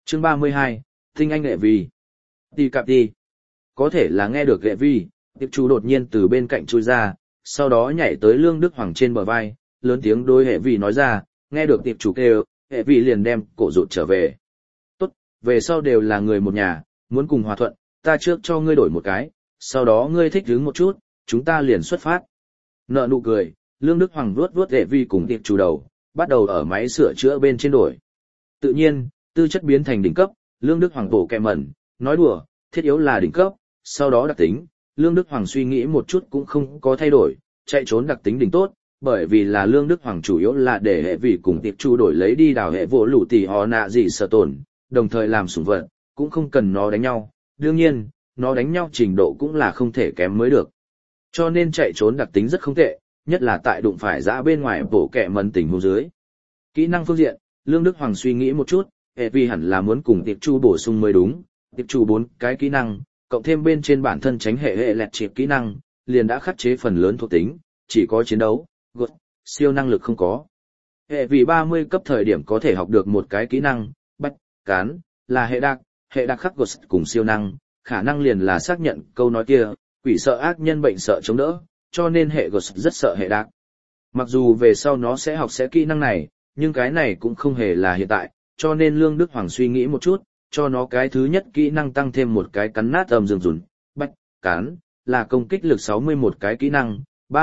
Chương 32, Tinh Anh Lệ Vi. Đi cạp đi. Có thể là nghe được Lệ Vi, tiệp chủ đột nhiên từ bên cạnh chui ra, sau đó nhảy tới Lương Đức Hoàng trên bờ vai, lớn tiếng đối Hệ Vi nói ra, nghe được tiệp chủ kêu, Hệ Vi liền đem cổ rụt trở về. Tốt, về sau đều là người một nhà, muốn cùng hòa thuận, ta trước cho ngươi đổi một cái, sau đó ngươi thích đứng một chút, chúng ta liền xuất phát. Nợ nụ cười, Lương Đức Hoàng vuốt vuốt Hệ Vi cùng tiệp chủ đầu, bắt đầu ở máy sửa chữa bên trên đổi. Tự nhiên, tư chất biến thành đỉnh cấp, Lương Đức Hoàng bổ kẹ mẩn, nói đùa, thiết yếu là đỉnh cấp, sau đó đặc tính, Lương Đức Hoàng suy nghĩ một chút cũng không có thay đổi, chạy trốn đặc tính đỉnh tốt, bởi vì là Lương Đức Hoàng chủ yếu là để Hệ Vi cùng tiệp chủ đổi lấy đi đào hệ vỗ lũ tỷ họ nạ gì sợ tổn, đồng thời làm sủng vật, cũng không cần nó đánh nhau, đương nhiên, nó đánh nhau trình độ cũng là không thể kém mới được. Cho nên chạy trốn đặc tính rất không tệ, nhất là tại đụng phải dã bên ngoài bổ kẹ mẩn tình huống dưới. Kỹ năng phương diện, Lương Đức Hoàng suy nghĩ một chút, Hệ Vi hẳn là muốn cùng tiệp chủ bổ sung mới đúng, tiệp chủ 4 cái kỹ năng, cộng thêm bên trên bản thân tránh hệ lẹt chịp kỹ năng, liền đã khắc chế phần lớn thuộc tính, chỉ có chiến đấu, gột, siêu năng lực không có. Hệ Vi 30 cấp thời điểm có thể học được một cái kỹ năng, bách, cán, là hệ đặc khắc gột cùng siêu năng, khả năng liền là xác nhận câu nói kia, quỷ sợ ác nhân bệnh sợ chống đỡ, cho nên hệ gột rất sợ hệ đặc. Mặc dù về sau nó sẽ học sẽ kỹ năng này, nhưng cái này cũng không hề là hiện tại, cho nên Lương Đức Hoàng suy nghĩ một chút, cho nó cái thứ nhất kỹ năng tăng thêm một cái cắn nát âm dương rùn, bách, cán, là công kích lực 61 cái kỹ năng,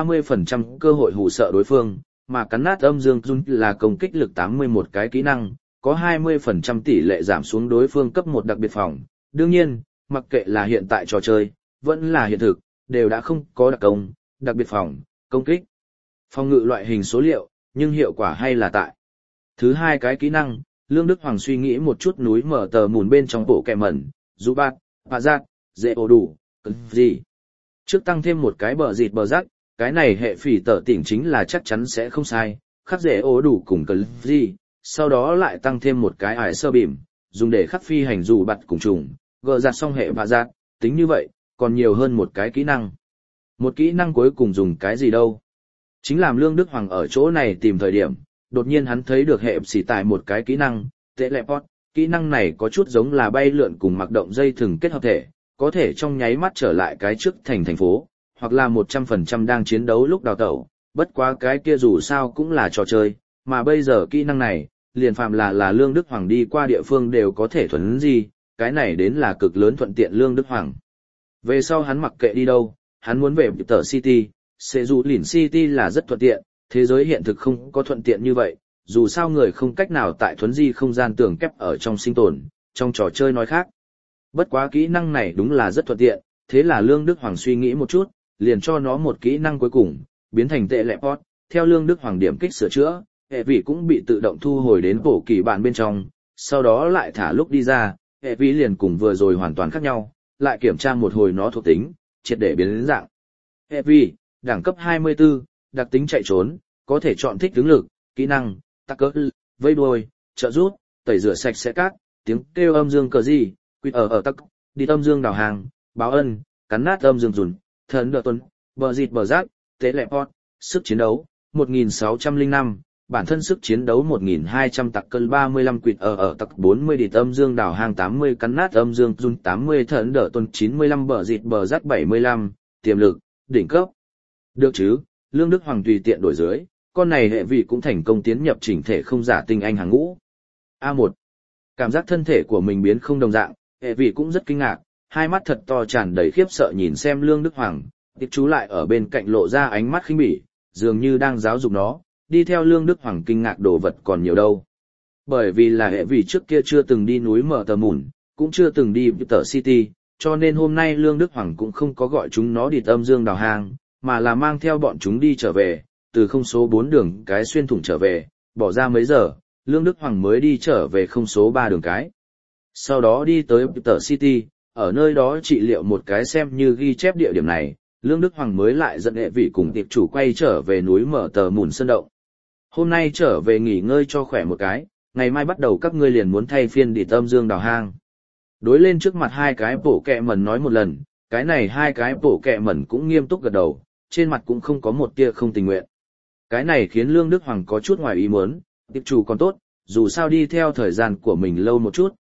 30% cơ hội hù sợ đối phương, mà cắn nát âm dương rùn là công kích lực 81 cái kỹ năng, có 20% tỷ lệ giảm xuống đối phương cấp 1 đặc biệt phòng. Đương nhiên, mặc kệ là hiện tại trò chơi, vẫn là hiện thực, đều đã không có đặc công, đặc biệt phòng, công kích, phòng ngự loại hình số liệu, nhưng hiệu quả hay là tại. Thứ hai cái kỹ năng, Lương Đức Hoàng suy nghĩ một chút núi mở tờ mùn bên trong bộ kẹ mẩn, dù bát, bà giác, dễ ổ đủ, cần gì. Trước tăng thêm một cái bờ dịt bờ rắc, cái này hệ phỉ tờ tỉnh chính là chắc chắn sẽ không sai, khắc dễ ổ đủ cùng cần gì, sau đó lại tăng thêm một cái ải sơ bìm, dùng để khắc phi hành dù bặt cùng trùng, gờ giặt xong hệ bà giác, tính như vậy, còn nhiều hơn một cái kỹ năng. Một kỹ năng cuối cùng dùng cái gì đâu? Chính làm Lương Đức Hoàng ở chỗ này tìm thời điểm, đột nhiên hắn thấy được hệ xỉ tại một cái kỹ năng, teleport, kỹ năng này có chút giống là bay lượn cùng mặc động dây thừng kết hợp thể, có thể trong nháy mắt trở lại cái trước thành phố, hoặc là 100% đang chiến đấu lúc đào tẩu, bất quá cái kia dù sao cũng là trò chơi, mà bây giờ kỹ năng này, liền phạm là Lương Đức Hoàng đi qua địa phương đều có thể thuần gì, cái này đến là cực lớn thuận tiện Lương Đức Hoàng. Về sau hắn mặc kệ đi đâu, hắn muốn về tờ City, sẽ dù lỉn City là rất thuận tiện, thế giới hiện thực không có thuận tiện như vậy, dù sao người không cách nào tại thuấn di không gian tường kép ở trong sinh tồn, trong trò chơi nói khác. Bất quá kỹ năng này đúng là rất thuận tiện, thế là Lương Đức Hoàng suy nghĩ một chút, liền cho nó một kỹ năng cuối cùng, biến thành teleport, theo Lương Đức Hoàng điểm kích sửa chữa, hệ vị cũng bị tự động thu hồi đến bổ kỳ bản bên trong, sau đó lại thả lúc đi ra, hệ vị liền cùng vừa rồi hoàn toàn khác nhau, lại kiểm tra một hồi nó thuộc tính, triệt để biến đến dạng. Hệ vị, đẳng cấp 24, đặc tính chạy trốn, có thể chọn thích ứng lực, kỹ năng, tắc cỡ, vây đuôi, trợ rút, tẩy rửa sạch sẽ cát, tiếng kêu âm dương cờ gì, quýt ở tắc, đi âm dương đào hàng, báo ân, cắn nát âm dương rùn, thần đợt tuần, bờ dịt bờ rác, tế lẹ pot, sức chiến đấu, 1605, bản thân sức chiến đấu 1200 tắc cân 35 quýt ở tắc 40 đi âm dương đào hàng 80 cắn nát âm dương rùn 80 thần đợt tuần 95 bờ dịt bờ rác 75, tiềm lực, đỉnh cấp. Được chứ, Lương Đức Hoàng tùy tiện đổi dưới, con này hệ vị cũng thành công tiến nhập chỉnh thể không giả tinh anh hàng ngũ. A1. Cảm giác thân thể của mình biến không đồng dạng, hệ vị cũng rất kinh ngạc, hai mắt thật to tràn đầy khiếp sợ nhìn xem Lương Đức Hoàng, tiệp chú lại ở bên cạnh lộ ra ánh mắt khinh bỉ, dường như đang giáo dục nó, đi theo Lương Đức Hoàng kinh ngạc đồ vật còn nhiều đâu. Bởi vì là hệ vị trước kia chưa từng đi núi mở tờ mùn, cũng chưa từng đi tờ City, cho nên hôm nay Lương Đức Hoàng cũng không có gọi chúng nó đi âm dương đào hang, mà là mang theo bọn chúng đi trở về, từ không số 4 đường cái xuyên thủng trở về, bỏ ra mấy giờ, Lương Đức Hoàng mới đi trở về không số 3 đường cái. Sau đó đi tới tờ City, ở nơi đó trị liệu một cái xem như ghi chép địa điểm này, Lương Đức Hoàng mới lại dẫn hệ vị cùng tiệp chủ quay trở về núi mở tờ mùn sơn động. Hôm nay trở về nghỉ ngơi cho khỏe một cái, ngày mai bắt đầu các ngươi liền muốn thay phiên đi âm dương đào hang. Đối lên trước mặt hai cái bổ kẹ mẩn nói một lần, cái này hai cái bổ kẹ mẩn cũng nghiêm túc gật đầu, trên mặt cũng không có một tia không tình nguyện. Cái này khiến Lương Đức Hoàng có chút ngoài ý muốn, tiệp chủ còn tốt, dù sao đi theo thời gian của mình lâu một chút,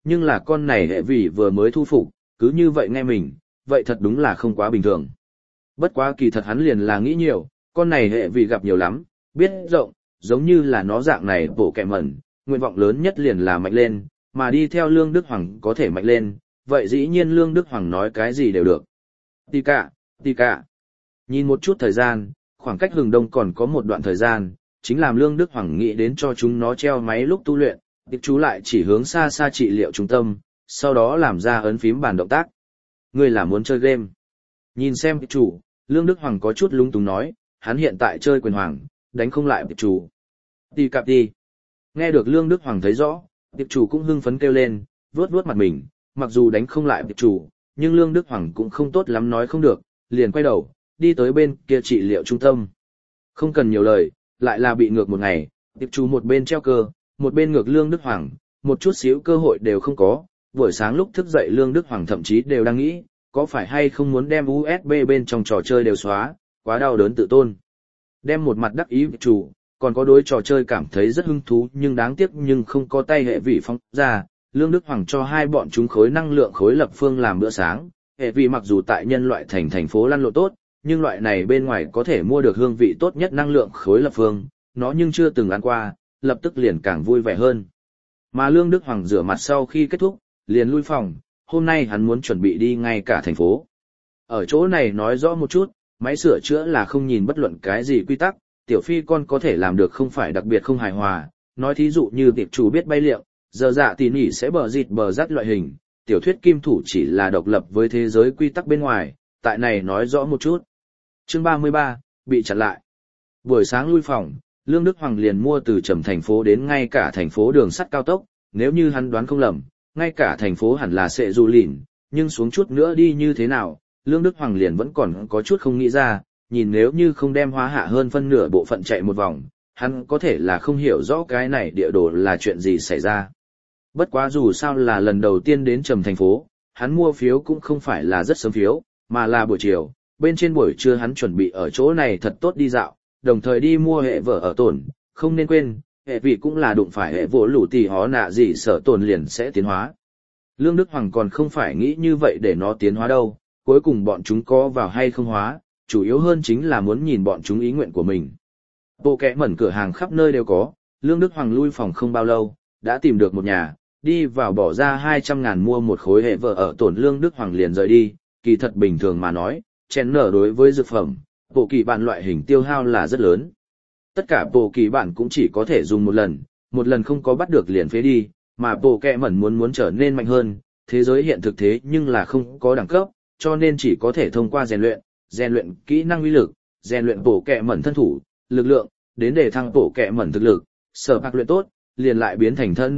nhưng là con này hệ vì vừa mới thu phục, cứ như vậy nghe mình, vậy thật đúng là không quá bình thường. Bất quá kỳ thật hắn liền là nghĩ nhiều, con này hệ vì gặp nhiều lắm, biết rộng, giống như là nó dạng này bổ kẹ mẩn, nguyện vọng lớn nhất liền là mạnh lên, mà đi theo Lương Đức Hoàng có thể mạnh lên, vậy dĩ nhiên Lương Đức Hoàng nói cái gì đều được. Tì cả. Nhìn một chút thời gian, khoảng cách hừng đông còn có một đoạn thời gian, chính làm Lương Đức Hoàng nghĩ đến cho chúng nó treo máy lúc tu luyện, tiệp chú lại chỉ hướng xa xa trị liệu trung tâm, sau đó làm ra ấn phím bàn động tác. Ngươi là muốn chơi game. Nhìn xem tiệp chủ, Lương Đức Hoàng có chút lung túng nói, hắn hiện tại chơi quyền hoàng, đánh không lại tiệp chủ. Tì cạp đi. Nghe được Lương Đức Hoàng thấy rõ, tiệp chủ cũng hưng phấn kêu lên, vuốt vuốt mặt mình, mặc dù đánh không lại tiệp chủ, nhưng Lương Đức Hoàng cũng không tốt lắm nói không được, liền quay đầu, đi tới bên kia trị liệu trung tâm. Không cần nhiều lời, lại là bị ngược một ngày, tiệp chủ một bên treo cơ, một bên ngược Lương Đức Hoàng, một chút xíu cơ hội đều không có. Buổi sáng lúc thức dậy Lương Đức Hoàng thậm chí đều đang nghĩ, có phải hay không muốn đem USB bên trong trò chơi đều xóa, quá đau đớn tự tôn. Đem một mặt đắc ý tiệp chủ, còn có đối trò chơi cảm thấy rất hứng thú nhưng đáng tiếc nhưng không có tay hệ vị phóng ra, Lương Đức Hoàng cho hai bọn chúng khối năng lượng khối lập phương làm bữa sáng, hệ vị mặc dù tại nhân loại thành phố lăn lộn tốt, nhưng loại này bên ngoài có thể mua được hương vị tốt nhất năng lượng khối lập phương, nó nhưng chưa từng ăn qua, lập tức liền càng vui vẻ hơn. Mà Lương Đức Hoàng rửa mặt sau khi kết thúc, liền lui phòng, hôm nay hắn muốn chuẩn bị đi ngay cả thành phố. Ở chỗ này nói rõ một chút, máy sửa chữa là không nhìn bất luận cái gì quy tắc, tiểu phi con có thể làm được không phải đặc biệt không hài hòa, nói thí dụ như tiệp chủ biết bay liệng, giờ dạ tỉ nỉ sẽ bờ dịt bờ rắt loại hình, tiểu thuyết kim thủ chỉ là độc lập với thế giới quy tắc bên ngoài, tại này nói rõ một chút. Chương 33, bị chặn lại. Buổi sáng lui phòng, Lương Đức Hoàng liền mua từ Trầm thành phố đến ngay cả thành phố đường sắt cao tốc, nếu như hắn đoán không lầm, ngay cả thành phố hẳn là sẽ dù lìn, nhưng xuống chút nữa đi như thế nào, Lương Đức Hoàng liền vẫn còn có chút không nghĩ ra, nhìn nếu như không đem hóa hạ hơn phân nửa bộ phận chạy một vòng, hắn có thể là không hiểu rõ cái này địa đồ là chuyện gì xảy ra. Bất quá dù sao là lần đầu tiên đến Trầm thành phố, hắn mua phiếu cũng không phải là rất sớm phiếu, mà là buổi chiều, bên trên buổi trưa hắn chuẩn bị ở chỗ này thật tốt đi dạo, đồng thời đi mua hệ vở ở tổn, không nên quên, hệ vị cũng là đụng phải hệ vỗ lũ tỷ hó nạ gì sở tổn liền sẽ tiến hóa. Lương Đức Hoàng còn không phải nghĩ như vậy để nó tiến hóa đâu, cuối cùng bọn chúng có vào hay không hóa, chủ yếu hơn chính là muốn nhìn bọn chúng ý nguyện của mình. Bộ kẽ mẩn cửa hàng khắp nơi đều có, Lương Đức Hoàng lui phòng không bao lâu, đã tìm được một nhà, đi vào bỏ ra 200.000 mua một khối hệ vở ở tổn. Lương Đức Hoàng liền rời đi, kỳ thật bình thường mà nói, chén nở đối với dược phẩm, bộ kỳ bản loại hình tiêu hao là rất lớn. Tất cả bộ kỳ bản cũng chỉ có thể dùng một lần không có bắt được liền phế đi, mà bộ kẽ mẩn muốn trở nên mạnh hơn, thế giới hiện thực thế nhưng là không có đẳng cấp, cho nên chỉ có thể thông qua rèn luyện kỹ năng uy lực, rèn luyện bộ kẽ mẩn thân thủ, lực lượng, đến để thăng bộ kẽ mẩn thực lực, sở bạc luyện tốt, liền lại biến thành thân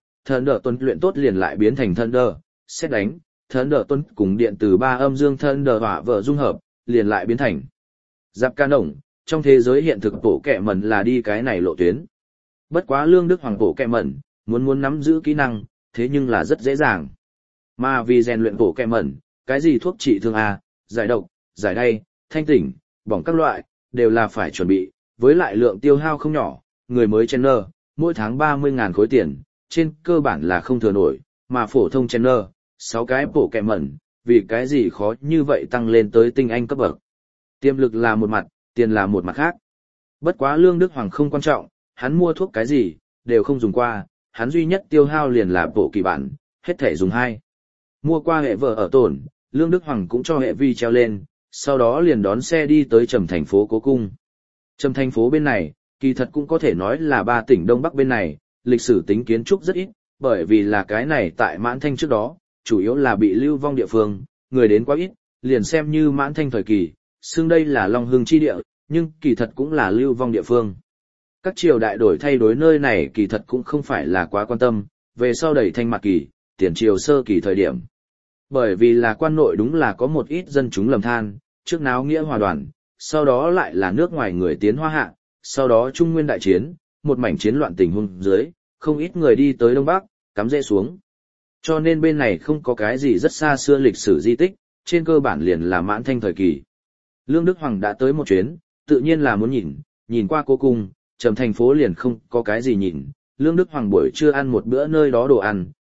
đỡ tuần luyện tốt liền lại biến thành thân đỡ, xét đánh, thân đỡ tuần cùng điện từ 3 âm dương thân đỡ hỏa vợ dung hợp, liền lại biến thành giáp ca nổng. Trong thế giới hiện thực bộ kẹ mẩn là đi cái này lộ tuyến. Bất quá Lương Đức Hoàng bộ kẹ mẩn, muốn nắm giữ kỹ năng, thế nhưng là rất dễ dàng. Mà vì rèn luyện bộ kẹ mẩn, cái gì thuốc trị thương A, giải độc, giải đay, thanh tỉnh, bỏng các loại, đều là phải chuẩn bị, với lại lượng tiêu hao không nhỏ, người mới trainer, mỗi tháng 30.000 khối tiền, trên cơ bản là không thừa nổi, mà phổ thông trainer, 6 cái bộ kẹ mẩn, vì cái gì khó như vậy tăng lên tới tinh anh cấp bậc. Tiềm lực là một mặt, tiền là một mặt khác. Bất quá Lương Đức Hoàng không quan trọng, hắn mua thuốc cái gì, đều không dùng qua, hắn duy nhất tiêu hao liền là bộ kỳ bản, hết thể dùng 2. Mua qua hệ vở ở tổn, Lương Đức Hoàng cũng cho hệ vi treo lên, sau đó liền đón xe đi tới Trầm thành phố Cố Cung. Trầm thành phố bên này, kỳ thật cũng có thể nói là 3 tỉnh Đông Bắc bên này, lịch sử tính kiến trúc rất ít, bởi vì là cái này tại Mãn Thanh trước đó, chủ yếu là bị lưu vong địa phương, người đến quá ít, liền xem như Mãn Thanh thời kỳ, xưng đây là Long Hưng chi địa, nhưng kỳ thật cũng là lưu vong địa phương. Các triều đại đổi thay đổi nơi này kỳ thật cũng không phải là quá quan tâm, về sau đẩy Thanh Mạc kỳ, tiền triều sơ kỳ thời điểm. Bởi vì là quan nội đúng là có một ít dân chúng lầm than, trước náo nghĩa hòa đoàn, sau đó lại là nước ngoài người tiến Hoa Hạ, sau đó Trung Nguyên đại chiến, một mảnh chiến loạn tình huống dưới, không ít người đi tới Đông Bắc, cắm rễ xuống. Cho nên bên này không có cái gì rất xa xưa lịch sử di tích, trên cơ bản liền là Mãn Thanh thời kỳ. Lương Đức Hoàng đã tới một chuyến, tự nhiên là muốn nhìn qua Cố Cung, Trầm thành phố liền không có cái gì nhìn. Lương Đức Hoàng buổi trưa ăn một bữa nơi đó đồ ăn,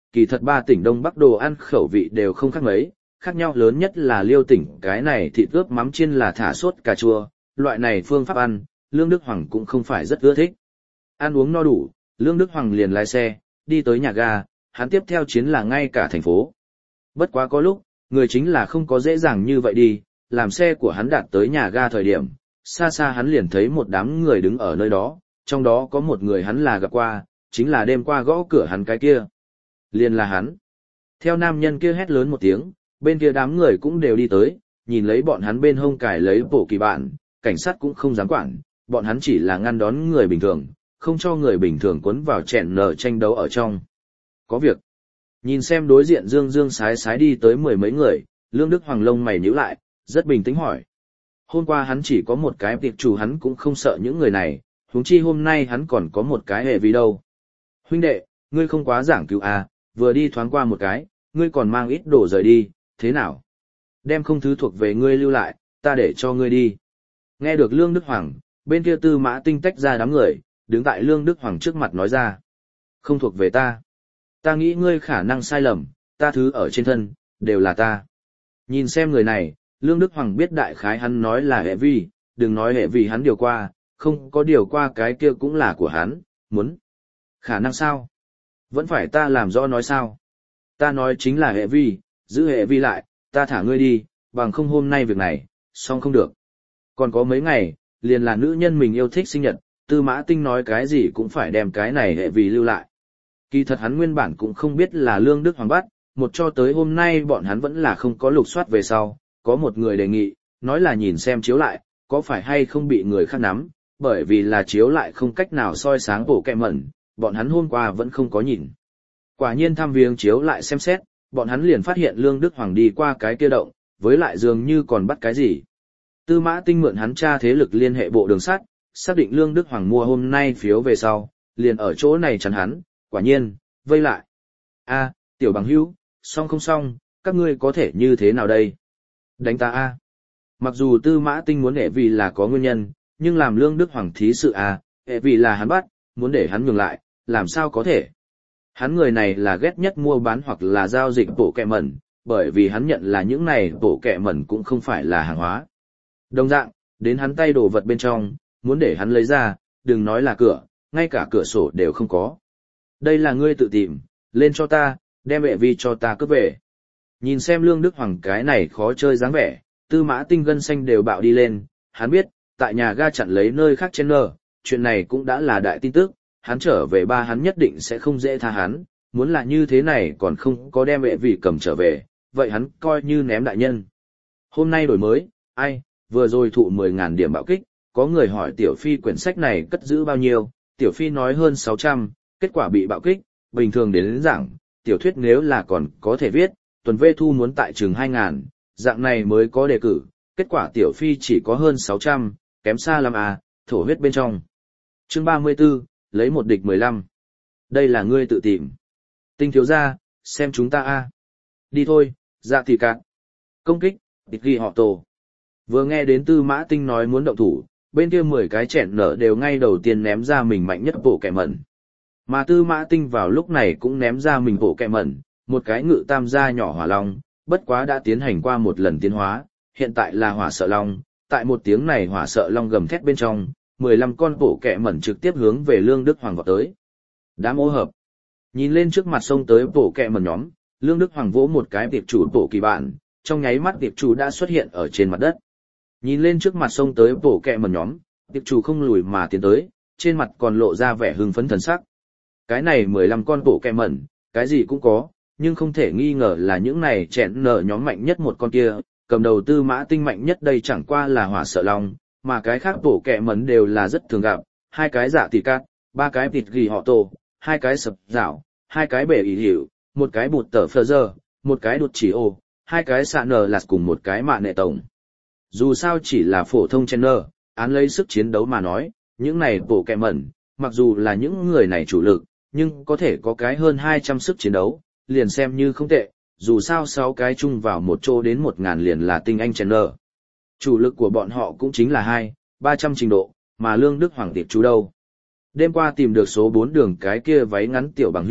kỳ thật ba tỉnh Đông Bắc đồ ăn khẩu vị đều không khác mấy, khác nhau lớn nhất là Liêu tỉnh cái này thịt ướp mắm chiên là thả sốt cà chua, loại này phương pháp ăn, Lương Đức Hoàng cũng không phải rất ưa thích. Ăn uống no đủ, Lương Đức Hoàng liền lái xe, đi tới nhà ga, hắn tiếp theo chiến là ngay cả thành phố. Bất quá có lúc, người chính là không có dễ dàng như vậy đi, làm xe của hắn đạt tới nhà ga thời điểm, xa xa hắn liền thấy một đám người đứng ở nơi đó, trong đó có một người hắn là gặp qua, chính là đêm qua gõ cửa hắn cái kia. Liền là hắn. Theo nam nhân kia hét lớn một tiếng, bên kia đám người cũng đều đi tới, nhìn lấy bọn hắn bên hông cài lấy bộ kỳ bạn, cảnh sát cũng không dám quản, bọn hắn chỉ là ngăn đón người bình thường, không cho người bình thường cuốn vào chèn nở tranh đấu ở trong. Có việc. Nhìn xem đối diện dương dương sái sái đi tới mười mấy người, Lương Đức Hoàng lông mày nhíu lại, rất bình tĩnh hỏi. Hôm qua hắn chỉ có một cái tiệc chủ hắn cũng không sợ những người này, huống chi hôm nay hắn còn có một cái hệ vì đâu. Huynh đệ, ngươi không quá giảng cứu à, vừa đi thoáng qua một cái, ngươi còn mang ít đồ rời đi, thế nào? Đem không thứ thuộc về ngươi lưu lại, ta để cho ngươi đi. Nghe được Lương Đức Hoàng, bên kia Tư Mã Tinh tách ra đám người, đứng tại Lương Đức Hoàng trước mặt nói ra. Không thuộc về ta. Ta nghĩ ngươi khả năng sai lầm, ta thứ ở trên thân, đều là ta. Nhìn xem người này, Lương Đức Hoàng biết đại khái hắn nói là hệ vi, đừng nói hệ vi hắn điều qua, không có điều qua cái kia cũng là của hắn, muốn. Khả năng sao? Vẫn phải ta làm rõ nói sao? Ta nói chính là hệ vi, giữ hệ vi lại, ta thả ngươi đi, bằng không hôm nay việc này, xong không được. Còn có mấy ngày, liền là nữ nhân mình yêu thích sinh nhật, Tư Mã Tinh nói cái gì cũng phải đem cái này hệ vi lưu lại. Kỳ thật hắn nguyên bản cũng không biết là Lương Đức Hoàng bắt, một cho tới hôm nay bọn hắn vẫn là không có lục soát về sau, có một người đề nghị, nói là nhìn xem chiếu lại, có phải hay không bị người khác nắm, bởi vì là chiếu lại không cách nào soi sáng bổ kẹ mẩn, bọn hắn hôm qua vẫn không có nhìn. Quả nhiên thăm viếng chiếu lại xem xét, bọn hắn liền phát hiện Lương Đức Hoàng đi qua cái kia động, với lại dường như còn bắt cái gì. Tư Mã Tinh mượn hắn tra thế lực liên hệ bộ đường sắt, xác định Lương Đức Hoàng mua hôm nay phiếu về sau, liền ở chỗ này chắn hắn, quả nhiên, vây lại. A, tiểu bằng hữu, xong không xong, các ngươi có thể như thế nào đây? Đánh ta a. Mặc dù Tư Mã Tinh muốn hệ vì là có nguyên nhân, nhưng làm Lương Đức Hoàng thí sự a, hệ vì là hắn bắt, muốn để hắn nhường lại, làm sao có thể? Hắn người này là ghét nhất mua bán hoặc là giao dịch bộ kẹ mẩn, bởi vì hắn nhận là những này bộ kẹ mẩn cũng không phải là hàng hóa. Đồng dạng, đến hắn tay đồ vật bên trong, muốn để hắn lấy ra, đừng nói là cửa, ngay cả cửa sổ đều không có. Đây là ngươi tự tìm, lên cho ta, đem hệ vi cho ta cướp về. Nhìn xem Lương Đức Hoàng cái này khó chơi dáng vẻ, Tư Mã Tinh gân xanh đều bạo đi lên, hắn biết, tại nhà ga chặn lấy nơi khác trên nơ, chuyện này cũng đã là đại tin tức, hắn trở về ba hắn nhất định sẽ không dễ tha hắn, muốn là như thế này còn không có đem hệ vi cầm trở về, vậy hắn coi như ném đại nhân. Hôm nay đổi mới, ai, vừa rồi thụ 10.000 điểm bạo kích, có người hỏi Tiểu Phi quyển sách này cất giữ bao nhiêu, Tiểu Phi nói hơn 600, kết quả bị bạo kích, bình thường đến giảng, tiểu thuyết nếu là còn có thể viết, tuần vê thu muốn tại trường 2.000, dạng này mới có đề cử, kết quả Tiểu Phi chỉ có hơn 600, kém xa lắm à, thổ huyết bên trong. Chương 34, lấy một địch 15. Đây là ngươi tự tìm. Tinh thiếu gia, xem chúng ta a. Đi thôi, dạ thì cạn. Công kích, địch ghi họ tổ. Vừa nghe đến Tư Mã Tinh nói muốn động thủ, bên kia 10 cái chẹn nở đều ngay đầu tiên ném ra mình mạnh nhất bộ kẹ mẩn. Mà Tư Mã Tinh vào lúc này cũng ném ra mình bộ kẹ mẩn, một cái ngự tam gia nhỏ hỏa long, bất quá đã tiến hành qua một lần tiến hóa, hiện tại là hỏa sợ long, tại một tiếng này hỏa sợ long gầm thét bên trong, 15 con bộ kẹ mẩn trực tiếp hướng về Lương Đức Hoàng vọt tới. Đám ô hợp. Nhìn lên trước mặt sông tới bộ kẹ mẩn nhóm, Lương Đức Hoàng vỗ một cái tiệp chủ bộ kỳ bản, trong nháy mắt tiệp chủ đã xuất hiện ở trên mặt đất. Nhìn lên trước mặt sông tới bộ kẹ mẩn nhóm, tiệp chủ không lùi mà tiến tới, trên mặt còn lộ ra vẻ hưng phấn thần sắc. Cái này 15 con bộ kẹ mẩn, cái gì cũng có, nhưng không thể nghi ngờ là những này chẹn nở nhóm mạnh nhất một con kia, cầm đầu Tư Mã Tinh mạnh nhất đây chẳng qua là hỏa sợ long, mà cái khác bộ kẹ mẩn đều là rất thường gặp, 2 cái dạ tỷ cát, 3 cái thịt ghi họ tổ, 2 cái sập dạo, 2 cái bể ý hiệu, 1 cái bụt tờ phơ giờ, 1 cái đột chỉ ô, 2 cái xạ nở lạt cùng 1 cái mạ nệ tổng. Dù sao chỉ là phổ thông chẹn nở, án lấy sức chiến đấu mà nói, những này bộ kẹ mẩn, mặc dù là những người này chủ lực, nhưng có thể có cái hơn 200 sức chiến đấu, liền xem như không tệ, dù sao 6 cái chung vào một chỗ đến 1.000 liền là tinh anh chèn nở. Chủ lực của bọn họ cũng chính là 200-300 trình độ, mà Lương Đức Hoàng tiệp chú đâu. Đêm qua tìm được số 4 đường cái kia váy ngắn tiểu bằng hưu,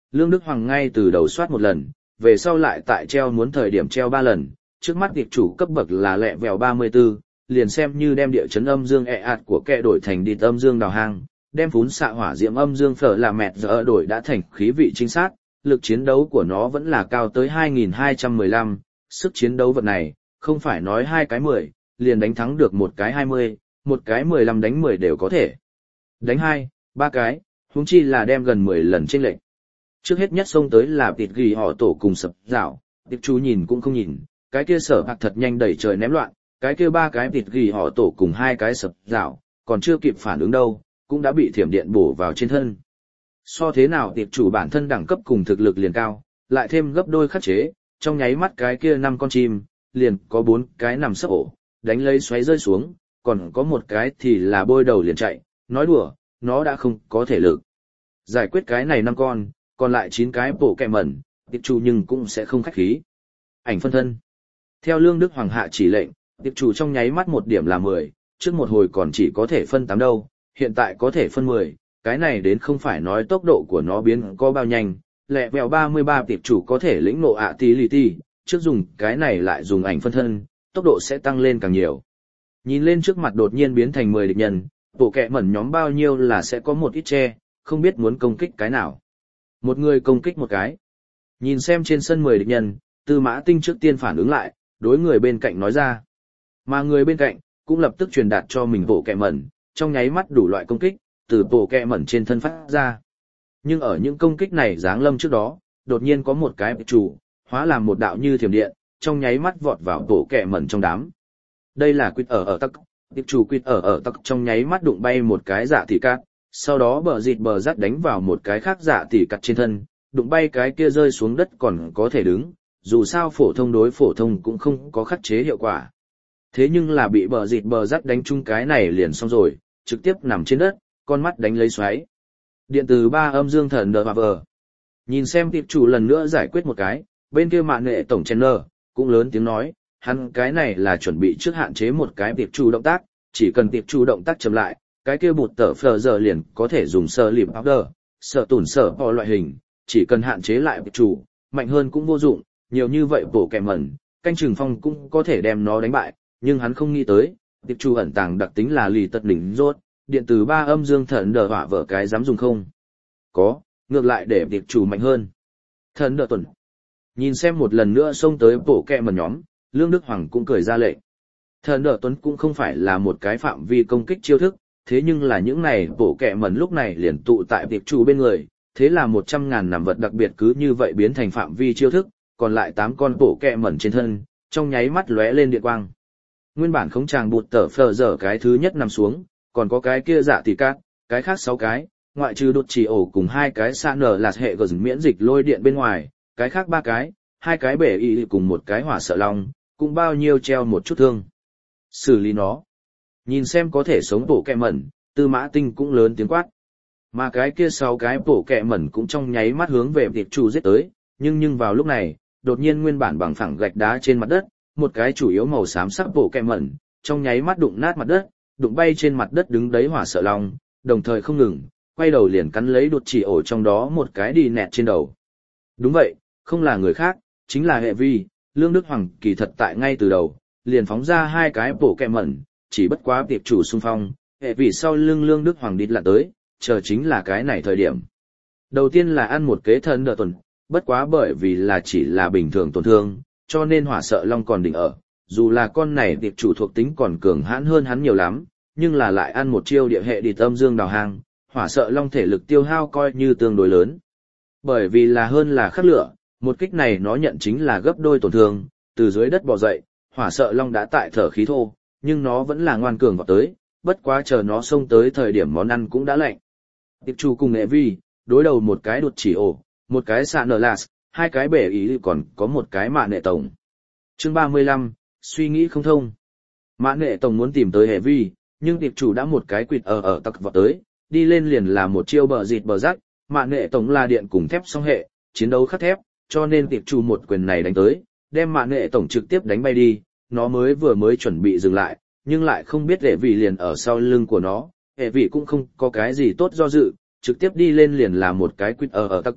Lương Đức Hoàng ngay từ đầu soát một lần, về sau lại tại treo muốn thời điểm treo 3 lần, trước mắt tiệp chủ cấp bậc là lẹ vèo 34, liền xem như đem địa chấn âm dương ạt của kẻ đổi thành địch âm dương đào hang, đem phún xạ hỏa diệm âm dương phở là mẹt giờ đổi đã thành khí vị chính xác, lực chiến đấu của nó vẫn là cao tới 2215, sức chiến đấu vật này, không phải nói hai cái 10, liền đánh thắng được một cái 20, một cái 15 đánh 10 đều có thể. Đánh 2, 3 cái, huống chi là đem gần 10 lần chênh lệch. Trước hết nhất xông tới là tịt ghi họ tổ cùng sập rào, tiệp chú nhìn cũng không nhìn, cái kia sở bạc thật nhanh đẩy trời ném loạn, cái kia 3 cái tịt ghi họ tổ cùng 2 cái sập rào, còn chưa kịp phản ứng đâu, cũng đã bị thiểm điện bổ vào trên thân. So thế nào tiệp chủ bản thân đẳng cấp cùng thực lực liền cao, lại thêm gấp đôi khắc chế, trong nháy mắt cái kia 5 con chim, liền có 4 cái nằm sấp ổ, đánh lấy xoáy rơi xuống, còn có một cái thì là bôi đầu liền chạy, nói đùa, nó đã không có thể lực. Giải quyết cái này 5 con, còn lại 9 cái bổ kẹ mẩn, tiệp chủ nhưng cũng sẽ không khách khí. Ảnh phân thân. Theo Lương Đức Hoàng hạ chỉ lệnh, tiệp chủ trong nháy mắt một điểm là 10, trước một hồi còn chỉ có thể phân 8 đâu, hiện tại có thể phân 10, cái này đến không phải nói tốc độ của nó biến có bao nhanh, lẹ vèo 33 tiệp chủ có thể lĩnh nộ ạ tí lì ti, trước dùng cái này lại dùng ảnh phân thân, tốc độ sẽ tăng lên càng nhiều. Nhìn lên trước mặt đột nhiên biến thành 10 địch nhân, bộ kẹ mẩn nhóm bao nhiêu là sẽ có một ít che, không biết muốn công kích cái nào. Một người công kích một cái. Nhìn xem trên sân 10 địch nhân, Tư Mã Tinh trước tiên phản ứng lại, đối người bên cạnh nói ra. Mà người bên cạnh, cũng lập tức truyền đạt cho mình bộ kẹ mẩn, trong nháy mắt đủ loại công kích, từ bộ kẹ mẩn trên thân phát ra. Nhưng ở những công kích này giáng lâm trước đó, đột nhiên có một cái chủ, hóa làm một đạo như thiểm điện, trong nháy mắt vọt vào bộ kẹ mẩn trong đám. Đây là quýt ở tắc, tiệp chủ quýt ở tắc trong nháy mắt đụng bay một cái dạ tỷ cát, sau đó bờ dịt bờ rắt đánh vào một cái khác dạ tỷ cát trên thân, đụng bay cái kia rơi xuống đất còn có thể đứng, dù sao phổ thông đối phổ thông cũng không có khắc chế hiệu quả. Thế nhưng là bị bờ dịt bờ rắt đánh chung cái này liền xong rồi, trực tiếp nằm trên đất, con mắt đánh lấy xoáy. Điện từ 3 âm dương thần đờ vờ. Nhìn xem tiệp chủ lần nữa giải quyết một cái, bên kia mạng nghệ tổng chen cũng lớn tiếng nói, hắn cái này là chuẩn bị trước hạn chế một cái tiệp chủ động tác, chỉ cần tiệp chủ động tác chậm lại, cái kia bụt tờ phờ giờ liền có thể dùng sơ lịp powder, sợ tủn sợ po loại hình, chỉ cần hạn chế lại tiệp chủ, mạnh hơn cũng vô dụng, nhiều như vậy bổ kẻ mẩn, canh trường phong cũng có thể đem nó đánh bại, nhưng hắn không nghĩ tới, tiệp chủ ẩn tàng đặc tính là lì tật đỉnh rốt, điện từ 3 âm dương thần đờ hỏa vở cái dám dùng không? Có, ngược lại để tiệp chủ mạnh hơn. Thần đờ tuần. Nhìn xem một lần nữa xông tới bổ kẹ mẩn nhóm, Lương Đức Hoàng cũng cười ra lệnh. Thần đờ tuấn cũng không phải là một cái phạm vi công kích chiêu thức, thế nhưng là những này bổ kẹ mẩn lúc này liền tụ tại tiệp chủ bên người, thế là 100.000 nằm vật đặc biệt cứ như vậy biến thành phạm vi chiêu thức, còn lại 8 con bổ kẹ mẩn trên thân, trong nháy mắt lóe lên điện quang. Nguyên bản không chàng bụt tờ phờ dở cái thứ nhất nằm xuống, còn có cái kia dạ tỷ cát, cái khác 6 cái, ngoại trừ đột chỉ ổ cùng 2 cái xa nở là hệ gờ miễn dịch lôi điện bên ngoài, cái khác 3 cái, 2 cái bể y cùng một cái hỏa sợ long, cũng bao nhiêu treo một chút thương. Xử lý nó. Nhìn xem có thể sống bổ kẹ mẩn, Tư Mã Tinh cũng lớn tiếng quát. Mà cái kia 6 cái bổ kẹ mẩn cũng trong nháy mắt hướng về tiệp chủ giết tới, nhưng vào lúc này, đột nhiên nguyên bản bằng phẳng gạch đá trên mặt đất, một cái chủ yếu màu xám sắc bổ kẹ mẩn, trong nháy mắt đụng nát mặt đất, đụng bay trên mặt đất đứng đấy hỏa sợ long, đồng thời không ngừng, quay đầu liền cắn lấy đột chỉ ổ trong đó một cái đi nẹt trên đầu. Đúng vậy, không là người khác, chính là hệ vi, Lương Đức Hoàng kỳ thật tại ngay từ đầu, liền phóng ra 2 cái bổ kẹ mẩn, chỉ bất quá tiệp chủ xung phong, hệ vì sau lưng Lương Đức Hoàng đi lặn tới, chờ chính là cái này thời điểm. Đầu tiên là ăn một kế thân đợt tuần, bất quá bởi vì là chỉ là bình thường tổn thương, cho nên hỏa sợ long còn đỉnh ở, dù là con này tiệp chủ thuộc tính còn cường hãn hơn hắn nhiều lắm, nhưng là lại ăn một chiêu địa hệ đi âm dương đào hang, hỏa sợ long thể lực tiêu hao coi như tương đối lớn. Bởi vì là hơn là khắc lửa, một kích này nó nhận chính là gấp đôi tổn thương, từ dưới đất bò dậy, hỏa sợ long đã tại thở khí thô, nhưng nó vẫn là ngoan cường vào tới, bất quá chờ nó xông tới thời điểm món ăn cũng đã lạnh. Tiệp chủ cùng nghệ vi, đối đầu một cái đột chỉ ổ, một cái xạ nở lạt, 2 cái bể ý còn có một cái mạ nệ tổng. Chương 35, suy nghĩ không thông. Mạ nệ tổng muốn tìm tới hệ vi, nhưng tiệp chủ đã một cái quỵt ở tặc vào tới, đi lên liền là một chiêu bờ dịt bờ rắc, mạ nệ tổng là điện cùng thép song hệ, chiến đấu khắc thép, cho nên tiệp chủ một quyền này đánh tới, đem mạ nệ tổng trực tiếp đánh bay đi, nó vừa mới chuẩn bị dừng lại, nhưng lại không biết hệ vị liền ở sau lưng của nó, hệ vị cũng không có cái gì tốt do dự, trực tiếp đi lên liền là một cái quýt ở tắc,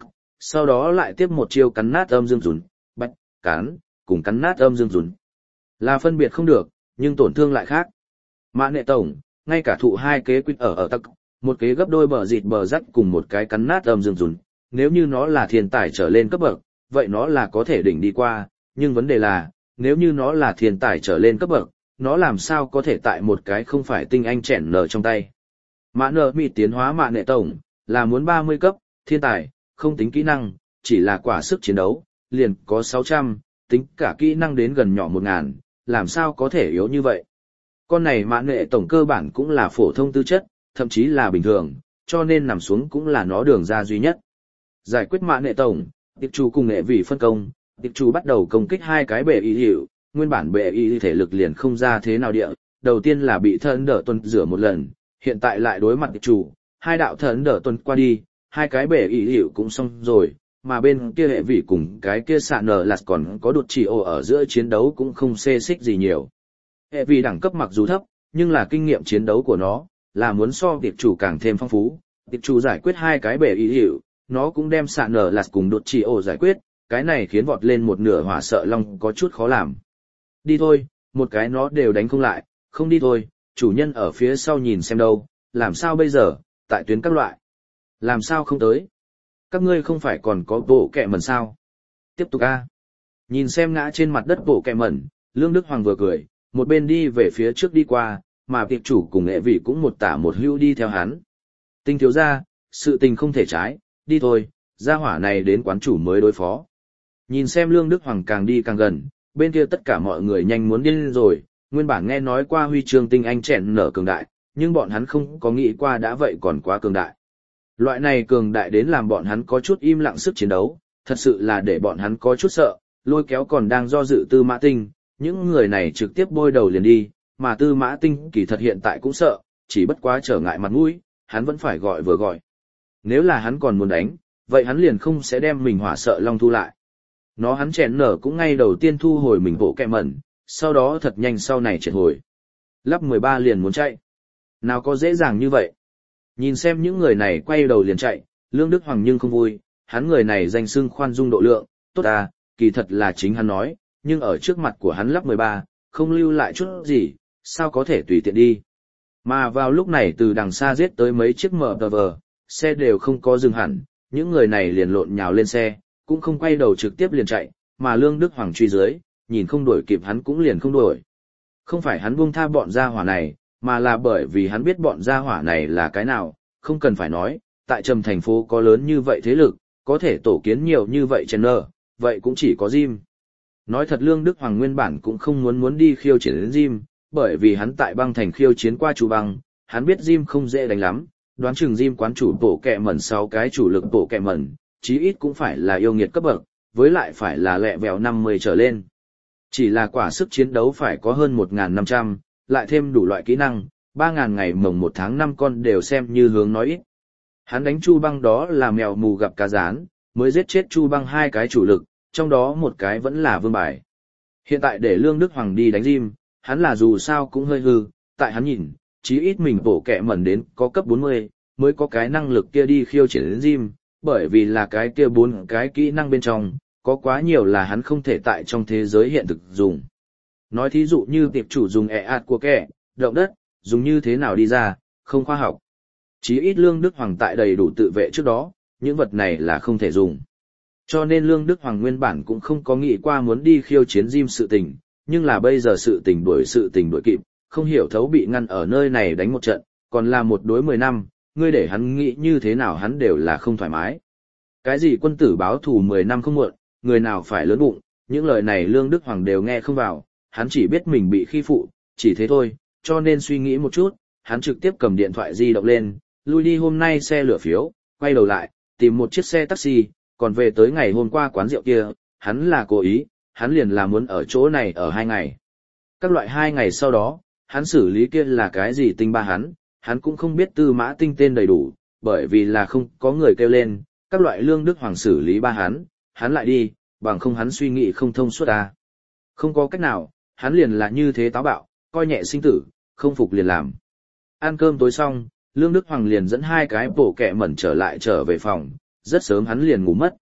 sau đó lại tiếp một chiêu cắn nát âm dương rún, bạch, cắn, cùng cắn nát âm dương rún. Là phân biệt không được, nhưng tổn thương lại khác. Mã Nệ Tổng, ngay cả thụ hai kế quyết ở tắc, một kế gấp đôi bờ dịt bờ rắc cùng một cái cắn nát âm dương rún. Nếu như nó là thiên tài trở lên cấp bậc, vậy nó là có thể đỉnh đi qua, nhưng vấn đề là, nếu như nó là thiên tài trở lên cấp bậc, nó làm sao có thể tại một cái không phải tinh anh chèn nở trong tay. Mã nở bị tiến hóa Mã Nệ Tổng, là muốn 30 cấp, thiên tài, không tính kỹ năng, chỉ là quả sức chiến đấu, liền có 600, tính cả kỹ năng đến gần nhỏ 1000, làm sao có thể yếu như vậy. Con này Mã Nệ Tổng cơ bản cũng là phổ thông tư chất, thậm chí là bình thường, cho nên nằm xuống cũng là nó đường ra duy nhất. Giải quyết Mã Nệ Tổng, tiệp chủ cùng nghệ vị phân công, tiệp chủ bắt đầu công kích hai cái bệ y hiệu, nguyên bản bệ y thể lực liền không ra thế nào địa, đầu tiên là bị thân đỡ tuần rửa một lần, hiện tại lại đối mặt tiệp chủ, hai đạo thân đỡ tuần qua đi, hai cái bệ y hiệu cũng xong rồi, mà bên kia hệ vị cùng cái kia xạ nở lạt còn có đột chỉ ồ ở giữa chiến đấu cũng không xê xích gì nhiều. Hệ vị đẳng cấp mặc dù thấp, nhưng là kinh nghiệm chiến đấu của nó, là muốn so tiệp chủ càng thêm phong phú, tiệp chủ giải quyết hai cái bệ y hiệu, nó cũng đem xạ nở lạt cùng đột chỉ ồ giải quyết, cái này khiến vọt lên một nửa hỏa sợ long có chút khó làm. Đi thôi, một cái nó đều đánh không lại, không đi thôi, chủ nhân ở phía sau nhìn xem đâu, làm sao bây giờ, tại tuyến các loại. Làm sao không tới? Các ngươi không phải còn có bộ kẹ mẩn sao? Tiếp tục a. Nhìn xem ngã trên mặt đất bộ kẹ mẩn, Lương Đức Hoàng vừa cười, một bên đi về phía trước đi qua, mà tiệp chủ cùng nghệ vị cũng một tả một hữu đi theo hắn. Tinh thiếu gia, sự tình không thể trái, đi thôi, gia hỏa này đến quán chủ mới đối phó. Nhìn xem Lương Đức Hoàng càng đi càng gần, bên kia tất cả mọi người nhanh muốn điên rồi, nguyên bản nghe nói qua huy chương tinh anh chèn nở cường đại, nhưng bọn hắn không có nghĩ qua đã vậy còn quá cường đại. Loại này cường đại đến làm bọn hắn có chút im lặng sức chiến đấu, thật sự là để bọn hắn có chút sợ, lôi kéo còn đang do dự Tư Mã Tinh, những người này trực tiếp bôi đầu liền đi, mà Tư Mã Tinh kỳ thật hiện tại cũng sợ, chỉ bất quá trở ngại mặt mũi, hắn vẫn phải gọi vừa gọi. Nếu là hắn còn muốn đánh, vậy hắn liền không sẽ đem mình hỏa sợ long thu lại. Nó hắn chèn nở cũng ngay đầu tiên thu hồi mình bộ kẹ mẩn, sau đó thật nhanh sau này triệt hồi. Lắp 13 liền muốn chạy. Nào có dễ dàng như vậy. Nhìn xem những người này quay đầu liền chạy, Lương Đức Hoàng nhưng không vui, hắn người này danh xưng khoan dung độ lượng, tốt à, kỳ thật là chính hắn nói, nhưng ở trước mặt của hắn lắp 13, không lưu lại chút gì, sao có thể tùy tiện đi. Mà vào lúc này từ đằng xa giết tới mấy chiếc MTV, xe đều không có dừng hẳn, những người này liền lộn nhào lên xe, cũng không quay đầu trực tiếp liền chạy, mà Lương Đức Hoàng truy dưới, nhìn không đuổi kịp hắn cũng liền không đuổi. Không phải hắn buông tha bọn gia hỏa này, mà là bởi vì hắn biết bọn gia hỏa này là cái nào, không cần phải nói, tại Trầm thành phố có lớn như vậy thế lực, có thể tổ kiến nhiều như vậy channel, vậy cũng chỉ có Jim. Nói thật Lương Đức Hoàng nguyên bản cũng không muốn đi khiêu chiến đến Jim, bởi vì hắn tại băng thành khiêu chiến qua chủ băng, hắn biết Jim không dễ đánh lắm, đoán chừng Jim quán chủ bộ kẹ mẩn 6 cái chủ lực bộ kẹ mẩn, chí ít cũng phải là yêu nghiệt cấp bậc, với lại phải là lẹ vẹo 50 trở lên. Chỉ là quả sức chiến đấu phải có hơn 1.500, lại thêm đủ loại kỹ năng, 3.000 ngày mồng 1 tháng 5 con đều xem như hướng nói ít. Hắn đánh Chu Băng đó là mèo mù gặp cá rán, mới giết chết Chu Băng 2 cái chủ lực, trong đó một cái vẫn là vương bài. Hiện tại để Lương Đức Hoàng đi đánh Jim, hắn là dù sao cũng hơi hư, tại hắn nhìn, chí ít mình bổ kẹ mẩn đến có cấp 40, mới có cái năng lực kia đi khiêu chiến đến Jim, bởi vì là cái kia 4 cái kỹ năng bên trong, có quá nhiều là hắn không thể tại trong thế giới hiện thực dùng. Nói thí dụ như tiệp chủ dùng ạt của kẻ, động đất, dùng như thế nào đi ra, không khoa học. Chí ít Lương Đức Hoàng tại đầy đủ tự vệ trước đó, những vật này là không thể dùng. Cho nên Lương Đức Hoàng nguyên bản cũng không có nghĩ qua muốn đi khiêu chiến Jim sự tình, nhưng là bây giờ sự tình đuổi kịp, không hiểu thấu bị ngăn ở nơi này đánh một trận, còn là một đối 10 năm, ngươi để hắn nghĩ như thế nào hắn đều là không thoải mái. Cái gì quân tử báo thù 10 năm không muộn, người nào phải lớn bụng, những lời này Lương Đức Hoàng đều nghe không vào, hắn chỉ biết mình bị khi phụ, chỉ thế thôi, cho nên suy nghĩ một chút, hắn trực tiếp cầm điện thoại di động lên, lui đi hôm nay xe lửa phiếu, quay đầu lại, tìm một chiếc xe taxi, còn về tới ngày hôm qua quán rượu kia, hắn là cố ý, hắn liền là muốn ở chỗ này ở 2 ngày. Các loại 2 ngày sau đó, hắn xử lý kia là cái gì tinh ba hắn cũng không biết Tư Mã Tinh tên đầy đủ, bởi vì là không có người kêu lên, các loại Lương Đức Hoàng xử lý ba hắn lại đi, bằng không hắn suy nghĩ không thông suốt ta. Không có cách nào, hắn liền là như thế táo bạo, coi nhẹ sinh tử, không phục liền làm. Ăn cơm tối xong, Lương Đức Hoàng liền dẫn 2 cái bổ kẹ mẩn trở về phòng, rất sớm hắn liền ngủ mất,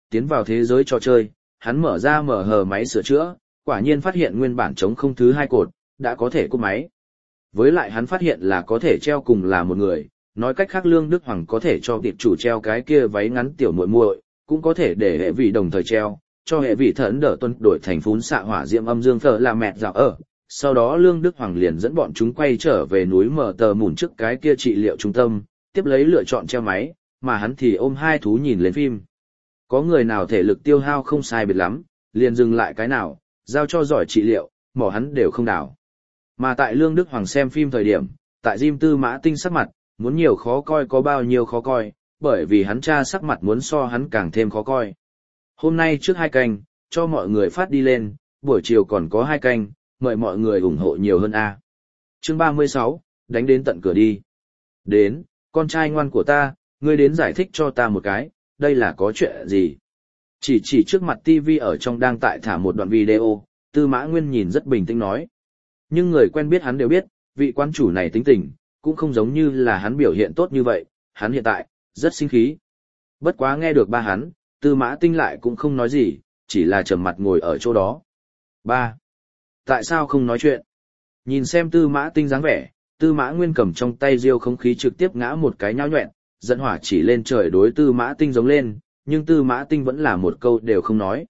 tiến vào thế giới trò chơi, hắn mở ra mở hờ máy sửa chữa, quả nhiên phát hiện nguyên bản trống không thứ 2 cột, đã có thể cúp máy. Với lại hắn phát hiện là có thể treo cùng là một người, nói cách khác Lương Đức Hoàng có thể cho tiệp chủ treo cái kia váy ngắn tiểu muội muội, cũng có thể để hệ vị đồng thời treo, cho hệ vị thẫn đỡ tuân đổi thành phún xạ hỏa diệm âm dương phở là mẹt dạo ở. Sau đó Lương Đức Hoàng liền dẫn bọn chúng quay trở về núi mở tờ mùn trước cái kia trị liệu trung tâm, tiếp lấy lựa chọn treo máy, mà hắn thì ôm 2 thú nhìn lên phim. Có người nào thể lực tiêu hao không sai biệt lắm, liền dừng lại cái nào, giao cho giỏi trị liệu, mỏ hắn đều không đảo. Mà tại Lương Đức Hoàng xem phim thời điểm, tại Diêm Tư Mã Tinh sắc mặt, muốn nhiều khó coi có bao nhiêu khó coi, bởi vì hắn cha sắc mặt muốn so hắn càng thêm khó coi. Hôm nay trước 2 canh, cho mọi người phát đi lên, buổi chiều còn có 2 canh, mời mọi người ủng hộ nhiều hơn a. Chương 36, đánh đến tận cửa đi. Đến, con trai ngoan của ta, ngươi đến giải thích cho ta một cái, đây là có chuyện gì? Chỉ trước mặt TV ở trong đang tại thả một đoạn video, Tư Mã Nguyên nhìn rất bình tĩnh nói. Nhưng người quen biết hắn đều biết, vị quan chủ này tính tình, cũng không giống như là hắn biểu hiện tốt như vậy, hắn hiện tại, rất sinh khí. Bất quá nghe được ba hắn, Tư Mã Tinh lại cũng không nói gì, chỉ là trầm mặt ngồi ở chỗ đó. Ba, tại sao không nói chuyện? Nhìn xem Tư Mã Tinh dáng vẻ, Tư Mã Nguyên cầm trong tay diêu không khí trực tiếp ngã một cái nhão nhọẹn, dẫn hỏa chỉ lên trời đối Tư Mã Tinh giống lên, nhưng Tư Mã Tinh vẫn là một câu đều không nói.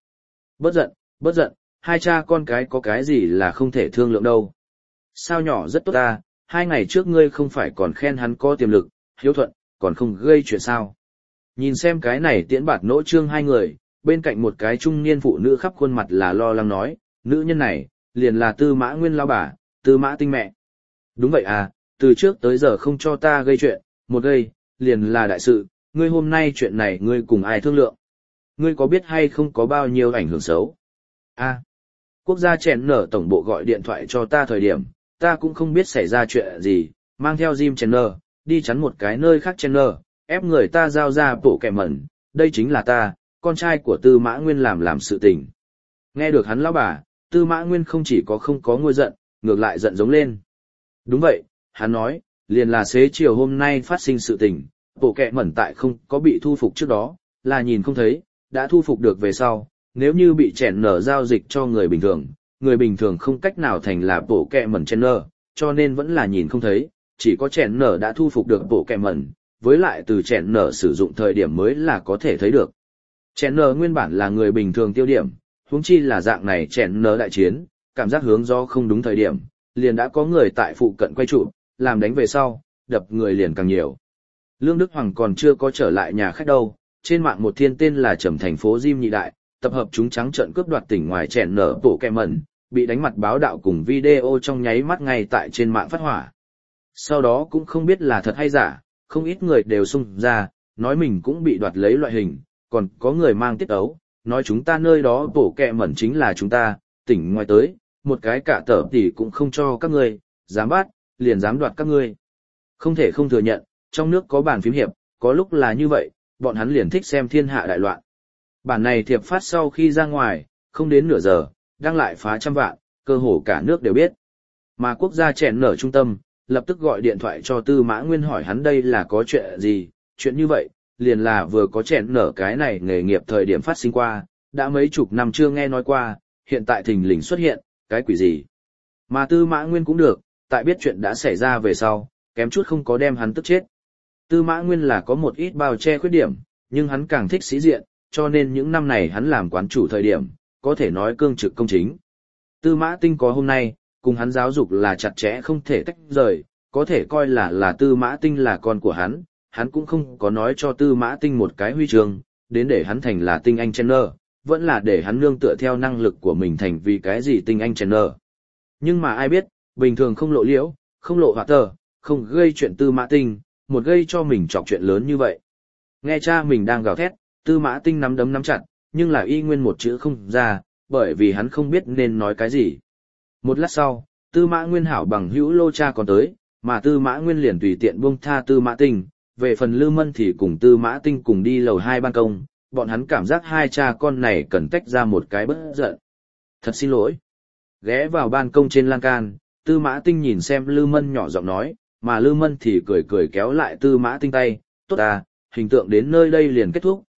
Bớt giận, hai cha con cái có cái gì là không thể thương lượng đâu. Sao nhỏ rất tốt ta, 2 ngày trước ngươi không phải còn khen hắn có tiềm lực, hiếu thuận, còn không gây chuyện sao. Nhìn xem cái này tiễn bạt nỗ trương 2 người, bên cạnh một cái trung niên phụ nữ khắp khuôn mặt là lo lắng nói, nữ nhân này, liền là Tư Mã Nguyên lao bà, Tư Mã Tinh mẹ. Đúng vậy à, từ trước tới giờ không cho ta gây chuyện, một gây, liền là đại sự, ngươi hôm nay chuyện này ngươi cùng ai thương lượng. Ngươi có biết hay không có bao nhiêu ảnh hưởng xấu? A, quốc gia chèn nở tổng bộ gọi điện thoại cho ta thời điểm, ta cũng không biết xảy ra chuyện gì, mang theo Jim Chandler, đi chắn một cái nơi khác Chandler, ép người ta giao ra bộ kẻ mẩn, đây chính là ta, con trai của Tư Mã Nguyên làm sự tình. Nghe được hắn lão bà, Tư Mã Nguyên không chỉ có không có ngôi giận, ngược lại giận giống lên. Đúng vậy, hắn nói, liền là xế chiều hôm nay phát sinh sự tình, bộ kẻ mẩn tại không có bị thu phục trước đó, là nhìn không thấy, đã thu phục được về sau, nếu như bị chèn nở giao dịch cho người bình thường không cách nào thành là bộ kẹ mẩn chèn nở, cho nên vẫn là nhìn không thấy, chỉ có chèn nở đã thu phục được bộ kẹ mẩn, với lại từ chèn nở sử dụng thời điểm mới là có thể thấy được. Chèn nở nguyên bản là người bình thường tiêu điểm, huống chi là dạng này chèn nở đại chiến, cảm giác hướng do không đúng thời điểm, liền đã có người tại phụ cận quay trụ, làm đánh về sau, đập người liền càng nhiều. Lương Đức Hoàng còn chưa có trở lại nhà khách đâu, trên mạng một thiên tên là Trầm thành phố Diêm Nhị Đại, tập hợp chúng trắng trợn cướp đoạt tỉnh ngoài chèn nở bộ kẹ mẩn, bị đánh mặt báo đạo cùng video trong nháy mắt ngay tại trên mạng phát hỏa. Sau đó cũng không biết là thật hay giả, không ít người đều xung ra, nói mình cũng bị đoạt lấy loại hình, còn có người mang tiết ấu, nói chúng ta nơi đó bộ kẹ mẩn chính là chúng ta, tỉnh ngoài tới, một cái cả tở tỷ cũng không cho các ngươi, dám bắt, liền dám đoạt các ngươi. Không thể không thừa nhận, trong nước có bàn phím hiệp, có lúc là như vậy, bọn hắn liền thích xem thiên hạ đại loạn. Bản này thiệp phát sau khi ra ngoài, không đến nửa giờ, đăng lại phá trăm vạn, cơ hồ cả nước đều biết. Mà quốc gia chèn nở trung tâm, lập tức gọi điện thoại cho Tư Mã Nguyên hỏi hắn đây là có chuyện gì, chuyện như vậy, liền là vừa có chèn nở cái này nghề nghiệp thời điểm phát sinh qua, đã mấy chục năm chưa nghe nói qua, hiện tại thình lình xuất hiện, cái quỷ gì. Mà Tư Mã Nguyên cũng được, tại biết chuyện đã xảy ra về sau, kém chút không có đem hắn tức chết. Tư Mã Nguyên là có một ít bao che khuyết điểm, nhưng hắn càng thích sĩ diện, cho nên những năm này hắn làm quán chủ thời điểm, có thể nói cương trực công chính. Tư Mã Tinh có hôm nay, cùng hắn giáo dục là chặt chẽ không thể tách rời, có thể coi là Tư Mã Tinh là con của hắn cũng không có nói cho Tư Mã Tinh một cái huy chương, đến để hắn thành là tinh anh trainer, vẫn là để hắn nương tựa theo năng lực của mình thành vì cái gì tinh anh trainer. Nhưng mà ai biết, bình thường không lộ liễu, không lộ họa tờ, không gây chuyện Tư Mã Tinh, một gây cho mình chọc chuyện lớn như vậy. Nghe cha mình đang gào thét, Tư Mã Tinh nắm đấm nắm chặt, nhưng là y nguyên một chữ không ra, bởi vì hắn không biết nên nói cái gì. Một lát sau, Tư Mã Nguyên hảo bằng hữu Lô cha còn tới, mà Tư Mã Nguyên liền tùy tiện buông tha Tư Mã Tinh, về phần Lư Mân thì cùng Tư Mã Tinh cùng đi lầu 2 ban công, bọn hắn cảm giác hai cha con này cần tách ra một cái bất giận. Thật xin lỗi. Ghé vào ban công trên lan can, Tư Mã Tinh nhìn xem Lư Mân nhỏ giọng nói, mà Lư Mân thì cười cười kéo lại Tư Mã Tinh tay, tốt à, hình tượng đến nơi đây liền kết thúc,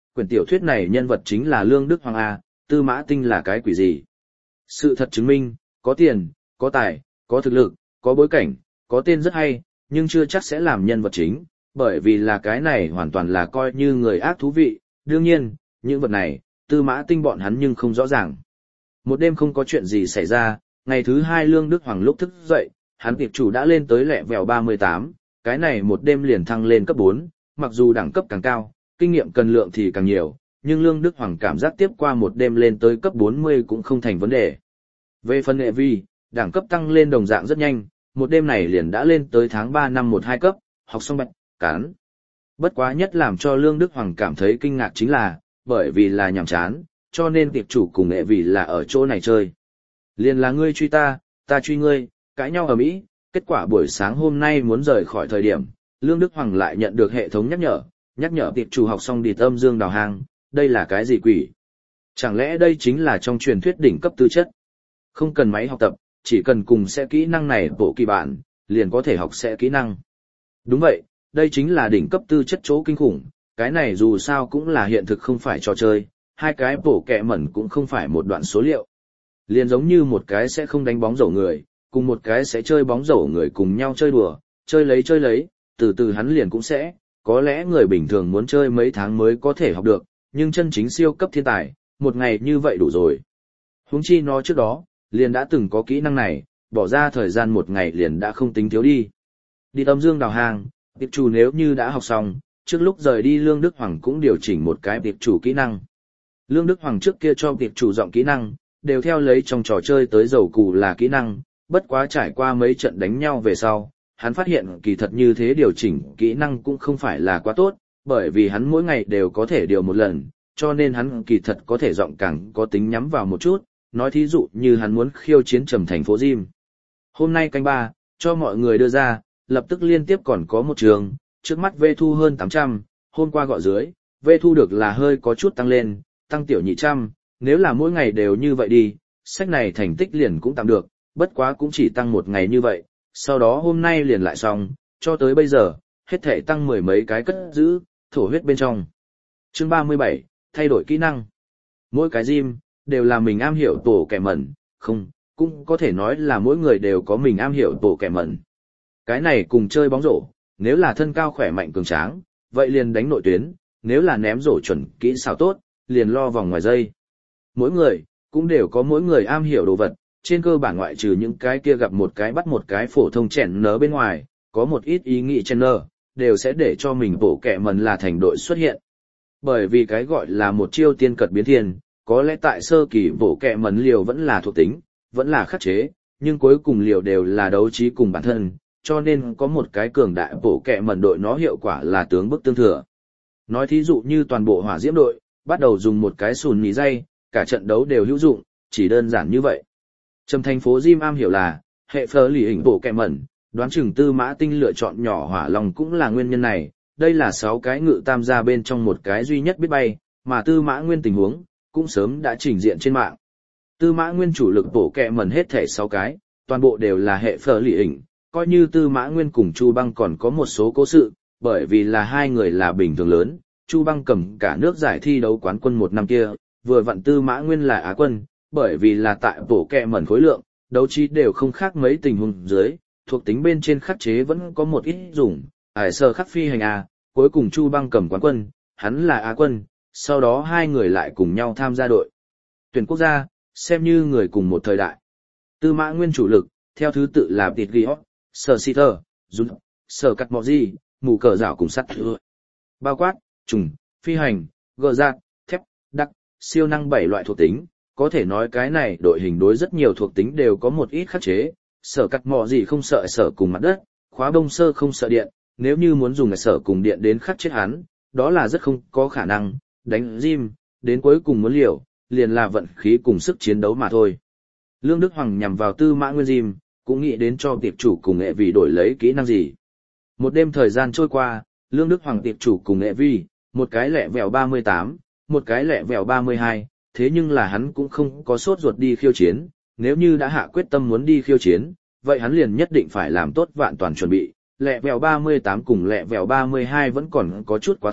quyển tiểu thuyết này nhân vật chính là Lương Đức Hoàng A, Tư Mã Tinh là cái quỷ gì? Sự thật chứng minh, có tiền, có tài, có thực lực, có bối cảnh, có tên rất hay, nhưng chưa chắc sẽ làm nhân vật chính, bởi vì là cái này hoàn toàn là coi như người ác thú vị, đương nhiên, những vật này, Tư Mã Tinh bọn hắn nhưng không rõ ràng. Một đêm không có chuyện gì xảy ra, ngày thứ hai Lương Đức Hoàng lúc thức dậy, hắn tiệp chủ đã lên tới lẹ vèo 38, cái này một đêm liền thăng lên cấp 4, mặc dù đẳng cấp càng cao, kinh nghiệm cần lượng thì càng nhiều, nhưng Lương Đức Hoàng cảm giác tiếp qua một đêm lên tới cấp 40 cũng không thành vấn đề. Về phần nghệ vi, đẳng cấp tăng lên đồng dạng rất nhanh, một đêm này liền đã lên tới tháng 3 năm 12 cấp, học xong bạch, cán. Bất quá nhất làm cho Lương Đức Hoàng cảm thấy kinh ngạc chính là, bởi vì là nhàm chán, cho nên tiệp chủ cùng nghệ vì là ở chỗ này chơi. Liền là ngươi truy ta, ta truy ngươi, cãi nhau ở Mỹ, kết quả buổi sáng hôm nay muốn rời khỏi thời điểm, Lương Đức Hoàng lại nhận được hệ thống nhắc nhở tiệp chủ học xong đi âm dương đào hang, đây là cái gì quỷ? Chẳng lẽ đây chính là trong truyền thuyết đỉnh cấp tư chất? Không cần máy học tập, chỉ cần cùng sẽ kỹ năng này bộ kỳ bản, liền có thể học sẽ kỹ năng. Đúng vậy, đây chính là đỉnh cấp tư chất chỗ kinh khủng, cái này dù sao cũng là hiện thực không phải trò chơi, hai cái bổ kẹ mẩn cũng không phải một đoạn số liệu. Liền giống như một cái sẽ không đánh bóng rổ người, cùng một cái sẽ chơi bóng rổ người cùng nhau chơi đùa, chơi lấy, từ từ hắn liền cũng sẽ, có lẽ người bình thường muốn chơi mấy tháng mới có thể học được, nhưng chân chính siêu cấp thiên tài, một ngày như vậy đủ rồi. Huống chi nó trước đó, liền đã từng có kỹ năng này, bỏ ra thời gian một ngày liền đã không tính thiếu đi. Đi âm dương đào hang, tiệp chủ nếu như đã học xong, trước lúc rời đi Lương Đức Hoàng cũng điều chỉnh một cái tiệp chủ kỹ năng. Lương Đức Hoàng trước kia cho tiệp chủ giọng kỹ năng, đều theo lấy trong trò chơi tới dầu cù là kỹ năng, bất quá trải qua mấy trận đánh nhau về sau, hắn phát hiện kỳ thật như thế điều chỉnh kỹ năng cũng không phải là quá tốt, bởi vì hắn mỗi ngày đều có thể điều một lần, cho nên hắn kỳ thật có thể giọng càng có tính nhắm vào một chút, nói thí dụ như hắn muốn khiêu chiến trầm thành phố Gym. Hôm nay canh 3, cho mọi người đưa ra, lập tức liên tiếp còn có một trường, trước mắt V thu hơn 800, hôm qua gọi dưới, V thu được là hơi có chút tăng lên, tăng tiểu nhị trăm, nếu là mỗi ngày đều như vậy đi, sách này thành tích liền cũng tạm được, bất quá cũng chỉ tăng một ngày như vậy, sau đó hôm nay liền lại xong, cho tới bây giờ, hết thể tăng mười mấy cái cất giữ, thổ huyết bên trong. Chương 37, thay đổi kỹ năng. Mỗi cái gym, đều là mình am hiểu tổ kẻ mẩn, không, cũng có thể nói là mỗi người đều có mình am hiểu tổ kẻ mẩn. Cái này cùng chơi bóng rổ, nếu là thân cao khỏe mạnh cường tráng, vậy liền đánh nội tuyến, nếu là ném rổ chuẩn kỹ xảo tốt, liền lo vòng ngoài dây. Mỗi người, cũng đều có mỗi người am hiểu đồ vật, trên cơ bản ngoại trừ những cái kia gặp một cái bắt một cái phổ thông chèn nớ bên ngoài, có một ít ý nghĩ chèn nơ, đều sẽ để cho mình bổ kẹ mần là thành đội xuất hiện. Bởi vì cái gọi là một chiêu tiên cật biến thiên, có lẽ tại sơ kỳ bổ kẹ mần liều vẫn là thuộc tính, vẫn là khắc chế, nhưng cuối cùng liều đều là đấu trí cùng bản thân, cho nên có một cái cường đại bổ kẹ mần đội nó hiệu quả là tướng bức tương thừa. Nói thí dụ như toàn bộ hỏa diễm đội, bắt đầu dùng một cái sùn mì dây, cả trận đấu đều hữu dụng, chỉ đơn giản như vậy. Trầm thành phố Gym am hiểu là, hệ phơ lì hình bổ kẹ mẩn, đoán chừng Tư Mã Tinh lựa chọn nhỏ hỏa long cũng là nguyên nhân này, đây là 6 cái ngự tam gia bên trong một cái duy nhất biết bay, mà Tư Mã Nguyên tình huống, cũng sớm đã trình diện trên mạng. Tư Mã Nguyên chủ lực bổ kẹ mẩn hết thể 6 cái, toàn bộ đều là hệ phơ lì hình, coi như Tư Mã Nguyên cùng Chu Băng còn có một số cố sự, bởi vì là hai người là bình thường lớn, Chu Băng cầm cả nước giải thi đấu quán quân một năm kia, vừa vặn Tư Mã Nguyên là Á quân, bởi vì là tại bổ kẹ mẩn khối lượng, đấu trí đều không khác mấy tình huống dưới, thuộc tính bên trên khắc chế vẫn có một ít dùng, ải sơ khắc phi hành A, cuối cùng Chu Băng cầm quán quân, hắn là Á quân, sau đó hai người lại cùng nhau tham gia đội tuyển quốc gia, xem như người cùng một thời đại. Tư Mã Nguyên chủ lực, theo thứ tự là Tịt Ghi Hót, Sở Siter, Dùn, Sở Cắt Mọ Di, Mù Cờ Rảo cùng sắt thưa. Bao quát, trùng, phi hành, gờ giạt, thép, đặc, siêu năng 7 loại thuộc tính, có thể nói cái này đội hình đối rất nhiều thuộc tính đều có một ít khắc chế. Sở Cắt Mọ Gì không sợ sở cùng mặt đất, khóa bông sơ không sợ điện, nếu như muốn dùng sở cùng điện đến khắc chết hắn, đó là rất không có khả năng, đánh gym, đến cuối cùng muốn liều, liền là vận khí cùng sức chiến đấu mà thôi. Lương Đức Hoàng nhằm vào Tư Mã Nguyên gym, cũng nghĩ đến cho tiệp chủ cùng nghệ vì đổi lấy kỹ năng gì. Một đêm thời gian trôi qua, Lương Đức Hoàng tiệp chủ cùng nghệ vi, một cái lẹ vèo 38, một cái lẹ vèo 32, thế nhưng là hắn cũng không có sốt ruột đi khiêu chiến, nếu như đã hạ quyết tâm muốn đi khiêu chiến, vậy hắn liền nhất định phải làm tốt vạn toàn chuẩn bị, lẹ vèo 38 cùng lẹ vèo 32 vẫn còn có chút quá thấp,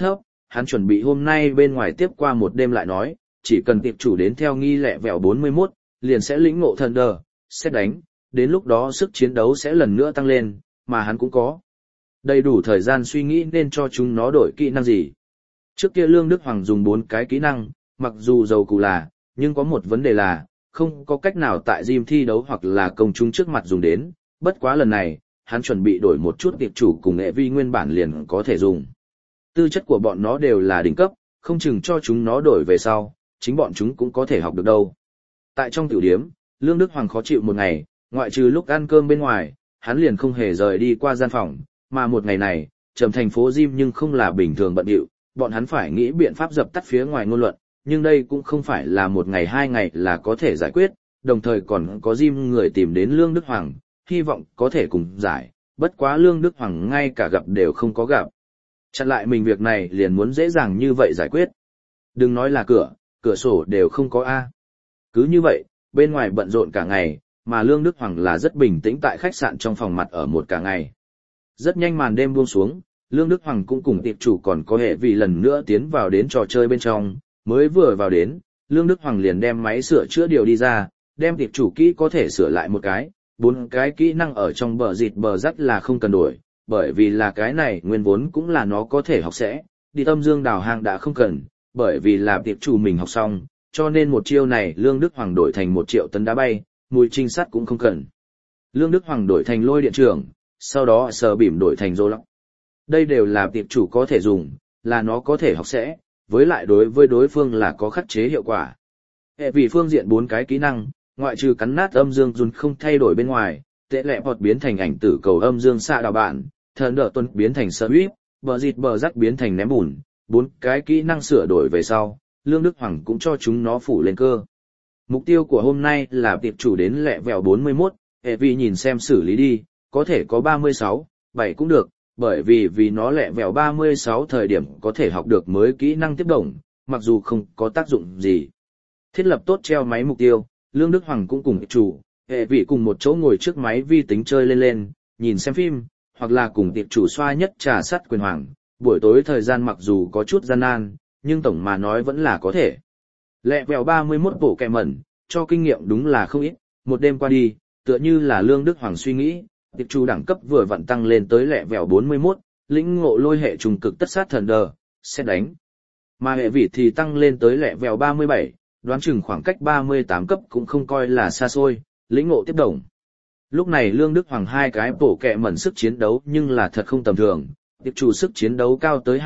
hắn chuẩn bị hôm nay bên ngoài tiếp qua một đêm lại nói, chỉ cần tiệp chủ đến theo nghi lẹ vẹo 41, liền sẽ lĩnh ngộ thần đờ, xét đánh, đến lúc đó sức chiến đấu sẽ lần nữa tăng lên, mà hắn cũng có đầy đủ thời gian suy nghĩ nên cho chúng nó đổi kỹ năng gì. Trước kia Lương Đức Hoàng dùng 4 cái kỹ năng, mặc dù giàu cụ là, nhưng có một vấn đề là, không có cách nào tại gym thi đấu hoặc là công chúng trước mặt dùng đến, bất quá lần này, hắn chuẩn bị đổi một chút tiệp chủ cùng nghệ vi nguyên bản liền có thể dùng. Tư chất của bọn nó đều là đỉnh cấp, không chừng cho chúng nó đổi về sau, chính bọn chúng cũng có thể học được đâu. Tại trong tiểu điếm, Lương Đức Hoàng khó chịu một ngày, ngoại trừ lúc ăn cơm bên ngoài, hắn liền không hề rời đi qua gian phòng, mà một ngày này, trầm thành phố gym nhưng không là bình thường bận điệu, bọn hắn phải nghĩ biện pháp dập tắt phía ngoài ngôn luận, nhưng đây cũng không phải là một ngày 2 ngày là có thể giải quyết, đồng thời còn có gym người tìm đến Lương Đức Hoàng, hy vọng có thể cùng giải, bất quá Lương Đức Hoàng ngay cả gặp đều không có gặp. Chặn lại mình việc này liền muốn dễ dàng như vậy giải quyết. Đừng nói là cửa sổ đều không có A. Cứ như vậy, bên ngoài bận rộn cả ngày, mà Lương Đức Hoàng là rất bình tĩnh tại khách sạn trong phòng mặt ở một cả ngày. Rất nhanh màn đêm buông xuống, Lương Đức Hoàng cũng cùng tiệp chủ còn có hệ vì lần nữa tiến vào đến trò chơi bên trong, mới vừa vào đến, Lương Đức Hoàng liền đem máy sửa chữa điều đi ra, đem tiệp chủ kỹ có thể sửa lại một cái, 4 cái kỹ năng ở trong bờ dịt bờ rắt là không cần đổi, bởi vì là cái này nguyên vốn cũng là nó có thể học sẽ, đi âm dương đào hang đã không cần, bởi vì là tiệp chủ mình học xong, cho nên một chiêu này Lương Đức Hoàng đổi thành 1 triệu tấn đá bay, mùi trinh sát cũng không cần. Lương Đức Hoàng đổi thành lôi điện trưởng, sau đó sờ bỉm đổi thành rô lóc. Đây đều là tiệp chủ có thể dùng, là nó có thể học sẽ, với lại đối với đối phương là có khắc chế hiệu quả. Hệ vì phương diện 4 cái kỹ năng, ngoại trừ cắn nát âm dương dùn không thay đổi bên ngoài, tệ lẹ bọt biến thành ảnh tử cầu âm dương xạ đào bạn, thần đỡ tuần biến thành sơ huyết, bờ dịt bờ rắc biến thành ném bùn, 4 cái kỹ năng sửa đổi về sau, Lương Đức Hoàng cũng cho chúng nó phủ lên cơ. Mục tiêu của hôm nay là tiệp chủ đến lẹ vẹo 41, hệ vì nhìn xem xử lý đi, có thể có 36, 7 cũng được, bởi vì nó lẹ vẹo 36 thời điểm có thể học được mới kỹ năng tiếp đồng, mặc dù không có tác dụng gì. Thiết lập tốt treo máy mục tiêu, Lương Đức Hoàng cũng cùng chủ, hệ vị cùng một chỗ ngồi trước máy vi tính chơi lên, nhìn xem phim, hoặc là cùng tiệp chủ xoa nhất trà sắt quyền hoàng. Buổi tối thời gian mặc dù có chút gian nan, nhưng tổng mà nói vẫn là có thể. Lẹ vẹo 31 bộ kẹ mẩn, cho kinh nghiệm đúng là không ít, một đêm qua đi, tựa như là Lương Đức Hoàng suy nghĩ, tiệp chủ đẳng cấp vừa vặn tăng lên tới lẹ vẹo 41, lĩnh ngộ lôi hệ trùng cực tất sát thần đờ, xét đánh. Mà hệ vị thì tăng lên tới lẹ vẹo 37, đoán chừng khoảng cách 38 cấp cũng không coi là xa xôi, lĩnh ngộ tiếp đồng. Lúc này Lương Đức Hoàng 2 cái bổ kẹ mẩn sức chiến đấu nhưng là thật không tầm thường, tiệp chủ sức chiến đấu cao tới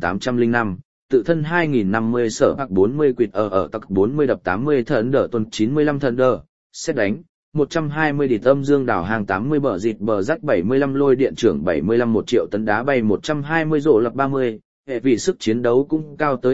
2805, tự thân 2050 sở hoặc 40 quỵt ở tắc 40 đập 80 thần đỡ tuần 95 thần đỡ, xét đánh, 120 địch âm dương đảo hàng 80 bờ dịt bờ rắc 75 lôi điện trưởng 75 1 triệu tấn đá bay 120 rổ lập 30, hệ vị sức chiến đấu cũng cao tới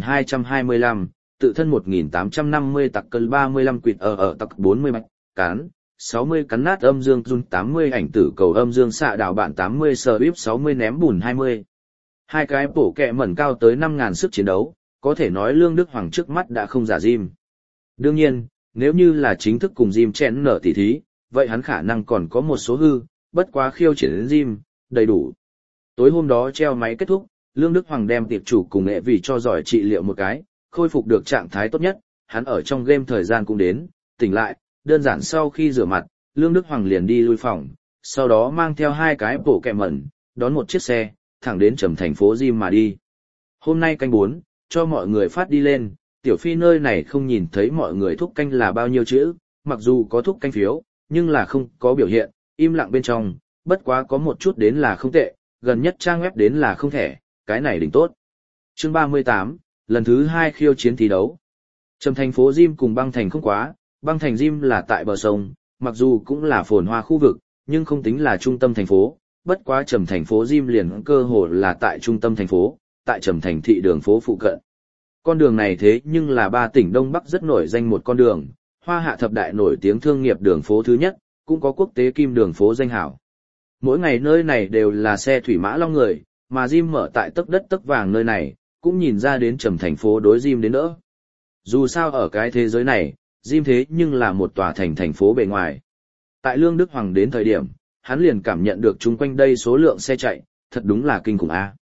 2225, tự thân 1850 tặc cân 35 quỵt ở tặc 40 mạch, cán, 60 cắn nát âm dương run 80 ảnh tử cầu âm dương xạ đảo bạn 80 sờ íp 60 ném bùn 20. 2 cái bổ kẹ mẩn cao tới 5.000 sức chiến đấu, có thể nói Lương Đức Hoàng trước mắt đã không giả gym. Đương nhiên, nếu như là chính thức cùng gym chén nở tỉ thí, vậy hắn khả năng còn có một số hư, bất quá khiêu triển đến gym, đầy đủ. Tối hôm đó treo máy kết thúc, Lương Đức Hoàng đem tiệp chủ cùng nghệ vì cho giỏi trị liệu một cái, khôi phục được trạng thái tốt nhất, hắn ở trong game thời gian cũng đến, tỉnh lại, đơn giản sau khi rửa mặt, Lương Đức Hoàng liền đi lui phòng, sau đó mang theo 2 cái bộ kẹ mẩn, đón một chiếc xe, thẳng đến trầm thành phố gym mà đi. Hôm nay canh 4, cho mọi người phát đi lên, tiểu phi nơi này không nhìn thấy mọi người thúc canh là bao nhiêu chữ, mặc dù có thúc canh phiếu, nhưng là không có biểu hiện, im lặng bên trong, bất quá có một chút đến là không tệ, gần nhất trang web đến là không thể, cái này đỉnh tốt. Chương 38, lần thứ 2 khiêu chiến thi đấu. Trầm thành phố gym cùng băng thành không quá, băng thành gym là tại bờ sông, mặc dù cũng là phồn hoa khu vực, nhưng không tính là trung tâm thành phố, bất quá trầm thành phố gym liền cơ hồ là tại trung tâm thành phố, tại trầm thành thị đường phố phụ cận. Con đường này thế nhưng là 3 tỉnh Đông Bắc rất nổi danh một con đường, Hoa Hạ thập đại nổi tiếng thương nghiệp đường phố thứ nhất, cũng có quốc tế kim đường phố danh hảo. Mỗi ngày nơi này đều là xe thủy mã long người, mà gym mở tại tấc đất tấc vàng nơi này, cũng nhìn ra đến trầm thành phố đối gym đến nữa. Dù sao ở cái thế giới này, gym thế nhưng là một tòa thành phố bề ngoài. Tại Lương Đức Hoàng đến thời điểm, hắn liền cảm nhận được chung quanh đây số lượng xe chạy, thật đúng là kinh khủng a.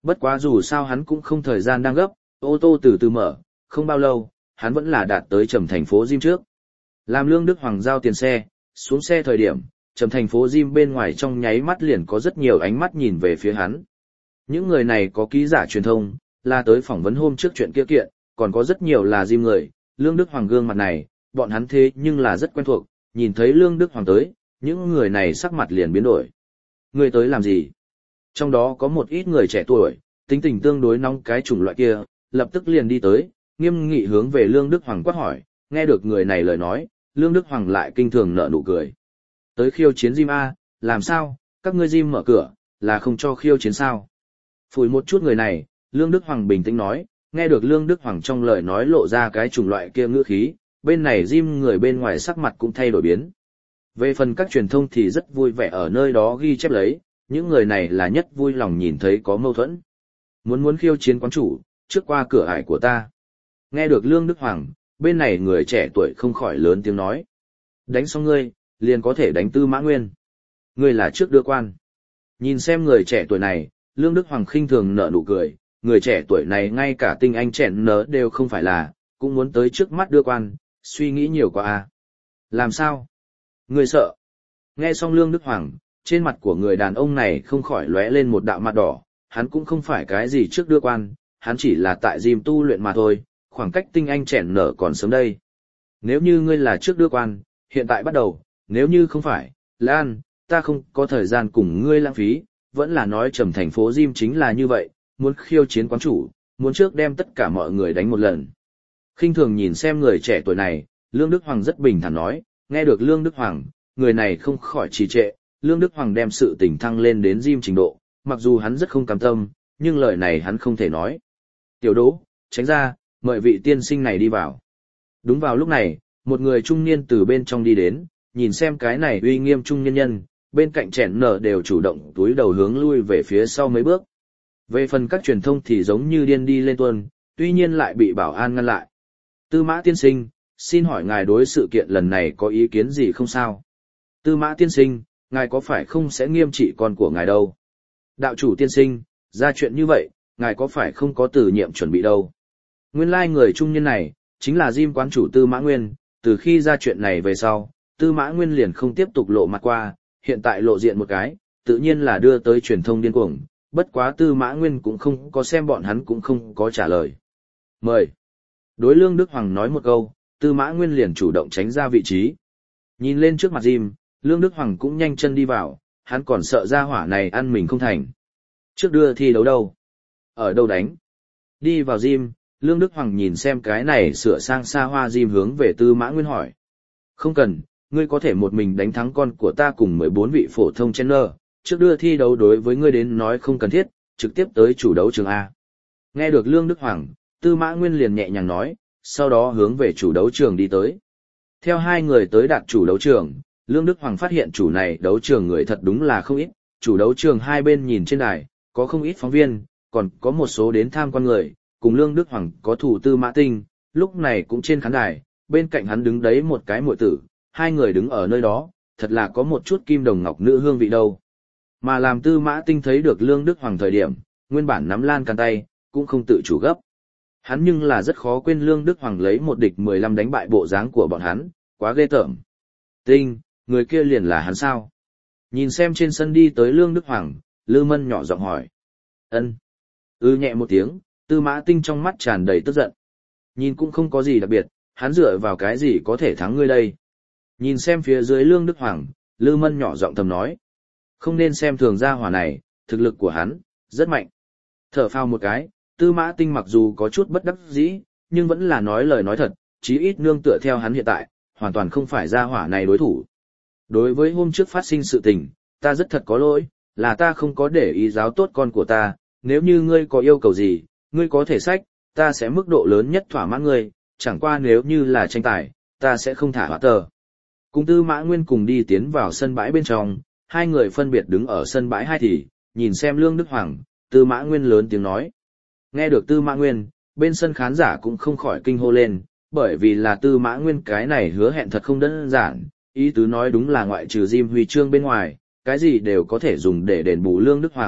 Bất quá dù sao hắn cũng không thời gian đang gấp, ô tô từ từ mở, không bao lâu, hắn vẫn là đạt tới trầm thành phố Diêm trước. Làm Lương Đức Hoàng giao tiền xe, xuống xe thời điểm, trầm thành phố Diêm bên ngoài trong nháy mắt liền có rất nhiều ánh mắt nhìn về phía hắn. Những người này có ký giả truyền thông, là tới phỏng vấn hôm trước chuyện kia kiện, còn có rất nhiều là Diêm người, Lương Đức Hoàng gương mặt này, bọn hắn thế nhưng là rất quen thuộc, nhìn thấy Lương Đức Hoàng tới, những người này sắc mặt liền biến đổi. Người tới làm gì? Trong đó có một ít người trẻ tuổi, tính tình tương đối nóng cái chủng loại kia, lập tức liền đi tới, nghiêm nghị hướng về Lương Đức Hoàng quát hỏi, nghe được người này lời nói, Lương Đức Hoàng lại kinh thường nở nụ cười. Tới khiêu chiến Diêm A, làm sao, các ngươi Diêm mở cửa, là không cho khiêu chiến sao? Phủi một chút người này, Lương Đức Hoàng bình tĩnh nói, nghe được Lương Đức Hoàng trong lời nói lộ ra cái chủng loại kia ngữ khí, bên này Diêm người bên ngoài sắc mặt cũng thay đổi biến. Về phần các truyền thông thì rất vui vẻ ở nơi đó ghi chép lấy, những người này là nhất vui lòng nhìn thấy có mâu thuẫn. Muốn khiêu chiến quán chủ, trước qua cửa ải của ta. Nghe được Lương Đức Hoàng, bên này người trẻ tuổi không khỏi lớn tiếng nói. Đánh xong ngươi, liền có thể đánh Tư Mã Nguyên. Ngươi là trước đưa quan. Nhìn xem người trẻ tuổi này, Lương Đức Hoàng khinh thường nở nụ cười, người trẻ tuổi này ngay cả tinh anh chẹn nớ đều không phải là, cũng muốn tới trước mắt đưa quan, suy nghĩ nhiều quá à. Làm sao? Ngươi sợ. Nghe xong Lương Đức Hoàng, trên mặt của người đàn ông này không khỏi lóe lên một đạo mặt đỏ, hắn cũng không phải cái gì trước đưa quan, hắn chỉ là tại Diêm tu luyện mà thôi, khoảng cách tinh anh chẹn nở còn sớm đây. Nếu như ngươi là trước đưa quan, hiện tại bắt đầu, nếu như không phải, Lan, ta không có thời gian cùng ngươi lãng phí, vẫn là nói trầm thành phố Diêm chính là như vậy, muốn khiêu chiến quán chủ, muốn trước đem tất cả mọi người đánh một lần. Khinh thường nhìn xem người trẻ tuổi này, Lương Đức Hoàng rất bình thản nói, nghe được Lương Đức Hoàng, người này không khỏi trì trệ, Lương Đức Hoàng đem sự tình thăng lên đến Diêm trình độ, mặc dù hắn rất không cam tâm, nhưng lời này hắn không thể nói. Tiểu Đỗ, tránh ra, mời vị tiên sinh này đi vào. Đúng vào lúc này, một người trung niên từ bên trong đi đến, nhìn xem cái này uy nghiêm trung niên nhân, bên cạnh chèn nở đều chủ động túi đầu hướng lui về phía sau mấy bước. Về phần các truyền thông thì giống như điên đi lên tuần, tuy nhiên lại bị bảo an ngăn lại. Tư Mã tiên sinh, xin hỏi ngài đối sự kiện lần này có ý kiến gì không sao? Tư Mã tiên sinh, ngài có phải không sẽ nghiêm trị con của ngài đâu? Đạo chủ tiên sinh, ra chuyện như vậy, ngài có phải không có từ nhiệm chuẩn bị đâu? Nguyên lai người trung niên này, chính là Diêm quán chủ Tư Mã Nguyên, từ khi ra chuyện này về sau, Tư Mã Nguyên liền không tiếp tục lộ mặt qua, hiện tại lộ diện một cái, tự nhiên là đưa tới truyền thông điên cuồng, bất quá Tư Mã Nguyên cũng không có xem bọn hắn cũng không có trả lời. Mời. Đối Lương Đức Hoàng nói một câu, Tư Mã Nguyên liền chủ động tránh ra vị trí. Nhìn lên trước mặt Diêm, Lương Đức Hoàng cũng nhanh chân đi vào, hắn còn sợ ra hỏa này ăn mình không thành. Trước đưa thi đấu đâu? Ở đâu đánh? Đi vào Diêm, Lương Đức Hoàng nhìn xem cái này sửa sang xa hoa Diêm hướng về Tư Mã Nguyên hỏi. Không cần, ngươi có thể một mình đánh thắng con của ta cùng 14 vị phổ thông trainer, trước đưa thi đấu đối với ngươi đến nói không cần thiết, trực tiếp tới chủ đấu trường A. Nghe được Lương Đức Hoàng, Tư Mã Nguyên liền nhẹ nhàng nói, sau đó hướng về chủ đấu trường đi tới. Theo hai người tới đạt chủ đấu trường, Lương Đức Hoàng phát hiện chủ này đấu trường người thật đúng là không ít, chủ đấu trường hai bên nhìn trên đài, có không ít phóng viên, còn có một số đến tham quan người, cùng Lương Đức Hoàng có thủ Tư Mã Tinh, lúc này cũng trên khán đài, bên cạnh hắn đứng đấy một cái muội tử, hai người đứng ở nơi đó, thật là có một chút kim đồng ngọc nữ hương vị đâu. Mà làm Tư Mã Tinh thấy được Lương Đức Hoàng thời điểm, nguyên bản nắm lan can tay, cũng không tự chủ gấp. Hắn nhưng là rất khó quên Lương Đức Hoàng lấy một địch 15 đánh bại bộ dáng của bọn hắn, quá ghê tởm. Tinh, người kia liền là hắn sao? Nhìn xem trên sân đi tới Lương Đức Hoàng, Lư Mân nhỏ giọng hỏi. Ân. Nhẹ một tiếng, Tư Mã Tinh trong mắt tràn đầy tức giận. Nhìn cũng không có gì đặc biệt, hắn dựa vào cái gì có thể thắng ngươi đây? Nhìn xem phía dưới Lương Đức Hoàng, Lư Mân nhỏ giọng thầm nói. Không nên xem thường gia hỏa này, thực lực của hắn, rất mạnh. Thở phào một cái, Tư Mã Tinh mặc dù có chút bất đắc dĩ, nhưng vẫn là nói lời nói thật, chí ít nương tựa theo hắn hiện tại, hoàn toàn không phải gia hỏa này đối thủ. Đối với hôm trước phát sinh sự tình, ta rất thật có lỗi, là ta không có để ý giáo tốt con của ta, nếu như ngươi có yêu cầu gì, ngươi có thể sách, ta sẽ mức độ lớn nhất thỏa mãn ngươi, chẳng qua nếu như là tranh tài, ta sẽ không thả hỏa tờ. Cùng Tư Mã Nguyên cùng đi tiến vào sân bãi bên trong, hai người phân biệt đứng ở sân bãi hai thì, nhìn xem Lương Đức Hoàng, Tư Mã Nguyên lớn tiếng nói. Nghe được Tư Mã Nguyên, bên sân khán giả cũng không khỏi kinh hô lên, bởi vì là Tư Mã Nguyên cái này hứa hẹn thật không đơn giản, ý tứ nói đúng là ngoại trừ Diêm huy chương bên ngoài, cái gì đều có thể dùng để đền bù Lương Đức Hoàng,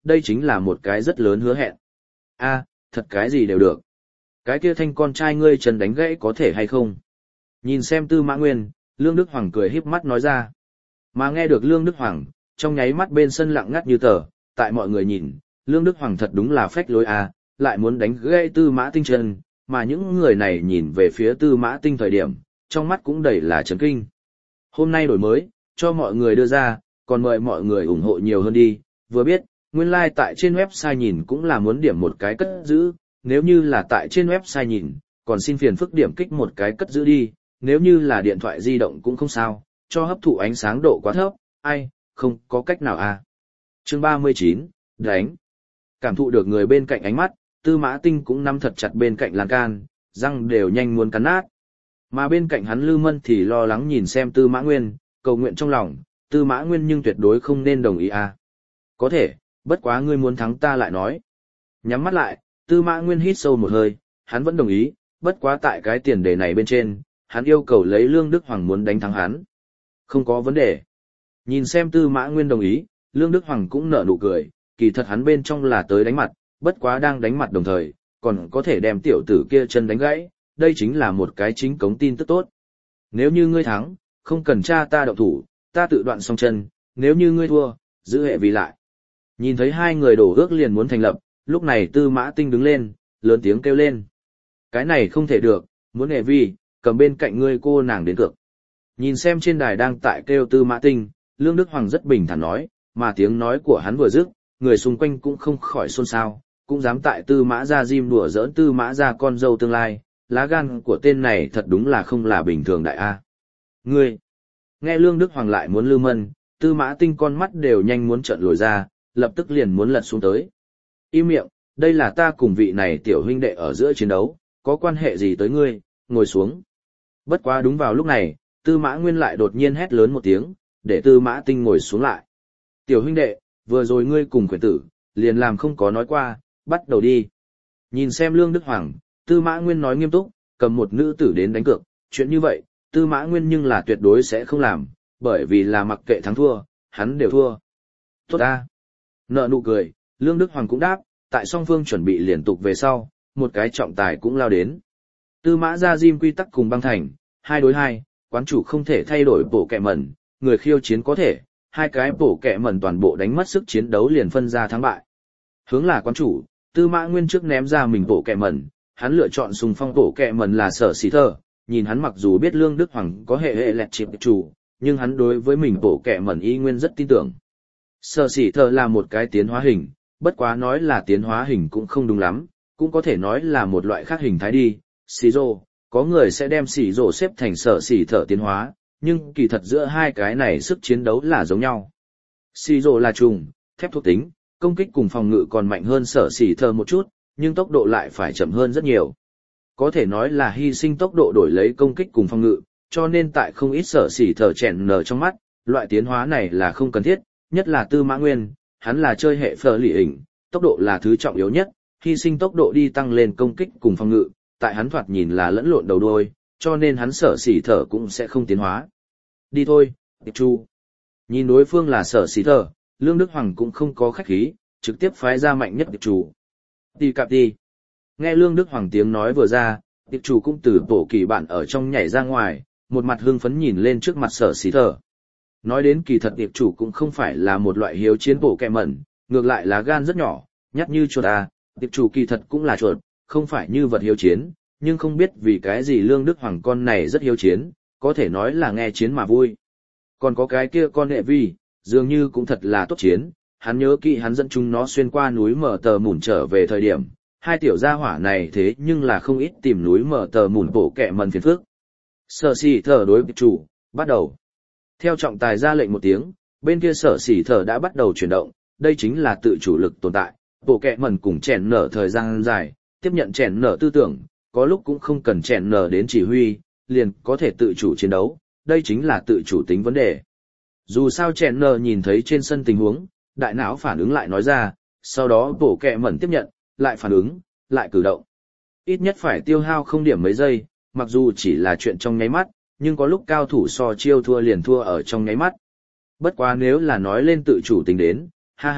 đây chính là một cái rất lớn hứa hẹn. A, thật cái gì đều được. Cái kia thanh con trai ngươi chân đánh gãy có thể hay không? Nhìn xem Tư Mã Nguyên, Lương Đức Hoàng cười híp mắt nói ra. Mà nghe được Lương Đức Hoàng, trong nháy mắt bên sân lặng ngắt như tờ, tại mọi người nhìn, Lương Đức Hoàng thật đúng là phách lối a, lại muốn đánh gãy Tư Mã Tinh chân, mà những người này nhìn về phía Tư Mã Tinh thời điểm, trong mắt cũng đầy là chấn kinh. Hôm nay đổi mới, cho mọi người đưa ra, còn mời mọi người ủng hộ nhiều hơn đi, vừa biết, nguyên lai like tại trên website nhìn cũng là muốn điểm một cái cất giữ, nếu như là tại trên website nhìn, còn xin phiền phức điểm kích một cái cất giữ đi, nếu như là điện thoại di động cũng không sao, cho hấp thụ ánh sáng độ quá thấp, ai, không có cách nào à. Chương 39, đánh. Cảm thụ được người bên cạnh ánh mắt, Tư Mã Tinh cũng nắm thật chặt bên cạnh lan can, răng đều nhanh muốn cắn nát. Mà bên cạnh hắn Lư Mân thì lo lắng nhìn xem Tư Mã Nguyên, cầu nguyện trong lòng, Tư Mã Nguyên nhưng tuyệt đối không nên đồng ý à. Có thể, bất quá ngươi muốn thắng ta lại nói. Nhắm mắt lại, Tư Mã Nguyên hít sâu một hơi, hắn vẫn đồng ý, bất quá tại cái tiền đề này bên trên, hắn yêu cầu lấy Lương Đức Hoàng muốn đánh thắng hắn. Không có vấn đề. Nhìn xem Tư Mã Nguyên đồng ý, Lương Đức Hoàng cũng nở nụ cười, kỳ thật hắn bên trong là tới đánh mặt, bất quá đang đánh mặt đồng thời, còn có thể đem tiểu tử kia chân đánh gãy, đây chính là một cái chính cống tin tức tốt. Nếu như ngươi thắng, không cần cha ta động thủ, ta tự đoạn xong chân, nếu như ngươi thua, giữ hệ vì lại. Nhìn thấy hai người đổ ước liền muốn thành lập, lúc này Tư Mã Tinh đứng lên, lớn tiếng kêu lên. Cái này không thể được, muốn hệ vi, cầm bên cạnh ngươi cô nàng đến cược. Nhìn xem trên đài đang tại kêu Tư Mã Tinh, Lương Đức Hoàng rất bình thản nói, mà tiếng nói của hắn vừa dứt, người xung quanh cũng không khỏi xôn xao, cũng dám tại Tư Mã gia diêm đùa giỡn Tư Mã gia con dâu tương lai, lá gan của tên này thật đúng là không là bình thường đại a. Ngươi, nghe Lương Đức Hoàng lại muốn Lưu Mân, Tư Mã Tinh con mắt đều nhanh muốn trợn lồi ra, lập tức liền muốn lật xuống tới. Im miệng, đây là ta cùng vị này tiểu huynh đệ ở giữa chiến đấu, có quan hệ gì tới ngươi, ngồi xuống. Bất quá đúng vào lúc này, Tư Mã Nguyên lại đột nhiên hét lớn một tiếng, để Tư Mã Tinh ngồi xuống lại. Tiểu huynh đệ, vừa rồi ngươi cùng khuyển tử, liền làm không có nói qua, bắt đầu đi. Nhìn xem Lương Đức Hoàng, Tư Mã Nguyên nói nghiêm túc, cầm một nữ tử đến đánh cược, chuyện như vậy, Tư Mã Nguyên nhưng là tuyệt đối sẽ không làm, bởi vì là mặc kệ thắng thua, hắn đều thua. Tốt ta. Nợ nụ cười, Lương Đức Hoàng cũng đáp, tại song phương chuẩn bị liên tục về sau, một cái trọng tài cũng lao đến. Tư Mã gia diêm quy tắc cùng băng thành, 2 đối 2, quán chủ không thể thay đổi bộ kẹ mẩn, người khiêu chiến có thể, hai cái bộ kẹ mẩn toàn bộ đánh mất sức chiến đấu liền phân ra thắng bại. Hướng là quán chủ, Tư Mã Nguyên trước ném ra mình bộ kẹ mẩn, hắn lựa chọn xung phong bộ kẹ mẩn là Sở Sĩ Thơ, nhìn hắn mặc dù biết Lương Đức Hoàng có hệ lẹt chịp chủ, nhưng hắn đối với mình bộ kẹ mẩn y nguyên rất tin tưởng. Sở Sĩ Thơ là một cái tiến hóa hình, bất quá nói là tiến hóa hình cũng không đúng lắm, cũng có thể nói là một loại khác hình thái đi. Sĩ Dô, có người sẽ đem Sĩ Dô xếp thành Sở Sĩ Thơ tiến hóa, nhưng kỳ thật giữa hai cái này sức chiến đấu là giống nhau. Sĩ Dô là trùng, thép thuộc tính, công kích cùng phòng ngự còn mạnh hơn Sở Sĩ Thơ một chút, nhưng tốc độ lại phải chậm hơn rất nhiều. Có thể nói là hy sinh tốc độ đổi lấy công kích cùng phòng ngự, cho nên tại không ít Sở Sĩ Thơ chèn nở trong mắt, loại tiến hóa này là không cần thiết, nhất là Tư Mã Nguyên, hắn là chơi hệ phở lì ỉnh, tốc độ là thứ trọng yếu nhất, hy sinh tốc độ đi tăng lên công kích cùng phòng ngự, tại hắn thoạt nhìn là lẫn lộn đầu đuôi, cho nên hắn Sở Sĩ Thơ cũng sẽ không tiến hóa. Đi thôi, Tiệp Chu. Nhìn đối phương là Sở Sĩ Thơ, Lương Đức Hoàng cũng không có khách khí, trực tiếp phái ra mạnh nhất Tiệp Chu. Đi cạp đi. Nghe Lương Đức Hoàng tiếng nói vừa ra, Tiệp Chu cũng từ tổ kỳ bạn ở trong nhảy ra ngoài, một mặt hưng phấn nhìn lên trước mặt Sở Sĩ Thơ. Nói đến kỳ thật Tiệp Chu cũng không phải là một loại hiếu chiến bộ kẹ mẩn, ngược lại là gan rất nhỏ, nhát như chuột à, Tiệp Chu kỳ thật cũng là chuột, không phải như vật hiếu chiến, nhưng không biết vì cái gì Lương Đức Hoàng con này rất hiếu chiến, có thể nói là nghe chiến mà vui. Còn có cái kia con hệ vi, dường như cũng thật là tốt chiến, hắn nhớ kỹ hắn dẫn chúng nó xuyên qua núi mở tờ mủn trở về thời điểm, hai tiểu gia hỏa này thế nhưng là không ít tìm núi mở tờ mủn bổ kẹ mần phiền phức. Sở Sĩ Thơ đối Tiệp Chu, bắt đầu. Theo trọng tài ra lệnh một tiếng, bên kia Sở Sĩ Thơ đã bắt đầu chuyển động, đây chính là tự chủ lực tồn tại, bộ kẹ mần cùng chèn nở thời gian dài, tiếp nhận chèn nở tư tưởng, có lúc cũng không cần chèn nở đến chỉ huy, liền có thể tự chủ chiến đấu, đây chính là tự chủ tính vấn đề. Dù sao chèn nở nhìn thấy trên sân tình huống, đại não phản ứng lại nói ra, sau đó bộ kẹ mẩn tiếp nhận, lại phản ứng, lại cử động. Ít nhất phải tiêu hao không điểm mấy giây, mặc dù chỉ là chuyện trong nháy mắt, nhưng có lúc cao thủ so chiêu thua liền thua ở trong nháy mắt. Bất quá nếu là nói lên tự chủ tính đến, ha ha,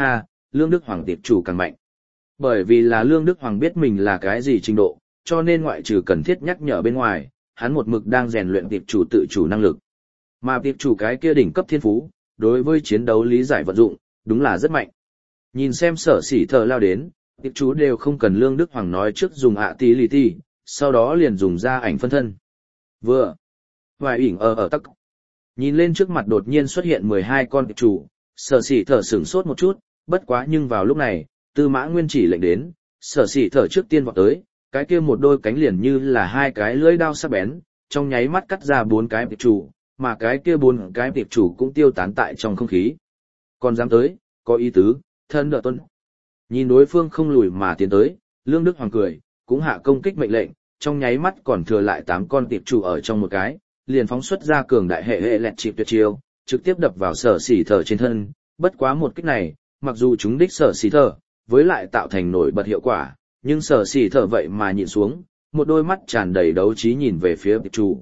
Lương Đức Hoàng tiệp chủ càng mạnh. Bởi vì là Lương Đức Hoàng biết mình là cái gì trình độ, cho nên ngoại trừ cần thiết nhắc nhở bên ngoài, hắn một mực đang rèn luyện tiệp chủ tự chủ năng lực. Mà tiệp chủ cái kia đỉnh cấp thiên phú, đối với chiến đấu lý giải vận dụng, đúng là rất mạnh. Nhìn xem Sở Sĩ Thở lao đến, tiệp chủ đều không cần Lương Đức Hoàng nói trước dùng ạ tí lì ti, sau đó liền dùng ra ảnh phân thân. Vừa, vài ỉn ở tắc. Nhìn lên trước mặt đột nhiên xuất hiện 12 con tiệp chủ, Sở Sĩ Thở sửng sốt một chút, bất quá nhưng vào lúc này, Tư Mã Nguyên chỉ lệnh đến, Sở Sĩ Thở trước tiên vọt tới, cái kia một đôi cánh liền như là hai cái lưỡi đao sắc bén, trong nháy mắt cắt ra 4 cái tiệp chủ, mà cái kia 4 cái tiệp chủ cũng tiêu tán tại trong không khí. Còn dám tới, có ý tứ, thân đỡ tuân. Nhìn đối phương không lùi mà tiến tới, Lương Đức Hoàng cười, cũng hạ công kích mệnh lệnh, trong nháy mắt còn thừa lại 8 con tiệp chủ ở trong một cái, liền phóng xuất ra cường đại hệ lẹt chịp tuyệt chiêu, trực tiếp đập vào Sở Sĩ Thở trên thân, bất quá một kích này, mặc dù chúng đích Sở Sĩ Thở, với lại tạo thành nổi bật hiệu quả, nhưng Sở Sĩ Thở vậy mà nhìn xuống, một đôi mắt tràn đầy đấu trí nhìn về phía tiệp chủ.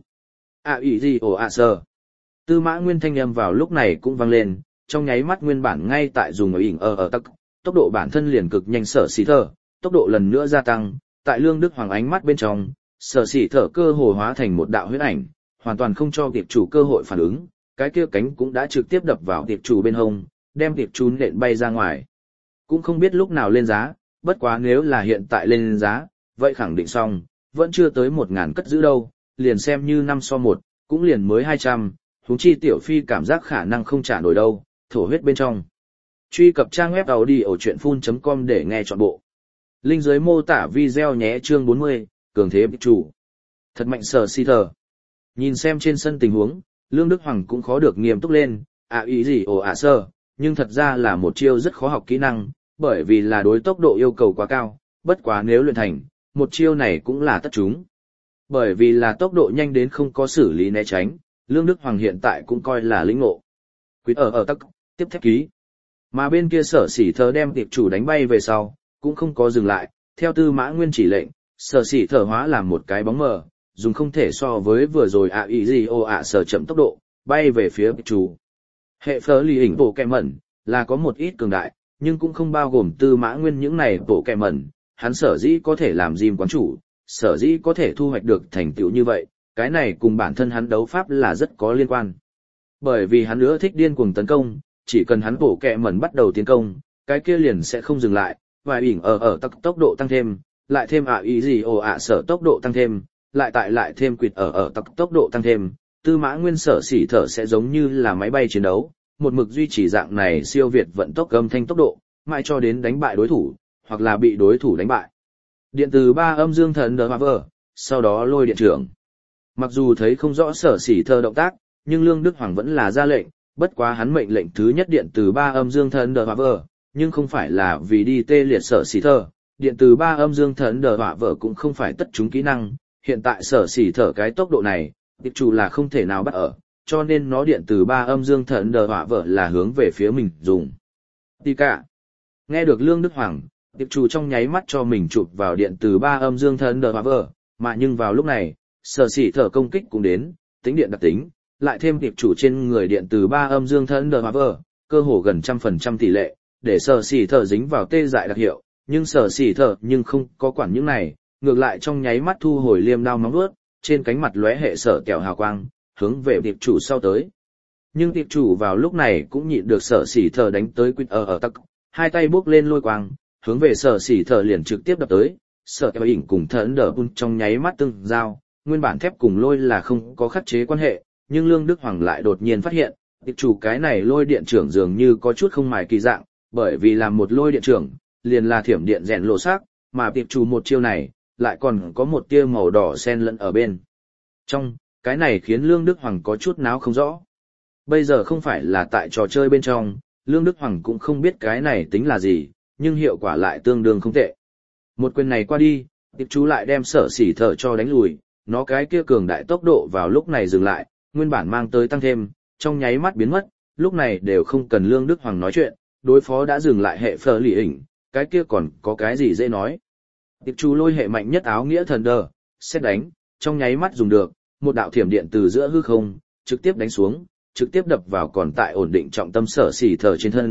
Ý gì ồ sơ. Tư Mã Nguyên thanh âm vào lúc này cũng vang lên, trong nháy mắt nguyên bản ngay tại dùng ở tắc, tốc độ bản thân liền cực nhanh Sở Sĩ Thở, tốc độ lần nữa gia tăng, tại Lương Đức Hoàng ánh mắt bên trong, Sở Sĩ Thở cơ hồ hóa thành một đạo huyễn ảnh, hoàn toàn không cho tiệp chủ cơ hội phản ứng, cái kia cánh cũng đã trực tiếp đập vào tiệp chủ bên hông, đem tiệp chủ nện bay ra ngoài. Cũng không biết lúc nào lên giá, bất quá nếu là hiện tại lên giá, vậy khẳng định xong, vẫn chưa tới 1000 cất giữ đâu, liền xem như 5-1, cũng liền mới 200, huống chi tiểu phi cảm giác khả năng không trả nổi đâu, thổ huyết bên trong. Truy cập trang web audiochuyenphun.com để nghe trọn bộ. Link dưới mô tả video nhé. Chương 40, cường thế tiệp chủ. Thật mạnh Sở Sĩ Thở. Nhìn xem trên sân tình huống, Lương Đức Hoàng cũng khó được nghiêm túc lên, ý gì sơ, nhưng thật ra là một chiêu rất khó học kỹ năng, bởi vì là đối tốc độ yêu cầu quá cao, bất quá nếu luyện thành, một chiêu này cũng là tất chúng. Bởi vì là tốc độ nhanh đến không có xử lý né tránh, Lương Đức Hoàng hiện tại cũng coi là lĩnh ngộ. Quýt ở tắc, tiếp thép ký. Mà bên kia Sở Sĩ Thở đem tiệp chủ đánh bay về sau, cũng không có dừng lại, theo Tư Mã Nguyên chỉ lệnh, Sở Sĩ Thở hóa làm một cái bóng mờ, dùng không thể so với vừa rồi ý gì sở chậm tốc độ, bay về phía tiệp chủ. Hệ phớ lì hình bộ kẹ mẩn, là có một ít cường đại, nhưng cũng không bao gồm Tư Mã Nguyên những này bộ kẹ mẩn, hắn sở dĩ có thể làm gym quán chủ, sở dĩ có thể thu hoạch được thành tựu như vậy, cái này cùng bản thân hắn đấu pháp là rất có liên quan. Bởi vì hắn nữa thích điên cuồng tấn công, chỉ cần hắn bộ kẹ mẩn bắt đầu tiến công, cái kia liền sẽ không dừng lại, và ỉn ở tốc độ tăng thêm, lại thêm ý gì sở tốc độ tăng thêm, lại thêm quỵt ở tốc độ tăng thêm, Tư Mã Nguyên Sở Sĩ Thở sẽ giống như là máy bay chiến đấu, một mực duy trì dạng này siêu việt vận tốc âm thanh tốc độ, mãi cho đến đánh bại đối thủ, hoặc là bị đối thủ đánh bại. Điện từ 3 âm dương thần đờ vờ, sau đó lôi điện trưởng. Mặc dù thấy không rõ Sở Sĩ Thở động tác, nhưng Lương Đức Hoàng vẫn là ra lệnh, bất quá hắn mệnh lệnh thứ nhất điện từ 3 âm dương thần đờ vờ, nhưng không phải là vì đi tê liệt Sở Sĩ Thở, điện từ 3 âm dương thần đờ vờ cũng không phải tất chúng kỹ năng. Hiện tại Sở Sĩ Thở cái tốc độ này, tiệp chủ là không thể nào bắt ở, cho nên nó điện từ 3 âm dương thần đờ vợ là hướng về phía mình dùng. Tì cả. Nghe được Lương Đức Hoàng, tiệp chủ trong nháy mắt cho mình chụp vào điện từ 3 âm dương thần đờ vợ, mà nhưng vào lúc này, Sở Sĩ Thở công kích cũng đến, tính điện đặc tính, lại thêm tiệp chủ trên người điện từ 3 âm dương thần đờ vợ, cơ hồ gần 100% tỷ lệ, để Sở Sĩ Thở dính vào tê dại đặc hiệu, nhưng Sở Sĩ Thở nhưng không có quản những này. Ngược lại trong nháy mắt thu hồi liêm đao móng vuốt, trên cánh mặt lóe hệ sở kẹo hào quang, hướng về tiệp chủ sau tới. Nhưng tiệp chủ vào lúc này cũng nhịn được Sở Sĩ Thở đánh tới quýt ở tắc, hai tay bước lên lôi quang, hướng về Sở Sĩ Thở liền trực tiếp đập tới. Sở kẹo ỉnh cùng thần đờ bun trong nháy mắt tương giao, nguyên bản thép cùng lôi là không có khắc chế quan hệ, nhưng Lương Đức Hoàng lại đột nhiên phát hiện, tiệp chủ cái này lôi điện trưởng dường như có chút không mài kỳ dạng, bởi vì làm một lôi điện trưởng, liền là thiểm điện rèn lộ sắc, mà tiệp chủ một chiêu này lại còn có một tia màu đỏ xen lẫn ở bên trong, cái này khiến Lương Đức Hoàng có chút náo không rõ. Bây giờ không phải là tại trò chơi bên trong, Lương Đức Hoàng cũng không biết cái này tính là gì, nhưng hiệu quả lại tương đương không tệ. Một quyền này qua đi, tiệp chú lại đem Sở Sĩ Thở cho đánh lùi, nó cái kia cường đại tốc độ vào lúc này dừng lại, nguyên bản mang tới tăng thêm, trong nháy mắt biến mất, lúc này đều không cần Lương Đức Hoàng nói chuyện, đối phó đã dừng lại hệ phở lì ỉnh, cái kia còn có cái gì dễ nói. Tiệp chủ lôi hệ mạnh nhất áo nghĩa thần đờ, xét đánh, trong nháy mắt dùng được, một đạo thiểm điện từ giữa hư không, trực tiếp đánh xuống, trực tiếp đập vào còn tại ổn định trọng tâm Sở Sĩ Thở trên thân,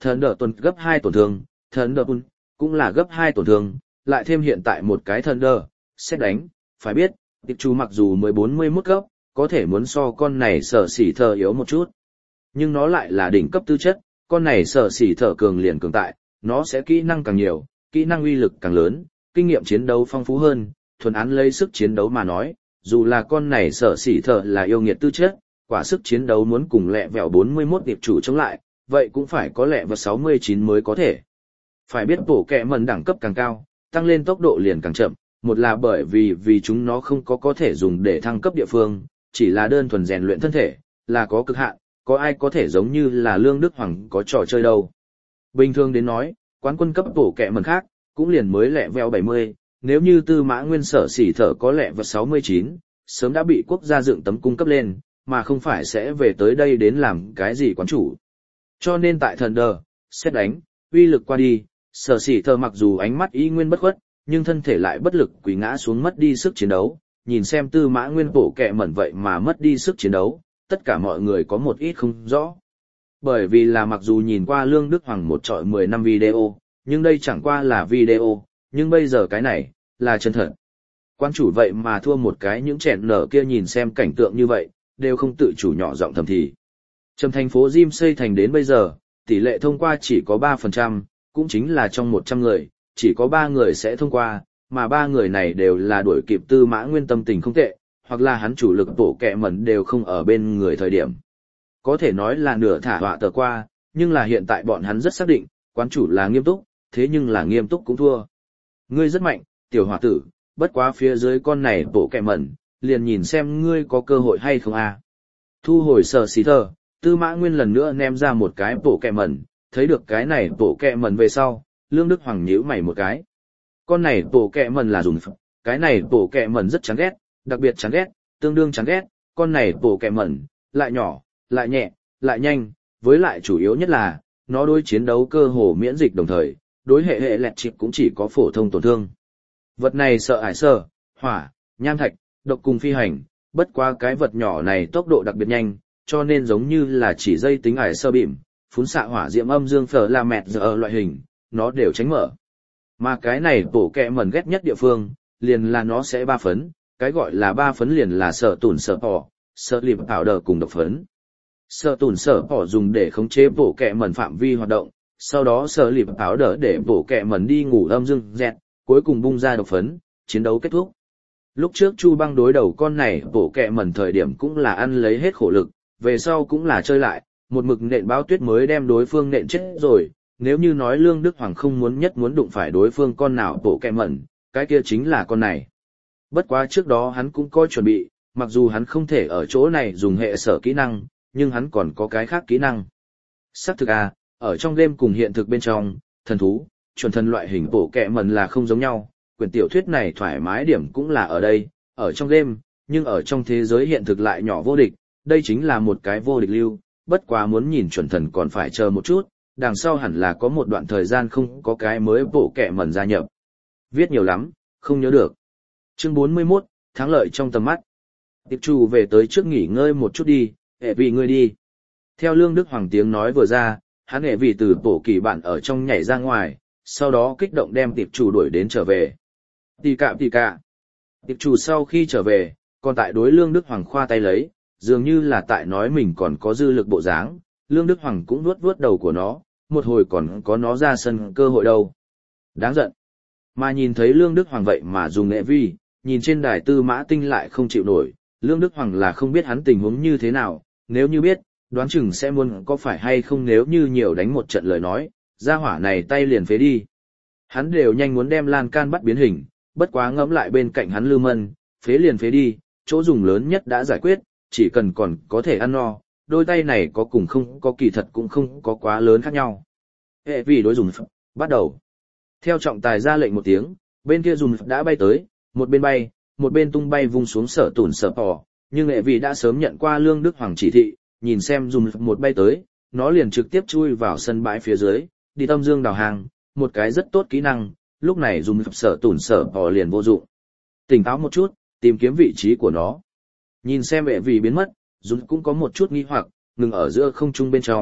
Thần đỡ tuần gấp 2 tổn thương, thần đỡ cũng là gấp 2 tổn thương, lại thêm hiện tại một cái thần đỡ, xét đánh, phải biết, tiệp chủ mặc dù mới 41 cấp, có thể muốn so con này sở xỉ thờ yếu một chút. Nhưng nó lại là đỉnh cấp tư chất, con này sở xỉ thờ cường liền cường tại, nó sẽ kỹ năng càng nhiều, kỹ năng uy lực càng lớn, kinh nghiệm chiến đấu phong phú hơn, thuần án lấy sức chiến đấu mà nói, dù là con này sở xỉ thờ là yêu nghiệt tư chất, quả sức chiến đấu muốn cùng lẹ vẹo 41 tiệp chủ chống lại, vậy cũng phải có lẹ vào 69 mới có thể. Phải biết bổ kẹ mần đẳng cấp càng cao, tăng lên tốc độ liền càng chậm, một là bởi vì chúng nó không có thể dùng để thăng cấp địa phương, chỉ là đơn thuần rèn luyện thân thể, là có cực hạn, có ai có thể giống như là Lương Đức Hoàng có trò chơi đâu. Bình thường đến nói, quán quân cấp bổ kẹ mần khác, cũng liền mới lẹ vẹo 70, nếu như Tư Mã Nguyên sở xỉ thở có lẹ vào 69, sớm đã bị quốc gia dựng tấm cung cấp lên, mà không phải sẽ về tới đây đến làm cái gì quán chủ. Cho nên tại thần đờ, xét đánh, uy lực qua đi, sở xỉ thở mặc dù ánh mắt y nguyên bất khuất, nhưng thân thể lại bất lực quỳ ngã xuống mất đi sức chiến đấu, nhìn xem Tư Mã Nguyên bổ kẹ mẩn vậy mà mất đi sức chiến đấu, tất cả mọi người có một ít không rõ. Bởi vì là mặc dù nhìn qua Lương Đức Hoàng một trọi 10 năm video, nhưng đây chẳng qua là video, nhưng bây giờ cái này, là chân thật. Quan chủ vậy mà thua một cái những chèn nở kia nhìn xem cảnh tượng như vậy, đều không tự chủ nhỏ giọng thầm thì. Trầm thành phố Gym xây thành đến bây giờ, tỷ lệ thông qua chỉ có 3%, cũng chính là trong 100 người, chỉ có 3 người sẽ thông qua, mà 3 người này đều là đuổi kịp Tư Mã Nguyên tâm tình không tệ, hoặc là hắn chủ lực bổ kẹ mẩn đều không ở bên người thời điểm. Có thể nói là nửa thả họa tờ qua, nhưng là hiện tại bọn hắn rất xác định, quán chủ là nghiêm túc, thế nhưng là nghiêm túc cũng thua. Ngươi rất mạnh, tiểu hòa tử, bất quá phía dưới con này bổ kẹ mẩn, liền nhìn xem ngươi có cơ hội hay không à. Thu hồi sở xí thờ, Tư Mã Nguyên lần nữa ném ra một cái bổ kẹ mẩn, thấy được cái này bổ kẹ mẩn về sau, Lương Đức Hoàng nhíu mày một cái. Con này bổ kẹ mẩn là dùng cái này bổ kẹ mẩn rất chán ghét, đặc biệt chán ghét, tương đương chán ghét, con này bổ kẹ mẩn, lại nhỏ, lại nhẹ, lại nhanh, với lại chủ yếu nhất là, nó đối chiến đấu cơ hồ miễn dịch đồng thời, đối hệ lẹt chịp cũng chỉ có phổ thông tổn thương. Vật này sợ ải sơ, hỏa, nham thạch, độc cùng phi hành, bất qua cái vật nhỏ này tốc độ đặc biệt nhanh, cho nên giống như là chỉ dây tính ải sơ bìm, phún xạ hỏa diệm âm dương phở la mẹt giờ loại hình, nó đều tránh mở. Mà cái này bổ kẹ mẩn ghét nhất địa phương, liền là nó sẽ 3 phấn, cái gọi là 3 phấn liền là sợ tủn sợ bỏ, sợ lịp ảo đờ cùng độc phấn. Sợ tủn sợ bỏ dùng để khống chế bổ kẹ mẩn phạm vi hoạt động, sau đó sợ lịp ảo đờ để bổ kẹ mẩn đi ngủ âm dương dẹt, cuối cùng bung ra độc phấn, chiến đấu kết thúc. Lúc trước Chu Băng đối đầu con này bổ kẹ mẩn thời điểm cũng là ăn lấy hết khổ lực, về sau cũng là chơi lại, một mực nện bao tuyết mới đem đối phương nện chết rồi. Nếu như nói Lương Đức Hoàng không muốn đụng phải đối phương con nào bổ kẹ mẩn, cái kia chính là con này. Bất quá trước đó hắn cũng có chuẩn bị, mặc dù hắn không thể ở chỗ này dùng hệ sở kỹ năng, nhưng hắn còn có cái khác kỹ năng. Xác thực à, ở trong game cùng hiện thực bên trong, thần thú, chuẩn thần loại hình bổ kẹ mẩn là không giống nhau, quyển tiểu thuyết này thoải mái điểm cũng là ở đây, ở trong game, nhưng ở trong thế giới hiện thực lại nhỏ vô địch, đây chính là một cái vô địch lưu, bất quá muốn nhìn chuẩn thần còn phải chờ một chút. Đằng sau hẳn là có một đoạn thời gian không có cái mới bộ kẹ mẩn gia nhập. Viết nhiều lắm, không nhớ được. Chương 41, thắng lợi trong tầm mắt. Tiệp chủ về tới trước nghỉ ngơi một chút đi, hệ vị ngươi đi. Theo Lương Đức Hoàng tiếng nói vừa ra, hắn hệ vị từ bổ kỳ bạn ở trong nhảy ra ngoài, sau đó kích động đem tiệp chủ đuổi đến trở về. Tì cạ. Tiệp chủ sau khi trở về, còn tại đối Lương Đức Hoàng khoa tay lấy, dường như là tại nói mình còn có dư lực bộ dáng. Lương Đức Hoàng cũng vuốt đầu của nó, một hồi còn có nó ra sân cơ hội đâu. Đáng giận. Mà nhìn thấy Lương Đức Hoàng vậy mà dùng nghệ vi, nhìn trên đài Tư Mã Tinh lại không chịu nổi, Lương Đức Hoàng là không biết hắn tình huống như thế nào, nếu như biết, đoán chừng sẽ muốn có phải hay không nếu như nhiều đánh một trận lời nói, ra hỏa này tay liền phế đi. Hắn đều nhanh muốn đem lan can bắt biến hình, bất quá ngẫm lại bên cạnh hắn Lư Mân, phế liền phế đi, chỗ dùng lớn nhất đã giải quyết, chỉ cần còn có thể ăn no. Đôi tay này có cùng không có kỳ thật cũng không có quá lớn khác nhau. Hệ vì đối dùng bắt đầu. Theo trọng tài ra lệnh một tiếng, bên kia dùng đã bay tới, một bên bay, một bên tung bay vung xuống sở tủn sở pò, nhưng hệ vì đã sớm nhận qua Lương Đức Hoàng chỉ thị, nhìn xem dùng một bay tới, nó liền trực tiếp chui vào sân bãi phía dưới, đi tâm dương đào hàng, một cái rất tốt kỹ năng, lúc này dùng sở tủn sở pò liền vô dụng. Tỉnh táo một chút, tìm kiếm vị trí của nó. Nhìn xem hệ vì biến mất, Dũng cũng có một chút nghi hoặc, ngừng ở giữa không trung bên trong,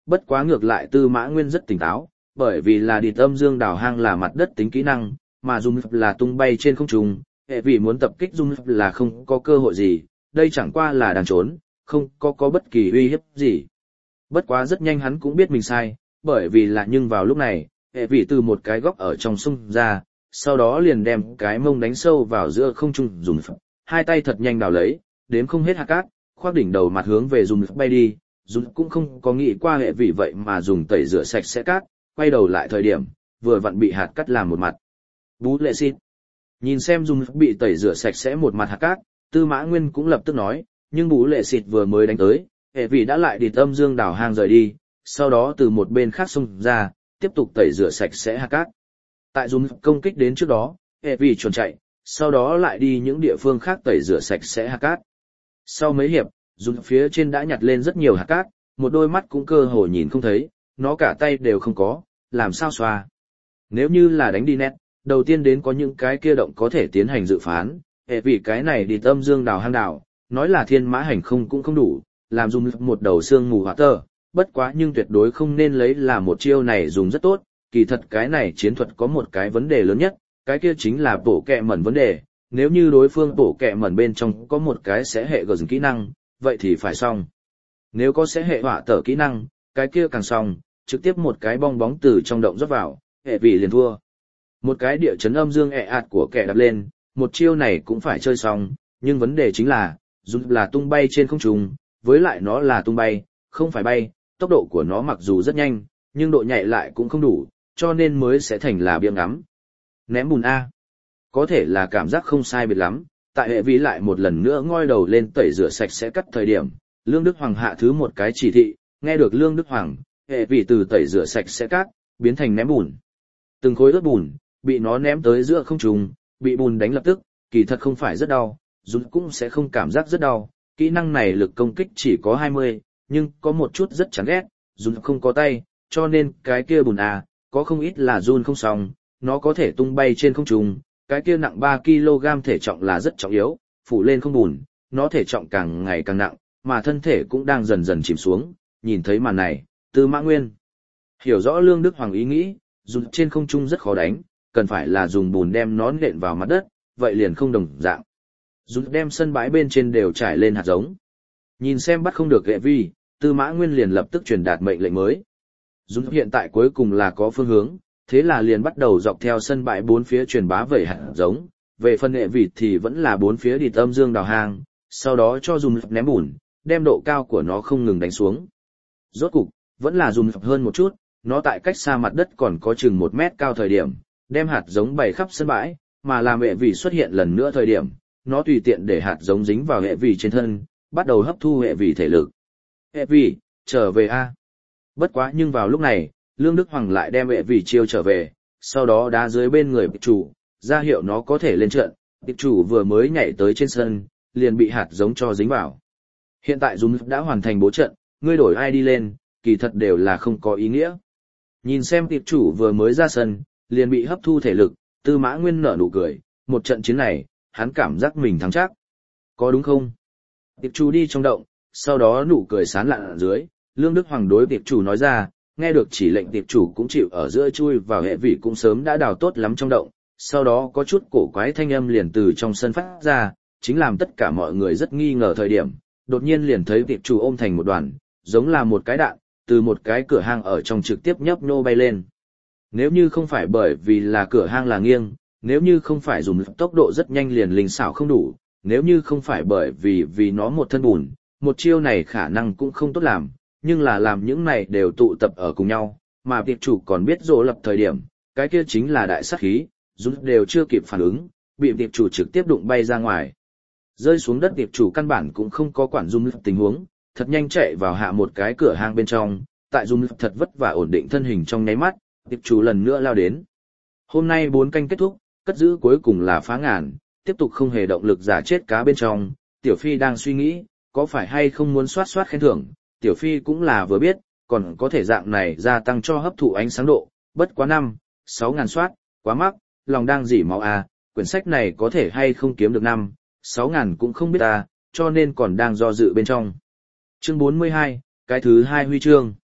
bất quá ngược lại Tư Mã Nguyên rất tỉnh táo, bởi vì là địch âm dương đào hang là mặt đất tính kỹ năng, mà Dung là tung bay trên không trung, hệ vì muốn tập kích Dung là không có cơ hội gì, đây chẳng qua là đang trốn, không có bất kỳ uy hiếp gì. Bất quá rất nhanh hắn cũng biết mình sai, bởi vì là nhưng vào lúc này, hệ vì từ một cái góc ở trong sông ra, sau đó liền đem cái mông đánh sâu vào giữa không trung Dung, hai tay thật nhanh đào lấy, đếm không hết hạt cát, khoác đỉnh đầu mặt hướng về Dung bay đi, Dung cũng không có nghĩ qua hệ vì vậy mà dùng tẩy rửa sạch sẽ cát, quay đầu lại thời điểm, vừa vặn bị hạt cát làm một mặt. Bú lệ xịt. Nhìn xem Dung bị tẩy rửa sạch sẽ một mặt hạt cát, Tư Mã Nguyên cũng lập tức nói, nhưng Bú lệ xịt vừa mới đánh tới, hệ vì đã lại địch âm dương đảo hang rời đi, sau đó từ một bên khác xông ra, tiếp tục tẩy rửa sạch sẽ hạt cát. Tại Dung công kích đến trước đó, hệ vì chuồn chạy, sau đó lại đi những địa phương khác tẩy rửa sạch sẽ hạt cát. Sau mấy hiệp, Dung phía trên đã nhặt lên rất nhiều hạt cát, một đôi mắt cũng cơ hồ nhìn không thấy, nó cả tay đều không có, làm sao xoa. Nếu như là đánh đi nét, đầu tiên đến có những cái kia động có thể tiến hành dự phán, hệ vì cái này đi tâm dương đào hang đào, nói là thiên mã hành không cũng không đủ, làm dùng một đầu xương mù hỏa tơ, bất quá nhưng tuyệt đối không nên lấy là một chiêu này dùng rất tốt, kỳ thật cái này chiến thuật có một cái vấn đề lớn nhất, cái kia chính là bổ kẹ mẩn vấn đề, nếu như đối phương bổ kẹ mẩn bên trong có một cái sẽ hệ gần kỹ năng, vậy thì phải xong. Nếu có sẽ hệ hỏa tở kỹ năng, cái kia càng xong, trực tiếp một cái bong bóng từ trong động rót vào, hệ vị liền thua. Một cái địa chấn âm dương ạt của kẻ đập lên, một chiêu này cũng phải chơi xong, nhưng vấn đề chính là, dùng là tung bay trên không trung, với lại nó là tung bay, không phải bay, tốc độ của nó mặc dù rất nhanh, nhưng độ nhạy lại cũng không đủ, cho nên mới sẽ thành là biếng ngắm. Ném bùn A. Có thể là cảm giác không sai biệt lắm, tại hệ vị lại một lần nữa ngoi đầu lên tẩy rửa sạch sẽ cắt thời điểm, Lương Đức Hoàng hạ thứ một cái chỉ thị, nghe được Lương Đức Hoàng, hệ vị từ tẩy rửa sạch sẽ cắt, biến thành ném bùn. Từng khối ướt bùn, bị nó ném tới giữa không trung, bị bùn đánh lập tức, kỳ thật không phải rất đau, Dung cũng sẽ không cảm giác rất đau, kỹ năng này lực công kích chỉ có 20, nhưng có một chút rất chán ghét, Dung không có tay, cho nên cái kia bùn có không ít là run không xong, nó có thể tung bay trên không trung, cái kia nặng 3 kg thể trọng là rất trọng yếu, phủ lên không bùn, nó thể trọng càng ngày càng nặng, mà thân thể cũng đang dần dần chìm xuống, nhìn thấy màn này, Tư Mã Nguyên hiểu rõ Lương Đức Hoàng ý nghĩ, dùng trên không trung rất khó đánh, cần phải là dùng bùn đem nó nện vào mặt đất, vậy liền không đồng dạng. Dùng đem sân bãi bên trên đều trải lên hạt giống. Nhìn xem bắt không được hệ vi, Tư Mã Nguyên liền lập tức truyền đạt mệnh lệnh mới. Dùng hiện tại cuối cùng là có phương hướng, thế là liền bắt đầu dọc theo sân bãi bốn phía truyền bá vẩy hạt giống, về phần hệ vịt thì vẫn là bốn phía đi âm dương đào hang, sau đó cho dùng ném bùn, đem độ cao của nó không ngừng đánh xuống. Rốt cục, vẫn là dùng hơn một chút, nó tại cách xa mặt đất còn có chừng 1 mét cao thời điểm, đem hạt giống bày khắp sân bãi, mà làm hệ vỉ xuất hiện lần nữa thời điểm, nó tùy tiện để hạt giống dính vào hệ vỉ trên thân, bắt đầu hấp thu hệ vỉ thể lực. Hệ vỉ, trở về a. Bất quá nhưng vào lúc này, Lương Đức Hoàng lại đem hệ vỉ chiêu trở về, sau đó đá dưới bên người tiệp chủ, ra hiệu nó có thể lên trận, tiệp chủ vừa mới nhảy tới trên sân, liền bị hạt giống cho dính vào. Hiện tại Dung đã hoàn thành bố trận, ngươi đổi ai đi lên, kỳ thật đều là không có ý nghĩa. Nhìn xem tiệp chủ vừa mới ra sân, liền bị hấp thu thể lực, Tư Mã Nguyên nở nụ cười, một trận chiến này, hắn cảm giác mình thắng chắc. Có đúng không? Tiệp chủ đi trong động, sau đó nụ cười sán lạn ở dưới, Lương Đức Hoàng đối tiệp chủ nói ra, nghe được chỉ lệnh tiệp chủ cũng chịu ở giữa chui vào hệ vị cũng sớm đã đào tốt lắm trong động, sau đó có chút cổ quái thanh âm liền từ trong sân phát ra, chính làm tất cả mọi người rất nghi ngờ thời điểm, đột nhiên liền thấy tiệp chủ ôm thành một đoàn, giống là một cái đạn, từ một cái cửa hang ở trong trực tiếp nhấp nhô bay lên. Nếu như không phải bởi vì là cửa hang là nghiêng, nếu như không phải dùng tốc độ rất nhanh liền linh xảo không đủ, nếu như không phải bởi vì nó một thân bùn, một chiêu này khả năng cũng không tốt làm, nhưng là làm những này đều tụ tập ở cùng nhau, mà tiệp chủ còn biết dỗ lập thời điểm, cái kia chính là đại sát khí, dùng đều chưa kịp phản ứng, bị tiệp chủ trực tiếp đụng bay ra ngoài. Rơi xuống đất tiệp chủ căn bản cũng không có quản dung tình huống, thật nhanh chạy vào hạ một cái cửa hang bên trong, tại dung thật vất vả ổn định thân hình trong nháy mắt, tiệp chủ lần nữa lao đến. Hôm nay 4 canh kết thúc, cất giữ cuối cùng là phá ngàn, tiếp tục không hề động lực giả chết cá bên trong, Tiểu Phi đang suy nghĩ, có phải hay không muốn soát khen thưởng, Tiểu Phi cũng là vừa biết, còn có thể dạng này gia tăng cho hấp thụ ánh sáng độ, bất quá 6 ngàn soát, quá mắc, lòng đang dỉ máu quyển sách này có thể hay không kiếm được 6 ngàn cũng không biết cho nên còn đang do dự bên trong. Chương 42, cái thứ 2 huy chương.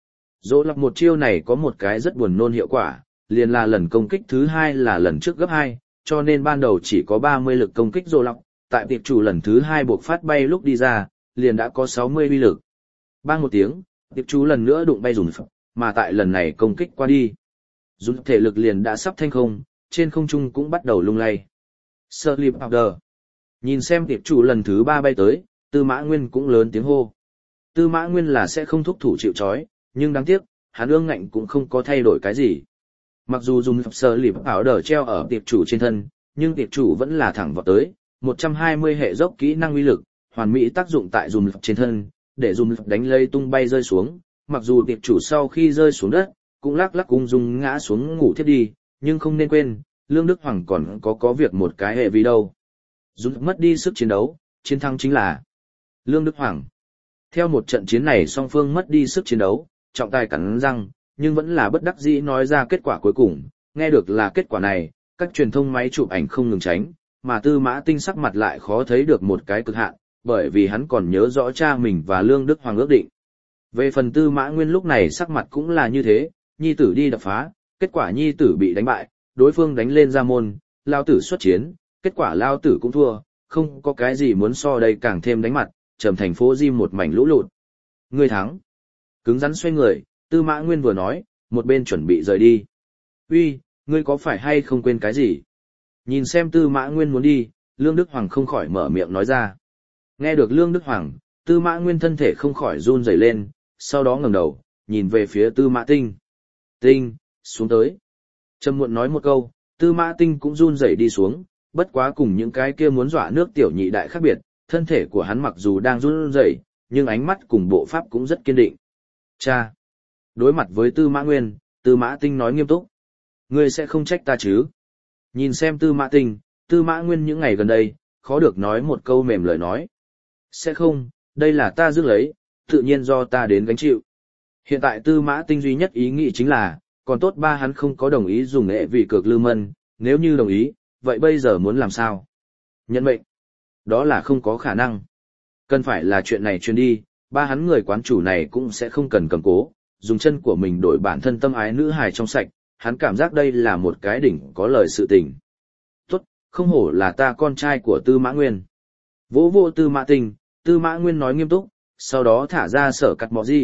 Dỗ lọc một chiêu này có một cái rất buồn nôn hiệu quả, liền là lần công kích thứ hai là lần trước gấp 2, cho nên ban đầu chỉ có 30 lực công kích dỗ lọc, tại tiệp chủ lần thứ 2 buộc phát bay lúc đi ra, liền đã có 60 uy lực. Bang một tiếng, tiệp chủ lần nữa đụng bay dùng mà tại lần này công kích qua đi. Dùng thể lực liền đã sắp thanh không, trên không trung cũng bắt đầu lung lay. Sleep Powder. Nhìn xem tiệp chủ lần thứ 3 bay tới, Tư Mã Nguyên cũng lớn tiếng hô. Tư Mã Nguyên là sẽ không thúc thủ chịu trói, nhưng đáng tiếc, hắn ương ngạnh cũng không có thay đổi cái gì. Mặc dù dùng Sleep Powder treo ở tiệp chủ trên thân, nhưng tiệp chủ vẫn là thẳng vào tới, 120 hệ dốc kỹ năng uy lực, hoàn mỹ tác dụng tại dùng trên thân, để dùng đánh lây tung bay rơi xuống, mặc dù tiệp chủ sau khi rơi xuống đất, cũng lắc lắc ung dung ngã xuống ngủ thiếp đi, nhưng không nên quên, Lương Đức Hoàng còn có việc một cái hệ vì đâu. Dùng mất đi sức chiến đấu, chiến thắng chính là Lương Đức Hoàng. Theo một trận chiến này song phương mất đi sức chiến đấu, trọng tài cắn răng, nhưng vẫn là bất đắc dĩ nói ra kết quả cuối cùng, nghe được là kết quả này, các truyền thông máy chụp ảnh không ngừng tránh, mà Tư Mã Tinh sắc mặt lại khó thấy được một cái cực hạn, bởi vì hắn còn nhớ rõ cha mình và Lương Đức Hoàng ước định. Về phần Tư Mã Nguyên lúc này sắc mặt cũng là như thế, nhi tử đi đập phá, kết quả nhi tử bị đánh bại, đối phương đánh lên ra môn, lao tử xuất chiến, kết quả lao tử cũng thua, không có cái gì muốn so đây càng thêm đánh mặt, trầm thành phố Diêm một mảnh lũ lụt. Ngươi thắng. Cứng rắn xoay người, Tư Mã Nguyên vừa nói, một bên chuẩn bị rời đi. Uy, ngươi có phải hay không quên cái gì? Nhìn xem Tư Mã Nguyên muốn đi, Lương Đức Hoàng không khỏi mở miệng nói ra. Nghe được Lương Đức Hoàng, Tư Mã Nguyên thân thể không khỏi run rẩy lên, sau đó ngẩng đầu, nhìn về phía Tư Mã Tinh. Tinh, xuống tới. Trầm muộn nói một câu, Tư Mã Tinh cũng run rẩy đi xuống, bất quá cùng những cái kia muốn dọa nước tiểu nhị đại khác biệt, thân thể của hắn mặc dù đang run rẩy, nhưng ánh mắt cùng bộ pháp cũng rất kiên định. Cha! Đối mặt với Tư Mã Nguyên, Tư Mã Tinh nói nghiêm túc. Ngươi sẽ không trách ta chứ? Nhìn xem Tư Mã Tinh, Tư Mã Nguyên những ngày gần đây, khó được nói một câu mềm lời nói. Sẽ không, đây là ta rước lấy, tự nhiên do ta đến gánh chịu. Hiện tại Tư Mã Tinh duy nhất ý nghĩ chính là, còn tốt ba hắn không có đồng ý dùng nghệ vị cược Lư Mân, nếu như đồng ý, vậy bây giờ muốn làm sao? Nhận mệnh. Đó là không có khả năng. Cần phải là chuyện này truyền đi, ba hắn người quán chủ này cũng sẽ không cần cầm cố, dùng chân của mình đổi bản thân tâm ái nữ hài trong sạch, hắn cảm giác đây là một cái đỉnh có lời sự tình. Tốt, không hổ là ta con trai của Tư Mã Nguyên. Vỗ vỗ Tư Mã Tinh, Tư Mã Nguyên nói nghiêm túc, sau đó thả ra Sở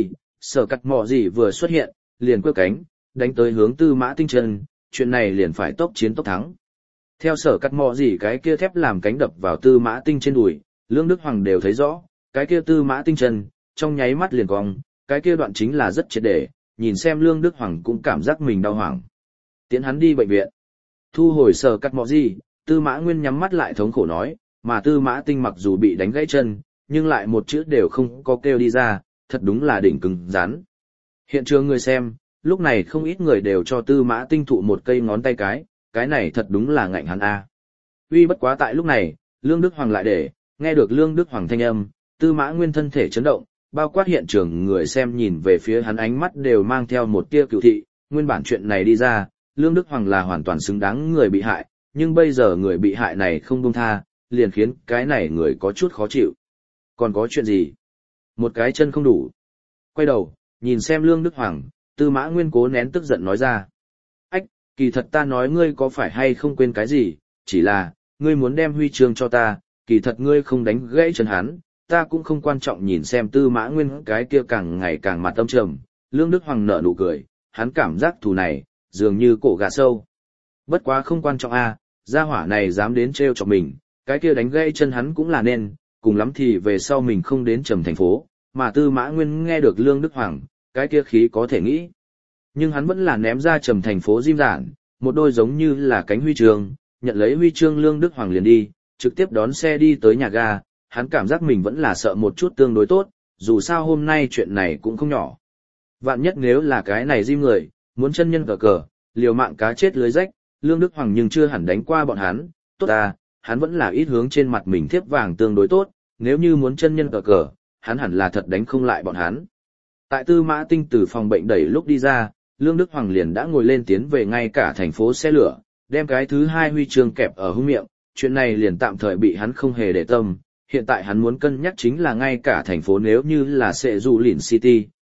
Cắt Mọ Gì vừa xuất hiện, liền quơ cánh, đánh tới hướng Tư Mã Tinh chân, chuyện này liền phải tốc chiến tốc thắng. Theo Sở Cắt Mọ Gì cái kia thép làm cánh đập vào Tư Mã Tinh trên đùi, Lương Đức Hoàng đều thấy rõ, cái kia Tư Mã Tinh chân, trong nháy mắt liền cong, cái kia đoạn chính là rất triệt để, nhìn xem Lương Đức Hoàng cũng cảm giác mình đau hoảng. Tiễn hắn đi bệnh viện. Thu hồi Sở Cắt Mọ Gì, Tư Mã Nguyên nhắm mắt lại thống khổ nói, mà Tư Mã Tinh mặc dù bị đánh gãy chân, nhưng lại một chữ đều không có kêu đi ra, thật đúng là đỉnh cứng rắn. Hiện trường người xem, lúc này không ít người đều cho Tư Mã Tinh thụ một cây ngón tay cái này thật đúng là ngạnh hắn a. Uy bất quá tại lúc này, Lương Đức Hoàng lại để, nghe được Lương Đức Hoàng thanh âm, Tư Mã Nguyên thân thể chấn động, bao quát hiện trường người xem nhìn về phía hắn ánh mắt đều mang theo một tia cựu thị, nguyên bản chuyện này đi ra, Lương Đức Hoàng là hoàn toàn xứng đáng người bị hại, nhưng bây giờ người bị hại này không buông tha, liền khiến cái này người có chút khó chịu. Còn có chuyện gì? Một cái chân không đủ. Quay đầu, nhìn xem Lương Đức Hoàng, Tư Mã Nguyên cố nén tức giận nói ra. Ách, kỳ thật ta nói ngươi có phải hay không quên cái gì, chỉ là, ngươi muốn đem huy chương cho ta, kỳ thật ngươi không đánh gãy chân hắn, ta cũng không quan trọng. Nhìn xem Tư Mã Nguyên cái kia càng ngày càng mặt tâm trầm, Lương Đức Hoàng nở nụ cười, hắn cảm giác thù này, dường như cổ gà sâu. Bất quá không quan trọng a, gia hỏa này dám đến trêu chọc mình, cái kia đánh gãy chân hắn cũng là nên, cùng lắm thì về sau mình không đến Trầm thành phố, mà Tư Mã Nguyên nghe được Lương Đức Hoàng, cái kia khí có thể nghĩ. Nhưng hắn vẫn là ném ra Trầm thành phố diêm giản, một đôi giống như là cánh huy chương, nhận lấy huy chương Lương Đức Hoàng liền đi, trực tiếp đón xe đi tới nhà ga, hắn cảm giác mình vẫn là sợ một chút tương đối tốt, dù sao hôm nay chuyện này cũng không nhỏ. Vạn nhất nếu là cái này diêm người, muốn chân nhân cờ, liều mạng cá chết lưới rách, Lương Đức Hoàng nhưng chưa hẳn đánh qua bọn hắn, tốt ta, hắn vẫn là ít hướng trên mặt mình thiếp vàng tương đối tốt, nếu như muốn chân nhân cờ, hắn hẳn là thật đánh không lại bọn hắn. Tại Tư Mã Tinh từ phòng bệnh đẩy lúc đi ra, Lương Đức Hoàng liền đã ngồi lên tiến về ngay cả thành phố xe lửa, đem cái thứ hai huy chương kẹp ở hông miệng, chuyện này liền tạm thời bị hắn không hề để tâm, hiện tại hắn muốn cân nhắc chính là ngay cả thành phố nếu như là sẽ dù lìn City,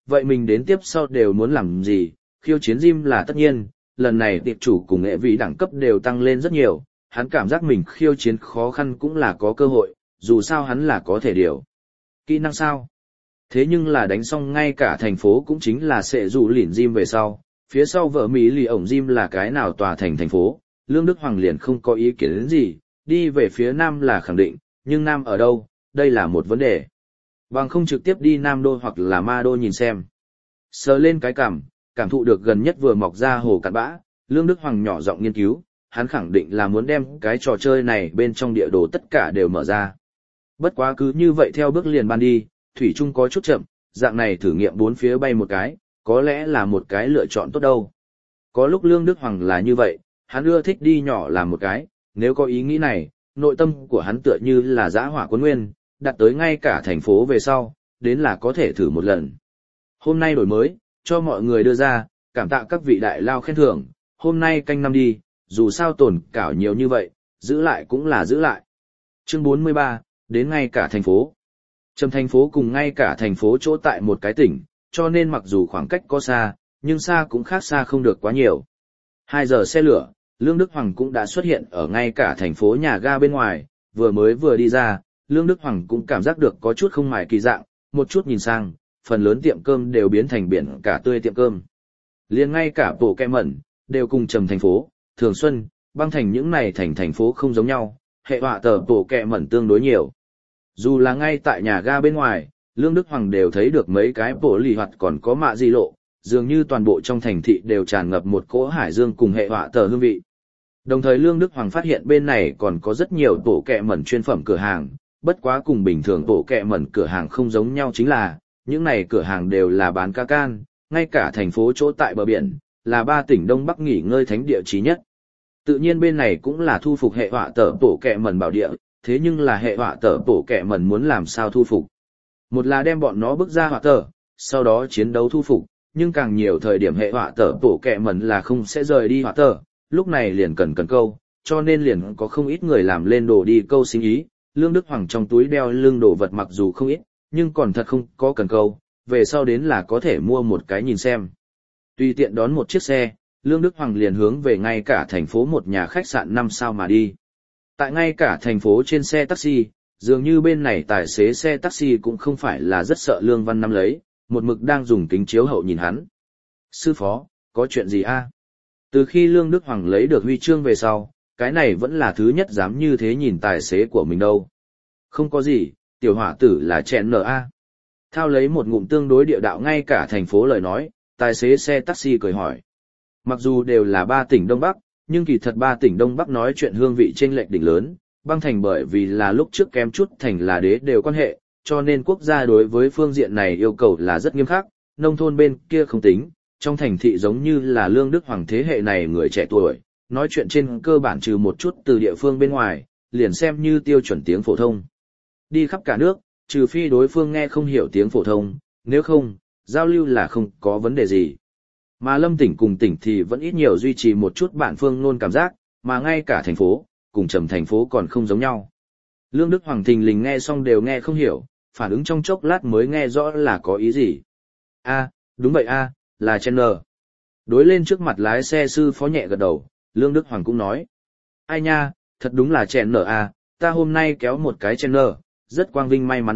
vậy mình đến tiếp sau đều muốn làm gì, khiêu chiến gym là tất nhiên, lần này tiệp chủ cùng nghệ vị đẳng cấp đều tăng lên rất nhiều, hắn cảm giác mình khiêu chiến khó khăn cũng là có cơ hội, dù sao hắn là có thể điều. Kỹ năng sao? Thế nhưng là đánh xong ngay cả thành phố cũng chính là sẽ dụ lỉn gym về sau, phía sau vợ Mỹ lì ổng gym là cái nào tòa thành phố, Lương Đức Hoàng liền không có ý kiến đến gì, đi về phía Nam là khẳng định, nhưng Nam ở đâu, đây là một vấn đề. Bằng không trực tiếp đi Nam Đô hoặc là Ma Đô nhìn xem. Sờ lên cái cảm thụ được gần nhất vừa mọc ra hồ cạn bã, Lương Đức Hoàng nhỏ giọng nghiên cứu, hắn khẳng định là muốn đem cái trò chơi này bên trong địa đồ tất cả đều mở ra. Bất quá cứ như vậy theo bước liền ban đi, Thủy Trung có chút chậm, dạng này thử nghiệm bốn phía bay một cái, có lẽ là một cái lựa chọn tốt đâu. Có lúc Lương Đức Hoàng là như vậy, hắn ưa thích đi nhỏ làm một cái, nếu có ý nghĩ này, nội tâm của hắn tựa như là dã hỏa cuốn nguyên, đặt tới ngay cả thành phố về sau, đến là có thể thử một lần. Hôm nay đổi mới, cho mọi người đưa ra, cảm tạ các vị đại lao khen thưởng, hôm nay canh năm đi, dù sao tổn cảo nhiều như vậy, giữ lại cũng là giữ lại. Chương 43, đến ngay cả thành phố. Trầm thành phố cùng ngay cả thành phố chỗ tại một cái tỉnh, cho nên mặc dù khoảng cách có xa, nhưng xa cũng khác xa không được quá nhiều. 2 giờ xe lửa, Lương Đức Hoàng cũng đã xuất hiện ở ngay cả thành phố nhà ga bên ngoài, vừa đi ra, Lương Đức Hoàng cũng cảm giác được có chút không mải kỳ dạng, một chút nhìn sang, phần lớn tiệm cơm đều biến thành biển cả tươi tiệm cơm. Liền ngay cả bộ kẹ mẩn, đều cùng Trầm thành phố, Thường Xuân, Băng thành những này thành phố không giống nhau, hệ họa tờ bộ kẹ mẩn tương đối nhiều. Dù là ngay tại nhà ga bên ngoài, Lương Đức Hoàng đều thấy được mấy cái bộ lì hoạt còn có mạ di lộ, dường như toàn bộ trong thành thị đều tràn ngập một cỗ hải dương cùng hệ họa tờ hương vị. Đồng thời Lương Đức Hoàng phát hiện bên này còn có rất nhiều bộ kẹ mẩn chuyên phẩm cửa hàng, bất quá cùng bình thường bộ kẹ mẩn cửa hàng không giống nhau chính là, những này cửa hàng đều là bán ca can, ngay cả thành phố chỗ tại bờ biển, là 3 tỉnh Đông Bắc nghỉ ngơi thánh địa chí nhất. Tự nhiên bên này cũng là thu phục hệ họa tờ bộ kẹ mẩn bảo địa, thế nhưng là hệ họa tờ bộ kẹ mẩn muốn làm sao thu phục. Một là đem bọn nó bước ra họa tờ, sau đó chiến đấu thu phục, nhưng càng nhiều thời điểm hệ họa tờ bộ kẹ mẩn là không sẽ rời đi họa tờ, lúc này liền cần câu, cho nên liền có không ít người làm lên đồ đi câu sinh ý. Lương Đức Hoàng trong túi đeo lưng đồ vật mặc dù không ít, nhưng còn thật không có cần câu, về sau đến là có thể mua một cái nhìn xem. Tùy tiện đón một chiếc xe, Lương Đức Hoàng liền hướng về ngay cả thành phố một nhà khách sạn 5 sao mà đi. Tại ngay cả thành phố trên xe taxi, dường như bên này tài xế xe taxi cũng không phải là rất sợ Lương Văn Năm lấy, một mực đang dùng kính chiếu hậu nhìn hắn. Sư phó, có chuyện gì a? Từ khi Lương Đức Hoàng lấy được huy chương về sau, cái này vẫn là thứ nhất dám như thế nhìn tài xế của mình đâu. Không có gì, tiểu hỏa tử là chẹn nở a. Thao lấy một ngụm tương đối địa đạo ngay cả thành phố lời nói, tài xế xe taxi cười hỏi. Mặc dù đều là 3 tỉnh Đông Bắc, nhưng kỳ thật 3 tỉnh Đông Bắc nói chuyện hương vị chênh lệch đỉnh lớn, Băng thành bởi vì là lúc trước kém chút thành là đế đều quan hệ, cho nên quốc gia đối với phương diện này yêu cầu là rất nghiêm khắc, nông thôn bên kia không tính, trong thành thị giống như là Lương Đức Hoàng thế hệ này người trẻ tuổi, nói chuyện trên cơ bản trừ một chút từ địa phương bên ngoài, liền xem như tiêu chuẩn tiếng phổ thông. Đi khắp cả nước, trừ phi đối phương nghe không hiểu tiếng phổ thông, nếu không, giao lưu là không có vấn đề gì. Mà Lâm tỉnh cùng tỉnh thì vẫn ít nhiều duy trì một chút bản phương ngôn cảm giác, mà ngay cả thành phố, cùng Trầm thành phố còn không giống nhau. Lương Đức Hoàng thình lình nghe xong đều nghe không hiểu, phản ứng trong chốc lát mới nghe rõ là có ý gì. Đúng vậy là Chandler. Đối lên trước mặt lái xe sư phó nhẹ gật đầu, Lương Đức Hoàng cũng nói. Ai nha, thật đúng là Chandler ta hôm nay kéo một cái Chandler, rất quang vinh may mắn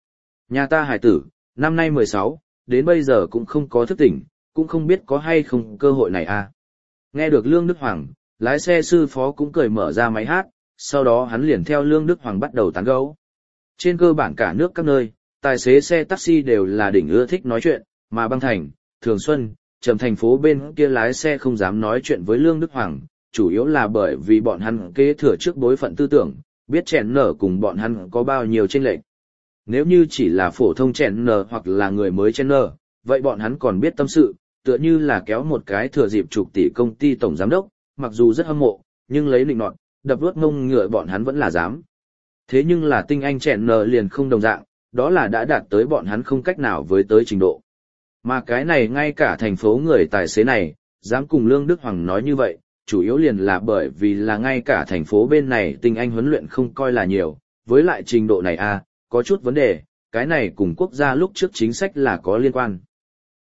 Nhà ta hải tử, năm nay 16, đến bây giờ cũng không có thức tỉnh, cũng không biết có hay không cơ hội này Nghe được Lương Đức Hoàng, lái xe sư phó cũng cười mở ra máy hát, sau đó hắn liền theo Lương Đức Hoàng bắt đầu tán gẫu. Trên cơ bản cả nước các nơi, tài xế xe taxi đều là đỉnh ưa thích nói chuyện, mà Băng thành, Thường Xuân, Trầm thành phố bên kia lái xe không dám nói chuyện với Lương Đức Hoàng, chủ yếu là bởi vì bọn hắn kế thừa trước bối phận tư tưởng, biết chèn nở cùng bọn hắn có bao nhiêu chênh lệch. Nếu như chỉ là phổ thông chèn nở hoặc là người mới chèn nở, vậy bọn hắn còn biết tâm sự, tựa như là kéo một cái thừa dịp chục tỷ công ty tổng giám đốc, mặc dù rất hâm mộ, nhưng lấy định nọt, đập đuốt ngông ngựa bọn hắn vẫn là dám. Thế nhưng là tinh anh chèn nở liền không đồng dạng, đó là đã đạt tới bọn hắn không cách nào với tới trình độ. Mà cái này ngay cả thành phố người tài xế này, dám cùng Lương Đức Hoàng nói như vậy, chủ yếu liền là bởi vì là ngay cả thành phố bên này tinh anh huấn luyện không coi là nhiều, với lại trình độ này có chút vấn đề, cái này cùng quốc gia lúc trước chính sách là có liên quan.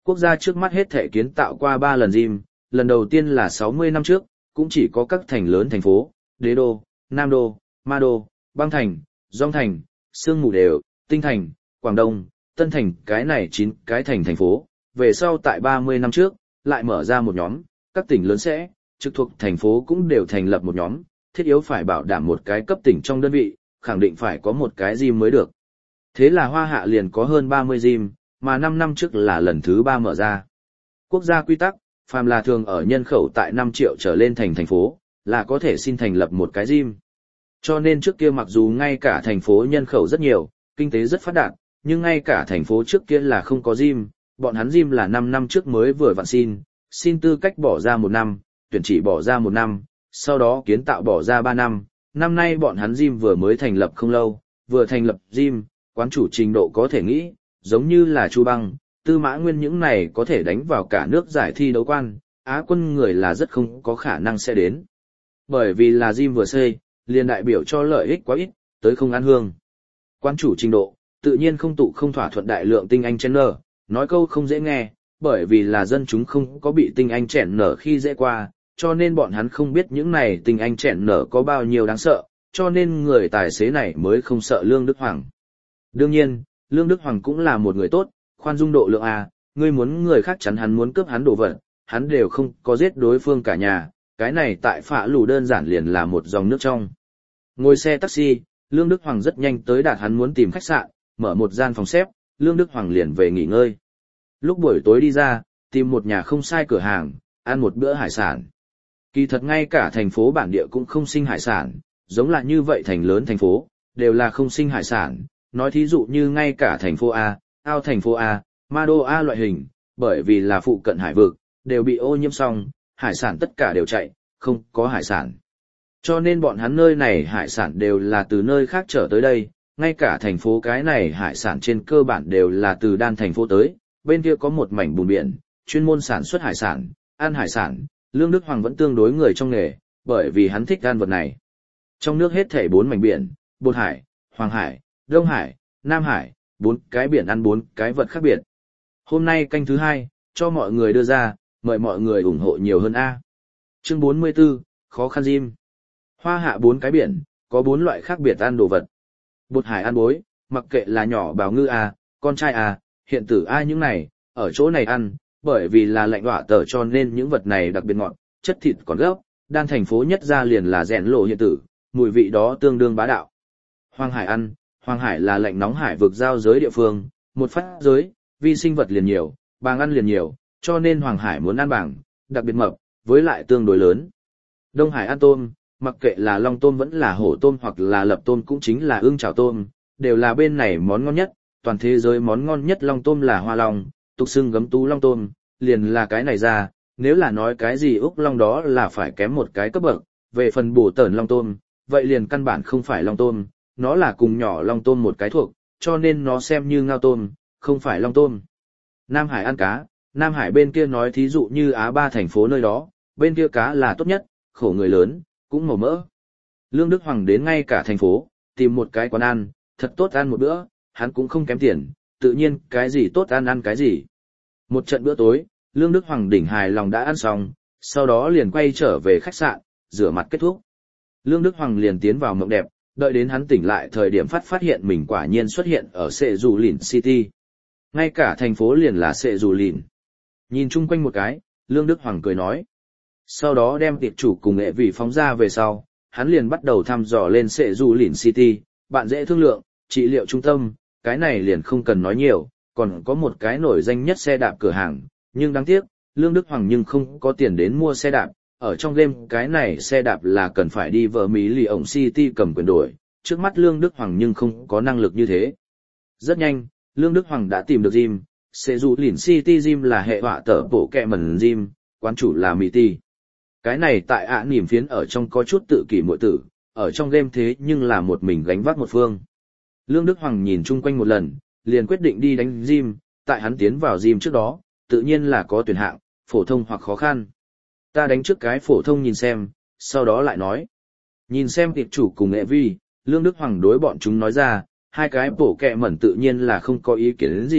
Quốc gia trước mắt hết thể kiến tạo qua 3 lần gym, lần đầu tiên là 60 năm trước, cũng chỉ có các thành lớn thành phố, Đế Đô, Nam Đô, Ma Đô, Băng Thành, Dong Thành, Sương Mù Đều, Tinh Thành, Quảng Đông, Tân Thành, cái này 9 cái thành phố. Về sau tại 30 năm trước, lại mở ra một nhóm, các tỉnh lớn sẽ, trực thuộc thành phố cũng đều thành lập một nhóm, thiết yếu phải bảo đảm một cái cấp tỉnh trong đơn vị, khẳng định phải có một cái gym mới được. Thế là Hoa Hạ liền có hơn 30 gym, mà 5 năm trước là lần thứ 3 mở ra. Quốc gia quy tắc, phàm là thường ở nhân khẩu tại 5 triệu trở lên thành phố, là có thể xin thành lập một cái gym. Cho nên trước kia mặc dù ngay cả thành phố nhân khẩu rất nhiều, kinh tế rất phát đạt, nhưng ngay cả thành phố trước kia là không có gym, bọn hắn gym là 5 năm trước mới vừa vặn xin tư cách bỏ ra 1 năm, tuyển chỉ bỏ ra 1 năm, sau đó kiến tạo bỏ ra 3 năm, năm nay bọn hắn gym vừa mới thành lập không lâu, vừa thành lập gym, quán chủ trình độ có thể nghĩ, giống như là Chu Băng, Tư Mã Nguyên những này có thể đánh vào cả nước giải thi đấu quan, Á quân người là rất không có khả năng sẽ đến. Bởi vì là gym vừa xây, liền đại biểu cho lợi ích quá ít, tới không ăn hương. Quán chủ trình độ, tự nhiên không tụ không thỏa thuận đại lượng tinh anh chèn nở, nói câu không dễ nghe, bởi vì là dân chúng không có bị tinh anh chèn nở khi dễ qua, cho nên bọn hắn không biết những này tinh anh chèn nở có bao nhiêu đáng sợ, cho nên người tài xế này mới không sợ Lương Đức Hoàng. Đương nhiên, Lương Đức Hoàng cũng là một người tốt, khoan dung độ lượng A, ngươi muốn người khác chắn hắn muốn cướp hắn đồ vật, hắn đều không có giết đối phương cả nhà, cái này tại Phạ Lù đơn giản liền là một dòng nước trong. Ngồi xe taxi, Lương Đức Hoàng rất nhanh tới đạt hắn muốn tìm khách sạn, mở một gian phòng xếp, Lương Đức Hoàng liền về nghỉ ngơi. Lúc buổi tối đi ra, tìm một nhà không sai cửa hàng, ăn một bữa hải sản. Kỳ thật ngay cả thành phố bản địa cũng không sinh hải sản, giống là như vậy thành lớn thành phố, đều là không sinh hải sản, nói thí dụ như ngay cả thành phố A, ao thành phố A, Ma Đô A loại hình, bởi vì là phụ cận hải vực, đều bị ô nhiễm xong, hải sản tất cả đều chạy, không có hải sản. Cho nên bọn hắn nơi này hải sản đều là từ nơi khác trở tới đây, ngay cả thành phố cái này hải sản trên cơ bản đều là từ Đan thành phố tới, bên kia có một mảnh bùn biển, chuyên môn sản xuất hải sản, ăn hải sản, Lương Đức Hoàng vẫn tương đối người trong nghề, bởi vì hắn thích ăn vật này. Trong nước hết thảy 4 mảnh biển, Bột Hải, Hoàng Hải, Đông Hải, Nam Hải, 4 cái biển ăn 4 cái vật khác biệt. Hôm nay canh thứ 2, cho mọi người đưa ra, mời mọi người ủng hộ nhiều hơn A. Chương 44, khó khăn gym. Hoa Hạ 4 cái biển, có 4 loại khác biệt ăn đồ vật. Bột Hải ăn bối, mặc kệ là nhỏ bào ngư A, con trai A, hiện tử A những này, ở chỗ này ăn, bởi vì là lạnh đọa tờ cho nên những vật này đặc biệt ngọt, chất thịt còn gốc, Đan thành phố nhất ra liền là rèn lộ hiện tử, mùi vị đó tương đương bá đạo. Hoàng Hải ăn, Hoàng Hải là lạnh nóng hải vực giao giới địa phương, một phát giới, vi sinh vật liền nhiều, bàng ăn liền nhiều, cho nên Hoàng Hải muốn ăn bàng, đặc biệt mập, với lại tương đối lớn. Đông Hải ăn tôm, mặc kệ là long tôm vẫn là hổ tôm hoặc là lập tôm cũng chính là ương chảo tôm, đều là bên này món ngon nhất, toàn thế giới món ngon nhất long tôm là hoa long, tục xưng gấm tú long tôm, liền là cái này ra, nếu là nói cái gì Úc long đó là phải kém một cái cấp bậc, về phần bổ tởn long tôm, vậy liền căn bản không phải long tôm, nó là cùng nhỏ long tôm một cái thuộc, cho nên nó xem như ngao tôm, không phải long tôm. Nam Hải ăn cá, Nam Hải bên kia nói thí dụ như Á Ba thành phố nơi đó, bên kia cá là tốt nhất, khổ người lớn, cũng màu mỡ. Lương Đức Hoàng đến ngay cả thành phố, tìm một cái quán ăn, thật tốt ăn một bữa, hắn cũng không kém tiền, tự nhiên cái gì tốt ăn cái gì. Một trận bữa tối, Lương Đức Hoàng đỉnh hài lòng đã ăn xong, sau đó liền quay trở về khách sạn, rửa mặt kết thúc. Lương Đức Hoàng liền tiến vào mộng đẹp, đợi đến hắn tỉnh lại thời điểm phát hiện mình quả nhiên xuất hiện ở Sệ Dù Lìn City. Ngay cả thành phố liền là Sệ Dù Lìn. Nhìn chung quanh một cái, Lương Đức Hoàng cười nói. Sau đó đem tiệp chủ cùng nghệ vị phóng ra về sau, hắn liền bắt đầu thăm dò lên Sệ Dù Lìn City, bạn dễ thương lượng, trị liệu trung tâm, cái này liền không cần nói nhiều, còn có một cái nổi danh nhất xe đạp cửa hàng, nhưng đáng tiếc, Lương Đức Hoàng nhưng không có tiền đến mua xe đạp, ở trong game cái này xe đạp là cần phải đi vợ Mỹ lì ổng City cầm quyền đổi, trước mắt Lương Đức Hoàng nhưng không có năng lực như thế. Rất nhanh, Lương Đức Hoàng đã tìm được gym, Sệ Dù Lìn City gym là hệ họa tở bộ kẹ mẩn gym, quán chủ là Mỹ Ti. Cái này tại ạ niềm phiến ở trong có chút tự kỷ muội tử, ở trong game thế nhưng là một mình gánh vác một phương. Lương Đức Hoàng nhìn chung quanh một lần, liền quyết định đi đánh gym, tại hắn tiến vào gym trước đó, tự nhiên là có tuyển hạng, phổ thông hoặc khó khăn. Ta đánh trước cái phổ thông nhìn xem, sau đó lại nói. Nhìn xem tiệp chủ cùng nghệ vi, Lương Đức Hoàng đối bọn chúng nói ra, hai cái bổ kẹ mẩn tự nhiên là không có ý kiến đến gì,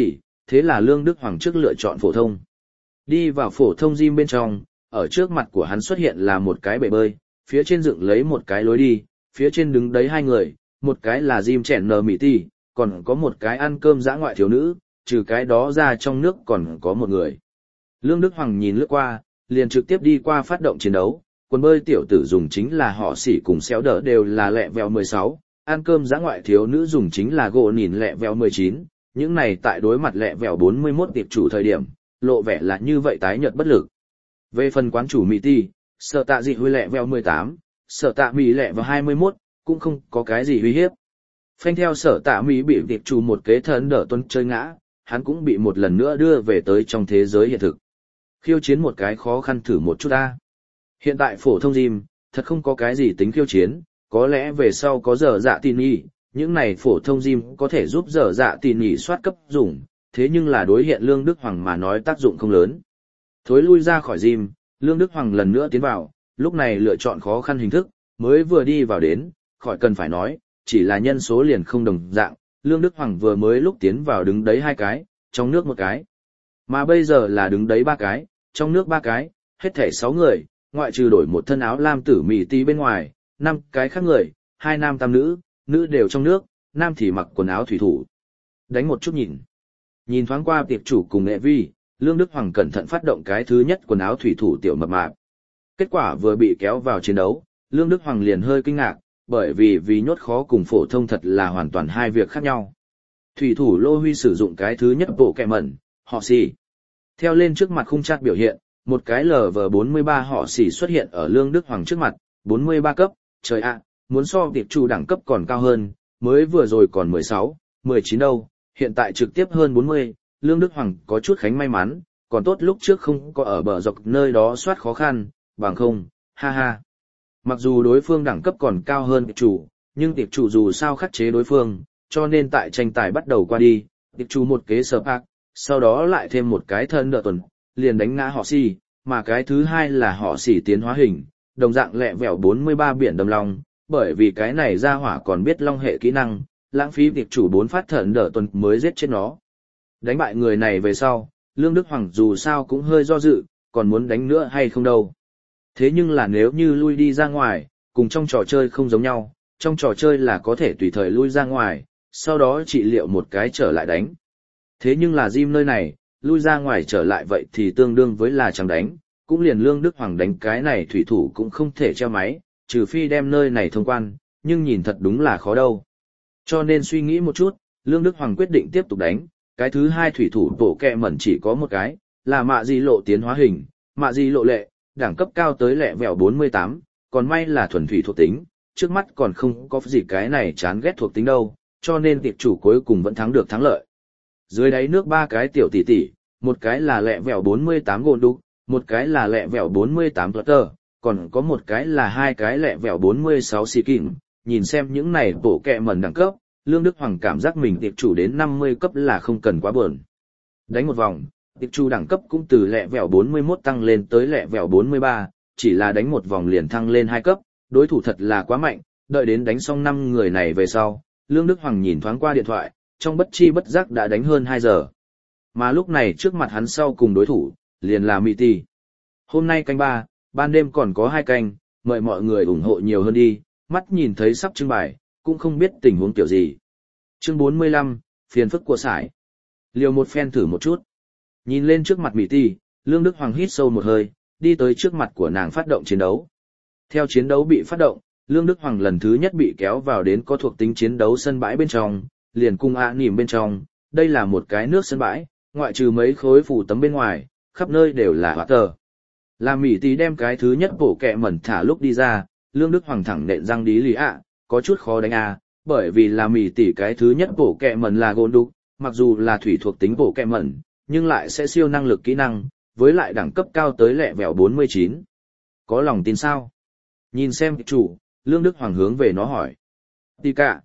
thế là Lương Đức Hoàng trước lựa chọn phổ thông. Đi vào phổ thông gym bên trong, ở trước mặt của hắn xuất hiện là một cái bể bơi, phía trên dựng lấy một cái lối đi, phía trên đứng đấy hai người, một cái là gym chèn nờ mỹ ti, còn có một cái ăn cơm dã ngoại thiếu nữ, trừ cái đó ra trong nước còn có một người. Lương Đức Hoàng nhìn lướt qua, liền trực tiếp đi qua phát động chiến đấu, quần bơi tiểu tử dùng chính là họ xỉ cùng xéo đỡ đều là lẹ vèo 16, ăn cơm dã ngoại thiếu nữ dùng chính là gỗ nhìn lẹ vèo 19, những này tại đối mặt lẹ vèo 41 tiệp chủ thời điểm, lộ vẻ là như vậy tái nhợt bất lực. Về phần quán chủ Mỹ Ti, sợ tạ dị huy lẹ vèo 18, sợ tạ Mỹ lẹ vào 21, cũng không có cái gì uy hiếp. Phanh theo sở tạ Mỹ bị tiệp chủ một kế thân đỡ tuân chơi ngã, hắn cũng bị một lần nữa đưa về tới trong thế giới hiện thực. Khiêu chiến một cái khó khăn thử một chút ta. Hiện tại phổ thông gym, thật không có cái gì tính khiêu chiến, có lẽ về sau có giờ dạ tin nhỉ, những này phổ thông gym có thể giúp giờ dạ tin nhỉ soát cấp dùng, thế nhưng là đối hiện Lương Đức Hoàng mà nói tác dụng không lớn. Thối lui ra khỏi gym, Lương Đức Hoàng lần nữa tiến vào, lúc này lựa chọn khó khăn hình thức, mới vừa đi vào đến, khỏi cần phải nói, chỉ là nhân số liền không đồng dạng, Lương Đức Hoàng vừa mới lúc tiến vào đứng đấy 2 cái, trong nước 1 cái. Mà bây giờ là đứng đấy 3 cái, trong nước 3 cái, hết thảy 6 người, ngoại trừ đổi một thân áo lam tử mì tí bên ngoài, 5 cái khác người, 2 nam tam nữ, nữ đều trong nước, nam thì mặc quần áo thủy thủ. Đánh một chút nhìn. Nhìn thoáng qua tiệp chủ cùng nghệ vi, Lương Đức Hoàng cẩn thận phát động cái thứ nhất quần áo thủy thủ tiểu mập mạp. Kết quả vừa bị kéo vào chiến đấu, Lương Đức Hoàng liền hơi kinh ngạc, bởi vì nhốt khó cùng phổ thông thật là hoàn toàn hai việc khác nhau. Thủy thủ Lô Huy sử dụng cái thứ nhất bộ kẹ mẩn, họ xì. Theo lên trước mặt khung chat biểu hiện, một cái LV43 họ xì xuất hiện ở Lương Đức Hoàng trước mặt, 43 cấp, trời ạ, muốn so tiệp chủ đẳng cấp còn cao hơn, mới vừa rồi còn 16, 19 đâu, hiện tại trực tiếp hơn 40, Lương Đức Hoàng có chút khánh may mắn, còn tốt lúc trước không có ở bờ dọc nơi đó soát khó khăn, bằng không, ha ha. Mặc dù đối phương đẳng cấp còn cao hơn tiệp chủ, nhưng tiệp chủ dù sao khắc chế đối phương, cho nên tại tranh tài bắt đầu qua đi, tiệp chủ một kế sở bạc, sau đó lại thêm một cái thân đỡ tuần, liền đánh ngã họ xì, mà cái thứ hai là họ xì tiến hóa hình, đồng dạng lẹ vẹo 43 biển đầm long, bởi vì cái này ra hỏa còn biết long hệ kỹ năng, lãng phí tiệp chủ 4 phát thân đỡ tuần mới giết chết nó. Đánh bại người này về sau, Lương Đức Hoàng dù sao cũng hơi do dự, còn muốn đánh nữa hay không đâu. Thế nhưng là nếu như lui đi ra ngoài, cùng trong trò chơi không giống nhau, trong trò chơi là có thể tùy thời lui ra ngoài, sau đó trị liệu một cái trở lại đánh. Thế nhưng là gym nơi này, lui ra ngoài trở lại vậy thì tương đương với là chẳng đánh, cũng liền Lương Đức Hoàng đánh cái này thủy thủ cũng không thể treo máy, trừ phi đem nơi này thông quan, nhưng nhìn thật đúng là khó đâu. Cho nên suy nghĩ một chút, Lương Đức Hoàng quyết định tiếp tục đánh, cái thứ hai thủy thủ bộ kẹ mẩn chỉ có một cái, là mạ di lộ tiến hóa hình, mạ di lộ lệ, đẳng cấp cao tới lẹ vẹo 48, còn may là thuần thủy thuộc tính, trước mắt còn không có gì cái này chán ghét thuộc tính đâu, cho nên tiệp chủ cuối cùng vẫn thắng được thắng lợi. Dưới đáy nước 3 cái tiểu tỷ tỷ, một cái là lẹ vẹo 48 gôn đúc, một cái là lẹ vẹo 48 Twitter, còn có một cái là 2 cái lẹ vẹo 46 xì kìm, nhìn xem những này bộ kẹ mẩn đẳng cấp, Lương Đức Hoàng cảm giác mình tiệp chủ đến 50 cấp là không cần quá buồn. Đánh một vòng, tiệp chủ đẳng cấp cũng từ lẹ vẹo 41 tăng lên tới lẹ vẹo 43, chỉ là đánh một vòng liền thăng lên 2 cấp, đối thủ thật là quá mạnh, đợi đến đánh xong 5 người này về sau, Lương Đức Hoàng nhìn thoáng qua điện thoại, trong bất chi bất giác đã đánh hơn 2 giờ. Mà lúc này trước mặt hắn sau cùng đối thủ, liền là Mỹ Tỷ. Hôm nay canh 3, ban đêm còn có 2 canh, mời mọi người ủng hộ nhiều hơn đi, mắt nhìn thấy sắp trưng bày, cũng không biết tình huống kiểu gì. Chương 45, phiền phức của sải. Liều một phen thử một chút. Nhìn lên trước mặt Mỹ Tỷ, Lương Đức Hoàng hít sâu một hơi, đi tới trước mặt của nàng phát động chiến đấu. Theo chiến đấu bị phát động, Lương Đức Hoàng lần thứ nhất bị kéo vào đến có thuộc tính chiến đấu sân bãi bên trong, liền cung nỉm bên trong, đây là một cái nước sân bãi, ngoại trừ mấy khối phủ tấm bên ngoài, khắp nơi đều là hóa tờ. Là Mỹ Tỷ đem cái thứ nhất bộ kẹ mẩn thả lúc đi ra, Lương Đức Hoàng thẳng nện răng đí lý có chút khó đánh bởi vì là Mỹ Tỷ cái thứ nhất bộ kẹ mẩn là gôn đúc, mặc dù là thủy thuộc tính bộ kẹ mẩn, nhưng lại sẽ siêu năng lực kỹ năng, với lại đẳng cấp cao tới lẹ vẹo 49. Có lòng tin sao? Nhìn xem tiệp chủ, Lương Đức Hoàng hướng về nó hỏi. Tì cả.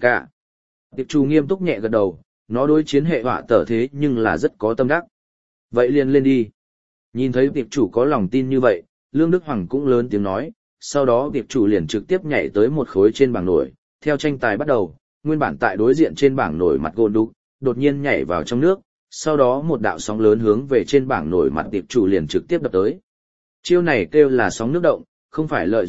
Tiệp chủ nghiêm túc nhẹ gật đầu, nó đối chiến hệ họa tở thế nhưng là rất có tâm đắc. Vậy liền lên đi. Nhìn thấy tiệp chủ có lòng tin như vậy, Lương Đức Hoàng cũng lớn tiếng nói, sau đó tiệp chủ liền trực tiếp nhảy tới một khối trên bảng nổi, theo tranh tài bắt đầu, nguyên bản tại đối diện trên bảng nổi mặt gôn đúc, đột nhiên nhảy vào trong nước, Sau đó một đạo sóng lớn hướng về trên bảng nổi mặt tiệp chủ liền trực tiếp đập tới. Chiêu này kêu là sóng nước động, không phải lợi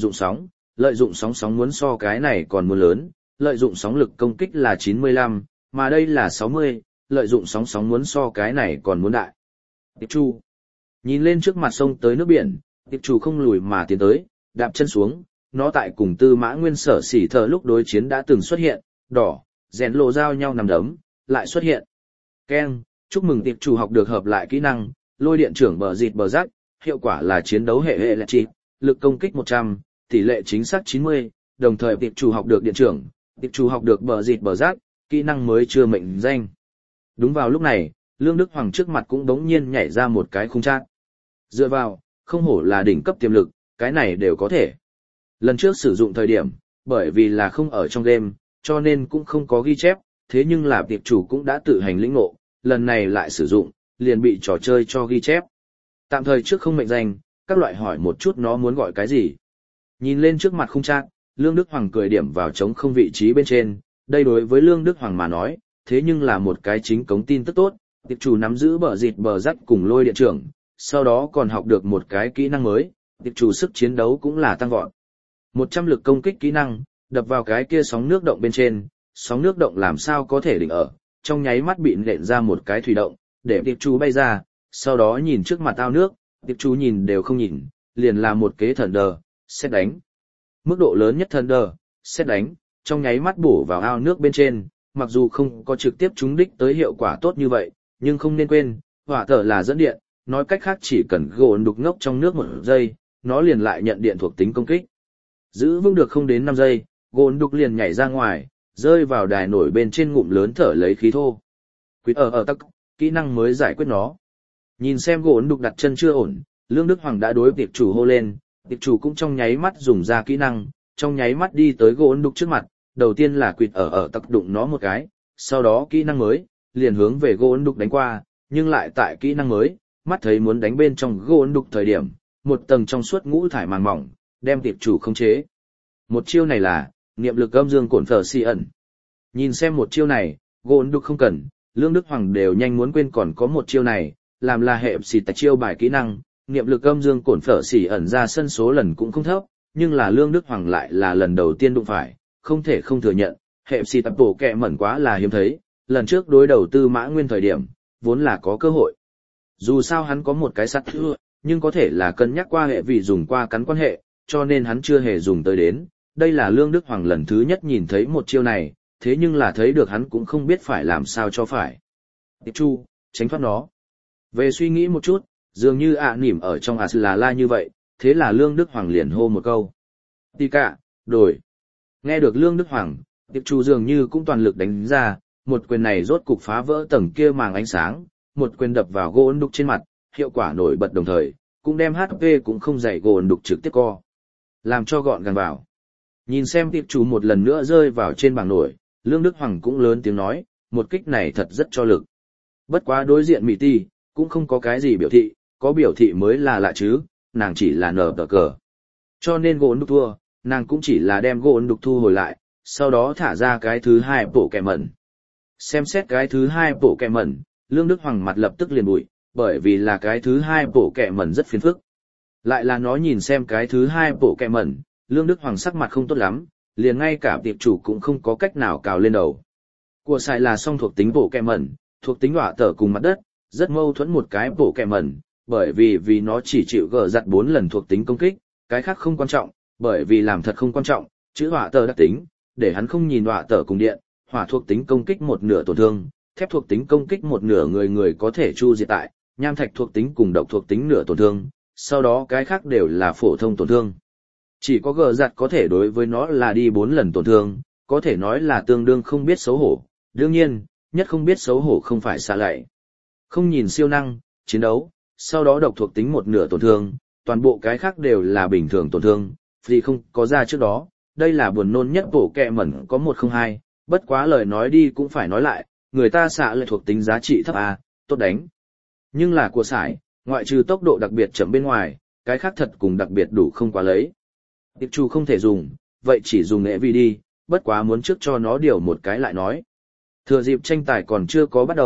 dụng sóng muốn so cái này còn muốn lớn, lợi dụng sóng lực công kích là 95, mà đây là 60, lợi dụng sóng muốn so cái này còn muốn đại. Tiệp chủ. Nhìn lên trước mặt sông tới nước biển, tiệp chủ không lùi mà tiến tới, đạp chân xuống, nó tại cùng Tư Mã Nguyên Sở Sỉ Thờ lúc đối chiến đã từng xuất hiện, đỏ, rèn lộ giao nhau nằm đấm, lại xuất hiện. Keng, chúc mừng tiệp chủ học được hợp lại kỹ năng, lôi điện trưởng bờ dịt bờ rắc, hiệu quả là chiến đấu hệ hệ lệ trị, lực công kích 100, tỷ lệ chính xác 90, đồng thời tiệp chủ học được điện trưởng, tiệp chủ học được bờ dịt bờ rắc, kỹ năng mới chưa mệnh danh. Đúng vào lúc này, Lương Đức Hoàng trước mặt cũng đống nhiên nhảy ra một cái khung trác. Dựa vào, không hổ là đỉnh cấp tiềm lực, cái này đều có thể. Lần trước sử dụng thời điểm, bởi vì là không ở trong game, cho nên cũng không có ghi chép, thế nhưng là tiệp chủ cũng đã tự hành lĩnh ngộ, lần này lại sử dụng, liền bị trò chơi cho ghi chép. Tạm thời trước không mệnh danh, các loại hỏi một chút nó muốn gọi cái gì. Nhìn lên trước mặt khung trác, Lương Đức Hoàng cười điểm vào trống không vị trí bên trên, đây đối với Lương Đức Hoàng mà nói, thế nhưng là một cái chính cống tin tức tốt, tiệp chủ nắm giữ bờ dịt bờ rắc cùng lôi điện trưởng, sau đó còn học được một cái kỹ năng mới, tiệp chủ sức chiến đấu cũng là tăng vọt. 100 lực công kích kỹ năng, đập vào cái kia sóng nước động bên trên, sóng nước động làm sao có thể định ở, trong nháy mắt bị nện ra một cái thủy động, để tiệp chủ bay ra, sau đó nhìn trước mặt ao nước, tiệp chủ nhìn đều không nhìn, liền là một kế thần đờ, xét đánh. Mức độ lớn nhất thần đờ, xét đánh, trong nháy mắt bổ vào ao nước bên trên, mặc dù không có trực tiếp trúng đích tới hiệu quả tốt như vậy, nhưng không nên quên, hỏa thở là dẫn điện, nói cách khác chỉ cần gỗ đục ngốc trong nước 1 giây, nó liền lại nhận điện thuộc tính công kích. Giữ vững được không đến 5 giây, gỗ đục liền nhảy ra ngoài, rơi vào đài nổi bên trên ngụm lớn thở lấy khí thô. Quýt ở tắc, kỹ năng mới giải quyết nó. Nhìn xem gỗ đục đặt chân chưa ổn, Lương Đức Hoàng đã đối tiệp chủ hô lên, tiệp chủ cũng trong nháy mắt dùng ra kỹ năng, trong nháy mắt đi tới gỗ đục trước mặt, đầu tiên là quýt ở tắc đụng nó một cái, sau đó kỹ năng mới, liền hướng về gỗ đục đánh qua, nhưng lại tại kỹ năng mới, mắt thấy muốn đánh bên trong gỗ đục thời điểm, một tầng trong suốt ngũ thải màng mỏng, đem tiệp chủ khống chế. Một chiêu này là niệm lực âm dương cổn phở si ẩn. Nhìn xem một chiêu này, gỗ đục không cần, Lương Đức Hoàng đều nhanh muốn quên còn có một chiêu này, làm là hệ xì tạch chiêu bài kỹ năng, niệm lực âm dương cổn phở xỉ ẩn ra sân số lần cũng không thấp, nhưng là Lương Đức Hoàng lại là lần đầu tiên đụng phải, không thể không thừa nhận, hệ xì tạch bổ kẹ mẩn quá là hiếm thấy, lần trước đối đầu Tư Mã Nguyên thời điểm, vốn là có cơ hội. Dù sao hắn có một cái sắt thưa, nhưng có thể là cân nhắc qua hệ vì dùng qua cắn quan hệ, cho nên hắn chưa hề dùng tới đến. Đây là Lương Đức Hoàng lần thứ nhất nhìn thấy một chiêu này, thế nhưng là thấy được hắn cũng không biết phải làm sao cho phải. Tiệp chu, tránh thoát nó. Về suy nghĩ một chút, dường như nỉm ở trong la như vậy, thế là Lương Đức Hoàng liền hô một câu. Tì cả, đổi. Nghe được Lương Đức Hoàng, tiệp chu dường như cũng toàn lực đánh ra, một quyền này rốt cục phá vỡ tầng kia màng ánh sáng, một quyền đập vào gỗ đục trên mặt, hiệu quả nổi bật đồng thời, cũng đem HP cũng không dày gỗ đục trực tiếp co. Làm cho gọn gàng vào. Nhìn xem tiệp chủ một lần nữa rơi vào trên bảng nổi, Lương Đức Hoàng cũng lớn tiếng nói, một kích này thật rất cho lực. Bất quá đối diện Mỹ Ti, cũng không có cái gì biểu thị, có biểu thị mới là lạ chứ, nàng chỉ là nở tờ cờ. Cho nên gỗ đục thua, nàng cũng chỉ là đem gỗ đục thu hồi lại, sau đó thả ra cái thứ hai bộ kẹ mẩn. Xem xét cái thứ hai bộ kẹ mẩn, Lương Đức Hoàng mặt lập tức liền bụi, bởi vì là cái thứ hai bộ kẹ mẩn rất phiền phức. Lại là nó nhìn xem cái thứ hai bộ kẹ mẩn, Lương Đức Hoàng sắc mặt không tốt lắm, liền ngay cả tiệp chủ cũng không có cách nào cào lên đầu. Của xài là song thuộc tính bộ kẹ mẩn, thuộc tính hỏa tở cùng mặt đất, rất mâu thuẫn một cái bộ kẹ mẩn, bởi vì nó chỉ chịu gỡ giặt 4 lần thuộc tính công kích, cái khác không quan trọng, bởi vì làm thật không quan trọng, chữ hỏa tở đặc tính, để hắn không nhìn hỏa tở cùng điện, hỏa thuộc tính công kích một nửa tổn thương, thép thuộc tính công kích một nửa người có thể chu diệt tại, nham thạch thuộc tính cùng độc thuộc tính nửa tổn thương, sau đó cái khác đều là phổ thông tổn thương. Chỉ có gờ giặt có thể đối với nó là đi 4 lần tổn thương, có thể nói là tương đương không biết xấu hổ. Đương nhiên, nhất không biết xấu hổ không phải xa lạy. Không nhìn siêu năng, chiến đấu, sau đó độc thuộc tính một nửa tổn thương, toàn bộ cái khác đều là bình thường tổn thương, vì không có ra trước đó, đây là buồn nôn nhất bộ kẹ mẩn có 102, bất quá lời nói đi cũng phải nói lại, người ta xạ lại thuộc tính giá trị thấp A, tốt đánh. Nhưng là của sải, ngoại trừ tốc độ đặc biệt chậm bên ngoài, cái khác thật cùng đặc biệt đủ không quá lấy. Tiệp chủ không thể dùng, vậy chỉ dùng nghệ vi đi, bất quá muốn trước cho nó điều một cái lại nói. Thừa dịp tranh tài còn chưa có bắt đầu,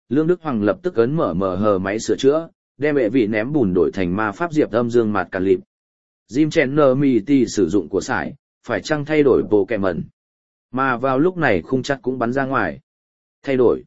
Lương Đức Hoàng lập tức ấn mở hờ máy sửa chữa, đem hệ vị ném bùn đổi thành ma pháp diệp âm dương mạt càn lịp. Jim Chenner mì tì sử dụng của sải, phải chăng thay đổi bộ kẹ mẩn. Mà vào lúc này khung chặt cũng bắn ra ngoài. Thay đổi.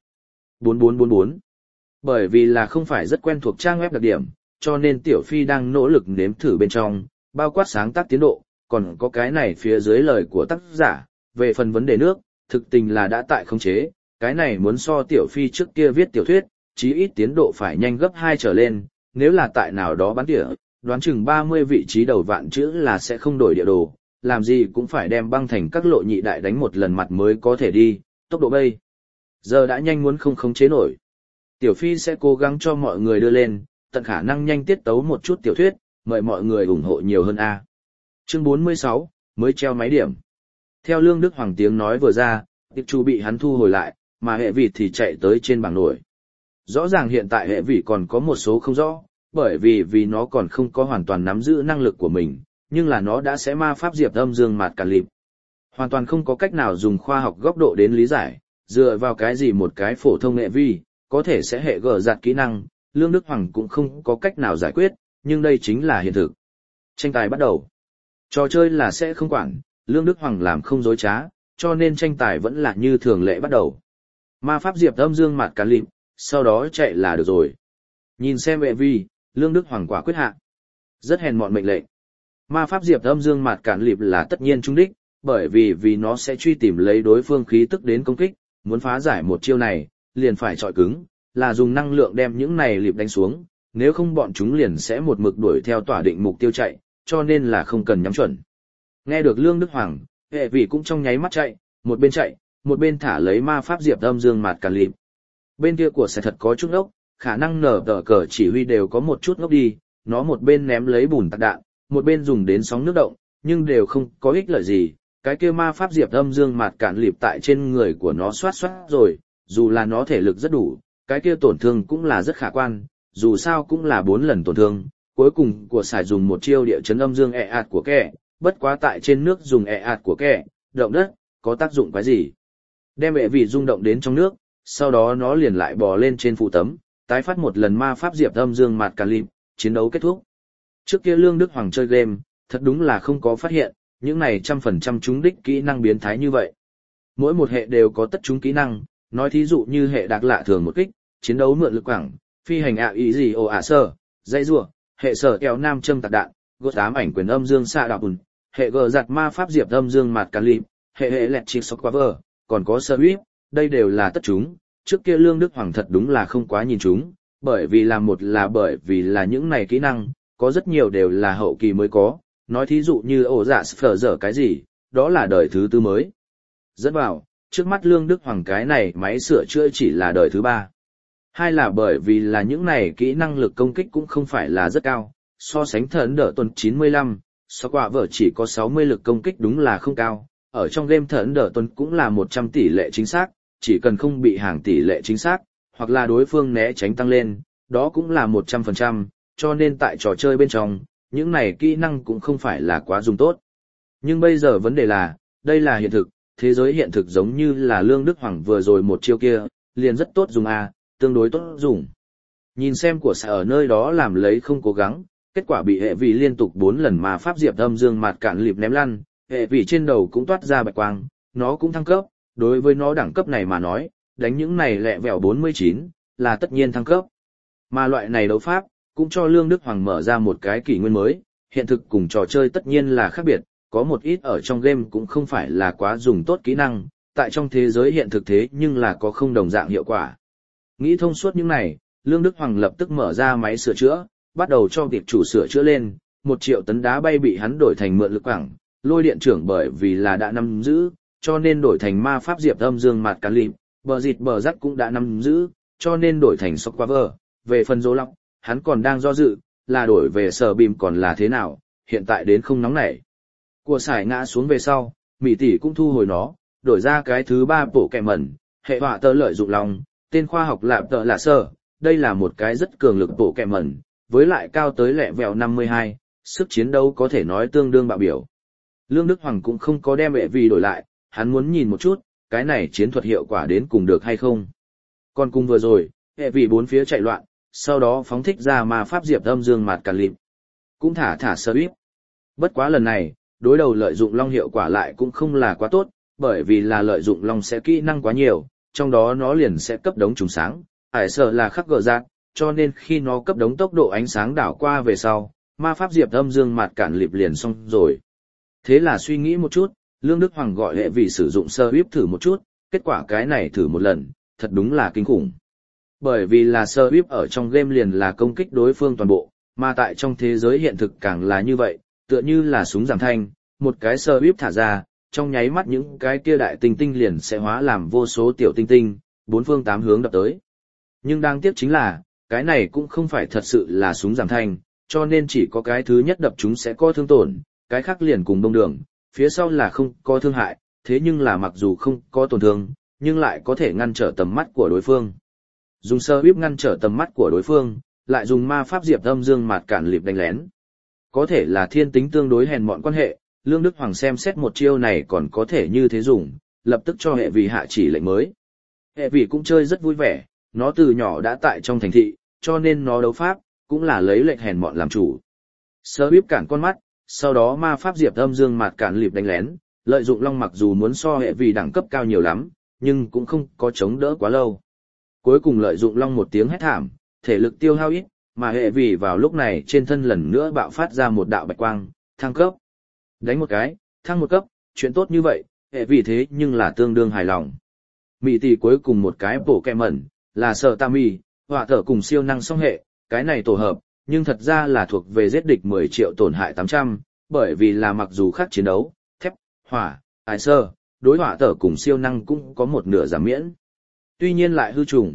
4444. Bởi vì là không phải rất quen thuộc trang web đặc điểm, cho nên Tiểu Phi đang nỗ lực nếm thử bên trong, bao quát sáng tác tiến độ, còn có cái này phía dưới lời của tác giả, về phần vấn đề nước, thực tình là đã tại khống chế, cái này muốn so Tiểu Phi trước kia viết tiểu thuyết, chí ít tiến độ phải nhanh gấp 2 trở lên, nếu là tại nào đó bắn tỉa, đoán chừng 30 vị trí đầu vạn chữ là sẽ không đổi địa đồ, làm gì cũng phải đem băng thành các lộ nhị đại đánh một lần mặt mới có thể đi, tốc độ bây giờ đã nhanh muốn không khống chế nổi. Tiểu Phi sẽ cố gắng cho mọi người đưa lên, tận khả năng nhanh tiết tấu một chút tiểu thuyết, mời mọi người ủng hộ nhiều hơn a. Chương 46, mới treo máy điểm. Theo Lương Đức Hoàng tiếng nói vừa ra, tiệp chủ bị hắn thu hồi lại, mà hệ vị thì chạy tới trên bảng nổi. Rõ ràng hiện tại hệ vị còn có một số không rõ, bởi vì nó còn không có hoàn toàn nắm giữ năng lực của mình, nhưng là nó đã sẽ ma pháp diệp âm dương mạt càn lịp. Hoàn toàn không có cách nào dùng khoa học góc độ đến lý giải, dựa vào cái gì một cái phổ thông hệ vi, có thể sẽ hệ gờ giặt kỹ năng, Lương Đức Hoàng cũng không có cách nào giải quyết, nhưng đây chính là hiện thực. Tranh tài bắt đầu. Trò chơi là sẽ không quản, Lương Đức Hoàng làm không dối trá, cho nên tranh tài vẫn là như thường lệ bắt đầu. Ma pháp diệp âm dương mạt càn lịp, sau đó chạy là được rồi. Nhìn xem hệ vi, Lương Đức Hoàng quả quyết hạ. Rất hèn mọn mệnh lệnh. Ma pháp diệp âm dương mạt càn lịp là tất nhiên trung đích, bởi vì nó sẽ truy tìm lấy đối phương khí tức đến công kích, muốn phá giải một chiêu này, liền phải chọi cứng, là dùng năng lượng đem những này lịp đánh xuống, nếu không bọn chúng liền sẽ một mực đuổi theo tỏa định mục tiêu chạy, cho nên là không cần nhắm chuẩn. Nghe được Lương Đức Hoàng, hệ vị cũng trong nháy mắt chạy, một bên thả lấy ma pháp diệp âm dương mạt càn lịp. Bên kia của sẽ thật có chút ngốc, khả năng nở tờ cờ chỉ huy đều có một chút ngốc đi, nó một bên ném lấy bùn tạc đạn, một bên dùng đến sóng nước động, nhưng đều không có ích lợi gì. Cái kia ma pháp diệp âm dương mạt cản lịp tại trên người của nó xoát rồi, dù là nó thể lực rất đủ, cái kia tổn thương cũng là rất khả quan, dù sao cũng là 4 lần tổn thương, cuối cùng của sải dùng một chiêu địa chấn âm dương ạt của kẻ, bất quá tại trên nước dùng ạt của kẻ, động đất, có tác dụng cái gì? Đem hệ vị rung động đến trong nước, sau đó nó liền lại bò lên trên phụ tấm, tái phát một lần ma pháp diệp âm dương mạt cản lịp, chiến đấu kết thúc. Trước kia Lương Đức Hoàng chơi game, thật đúng là không có phát hiện, những này 100% trúng đích kỹ năng biến thái như vậy. Mỗi một hệ đều có tất trúng kỹ năng, nói thí dụ như hệ đặc lạ thường một kích, chiến đấu mượn lực quảng, phi hành ý gì sơ, dây rùa, hệ sở kéo nam châm tạc đạn, gốt ám ảnh quyền âm dương xạ đạo bùn, hệ gờ giặt ma pháp diệp âm dương mạt càn lịp, hệ lẹt chiếc sọc qua vờ, còn có sơ huyết, đây đều là tất trúng. Trước kia Lương Đức Hoàng thật đúng là không quá nhìn chúng, bởi vì là những này kỹ năng, có rất nhiều đều là hậu kỳ mới có, nói thí dụ như ổ dạ phở dở cái gì, đó là đời thứ tư mới. Dẫn vào, trước mắt Lương Đức Hoàng cái này máy sửa chữa chỉ là đời thứ 3. Hai là bởi vì là những này kỹ năng lực công kích cũng không phải là rất cao, so sánh thần đỡ tuần 95, so quả vở chỉ có 60 lực công kích đúng là không cao, ở trong game thần đỡ tuần cũng là 100 tỷ lệ chính xác, chỉ cần không bị hàng tỷ lệ chính xác, hoặc là đối phương né tránh tăng lên, đó cũng là 100%, cho nên tại trò chơi bên trong, những này kỹ năng cũng không phải là quá dùng tốt. Nhưng bây giờ vấn đề là, đây là hiện thực, thế giới hiện thực giống như là Lương Đức Hoàng vừa rồi một chiêu kia, liền rất tốt dùng tương đối tốt dùng. Nhìn xem của xã ở nơi đó làm lấy không cố gắng, kết quả bị hệ vị liên tục 4 lần mà pháp diệp âm dương mạt cản lịp ném lăn, hệ vị trên đầu cũng toát ra bạch quang, nó cũng thăng cấp, đối với nó đẳng cấp này mà nói, đánh những này lẹ vẹo 49, là tất nhiên thăng cấp. Mà loại này đấu pháp, cũng cho Lương Đức Hoàng mở ra một cái kỷ nguyên mới, hiện thực cùng trò chơi tất nhiên là khác biệt, có một ít ở trong game cũng không phải là quá dùng tốt kỹ năng, tại trong thế giới hiện thực thế nhưng là có không đồng dạng hiệu quả. Nghĩ thông suốt những này, Lương Đức Hoàng lập tức mở ra máy sửa chữa, bắt đầu cho tiệp chủ sửa chữa lên, 1 triệu tấn đá bay bị hắn đổi thành mượn lực quảng, lôi điện trưởng bởi vì là đã nắm giữ, cho nên đổi thành ma pháp diệp âm dương mạt càn lịp, bờ dịt bờ rắc cũng đã nắm giữ, cho nên đổi thành sóc qua vờ, về phần dỗ lọc, hắn còn đang do dự, là đổi về sở bìm còn là thế nào, hiện tại đến không nóng nảy. Của sải ngã xuống về sau, Mỹ tỷ cũng thu hồi nó, đổi ra cái thứ 3 bộ kẹ mẩn, hệ họa tơ lợi dụng lòng, tên khoa học lạp tợ là sơ, đây là một cái rất cường lực bộ kẹ mẩn, với lại cao tới lẹ vẹo 52, sức chiến đấu có thể nói tương đương bạo biểu. Lương Đức Hoàng cũng không có đem hệ vì đổi lại, hắn muốn nhìn một chút, cái này chiến thuật hiệu quả đến cùng được hay không. Còn cùng vừa rồi, Hệ vì bốn phía chạy loạn, sau đó phóng thích ra ma pháp diệp âm dương mạt cản lịp. Cũng thả sơ bíp. Bất quá lần này, đối đầu lợi dụng long hiệu quả lại cũng không là quá tốt, bởi vì là lợi dụng long sẽ kỹ năng quá nhiều, trong đó nó liền sẽ cấp đống trùng sáng, ải sợ là khắc gờ giác, cho nên khi nó cấp đống tốc độ ánh sáng đảo qua về sau, ma pháp diệp âm dương mạt cản lịp liền xong rồi. Thế là suy nghĩ một chút, Lương Đức Hoàng gọi hệ vì sử dụng sơ bíp thử một chút, kết quả cái này thử một lần, thật đúng là kinh khủng. Bởi vì là sơ bíp ở trong game liền là công kích đối phương toàn bộ, mà tại trong thế giới hiện thực càng là như vậy, tựa như là súng giảm thanh, một cái sơ bíp thả ra, trong nháy mắt những cái kia đại tinh tinh liền sẽ hóa làm vô số tiểu tinh tinh, bốn phương tám hướng đập tới. Nhưng đáng tiếc chính là, cái này cũng không phải thật sự là súng giảm thanh, cho nên chỉ có cái thứ nhất đập chúng sẽ có thương tổn, cái khác liền cùng đông đường, phía sau là không có thương hại, thế nhưng là mặc dù không có tổn thương, nhưng lại có thể ngăn trở tầm mắt của đối phương. Dùng sơ bíp ngăn trở tầm mắt của đối phương, lại dùng ma pháp diệp âm dương mạt cản lịp đánh lén. Có thể là thiên tính tương đối hèn mọn quan hệ, Lương Đức Hoàng xem xét một chiêu này còn có thể như thế dùng, lập tức cho hệ vì hạ chỉ lệnh mới. Hệ vì cũng chơi rất vui vẻ, nó từ nhỏ đã tại trong thành thị, cho nên nó đấu pháp, cũng là lấy lệnh hèn mọn làm chủ. Sơ bíp cản con mắt, sau đó ma pháp diệp âm dương mạt cản lịp đánh lén, lợi dụng long mặc dù muốn so hệ vì đẳng cấp cao nhiều lắm, nhưng cũng không có chống đỡ quá lâu. Cuối cùng lợi dụng long một tiếng hét thảm, thể lực tiêu hao ít, mà hệ vì vào lúc này trên thân lần nữa bạo phát ra một đạo bạch quang, thăng cấp. Đánh một cái, thăng một cấp, chuyện tốt như vậy, hệ vì thế nhưng là tương đương hài lòng. Mị tỷ cuối cùng một cái bổ kẹ mẩn, là sợ ta mì, họa thở cùng siêu năng song hệ, cái này tổ hợp, nhưng thật ra là thuộc về giết địch 10 triệu tổn hại 800, bởi vì là mặc dù khác chiến đấu, thép, hỏa, ải sơ, đối họa thở cùng siêu năng cũng có một nửa giảm miễn. Tuy nhiên lại hư trùng,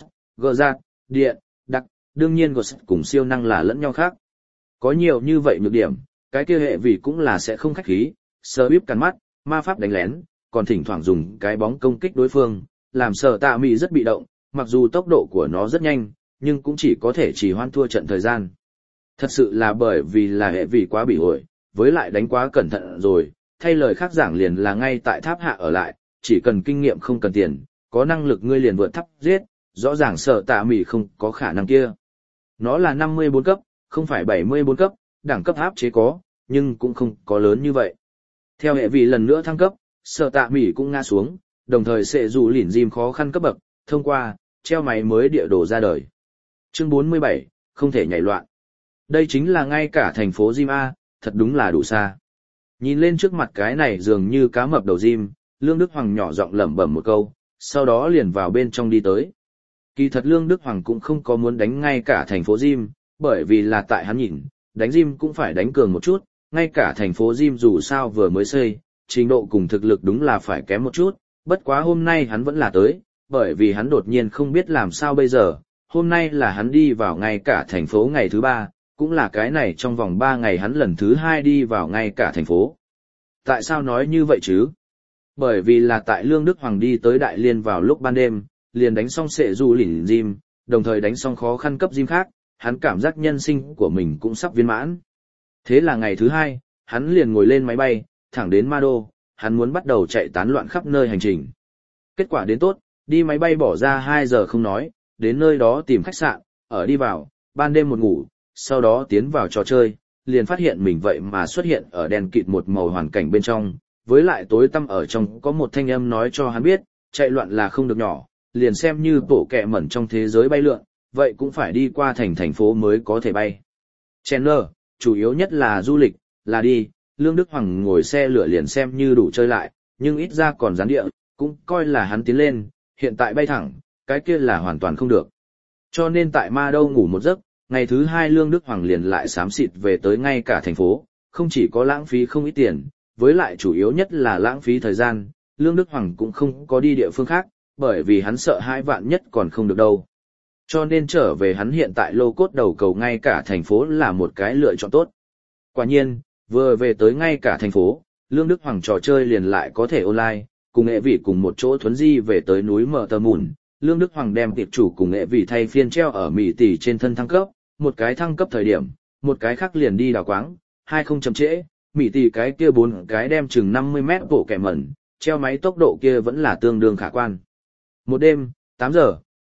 gờ giạt, điện, đặc, đương nhiên gột cùng siêu năng là lẫn nhau khác. Có nhiều như vậy nhược điểm, cái kia hệ vì cũng là sẽ không khách khí, sơ bíp cắn mắt, ma pháp đánh lén, còn thỉnh thoảng dùng cái bóng công kích đối phương, làm sợ tạ mị rất bị động, mặc dù tốc độ của nó rất nhanh, nhưng cũng chỉ có thể chỉ hoan thua trận thời gian. Thật sự là bởi vì là hệ vì quá bị ổi, với lại đánh quá cẩn thận rồi, thay lời khác giảng liền là ngay tại tháp hạ ở lại, chỉ cần kinh nghiệm không cần tiền, có năng lực ngươi liền vượt tháp giết, rõ ràng sợ tạ mị không có khả năng kia. Nó là 54 cấp, không phải 74 cấp, đẳng cấp áp chế có, nhưng cũng không có lớn như vậy. Theo hệ vị lần nữa thăng cấp, sợ tạ mỉ cũng ngã xuống, đồng thời sẽ dù lỉn dìm khó khăn cấp bậc, thông qua, treo máy mới địa đồ ra đời. Chương 47, không thể nhảy loạn. Đây chính là ngay cả thành phố Jim A, thật đúng là đủ xa. Nhìn lên trước mặt cái này dường như cá mập đầu Jim, Lương Đức Hoàng nhỏ giọng lẩm bẩm một câu, sau đó liền vào bên trong đi tới. Kỳ thật Lương Đức Hoàng cũng không có muốn đánh ngay cả thành phố Jim, bởi vì là tại hắn nhìn, đánh Jim cũng phải đánh cường một chút, ngay cả thành phố Jim dù sao vừa mới xây, trình độ cùng thực lực đúng là phải kém một chút, bất quá hôm nay hắn vẫn là tới, bởi vì hắn đột nhiên không biết làm sao bây giờ, hôm nay là hắn đi vào ngay cả thành phố ngày thứ 3, cũng là cái này trong vòng 3 ngày hắn lần thứ 2 đi vào ngay cả thành phố. Tại sao nói như vậy chứ? Bởi vì là tại Lương Đức Hoàng đi tới Đại Liên vào lúc ban đêm, liền đánh xong sệ du lỉnh Jim, đồng thời đánh xong khó khăn cấp Jim khác, hắn cảm giác nhân sinh của mình cũng sắp viên mãn. Thế là ngày thứ 2, hắn liền ngồi lên máy bay, thẳng đến Ma Đô, hắn muốn bắt đầu chạy tán loạn khắp nơi hành trình. Kết quả đến tốt, đi máy bay bỏ ra 2 giờ không nói, đến nơi đó tìm khách sạn, ở đi vào, ban đêm một ngủ, sau đó tiến vào trò chơi, liền phát hiện mình vậy mà xuất hiện ở đèn kịt một màu hoàn cảnh bên trong, với lại tối tăm ở trong có một thanh âm nói cho hắn biết, chạy loạn là không được nhỏ, liền xem như bộ kẹ mẩn trong thế giới bay lượn, vậy cũng phải đi qua thành phố mới có thể bay. Chandler, chủ yếu nhất là du lịch, là đi, Lương Đức Hoàng ngồi xe lửa liền xem như đủ chơi lại, nhưng ít ra còn gián địa, cũng coi là hắn tiến lên, hiện tại bay thẳng, cái kia là hoàn toàn không được. Cho nên tại Ma Đô ngủ một giấc, ngày thứ 2 Lương Đức Hoàng liền lại xám xịt về tới ngay cả thành phố, không chỉ có lãng phí không ít tiền, với lại chủ yếu nhất là lãng phí thời gian, Lương Đức Hoàng cũng không có đi địa phương khác, bởi vì hắn sợ 2 vạn nhất còn không được đâu. Cho nên trở về hắn hiện tại lô cốt đầu cầu ngay cả thành phố là một cái lựa chọn tốt. Quả nhiên, vừa về tới ngay cả thành phố, Lương Đức Hoàng trò chơi liền lại có thể online, cùng nghệ vị cùng một chỗ thuấn di về tới núi Mờ Tờ Mùn. Lương Đức Hoàng đem tiệp chủ cùng nghệ vị thay phiên treo ở Mỹ tỷ trên thân thăng cấp, một cái thăng cấp thời điểm, một cái khác liền đi đào quáng, 2 không chậm trễ, Mỹ tỷ cái kia 4 cái đem chừng 50 mét bộ kẻ mẩn, treo máy tốc độ kia vẫn là tương đương khả quan. Một đêm, 8 giờ,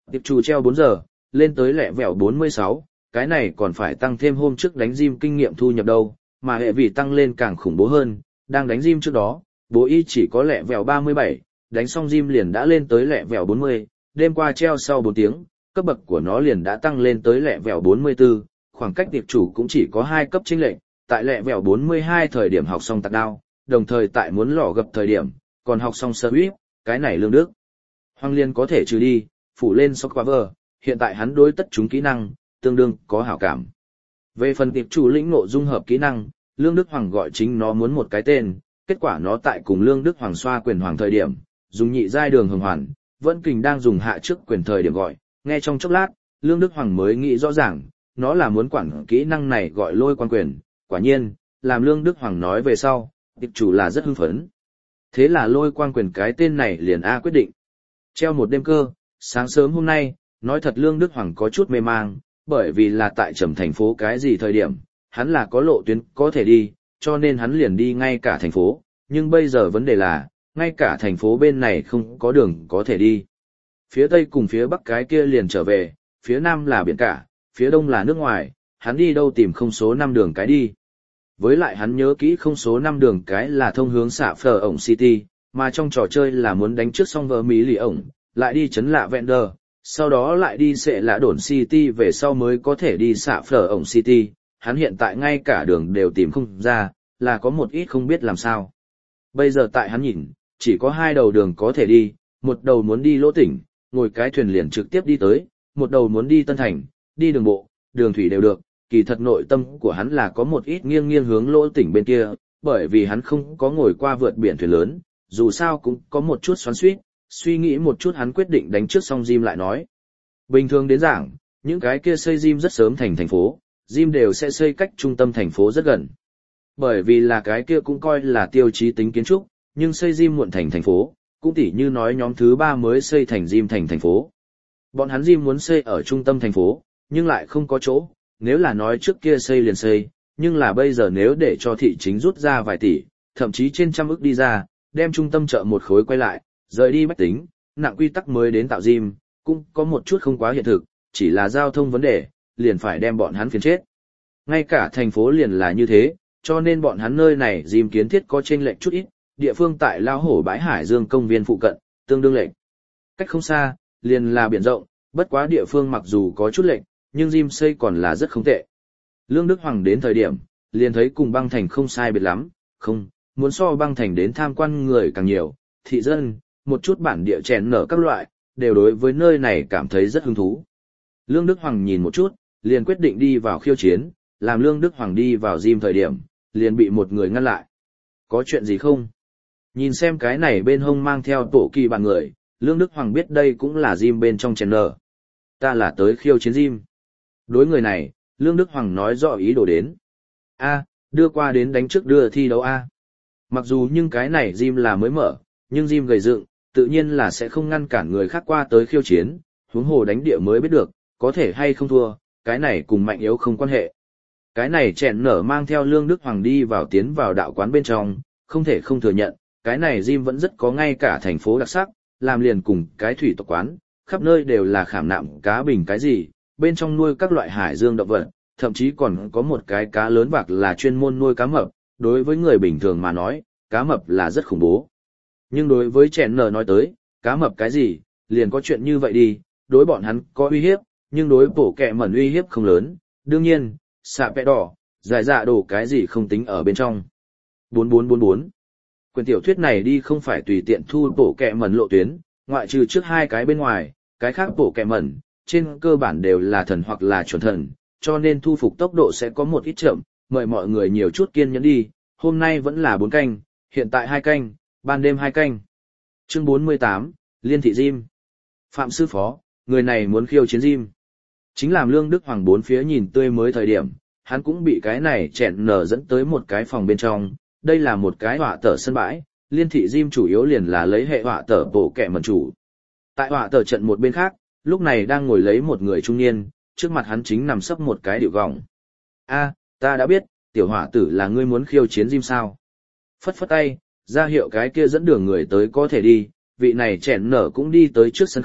Tiệp chủ treo 4 giờ, lên tới lẹ vẹo 46, cái này còn phải tăng thêm hôm trước đánh gym kinh nghiệm thu nhập đâu, mà hệ vị tăng lên càng khủng bố hơn, đang đánh gym trước đó, bố y chỉ có lẹ vẹo 37, đánh xong gym liền đã lên tới lẹ vẹo 40, đêm qua treo sau 4 tiếng, cấp bậc của nó liền đã tăng lên tới lẹ vẹo 44, khoảng cách tiệp chủ cũng chỉ có 2 cấp chênh lệch, tại lẹ vẹo 42 thời điểm học xong tạc đao, đồng thời tại muốn lò gập thời điểm, còn học xong sơ huyết, cái này lương đức. Hoàng liên có thể trừ đi, phủ lên Shockwaver, hiện tại hắn đối tất chúng kỹ năng, tương đương có hảo cảm. Về phần tiệp chủ lĩnh ngộ dung hợp kỹ năng, Lương Đức Hoàng gọi chính nó muốn một cái tên, kết quả nó tại cùng Lương Đức Hoàng xoa quyền hoàng thời điểm, dùng nhị giai đường hồng hoàn, vẫn kình đang dùng hạ trước quyền thời điểm gọi, nghe trong chốc lát, Lương Đức Hoàng mới nghĩ rõ ràng, nó là muốn quản kỹ năng này gọi lôi quan quyền, quả nhiên, làm Lương Đức Hoàng nói về sau, tiệp chủ là rất hưng phấn. Thế là lôi quan quyền cái tên này liền A quyết định. Treo một đêm cơ, sáng sớm hôm nay, nói thật Lương Đức Hoàng có chút mê mang, bởi vì là tại Trầm thành phố cái gì thời điểm, hắn là có lộ tuyến có thể đi, cho nên hắn liền đi ngay cả thành phố, nhưng bây giờ vấn đề là, ngay cả thành phố bên này không có đường có thể đi. Phía tây cùng phía bắc cái kia liền trở về, phía nam là biển cả, phía đông là nước ngoài, hắn đi đâu tìm không số 5 đường cái đi. Với lại hắn nhớ kỹ không số 5 đường cái là thông hướng xạ phở ổng City, mà trong trò chơi là muốn đánh trước xong vợ Mỹ lì ổng, lại đi chấn lạ Vender, sau đó lại đi sẽ lạ đồn City về sau mới có thể đi xạ phở ổng City, hắn hiện tại ngay cả đường đều tìm không ra, là có một ít không biết làm sao. Bây giờ tại hắn nhìn, chỉ có 2 đầu đường có thể đi, một đầu muốn đi Lỗ Tỉnh, ngồi cái thuyền liền trực tiếp đi tới, một đầu muốn đi Tân Thành, đi đường bộ, đường thủy đều được, kỳ thật nội tâm của hắn là có một ít nghiêng nghiêng hướng Lỗ Tỉnh bên kia, bởi vì hắn không có ngồi qua vượt biển thuyền lớn, dù sao cũng có một chút xoắn xuýt, suy nghĩ một chút hắn quyết định đánh trước xong gym lại nói. Bình thường đến giảng, những cái kia xây gym rất sớm thành phố, gym đều sẽ xây cách trung tâm thành phố rất gần. Bởi vì là cái kia cũng coi là tiêu chí tính kiến trúc, nhưng xây gym muộn thành phố, cũng tỉ như nói nhóm thứ 3 mới xây thành gym thành phố. Bọn hắn gym muốn xây ở trung tâm thành phố, nhưng lại không có chỗ, nếu là nói trước kia xây liền xây, nhưng là bây giờ nếu để cho thị chính rút ra vài tỷ, thậm chí trên trăm ức đi ra, đem trung tâm chợ một khối quay lại, rời đi bách tính, nặng quy tắc mới đến tạo gym, cũng có một chút không quá hiện thực, chỉ là giao thông vấn đề, liền phải đem bọn hắn phiền chết. Ngay cả thành phố liền là như thế, cho nên bọn hắn nơi này gym kiến thiết có chênh lệch chút ít, địa phương tại Lao Hổ bãi Hải Dương công viên phụ cận, tương đương lệch. Cách không xa, liền là biển rộng, bất quá địa phương mặc dù có chút lệch, nhưng gym xây còn là rất không tệ. Lương Đức Hoàng đến thời điểm, liền thấy cùng băng thành không sai biệt lắm, không, muốn so băng thành đến tham quan người càng nhiều, thị dân, một chút bản địa chèn nở các loại, đều đối với nơi này cảm thấy rất hứng thú. Lương Đức Hoàng nhìn một chút, liền quyết định đi vào khiêu chiến, làm Lương Đức Hoàng đi vào gym thời điểm, liền bị một người ngăn lại. Có chuyện gì không? Nhìn xem cái này bên hông mang theo tổ kỳ bạn người, Lương Đức Hoàng biết đây cũng là gym bên trong chèn nở. Ta là tới khiêu chiến gym. Đối người này, Lương Đức Hoàng nói rõ ý đồ đến. A, đưa qua đến đánh trước đưa thi đấu A. Mặc dù nhưng cái này gym là mới mở, nhưng gym gầy dựng, tự nhiên là sẽ không ngăn cản người khác qua tới khiêu chiến, huống hồ đánh địa mới biết được, có thể hay không thua, cái này cùng mạnh yếu không quan hệ. Cái này chèn nở mang theo Lương Đức Hoàng đi vào tiến vào đạo quán bên trong, không thể không thừa nhận, cái này gym vẫn rất có ngay cả thành phố đặc sắc, làm liền cùng cái thủy tộc quán, khắp nơi đều là khảm nạm cá bình cái gì, bên trong nuôi các loại hải dương động vật, thậm chí còn có một cái cá lớn vạc là chuyên môn nuôi cá mập, đối với người bình thường mà nói, cá mập là rất khủng bố. Nhưng đối với chèn nở nói tới, cá mập cái gì, liền có chuyện như vậy đi, đối bọn hắn có uy hiếp, nhưng đối bổ kẹ mẩn uy hiếp không lớn, đương nhiên, xạ vẽ đỏ, giải dạ đổ cái gì không tính ở bên trong. 4444 Quyển tiểu thuyết này đi không phải tùy tiện thu bổ kẹ mẩn lộ tuyến, ngoại trừ trước 2 cái bên ngoài, cái khác bổ kẹ mẩn, trên cơ bản đều là thần hoặc là chuẩn thần, cho nên thu phục tốc độ sẽ có một ít chậm, mời mọi người nhiều chút kiên nhẫn đi, hôm nay vẫn là 4 canh, hiện tại 2 canh, ban đêm 2 canh. Chương 48, Liên thị Gym. Phạm sư phó, người này muốn khiêu chiến gym. Chính làm Lương Đức Hoàng bốn phía nhìn tươi mới thời điểm, hắn cũng bị cái này chèn nở dẫn tới một cái phòng bên trong, đây là một cái họa tờ sân bãi, Liên thị gym chủ yếu liền là lấy hệ họa tờ bổ kẹ mẩn chủ. Tại họa tờ trận một bên khác, lúc này đang ngồi lấy một người trung niên, trước mặt hắn chính nằm sấp một cái điệu gọng. A, ta đã biết, tiểu hỏa tử là ngươi muốn khiêu chiến gym sao? Phất phất tay, ra hiệu cái kia dẫn đường người tới có thể đi, vị này chèn nở cũng đi tới trước sân khấu,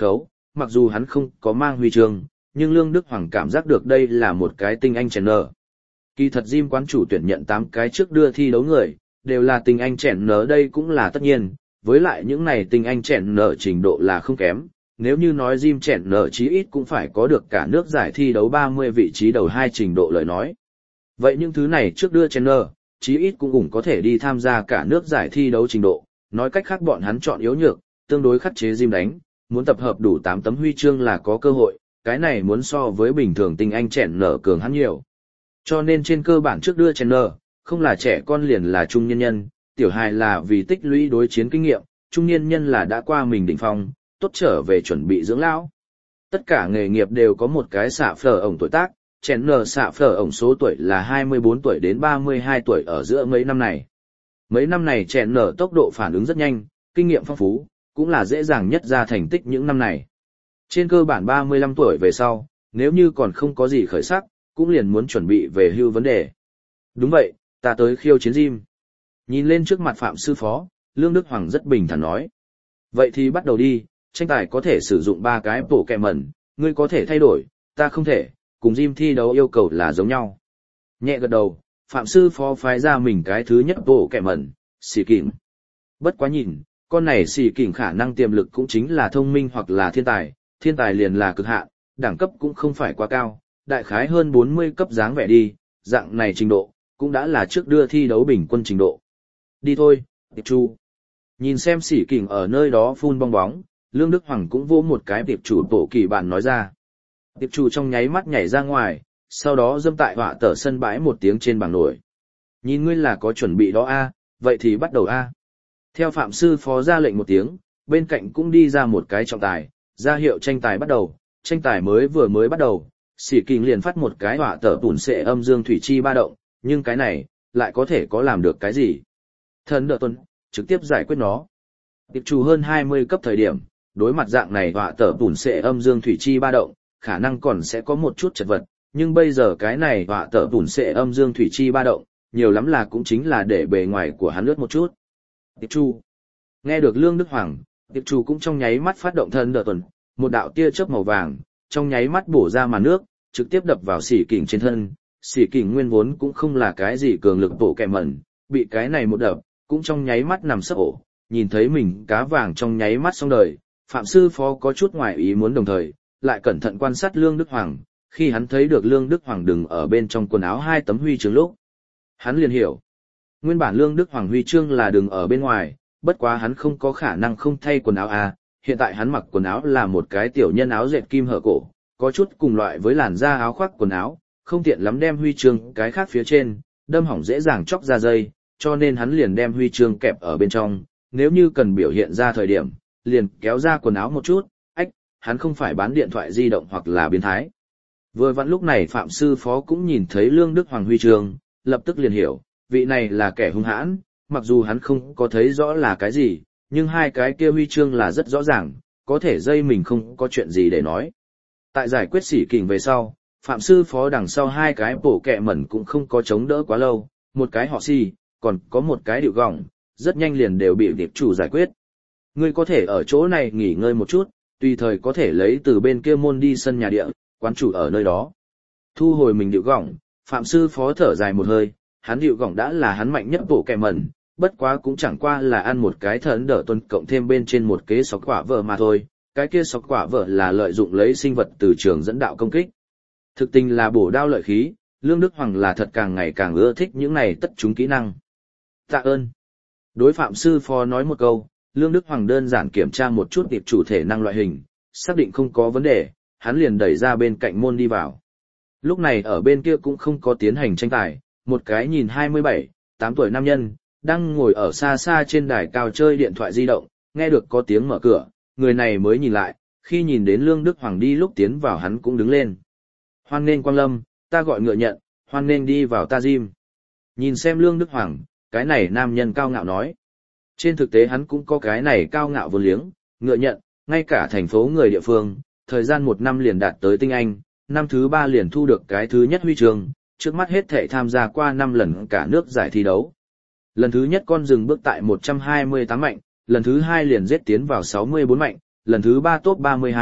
mặc dù hắn không có mang huy chương, nhưng Lương Đức Hoàng cảm giác được đây là một cái tinh anh chèn nở. Kỳ thật Jim quán chủ tuyển nhận 8 cái trước đưa thi đấu người, đều là tinh anh chèn nở, đây cũng là tất nhiên, với lại những này tinh anh chèn nở trình độ là không kém. Nếu như nói Jim chèn nở chí ít cũng phải có được cả nước giải thi đấu 30 vị trí đầu 2 trình độ lời nói. Vậy những thứ này trước đưa chèn nở, chí ít cũng có thể đi tham gia cả nước giải thi đấu trình độ, nói cách khác bọn hắn chọn yếu nhược, tương đối khắc chế Jim đánh, muốn tập hợp đủ 8 tấm huy chương là có cơ hội, cái này muốn so với bình thường tinh anh chèn nở cường hắn nhiều. Cho nên trên cơ bản trước đưa chèn nở, không là trẻ con liền là trung niên nhân, tiểu hài là vì tích lũy đối chiến kinh nghiệm, trung niên nhân là đã qua mình đỉnh phong, tốt trở về chuẩn bị dưỡng lão. Tất cả nghề nghiệp đều có một cái xạ phở ổng tuổi tác, chèn nở xạ phở ổng số tuổi là 24 tuổi đến 32 tuổi ở giữa mấy năm này. Mấy năm này chèn nở tốc độ phản ứng rất nhanh, kinh nghiệm phong phú, cũng là dễ dàng nhất ra thành tích những năm này. Trên cơ bản 35 tuổi về sau, nếu như còn không có gì khởi sắc, cũng liền muốn chuẩn bị về hưu vấn đề. Đúng vậy, ta tới khiêu chiến Jim. Nhìn lên trước mặt Phạm sư phó, Lương Đức Hoàng rất bình thản nói. Vậy thì bắt đầu đi, tranh tài có thể sử dụng 3 cái bổ kẹ mẩn, ngươi có thể thay đổi, ta không thể, cùng Jim thi đấu yêu cầu là giống nhau. Nhẹ gật đầu, Phạm sư phó phái ra mình cái thứ nhất bổ kẹ mẩn, xì kỉnh. Bất quá nhìn, con này xì kỉnh khả năng tiềm lực cũng chính là thông minh hoặc là thiên tài liền là cực hạn, đẳng cấp cũng không phải quá cao, đại khái hơn 40 cấp dáng vẻ đi, dạng này trình độ, cũng đã là trước đưa thi đấu bình quân trình độ. Đi thôi, tiệp chu. Nhìn xem xỉ kỉnh ở nơi đó phun bong bóng, Lương Đức Hoàng cũng vỗ một cái tiệp chủ bộ kỳ bản nói ra. Tiệp chủ trong nháy mắt nhảy ra ngoài, sau đó dâm tại họa tờ sân bãi một tiếng trên bảng nổi. Nhìn ngươi là có chuẩn bị đó a, vậy thì bắt đầu a. Theo Phạm sư phó ra lệnh một tiếng, bên cạnh cũng đi ra một cái trọng tài, ra hiệu tranh tài bắt đầu, tranh tài vừa mới bắt đầu, xỉ kỉnh liền phát một cái họa tờ tủn xệ âm dương thủy chi ba động, nhưng cái này, lại có thể có làm được cái gì? Thần đỡ tuần, trực tiếp giải quyết nó. Tiệp chủ hơn 20 cấp thời điểm, đối mặt dạng này họa tờ tủn xệ âm dương thủy chi ba động, khả năng còn sẽ có một chút chật vật, nhưng bây giờ cái này họa tờ tủn xệ âm dương thủy chi ba động, nhiều lắm là cũng chính là để bề ngoài của hắn lướt một chút. Tiệp chủ. Nghe được Lương Đức Hoàng, tiệp chủ cũng trong nháy mắt phát động thần đỡ tuần, một đạo tia chớp màu vàng, trong nháy mắt bổ ra màn nước, trực tiếp đập vào xỉ kỉnh trên thân. Xỉ kỉnh nguyên vốn cũng không là cái gì cường lực bổ kẹ mẩn, bị cái này một đập, cũng trong nháy mắt nằm sấp ổ, nhìn thấy mình cá vàng trong nháy mắt xong đời, Phạm sư phó có chút ngoài ý muốn đồng thời, lại cẩn thận quan sát Lương Đức Hoàng, khi hắn thấy được Lương Đức Hoàng đừng ở bên trong quần áo 2 tấm huy chương lúc. Hắn liền hiểu. Nguyên bản Lương Đức Hoàng huy chương là đừng ở bên ngoài, bất quá hắn không có khả năng không thay quần áo à, hiện tại hắn mặc quần áo là một cái tiểu nhân áo dệt kim hở cổ, có chút cùng loại với làn da áo khoác quần áo, không tiện lắm đem huy chương cái khác phía trên, đâm hỏng dễ dàng chóc ra dây, cho nên hắn liền đem huy chương kẹp ở bên trong, nếu như cần biểu hiện ra thời điểm, liền kéo ra quần áo một chút, hắn không phải bán điện thoại di động hoặc là biến thái. Vừa vặn lúc này Phạm sư phó cũng nhìn thấy Lương Đức Hoàng huy chương, lập tức liền hiểu, vị này là kẻ hung hãn, mặc dù hắn không có thấy rõ là cái gì, nhưng 2 cái kia huy chương là rất rõ ràng, có thể dây mình không có chuyện gì để nói. Tại giải quyết xỉ kỉnh về sau, Phạm sư phó đằng sau 2 cái bổ kẹ mẩn cũng không có chống đỡ quá lâu, một cái họ xì, còn có một cái điệu gọng, rất nhanh liền đều bị điệp chủ giải quyết. Ngươi có thể ở chỗ này nghỉ ngơi một chút, tùy thời có thể lấy từ bên kia môn đi sân nhà địa, quán chủ ở nơi đó. Thu hồi mình điệu gọng, Phạm sư phó thở dài một hơi, hắn điệu gọng đã là hắn mạnh nhất bổ kẹ mẩn, bất quá cũng chẳng qua là ăn một cái thần đỡ tuần cộng thêm bên trên một kế sọc quả vợ mà thôi, cái kia sọc quả vợ là lợi dụng lấy sinh vật từ trường dẫn đạo công kích. Thực tình là bổ đao lợi khí, Lương Đức Hoàng là thật càng ngày càng ưa thích những này tất chúng kỹ năng. Tạ ơn. Đối Phạm sư phó nói một câu, Lương Đức Hoàng đơn giản kiểm tra một chút tiệp chủ thể năng loại hình, xác định không có vấn đề, hắn liền đẩy ra bên cạnh môn đi vào. Lúc này ở bên kia cũng không có tiến hành tranh tài, một cái nhìn 27, 8 tuổi nam nhân, đang ngồi ở xa xa trên đài cao chơi điện thoại di động, nghe được có tiếng mở cửa, người này mới nhìn lại, khi nhìn đến Lương Đức Hoàng đi lúc tiến vào hắn cũng đứng lên. Hoan nghênh quang lâm, ta gọi ngựa nhận, hoan nghênh đi vào ta gym. Nhìn xem Lương Đức Hoàng, cái này nam nhân cao ngạo nói. Trên thực tế hắn cũng có cái này cao ngạo vô liếng, ngựa nhận, ngay cả thành phố người địa phương, thời gian 1 năm liền đạt tới tinh anh, năm thứ 3 liền thu được cái thứ nhất huy chương, trước mắt hết thể tham gia qua 5 lần cả nước giải thi đấu. Lần thứ nhất con dừng bước tại 128 mạnh, lần thứ 2 liền giết tiến vào 64 mạnh, lần thứ 3 top 32,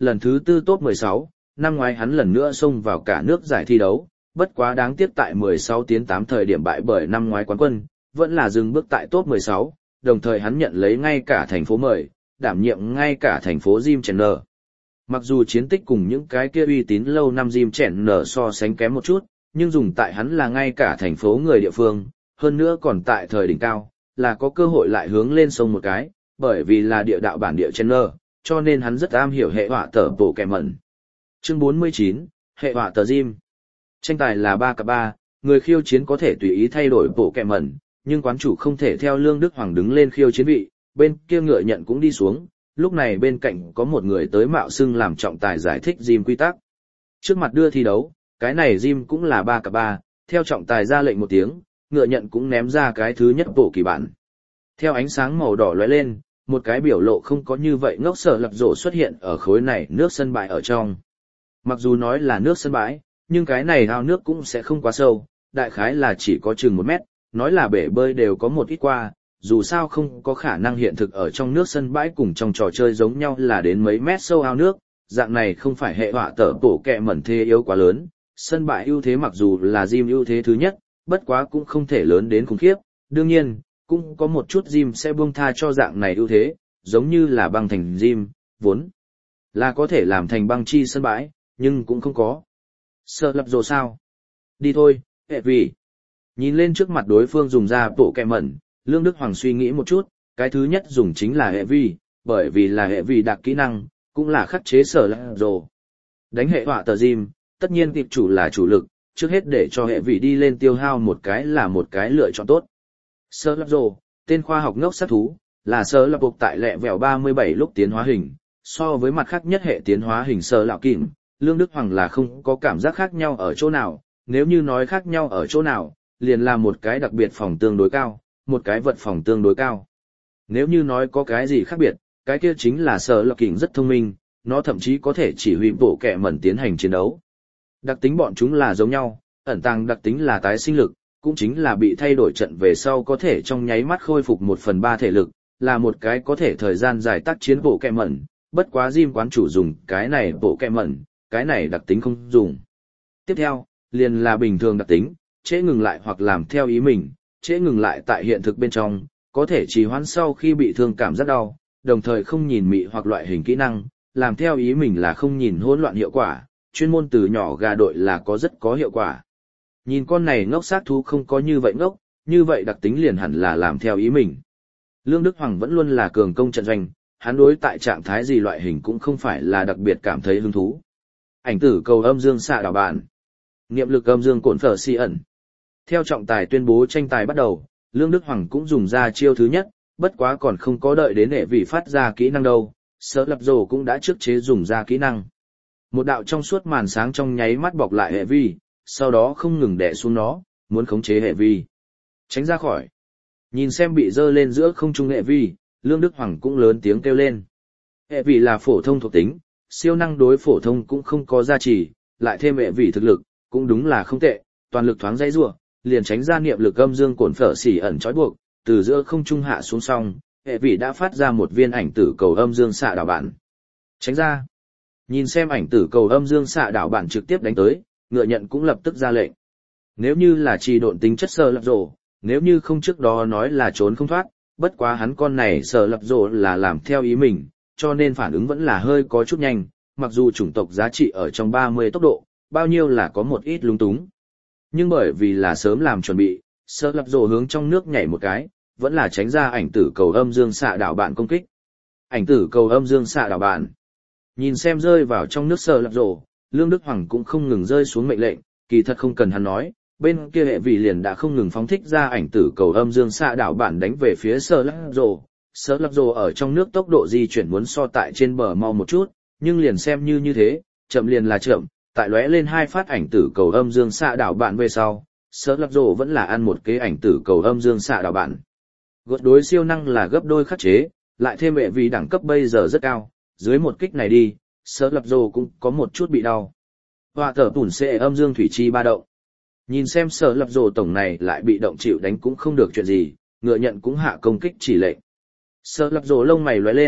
lần thứ tư top 16, năm ngoái hắn lần nữa xông vào cả nước giải thi đấu, bất quá đáng tiếc tại 16 tiến 8 thời điểm bại bởi năm ngoái quán quân, vẫn là dừng bước tại top 16, đồng thời hắn nhận lấy ngay cả thành phố mời, đảm nhiệm ngay cả thành phố Jim Chandler. Mặc dù chiến tích cùng những cái kia uy tín lâu năm Jim Chandler so sánh kém một chút, nhưng dùng tại hắn là ngay cả thành phố người địa phương, hơn nữa còn tại thời đỉnh cao, là có cơ hội lại hướng lên sông một cái, bởi vì là địa đạo bản địa Chandler, cho nên hắn rất am hiểu hệ họa tờ bộ kẻ mẩn. Chương 49, hệ họa tờ Jim. Tranh tài là 3-3, người khiêu chiến có thể tùy ý thay đổi bộ kẻ mẩn, nhưng quán chủ không thể theo Lương Đức Hoàng đứng lên khiêu chiến vị, bên kia ngựa nhận cũng đi xuống, lúc này bên cạnh có một người tới mạo xưng làm trọng tài giải thích Jim quy tắc. Trước mặt đưa thi đấu, cái này Jim cũng là 3-3, theo trọng tài ra lệnh một tiếng, ngựa nhận cũng ném ra cái thứ nhất bộ kỳ bản. Theo ánh sáng màu đỏ lóe lên, một cái biểu lộ không có như vậy ngốc sở lập rổ xuất hiện ở khối này nước sân bãi ở trong. Mặc dù nói là nước sân bãi, nhưng cái này ao nước cũng sẽ không quá sâu, đại khái là chỉ có chừng 1 mét, nói là bể bơi đều có một ít qua, dù sao không có khả năng hiện thực ở trong nước sân bãi cùng trong trò chơi giống nhau là đến mấy mét sâu ao nước, dạng này không phải hệ họa tở bổ kẹ mẩn thế yếu quá lớn, sân bãi ưu thế mặc dù là Jim ưu thế thứ nhất, bất quá cũng không thể lớn đến khủng khiếp, đương nhiên, cũng có một chút Jim sẽ buông tha cho dạng này ưu thế, giống như là băng thành Jim, vốn là có thể làm thành băng chi sân bãi, nhưng cũng không có. Sợ lập rồi sao? Đi thôi, hệ vì. Nhìn lên trước mặt đối phương dùng ra bộ kẹ mẩn, Lương Đức Hoàng suy nghĩ một chút, cái thứ nhất dùng chính là hệ vi, bởi vì là hệ vi đặc kỹ năng, cũng là khắc chế sở lập rồi. Đánh hệ họa tờ Jim, tất nhiên kịp chủ là chủ lực, trước hết để cho hệ vi đi lên tiêu hao một cái là một cái lựa chọn tốt. Sở lập rồi, tên khoa học ngốc sát thú, là sở lập buộc tại lẹ vẹo 37 lúc tiến hóa hình, so với mặt khác nhất hệ tiến hóa hình sở lão kìm, Lương Đức Hoàng là không có cảm giác khác nhau ở chỗ nào, nếu như nói khác nhau ở chỗ nào, liền là một cái đặc biệt phòng tương đối cao, một cái vật phòng tương đối cao. Nếu như nói có cái gì khác biệt, cái kia chính là sở lập kìm rất thông minh, nó thậm chí có thể chỉ huy bộ kẹ mẩn tiến hành chiến đấu. Đặc tính bọn chúng là giống nhau, ẩn tàng đặc tính là tái sinh lực, cũng chính là bị thay đổi trận về sau có thể trong nháy mắt khôi phục 1/3 thể lực, là một cái có thể thời gian dài tác chiến bộ kẹ mẩn, bất quá Jim quán chủ dùng cái này bộ kẹ mẩn, cái này đặc tính không dùng. Tiếp theo, liền là bình thường đặc tính, trễ ngừng lại hoặc làm theo ý mình, trễ ngừng lại tại hiện thực bên trong, có thể trì hoãn sau khi bị thương cảm giác đau, đồng thời không nhìn mị hoặc loại hình kỹ năng, làm theo ý mình là không nhìn hỗn loạn hiệu quả, chuyên môn từ nhỏ gà đội là có rất có hiệu quả. Nhìn con này ngốc sát thú không có như vậy ngốc, như vậy đặc tính liền hẳn là làm theo ý mình. Lương Đức Hoàng vẫn luôn là cường công trận doanh, hắn đối tại trạng thái gì loại hình cũng không phải là đặc biệt cảm thấy hứng thú. Ảnh tử cầu âm dương xạ đảo bản. Niệm lực âm dương cổn phở si ẩn. Theo trọng tài tuyên bố tranh tài bắt đầu, Lương Đức Hoàng cũng dùng ra chiêu thứ nhất, bất quá còn không có đợi đến hệ vị phát ra kỹ năng đâu, sở lập rồ cũng đã trước chế dùng ra kỹ năng. Một đạo trong suốt màn sáng trong nháy mắt bọc lại hệ vi, sau đó không ngừng đè xuống nó, muốn khống chế hệ vi. Tránh ra khỏi. Nhìn xem bị dơ lên giữa không trung hệ vi, Lương Đức Hoàng cũng lớn tiếng kêu lên. Hệ vi là phổ thông thuộc tính, siêu năng đối phổ thông cũng không có giá trị, lại thêm hệ vi thực lực, cũng đúng là không tệ, toàn lực thoáng dây rủa, liền tránh ra niệm lực âm dương cổn phở xỉ ẩn trói buộc, từ giữa không trung hạ xuống xong, hệ vị đã phát ra một viên ảnh tử cầu âm dương xạ đảo bản. Tránh ra. Nhìn xem ảnh tử cầu âm dương xạ đảo bản trực tiếp đánh tới, ngựa nhận cũng lập tức ra lệnh. Nếu như là trì độn tính chất sờ lập rổ, nếu như không trước đó nói là trốn không thoát, bất quá hắn con này sờ lập rổ là làm theo ý mình, cho nên phản ứng vẫn là hơi có chút nhanh, mặc dù chủng tộc giá trị ở trong 30 tốc độ, bao nhiêu là có một ít lung túng. Nhưng bởi vì là sớm làm chuẩn bị, sơ lập rổ hướng trong nước nhảy một cái, vẫn là tránh ra ảnh tử cầu âm dương xạ đảo bạn công kích. Ảnh tử cầu âm dương xạ đảo bạn. Nhìn xem rơi vào trong nước sơ lập rổ, Lương Đức Hoàng cũng không ngừng rơi xuống mệnh lệnh, kỳ thật không cần hắn nói, bên kia hệ vị liền đã không ngừng phóng thích ra ảnh tử cầu âm dương xạ đảo bạn đánh về phía sơ lập rổ. Sơ lập rổ ở trong nước tốc độ di chuyển muốn so tại trên bờ mau một chút, nhưng liền xem như thế, chậm liền là chậm. Tại lóe lên 2 phát ảnh tử cầu âm dương xạ đảo bạn về sau, sở lập rổ vẫn là ăn một cái ảnh tử cầu âm dương xạ đảo bạn. Gột đối siêu năng là gấp đôi khắc chế, lại thêm hệ vì đẳng cấp bây giờ rất cao, dưới một kích này đi, sở lập rổ cũng có một chút bị đau. Họa tở tủn xệ âm dương thủy chi ba động. Nhìn xem sở lập rổ tổng này lại bị động chịu đánh cũng không được chuyện gì, ngựa nhận cũng hạ công kích chỉ lệnh. Sở lập rổ lông mày lóe lên,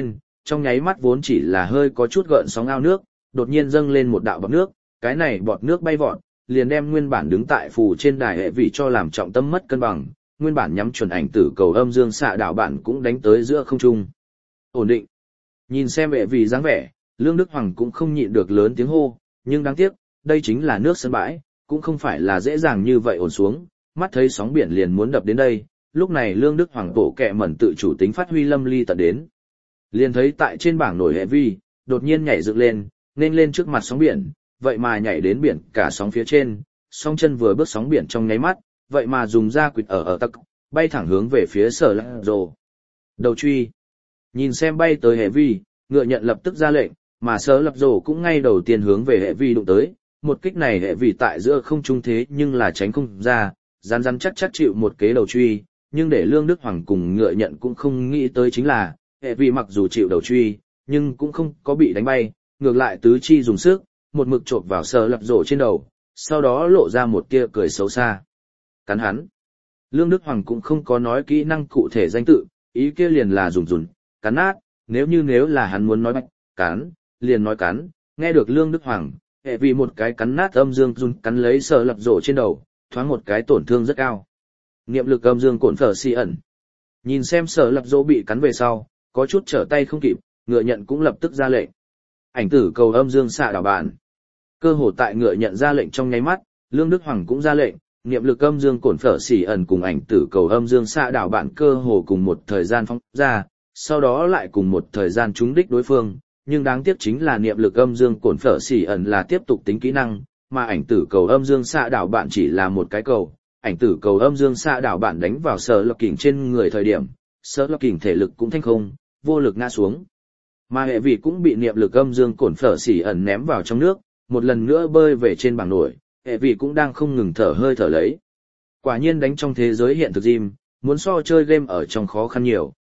trong nháy mắt vốn chỉ là hơi có chút gợn sóng ao nước, đột nhiên dâng lên một đạo bọt nước, cái này bọt nước bay vọt, liền đem nguyên bản đứng tại phù trên đài hệ vị cho làm trọng tâm mất cân bằng, nguyên bản nhắm chuẩn ảnh tử cầu âm dương xạ đảo bản cũng đánh tới giữa không trung. Ổn định. Nhìn xem hệ vị dáng vẻ, Lương Đức Hoàng cũng không nhịn được lớn tiếng hô, nhưng đáng tiếc, đây chính là nước sân bãi, cũng không phải là dễ dàng như vậy ổn xuống, mắt thấy sóng biển liền muốn đập đến đây, lúc này Lương Đức Hoàng tổ kẹ mẩn tự chủ tính phát huy lâm ly tận đến. Liền thấy tại trên bảng nổi hệ vi, đột nhiên nhảy dựng lên, nên lên trước mặt sóng biển, vậy mà nhảy đến biển cả sóng phía trên, song chân vừa bước sóng biển trong nháy mắt, vậy mà dùng ra quỵt ở tắc, bay thẳng hướng về phía Sở Lập Rồ. Đầu truy. Nhìn xem bay tới hệ vi, ngựa nhận lập tức ra lệnh, mà Sở Lập Rồ cũng ngay đầu tiên hướng về hệ vi đụng tới, một kích này hệ vi tại giữa không trung thế nhưng là tránh không ra, rắn rắn chắc chắc chịu một kế đầu truy, nhưng để Lương Đức Hoàng cùng ngựa nhận cũng không nghĩ tới chính là, hệ vi mặc dù chịu đầu truy, nhưng cũng không có bị đánh bay, ngược lại tứ chi dùng sức, một mực chộp vào Sở Lập Rồ trên đầu, sau đó lộ ra một tia cười xấu xa. Cắn hắn. Lương Đức Hoàng cũng không có nói kỹ năng cụ thể danh tự, ý kia liền là dùng, cắn nát, nếu là hắn muốn nói bạch, cắn, liền nói cắn, nghe được Lương Đức Hoàng, hệ vì một cái cắn nát âm dương run cắn lấy Sở Lập Rồ trên đầu, thoáng một cái tổn thương rất cao. Niệm lực âm dương cổn phở si ẩn. Nhìn xem Sở Lập Rồ bị cắn về sau, có chút trở tay không kịp, ngựa nhận cũng lập tức ra lệnh. Ảnh tử cầu âm dương xạ đảo bản. Cơ hồ tại ngựa nhận ra lệnh trong nháy mắt, Lương Đức Hoàng cũng ra lệnh, niệm lực âm dương cổn phở xỉ ẩn cùng ảnh tử cầu âm dương xạ đảo bản cơ hồ cùng một thời gian phóng ra, sau đó lại cùng một thời gian trúng đích đối phương, nhưng đáng tiếc chính là niệm lực âm dương cổn phở xỉ ẩn là tiếp tục tính kỹ năng, mà ảnh tử cầu âm dương xạ đảo bản chỉ là một cái cầu. Ảnh tử cầu âm dương xạ đảo bản đánh vào Sở Lập Kình trên người thời điểm, Sở Lập Kình thể lực cũng thanh không, vô lực ngã xuống. Mà hệ vị cũng bị niệm lực âm dương cổn phở xỉ ẩn ném vào trong nước, một lần nữa bơi về trên bảng nổi, hệ vị cũng đang không ngừng thở hơi thở lấy. Quả nhiên đánh trong thế giới hiện thực gym, muốn so chơi game ở trong khó khăn nhiều.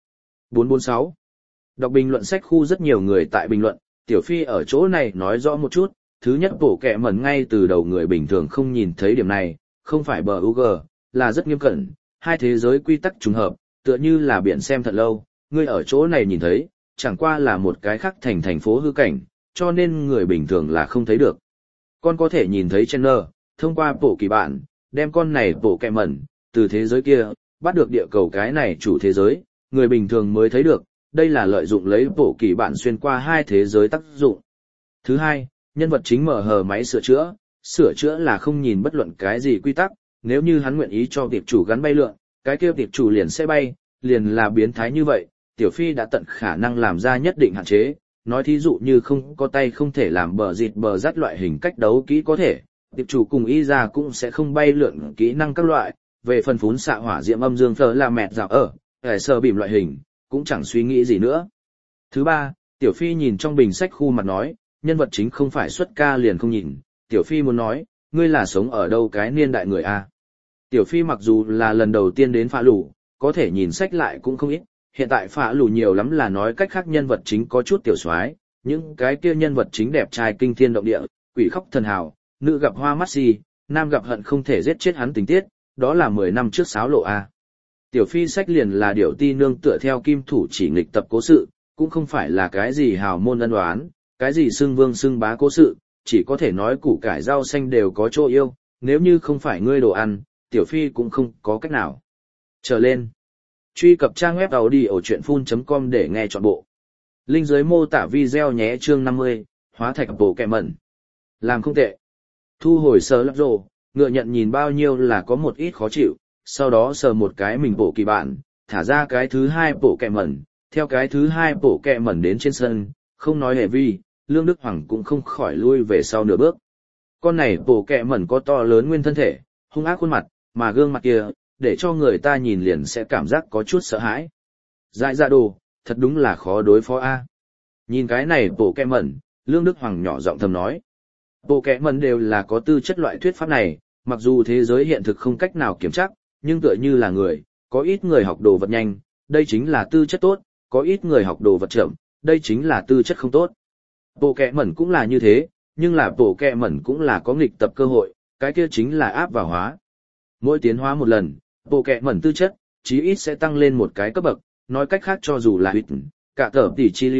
446. Đọc bình luận sách khu rất nhiều người tại bình luận, Tiểu Phi ở chỗ này nói rõ một chút, thứ nhất bộ kẹ mẩn ngay từ đầu người bình thường không nhìn thấy điểm này, không phải bờ UG, là rất nghiêm cẩn, hai thế giới quy tắc trùng hợp, tựa như là biển xem thật lâu, người ở chỗ này nhìn thấy, chẳng qua là một cái khác thành phố hư cảnh, cho nên người bình thường là không thấy được. Con có thể nhìn thấy channel, thông qua bộ kỳ bản, đem con này bộ kẹ mẩn, từ thế giới kia, bắt được địa cầu cái này chủ thế giới, người bình thường mới thấy được, đây là lợi dụng lấy bộ kỳ bản xuyên qua hai thế giới tác dụng. Thứ hai, nhân vật chính mở hờ máy sửa chữa là không nhìn bất luận cái gì quy tắc, nếu như hắn nguyện ý cho tiệp chủ gắn bay lượn, cái kia tiệp chủ liền sẽ bay, liền là biến thái như vậy, Tiểu Phi đã tận khả năng làm ra nhất định hạn chế, nói thí dụ như không có tay không thể làm bờ dịt bờ dắt loại hình cách đấu kỹ có thể, tiệp chủ cùng y ra cũng sẽ không bay lượn kỹ năng các loại, về phần phún xạ hỏa diệm âm dương phở là mẹt dạo ở sơ bìm loại hình, cũng chẳng suy nghĩ gì nữa. Thứ ba, Tiểu Phi nhìn trong bình sách khu mặt nói, nhân vật chính không phải xuất ca liền không nhìn, Tiểu Phi muốn nói, ngươi là sống ở đâu cái niên đại người a? Tiểu Phi mặc dù là lần đầu tiên đến Phá Lù, có thể nhìn sách lại cũng không ít, hiện tại Phá Lù nhiều lắm là nói cách khác nhân vật chính có chút tiểu soái, những cái kia nhân vật chính đẹp trai kinh thiên động địa, quỷ khóc thần hào, nữ gặp hoa mắt si, nam gặp hận không thể giết chết hắn tình tiết, đó là 10 năm trước sáo lộ a. Tiểu Phi sách liền là điểu ti nương tựa theo kim thủ chỉ nghịch tập cố sự, cũng không phải là cái gì hào môn ân oán, cái gì xưng vương xưng bá cố sự, chỉ có thể nói củ cải rau xanh đều có chỗ yêu, nếu như không phải ngươi đồ ăn, Tiểu Phi cũng không có cách nào. Trở lên. Truy cập trang web audiochuyenphun.com để nghe trọn bộ. Link dưới mô tả video nhé. Chương 50, hóa thạch bộ kẹ mẩn. Làm không tệ. Thu hồi Sở Lập Rồ, ngựa nhận nhìn bao nhiêu là có một ít khó chịu, sau đó sờ một cái mình bộ kỳ bản, thả ra cái thứ hai bộ kẹ mẩn, theo cái thứ hai bộ kẹ mẩn đến trên sân, không nói hề vi, Lương Đức Hoàng cũng không khỏi lui về sau nửa bước. Con này bộ kẹ mẩn có to lớn nguyên thân thể, hung ác khuôn mặt, mà gương mặt kia, để cho người ta nhìn liền sẽ cảm giác có chút sợ hãi. Dại dạ đồ, thật đúng là khó đối phó a. Nhìn cái này bộ kẹ mẩn, Lương Đức Hoàng nhỏ giọng thầm nói. Bộ kẹ mẩn đều là có tư chất loại thuyết pháp này, mặc dù thế giới hiện thực không cách nào kiểm chắc, nhưng tựa như là người, có ít người học đồ vật nhanh, đây chính là tư chất tốt, có ít người học đồ vật chậm, đây chính là tư chất không tốt. Bộ kẹ mẩn cũng là như thế, nhưng là bộ kẹ mẩn cũng là có nghịch tập cơ hội, cái kia chính là áp vào hóa. Mỗi tiến hóa một lần, bộ kẹ mẩn tư chất, chí ít sẽ tăng lên một cái cấp bậc, nói cách khác cho dù là huyết, cả tở tỷ chi lưu,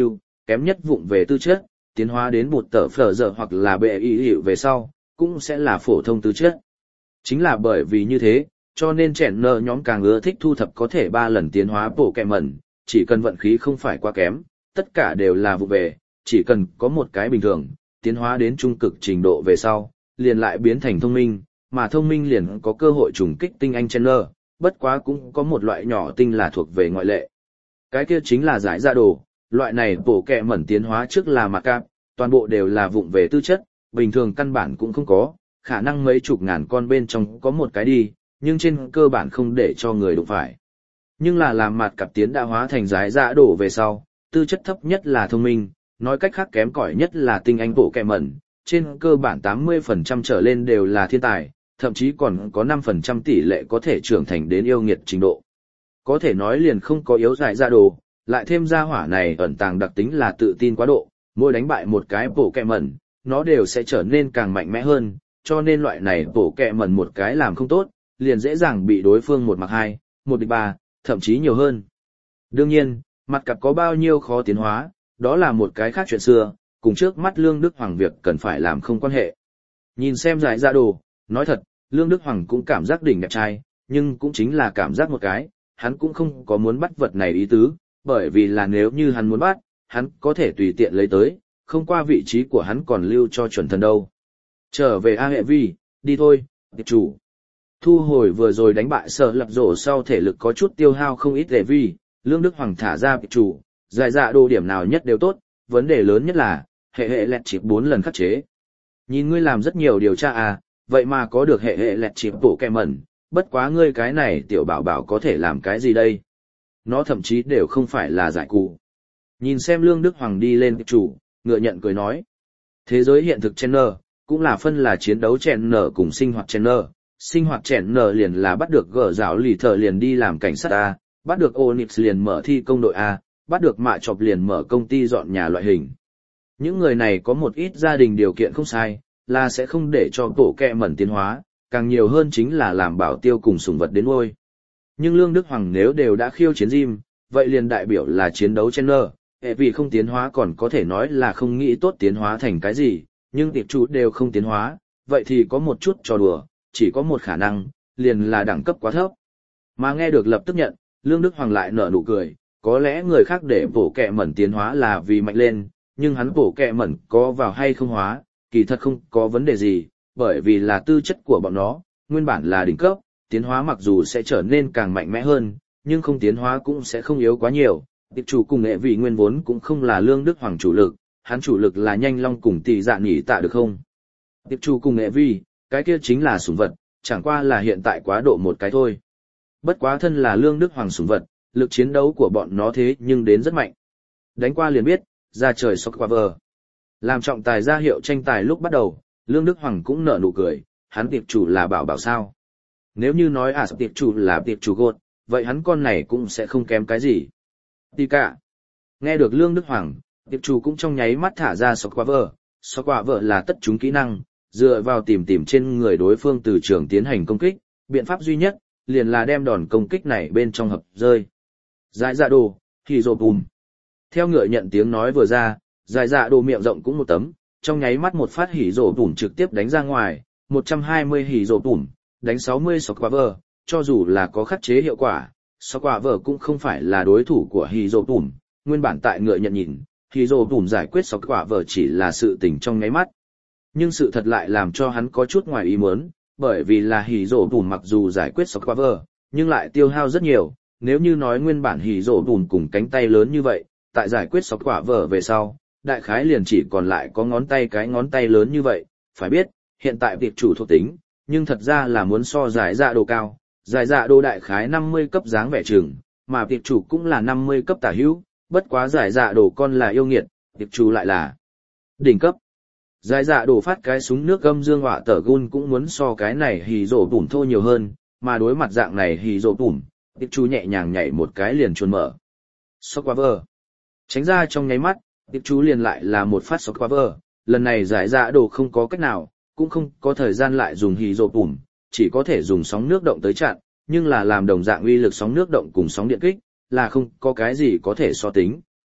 kém nhất vụng về tư chất, tiến hóa đến bụt tở phở dở hoặc là bệ y hiệu về sau, cũng sẽ là phổ thông tư chất. Chính là bởi vì như thế, cho nên chèn nơ nhóm càng ưa thích thu thập có thể 3 lần tiến hóa bổ kẹ mẩn, chỉ cần vận khí không phải quá kém, tất cả đều là vụ về, chỉ cần có một cái bình thường, tiến hóa đến trung cực trình độ về sau, liền lại biến thành thông minh, mà thông minh liền có cơ hội trùng kích tinh anh chèn nơ, bất quá cũng có một loại nhỏ tinh là thuộc về ngoại lệ. Cái kia chính là giải dạ đồ, loại này bổ kẹ mẩn tiến hóa trước là mặt cạp, toàn bộ đều là vụng về tư chất, bình thường căn bản cũng không có, khả năng mấy chục ngàn con bên trong có một cái đi, nhưng trên cơ bản không để cho người đụng phải. Nhưng là làm mặt cạp tiến đã hóa thành giải dạ đồ về sau, tư chất thấp nhất là thông minh, nói cách khác kém cỏi nhất là tinh anh bổ kẹ mẩn, trên cơ bản 80% trở lên đều là thiên tài, thậm chí còn có 5% tỷ lệ có thể trưởng thành đến yêu nghiệt trình độ. Có thể nói liền không có yếu giải dạ đồ, lại thêm ra hỏa này ẩn tàng đặc tính là tự tin quá độ, mỗi đánh bại một cái bổ kẹ mẩn, nó đều sẽ trở nên càng mạnh mẽ hơn, cho nên loại này bổ kẹ mẩn một cái làm không tốt, liền dễ dàng bị đối phương một mặc hai, một địch ba, thậm chí nhiều hơn. Đương nhiên, mặt cặp có bao nhiêu khó tiến hóa, đó là một cái khác chuyện xưa, cùng trước mắt Lương Đức Hoàng việc cần phải làm không quan hệ. Nhìn xem giải dạ đồ, nói thật, Lương Đức Hoàng cũng cảm giác đỉnh đẹp trai, nhưng cũng chính là cảm giác một cái, hắn cũng không có muốn bắt vật này ý tứ, bởi vì là nếu như hắn muốn bắt, hắn có thể tùy tiện lấy tới, không qua vị trí của hắn còn lưu cho chuẩn thần đâu. Trở về A Hệ Vi, đi thôi, tiệp chủ. Thu hồi vừa rồi đánh bại Sở Lập Rổ sau thể lực có chút tiêu hao không ít Hệ Vi, Lương Đức Hoàng thả ra tiệp chủ, giải dạ đồ điểm nào nhất đều tốt, vấn đề lớn nhất là, hệ lẹt chịp 4 lần khắc chế. Nhìn ngươi làm rất nhiều điều tra à, vậy mà có được hệ lẹt chịp bổ kẹ mẩn, bất quá ngươi cái này tiểu bảo bảo có thể làm cái gì đây? Nó thậm chí đều không phải là giải cụ. Nhìn xem Lương Đức Hoàng đi lên chủ, ngựa nhận cười nói. Thế giới hiện thực channel, cũng là phân là chiến đấu channel cùng sinh hoạt channel. Sinh hoạt channel liền là bắt được gở rào lì thợ liền đi làm cảnh sát A, bắt được Onyx liền mở thi công đội A, bắt được mạ chọc liền mở công ty dọn nhà loại hình. Những người này có một ít gia đình điều kiện không sai, là sẽ không để cho tổ kẹ mẩn tiến hóa, càng nhiều hơn chính là làm bảo tiêu cùng sủng vật đến nuôi. Nhưng Lương Đức Hoàng nếu đều đã khiêu chiến gym, vậy liền đại biểu là chiến đấu channel, hệ vì không tiến hóa còn có thể nói là không nghĩ tốt tiến hóa thành cái gì, nhưng tiệp chủ đều không tiến hóa, vậy thì có một chút trò đùa, chỉ có một khả năng, liền là đẳng cấp quá thấp. Mà nghe được lập tức nhận, Lương Đức Hoàng lại nở nụ cười, có lẽ người khác để bổ kẹ mẩn tiến hóa là vì mạnh lên, nhưng hắn bổ kẹ mẩn có vào hay không hóa, kỳ thật không có vấn đề gì, bởi vì là tư chất của bọn nó, nguyên bản là đỉnh cấp, tiến hóa mặc dù sẽ trở nên càng mạnh mẽ hơn, nhưng không tiến hóa cũng sẽ không yếu quá nhiều. Tiệp chủ cùng nghệ vị nguyên vốn cũng không là Lương Đức Hoàng chủ lực, hắn chủ lực là nhanh long cùng tỷ dạ nhỉ tạ được không? Tiệp chủ cùng nghệ vị, cái kia chính là sủng vật, chẳng qua là hiện tại quá độ một cái thôi. Bất quá thân là Lương Đức Hoàng sủng vật, lực chiến đấu của bọn nó thế nhưng đến rất mạnh. Đánh qua liền biết, ra trời sóc qua vờ. Làm trọng tài ra hiệu tranh tài lúc bắt đầu, Lương Đức Hoàng cũng nở nụ cười, hắn tiệp chủ là bảo bảo sao. Nếu như nói tiệp chủ là tiệp chủ gột, vậy hắn con này cũng sẽ không kém cái gì. Tì cả. Nghe được Lương Đức Hoàng, tiệp chủ cũng trong nháy mắt thả ra sóc qua vờ là tất chúng kỹ năng, dựa vào tìm trên người đối phương từ trường tiến hành công kích, biện pháp duy nhất, liền là đem đòn công kích này bên trong hập rơi. Giải dạ đồ, hỉ rồ bùm. Theo ngựa nhận tiếng nói vừa ra, giải dạ đồ miệng rộng cũng một tấm, trong nháy mắt một phát hỉ rồ bùm trực tiếp đánh ra ngoài, 120 hỉ rồ bùm, đánh 60 sọc quả vờ, cho dù là có khắc chế hiệu quả, sọc quả vờ cũng không phải là đối thủ của hỉ rồ bùm, nguyên bản tại ngựa nhận nhìn, hỉ rồ bùm giải quyết sọc quả vờ chỉ là sự tình trong nháy mắt. Nhưng sự thật lại làm cho hắn có chút ngoài ý muốn, bởi vì là hỉ rồ bùm mặc dù giải quyết sọc quả vờ, nhưng lại tiêu hao rất nhiều. Nếu như nói nguyên bản hỉ rổ bùn cùng cánh tay lớn như vậy, tại giải quyết sọc quả vở về sau, đại khái liền chỉ còn lại có cái ngón tay lớn như vậy, phải biết, hiện tại tiệp chủ thuộc tính, nhưng thật ra là muốn so giải dạ đồ cao, giải dạ đồ đại khái 50 cấp dáng vẻ trường, mà tiệp chủ cũng là 50 cấp tả hữu, bất quá giải dạ đồ con là yêu nghiệt, tiệp chủ lại là đỉnh cấp. Giải dạ đồ phát cái súng nước gâm dương họa tở gun cũng muốn so cái này hỉ rổ bùn thô nhiều hơn, mà đối mặt dạng này hỉ rổ bùn, tiệp chủ nhẹ nhàng nhảy một cái liền chuồn mở. Sóc qua vờ. Tránh ra trong nháy mắt, tiệp chủ liền lại là một phát sóc qua vờ. Lần này giải dạ đồ không có cách nào, cũng không có thời gian lại dùng hì rồ bùm, chỉ có thể dùng sóng nước động tới chặn, nhưng là làm đồng dạng uy lực sóng nước động cùng sóng điện kích, là không có cái gì có thể so tính.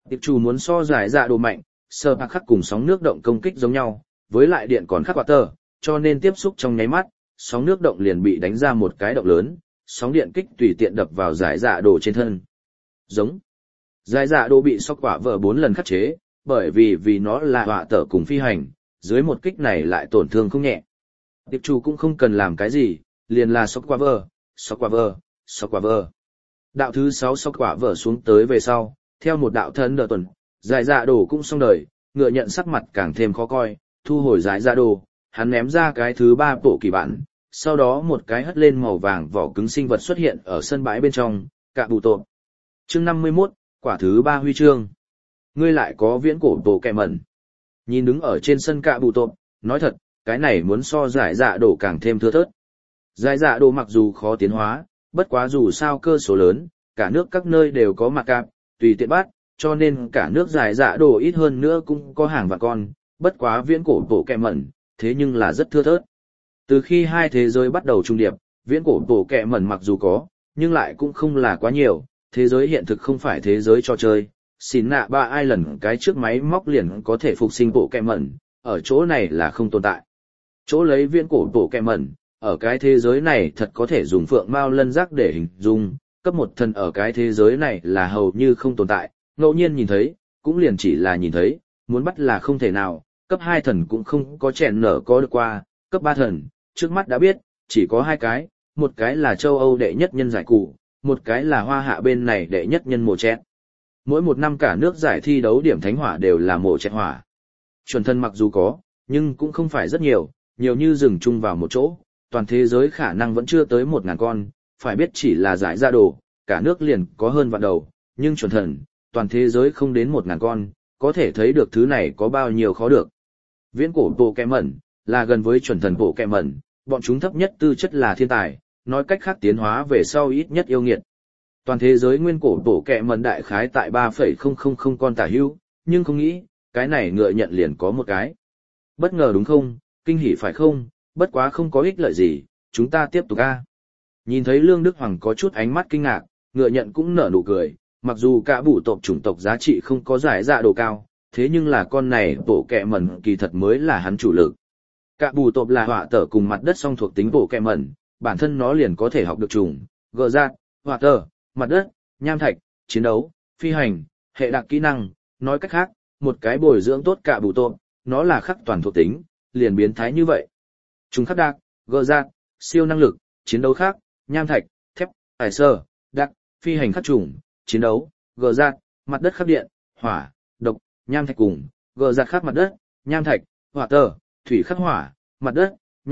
Tiệp chủ muốn so giải dạ đồ mạnh, sơ bạc khắc cùng sóng nước động công kích giống nhau, với lại điện còn khắc quạt tờ, cho nên tiếp xúc trong nháy mắt, sóng nước động liền bị đánh ra một cái động lớn, sóng điện kích tùy tiện đập vào giải dạ đồ trên thân. Giống. Giải dạ đồ bị sóc quả vợ 4 lần khắc chế, bởi vì nó là họa tở cùng phi hành, dưới một kích này lại tổn thương không nhẹ. Tiệp chủ cũng không cần làm cái gì, liền là sóc quả vợ, sóc quả vợ, sóc quả vợ. Đạo thứ 6 sóc quả vợ xuống tới về sau, theo một đạo thân đỡ tuần, giải dạ đồ cũng xong đời, ngựa nhận sắc mặt càng thêm khó coi, thu hồi giải dạ đồ, hắn ném ra cái thứ 3 bộ kỳ bản, sau đó một cái hất lên màu vàng vỏ cứng sinh vật xuất hiện ở sân bãi bên trong, cạ bụ tộp. Chương 51, quả thứ 3 huy chương. Ngươi lại có viễn cổ bộ kẹ mẩn. Nhìn đứng ở trên sân cạ bụ tộp, nói thật, cái này muốn so giải dạ đồ càng thêm thưa thớt. Giải dạ đồ mặc dù khó tiến hóa, bất quá dù sao cơ số lớn, cả nước các nơi đều có mặt cạp, tùy tiện bắt, cho nên cả nước giải dạ đồ ít hơn nữa cũng có hàng vạn con, bất quá viễn cổ bộ kẹ mẩn, thế nhưng là rất thưa thớt. Từ khi hai thế giới bắt đầu trung điệp, viễn cổ bộ kẹ mẩn mặc dù có, nhưng lại cũng không là quá nhiều, thế giới hiện thực không phải thế giới trò chơi. Xin nạ ba ai lần cái trước máy móc liền có thể phục sinh bộ kẹ mẩn, ở chỗ này là không tồn tại. Chỗ lấy viễn cổ bộ kẹ mẩn, ở cái thế giới này thật có thể dùng phượng mao lân giác để hình dung, cấp 1 thần ở cái thế giới này là hầu như không tồn tại, ngẫu nhiên nhìn thấy, cũng liền chỉ là nhìn thấy, muốn bắt là không thể nào, cấp 2 thần cũng không có chèn nở có được qua, cấp 3 thần, trước mắt đã biết, chỉ có 2 cái, một cái là châu Âu đệ nhất nhân giải cụ, một cái là Hoa Hạ bên này đệ nhất nhân mộ chẹt. Mỗi một năm cả nước giải thi đấu điểm thánh hỏa đều là mộ chẹt hỏa. Chuẩn thân mặc dù có, nhưng cũng không phải rất nhiều, nhiều như dừng chung vào một chỗ, toàn thế giới khả năng vẫn chưa tới 1.000 con, phải biết chỉ là giải ra đồ, cả nước liền có hơn vạn đầu, nhưng chuẩn thần, toàn thế giới không đến 1.000 con, có thể thấy được thứ này có bao nhiêu khó được. Viễn cổ bộ kẹ mẩn, là gần với chuẩn thần bộ kẹ mẩn, bọn chúng thấp nhất tư chất là thiên tài, nói cách khác tiến hóa về sau ít nhất yêu nghiệt. Toàn thế giới nguyên cổ bộ kẹ mẩn đại khái tại 3,000 con tả hữu, nhưng không nghĩ, cái này ngựa nhận liền có một cái. Bất ngờ đúng không, kinh hỉ phải không, bất quá không có ích lợi gì, chúng ta tiếp tục a. Nhìn thấy Lương Đức Hoàng có chút ánh mắt kinh ngạc, ngựa nhận cũng nở nụ cười, mặc dù cả bù tộc chủng tộc giá trị không có giải dạ độ cao, thế nhưng là con này bộ kẹ mẩn kỳ thật mới là hắn chủ lực. Cả bù tộc là họa tở cùng mặt đất song thuộc tính bộ kẹ mẩn, bản thân nó liền có thể học được chủng, gờ giác, họa tở, mặt đất, nham thạch, chiến đấu, phi hành, hệ đặc kỹ năng, nói cách khác, một cái bồi dưỡng tốt cả bù tộc, nó là khắc toàn thuộc tính, liền biến thái như vậy. Chúng khắc đặc, gờ giác, siêu năng lực, chiến đấu khác, nham thạch, thép, ải sơ, đặc, phi hành khắc chủng, chiến đấu, gờ giác, mặt đất khắc điện, hỏa, độc, nham thạch cùng, gờ giác khắc mặt đất, nham thạch, hỏa tơ, thủy khắc hỏa, mặt đất,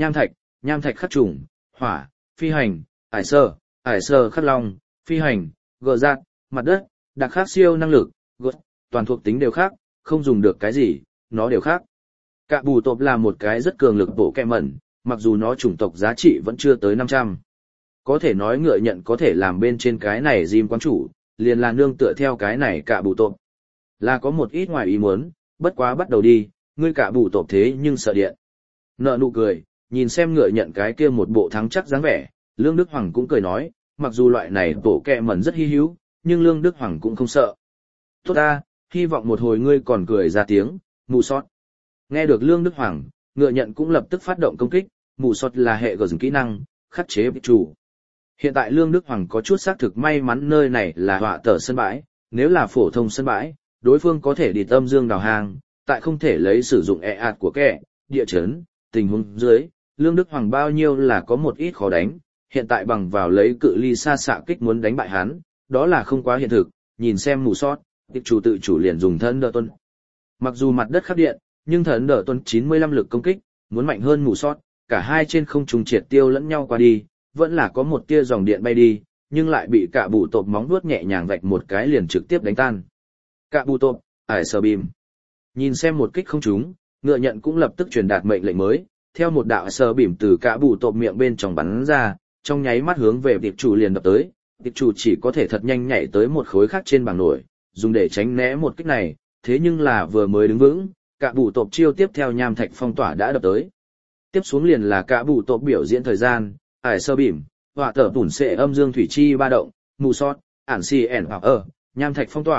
nham thạch khắc chủng, hỏa, phi hành, ải sơ khắc long, phi hành, gờ giác, mặt đất, đặc khắc siêu năng lực, gờ, toàn thuộc tính đều khác, không dùng được cái gì, nó đều khác. Cả bù tộc là một cái rất cường lực bộ kẹ mẩn, mặc dù nó chủng tộc giá trị vẫn chưa tới 500. Có thể nói ngựa nhận có thể làm bên trên cái này Jim quán chủ, liền là nương tựa theo cái này cả bù tộc. Là có một ít ngoài ý muốn, bất quá bắt đầu đi, ngươi cả bù tộc thế nhưng sợ điện. Nợ nụ cười, nhìn xem ngựa nhận cái kia một bộ thắng chắc dáng vẻ, Lương Đức Hoàng cũng cười nói, mặc dù loại này bộ kẹ mẩn rất hi hữu, nhưng Lương Đức Hoàng cũng không sợ. Tốt ta, hy vọng một hồi ngươi còn cười ra tiếng, mù sót. Nghe được Lương Đức Hoàng, ngựa nhận cũng lập tức phát động công kích, mù sót là hệ gờ kỹ năng, khắc chế bị chủ. Hiện tại Lương Đức Hoàng có chút xác thực may mắn nơi này là họa tở sân bãi, nếu là phổ thông sân bãi, đối phương có thể đi tâm dương đào hàng, tại không thể lấy sử dụng ạt của kẻ, địa chấn, tình huống dưới, Lương Đức Hoàng bao nhiêu là có một ít khó đánh, hiện tại bằng vào lấy cự ly xa xạ kích muốn đánh bại hắn, đó là không quá hiện thực, nhìn xem mù sót, tiệp chủ tự chủ liền dùng thân đỡ tuân. Mặc dù mặt đất khắc điện, nhưng thần đỡ tuân 95 lực công kích, muốn mạnh hơn mù sót, cả hai trên không trùng triệt tiêu lẫn nhau qua đi, vẫn là có một tia dòng điện bay đi, nhưng lại bị cả bù tộp móng vuốt nhẹ nhàng vạch một cái liền trực tiếp đánh tan. Cả bù tộp, ải sờ bìm. Nhìn xem một kích không trúng, ngựa nhận cũng lập tức truyền đạt mệnh lệnh mới, theo một đạo sờ bìm từ cả bù tộp miệng bên trong bắn ra, trong nháy mắt hướng về tiệp chủ liền đập tới, tiệp chủ chỉ có thể thật nhanh nhảy tới một khối khác trên bảng nổi, dùng để tránh né một kích này, thế nhưng là vừa mới đứng vững, cả bù tộp chiêu tiếp theo nham thạch phong tỏa đã đập tới. Tiếp xuống liền là cả bù tộp biểu diễn thời gian, ải sơ bìm, họa tở tủn xệ âm dương thủy chi ba động, mù sót, ản xì ẻn hoặc nham thạch phong tỏa,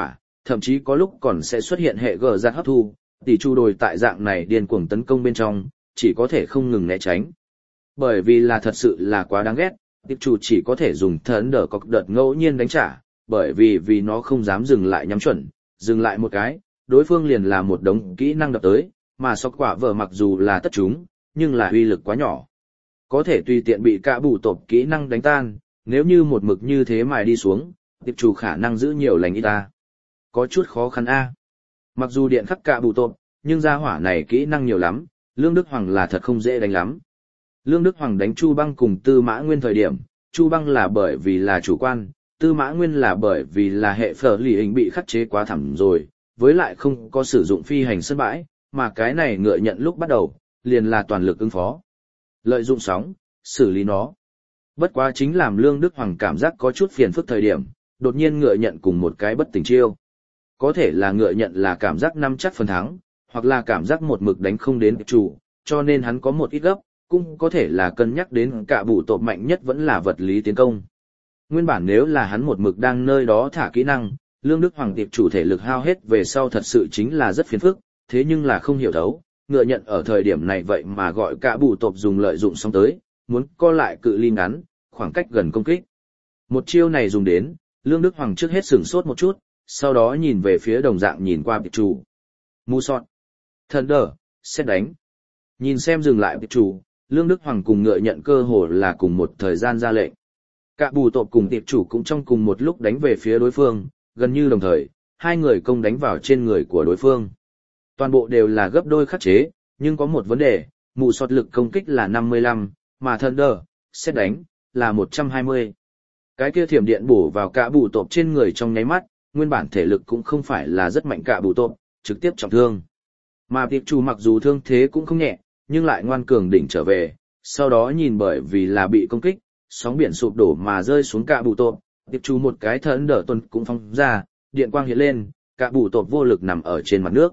thậm chí có lúc còn sẽ xuất hiện hệ gờ giặt hấp thu, tỷ chu đồi tại dạng này điên cuồng tấn công bên trong, chỉ có thể không ngừng né tránh. Bởi vì là thật sự là quá đáng ghét, tiệp chủ chỉ có thể dùng thần đỡ cọc đợt ngẫu nhiên đánh trả, bởi vì nó không dám dừng lại nhắm chuẩn, dừng lại một cái, đối phương liền là một đống kỹ năng đập tới, mà sọc quả vở mặc dù là tất chúng, nhưng là uy lực quá nhỏ. Có thể tùy tiện bị cả bù tộp kỹ năng đánh tan, nếu như một mực như thế mài đi xuống, tiệp chủ khả năng giữ nhiều lành ít ta. Có chút khó khăn a. Mặc dù điện khắc cả bù tộp, nhưng gia hỏa này kỹ năng nhiều lắm, Lương Đức Hoàng là thật không dễ đánh lắm. Lương Đức Hoàng đánh Chu Băng cùng Tư Mã Nguyên thời điểm, Chu Băng là bởi vì là chủ quan, Tư Mã Nguyên là bởi vì là hệ phở lì hình bị khắc chế quá thẳm rồi, với lại không có sử dụng phi hành sân bãi, mà cái này ngựa nhận lúc bắt đầu, liền là toàn lực ứng phó. Lợi dụng sóng, xử lý nó. Bất quá chính làm Lương Đức Hoàng cảm giác có chút phiền phức thời điểm, đột nhiên ngựa nhận cùng một cái bất tình chiêu. Có thể là ngựa nhận là cảm giác nắm chắc phần thắng, hoặc là cảm giác một mực đánh không đến chủ, cho nên hắn có một ít gấp, cũng có thể là cân nhắc đến cả bù tộp mạnh nhất vẫn là vật lý tiến công. Nguyên bản nếu là hắn một mực đang nơi đó thả kỹ năng, Lương Đức Hoàng tiệp chủ thể lực hao hết về sau thật sự chính là rất phiền phức, thế nhưng là không hiểu thấu, ngựa nhận ở thời điểm này vậy mà gọi cả bù tộp dùng lợi dụng xong tới, muốn co lại cự ly ngắn, khoảng cách gần công kích. Một chiêu này dùng đến, Lương Đức Hoàng trước hết sửng sốt một chút, sau đó nhìn về phía đồng dạng nhìn qua tiệp chủ. Mu sọt, Thunder, xét đánh. Nhìn xem dừng lại tiệp chủ, Lương Đức Hoàng cùng ngựa nhận cơ hồ là cùng một thời gian ra lệnh. Cả bù tộp cùng tiệp chủ cũng trong cùng một lúc đánh về phía đối phương, gần như đồng thời, hai người công đánh vào trên người của đối phương. Toàn bộ đều là gấp đôi khắc chế, nhưng có một vấn đề, mù sọt lực công kích là 55, mà Thunder, xét đánh, là 120. Cái kia thiểm điện bổ vào cả bù tộp trên người trong nháy mắt, nguyên bản thể lực cũng không phải là rất mạnh cả bù tộp, trực tiếp trọng thương. Mà tiệp chủ mặc dù thương thế cũng không nhẹ, nhưng lại ngoan cường đỉnh trở về, sau đó nhìn bởi vì là bị công kích, sóng biển sụp đổ mà rơi xuống cả bù tộp, tiệp chủ một cái thần đỡ tuần cũng phóng ra, điện quang hiện lên, cả bù tộp vô lực nằm ở trên mặt nước.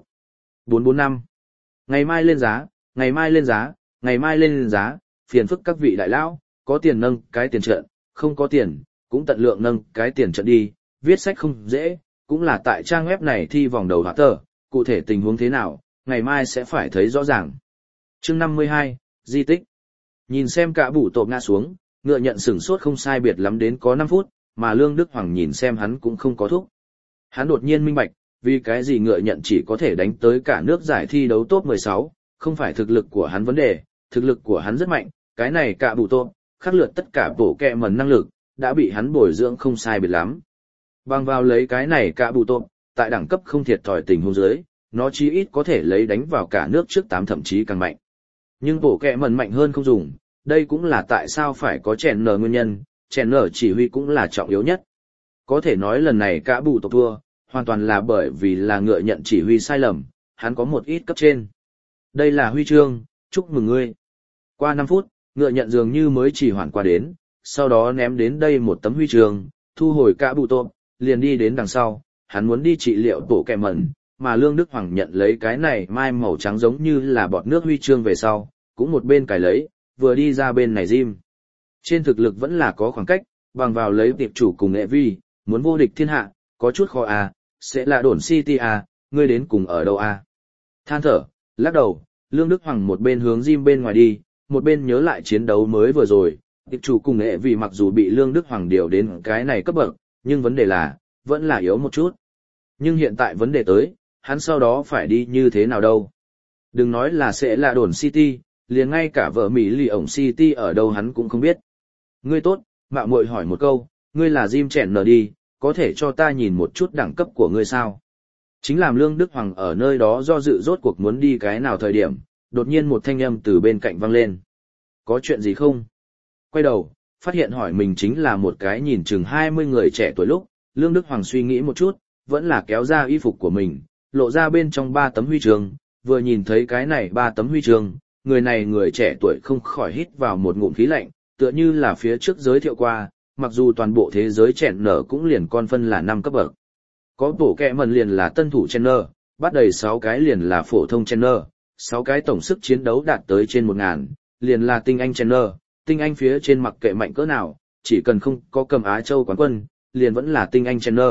445. Ngày mai lên giá, ngày mai lên giá, ngày mai lên giá, phiền phức các vị đại lão, có tiền nâng cái tiền trận, không có tiền, cũng tận lượng nâng cái tiền trận đi, viết sách không dễ, cũng là tại trang web này thi vòng đầu hóa tờ, cụ thể tình huống thế nào, ngày mai sẽ phải thấy rõ ràng. Chương 52, di tích. Nhìn xem cả bù tộp ngã xuống, ngựa nhận sửng sốt không sai biệt lắm đến có 5 phút, mà Lương Đức Hoàng nhìn xem hắn cũng không có thúc. Hắn đột nhiên minh bạch, vì cái gì ngựa nhận chỉ có thể đánh tới cả nước giải thi đấu top 16, không phải thực lực của hắn vấn đề, thực lực của hắn rất mạnh, cái này cả bù tộp, khắc lượt tất cả bổ kẹ mần năng lực, đã bị hắn bồi dưỡng không sai biệt lắm. Bằng vào lấy cái này cả bù tộp, tại đẳng cấp không thiệt thòi tình huống dưới, nó chí ít có thể lấy đánh vào cả nước trước 8 thậm chí càng mạnh. Nhưng bổ kẹ mần mạnh hơn không dùng, đây cũng là tại sao phải có chèn nở nguyên nhân, chèn nở chỉ huy cũng là trọng yếu nhất. Có thể nói lần này cả bù tộp thua, hoàn toàn là bởi vì là ngựa nhận chỉ huy sai lầm, hắn có một ít cấp trên. Đây là huy chương, chúc mừng ngươi. Qua 5 phút, ngựa nhận dường như mới chỉ hoàn qua đến, sau đó ném đến đây một tấm huy chương, thu hồi cả bù tộp, liền đi đến đằng sau, hắn muốn đi trị liệu tổ kẹ mẩn, mà Lương Đức Hoàng nhận lấy cái này mai màu trắng giống như là bọt nước huy chương về sau, cũng một bên cài lấy, vừa đi ra bên này gym. Trên thực lực vẫn là có khoảng cách, bằng vào lấy tiệp chủ cùng nghệ vi, muốn vô địch thiên hạ, có chút khó à, sẽ là đồn City à, ngươi đến cùng ở đâu à. Than thở, lắc đầu, Lương Đức Hoàng một bên hướng gym bên ngoài đi, một bên nhớ lại chiến đấu mới vừa rồi, tiệp chủ cùng nghệ vi mặc dù bị Lương Đức Hoàng điều đến cái này cấp bậc, nhưng vấn đề là, vẫn là yếu một chút. Nhưng hiện tại vấn đề tới, hắn sau đó phải đi như thế nào đâu. Đừng nói là sẽ là đồn City, liền ngay cả vợ Mỹ lì ổng City ở đâu hắn cũng không biết. Ngươi tốt, mạo muội hỏi một câu, ngươi là Jim chèn nở đi, có thể cho ta nhìn một chút đẳng cấp của ngươi sao? Chính làm Lương Đức Hoàng ở nơi đó do dự rốt cuộc muốn đi cái nào thời điểm, đột nhiên một thanh âm từ bên cạnh vang lên. Có chuyện gì không? Quay đầu, phát hiện hỏi mình chính là một cái nhìn chừng 20 người trẻ tuổi lúc, Lương Đức Hoàng suy nghĩ một chút, vẫn là kéo ra y phục của mình, lộ ra bên trong 3 tấm huy chương, vừa nhìn thấy cái này 3 tấm huy chương, người này người trẻ tuổi không khỏi hít vào một ngụm khí lạnh, tựa như là phía trước giới thiệu qua, mặc dù toàn bộ thế giới chèn nở cũng liền con phân là 5 cấp bậc. Có bổ kẹ mần liền là tân thủ chèn nở, bắt đầy 6 cái liền là phổ thông chèn nở, 6 cái tổng sức chiến đấu đạt tới trên 1000, liền là tinh anh chèn nở, tinh anh phía trên mặc kệ mạnh cỡ nào, chỉ cần không có cầm Á Châu quán quân, liền vẫn là tinh anh chèn nở,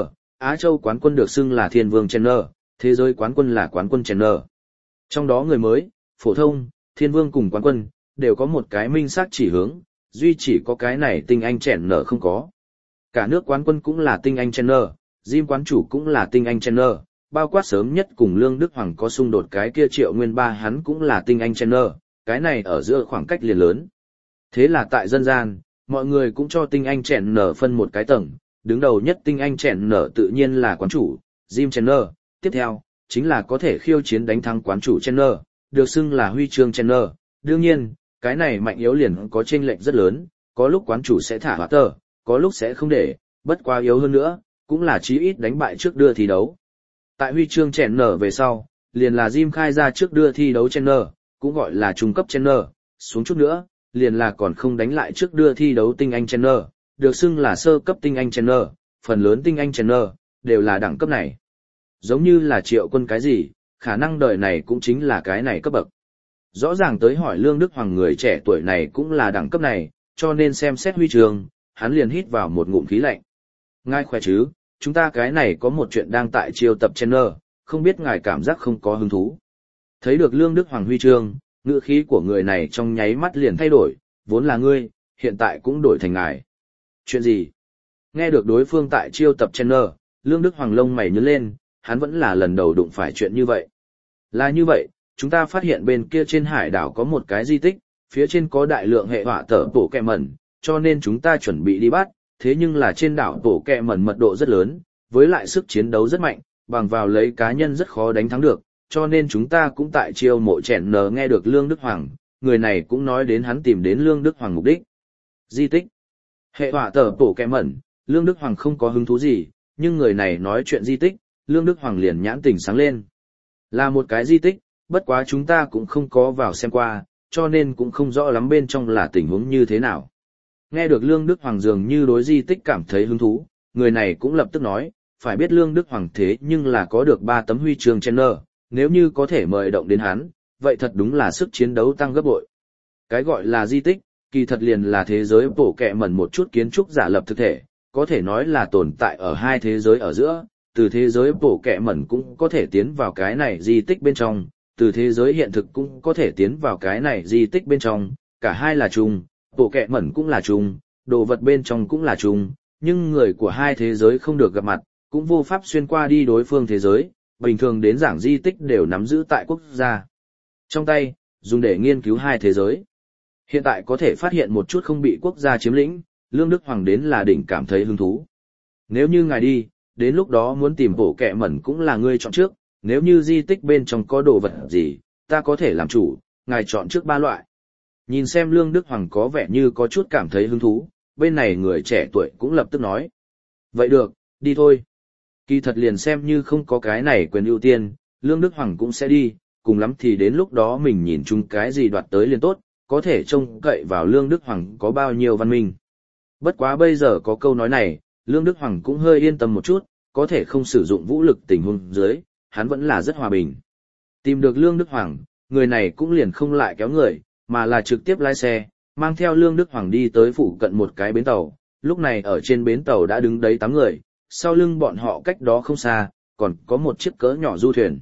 Á Châu quán quân được xưng là Thiên Vương Trainer, thế giới quán quân là quán quân Trainer. Trong đó người mới, phổ thông, Thiên Vương cùng quán quân, đều có một cái minh xác chỉ hướng, duy chỉ có cái này tinh anh Trainer không có. Cả nước quán quân cũng là tinh anh Trainer, Jim quán chủ cũng là tinh anh Trainer, bao quát sớm nhất cùng Lương Đức Hoàng có xung đột cái kia Triệu Nguyên Ba hắn cũng là tinh anh Trainer, cái này ở giữa khoảng cách liền lớn. Thế là tại dân gian, mọi người cũng cho tinh anh Trainer phân một cái tầng, đứng đầu nhất tinh anh Trainer tự nhiên là quán chủ, Jim Trainer, tiếp theo, chính là có thể khiêu chiến đánh thắng quán chủ Trainer, được xưng là huy chương Trainer. Đương nhiên, cái này mạnh yếu liền có chênh lệch rất lớn, có lúc quán chủ sẽ thả hóa tờ, có lúc sẽ không để, bất quá yếu hơn nữa, cũng là chí ít đánh bại trước đưa thi đấu. Tại huy chương Trainer về sau, liền là Jim khai ra trước đưa thi đấu Trainer, cũng gọi là trung cấp Trainer, xuống chút nữa, liền là còn không đánh lại trước đưa thi đấu tinh anh Trainer, được xưng là sơ cấp tinh anh Trainer, phần lớn tinh anh Trainer đều là đẳng cấp này. Giống như là Triệu Quân cái gì, khả năng đời này cũng chính là cái này cấp bậc. Rõ ràng tới hỏi Lương Đức Hoàng người trẻ tuổi này cũng là đẳng cấp này, cho nên xem xét huy chương, hắn liền hít vào một ngụm khí lạnh. Ngài khỏe chứ, chúng ta cái này có một chuyện đang tại chiêu tập Trainer, không biết ngài cảm giác không có hứng thú. Thấy được Lương Đức Hoàng huy chương, ngữ khí của người này trong nháy mắt liền thay đổi, vốn là ngươi, hiện tại cũng đổi thành ngài. Chuyện gì? Nghe được đối phương tại chiêu tập Trainer, Lương Đức Hoàng lông mày nhướng lên, hắn vẫn là lần đầu đụng phải chuyện như vậy. Là như vậy, chúng ta phát hiện bên kia trên hải đảo có một cái di tích, phía trên có đại lượng hệ hỏa tở bổ kẹ mẩn, cho nên chúng ta chuẩn bị đi bắt, thế nhưng là trên đảo bổ kẹ mẩn mật độ rất lớn, với lại sức chiến đấu rất mạnh, bằng vào lấy cá nhân rất khó đánh thắng được, cho nên chúng ta cũng tại chiêu mộ chèn nờ. Nghe được Lương Đức Hoàng, người này cũng nói đến hắn tìm đến Lương Đức Hoàng mục đích. Di tích, hệ hỏa tở bổ kẹ mẩn, Lương Đức Hoàng không có hứng thú gì, nhưng người này nói chuyện di tích, Lương Đức Hoàng liền nhãn tỉnh sáng lên. Là một cái di tích, bất quá chúng ta cũng không có vào xem qua, cho nên cũng không rõ lắm bên trong là tình huống như thế nào. Nghe được Lương Đức Hoàng dường như đối di tích cảm thấy hứng thú, người này cũng lập tức nói, phải biết Lương Đức Hoàng thế nhưng là có được 3 tấm huy chương Trainer, nếu như có thể mời động đến hắn, vậy thật đúng là sức chiến đấu tăng gấp bội. Cái gọi là di tích, kỳ thật liền là thế giới bổ kẹ mẩn một chút kiến trúc giả lập thực thể, có thể nói là tồn tại ở hai thế giới ở giữa, từ thế giới bổ kẹ mẩn cũng có thể tiến vào cái này di tích bên trong, từ thế giới hiện thực cũng có thể tiến vào cái này di tích bên trong, cả hai là chung, bộ kẹ mẩn cũng là chung, đồ vật bên trong cũng là chung, nhưng người của hai thế giới không được gặp mặt, cũng vô pháp xuyên qua đi đối phương thế giới, bình thường đến giảng di tích đều nắm giữ tại quốc gia. Trong tay, dùng để nghiên cứu hai thế giới. Hiện tại có thể phát hiện một chút không bị quốc gia chiếm lĩnh, Lương Đức Hoàng đến là đỉnh cảm thấy hứng thú. Nếu như ngài đi, đến lúc đó muốn tìm bộ kẹ mẩn cũng là ngươi chọn trước, nếu như di tích bên trong có đồ vật gì, ta có thể làm chủ, ngài chọn trước 3 loại. Nhìn xem Lương Đức Hoàng có vẻ như có chút cảm thấy hứng thú, bên này người trẻ tuổi cũng lập tức nói. Vậy được, đi thôi. Kỳ thật liền xem như không có cái này quyền ưu tiên, Lương Đức Hoàng cũng sẽ đi, cùng lắm thì đến lúc đó mình nhìn chung cái gì đoạt tới liền tốt, có thể trông cậy vào Lương Đức Hoàng có bao nhiêu văn minh. Bất quá bây giờ có câu nói này, Lương Đức Hoàng cũng hơi yên tâm một chút, có thể không sử dụng vũ lực tình huống dưới, hắn vẫn là rất hòa bình. Tìm được Lương Đức Hoàng, người này cũng liền không lại kéo người, mà là trực tiếp lái xe, mang theo Lương Đức Hoàng đi tới phụ cận một cái bến tàu. Lúc này ở trên bến tàu đã đứng đấy 8 người, sau lưng bọn họ cách đó không xa, còn có một chiếc cỡ nhỏ du thuyền.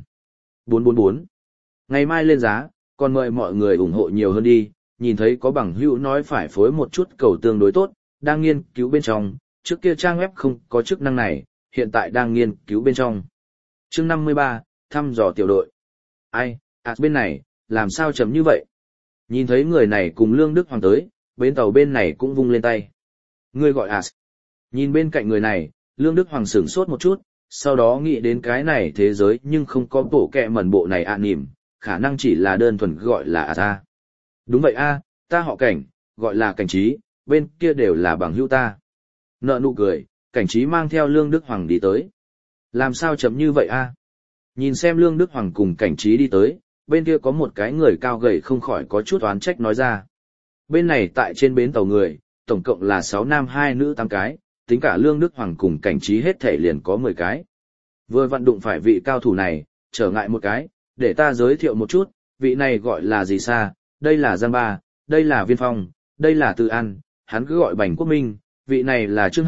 444. Ngày mai lên giá, còn mời mọi người ủng hộ nhiều hơn đi, nhìn thấy có bằng hữu nói phải phối một chút cầu tương đối tốt, đang nghiên cứu bên trong, trước kia trang web không có chức năng này, hiện tại đang nghiên cứu bên trong. Chương 53, thăm dò tiểu đội. Ai, bên này, làm sao chấm như vậy? Nhìn thấy người này cùng Lương Đức Hoàng tới, bến tàu bên này cũng vung lên tay. Ngươi gọi Nhìn bên cạnh người này, Lương Đức Hoàng sửng sốt một chút, sau đó nghĩ đến cái này thế giới nhưng không có bộ kẹ mẩn bộ này nỉm, khả năng chỉ là đơn thuần gọi là ta. Đúng vậy ta họ Cảnh, gọi là Cảnh Trí, bên kia đều là bằng hữu ta. Nợ nụ cười, Cảnh Trí mang theo Lương Đức Hoàng đi tới. Làm sao chấm như vậy Nhìn xem Lương Đức Hoàng cùng Cảnh Trí đi tới, bên kia có một cái người cao gầy không khỏi có chút oán trách nói ra. Bên này tại trên bến tàu người, tổng cộng là 6 nam 2 nữ 8 cái, tính cả Lương Đức Hoàng cùng Cảnh Trí hết thể liền có 10 cái. Vừa vận đụng phải vị cao thủ này, trở ngại một cái, để ta giới thiệu một chút, vị này gọi là gì Sa, đây là Giang Ba, đây là Viên Phong, đây là Từ An, hắn cứ gọi Bành Quốc Minh, vị này là Trương Hạo,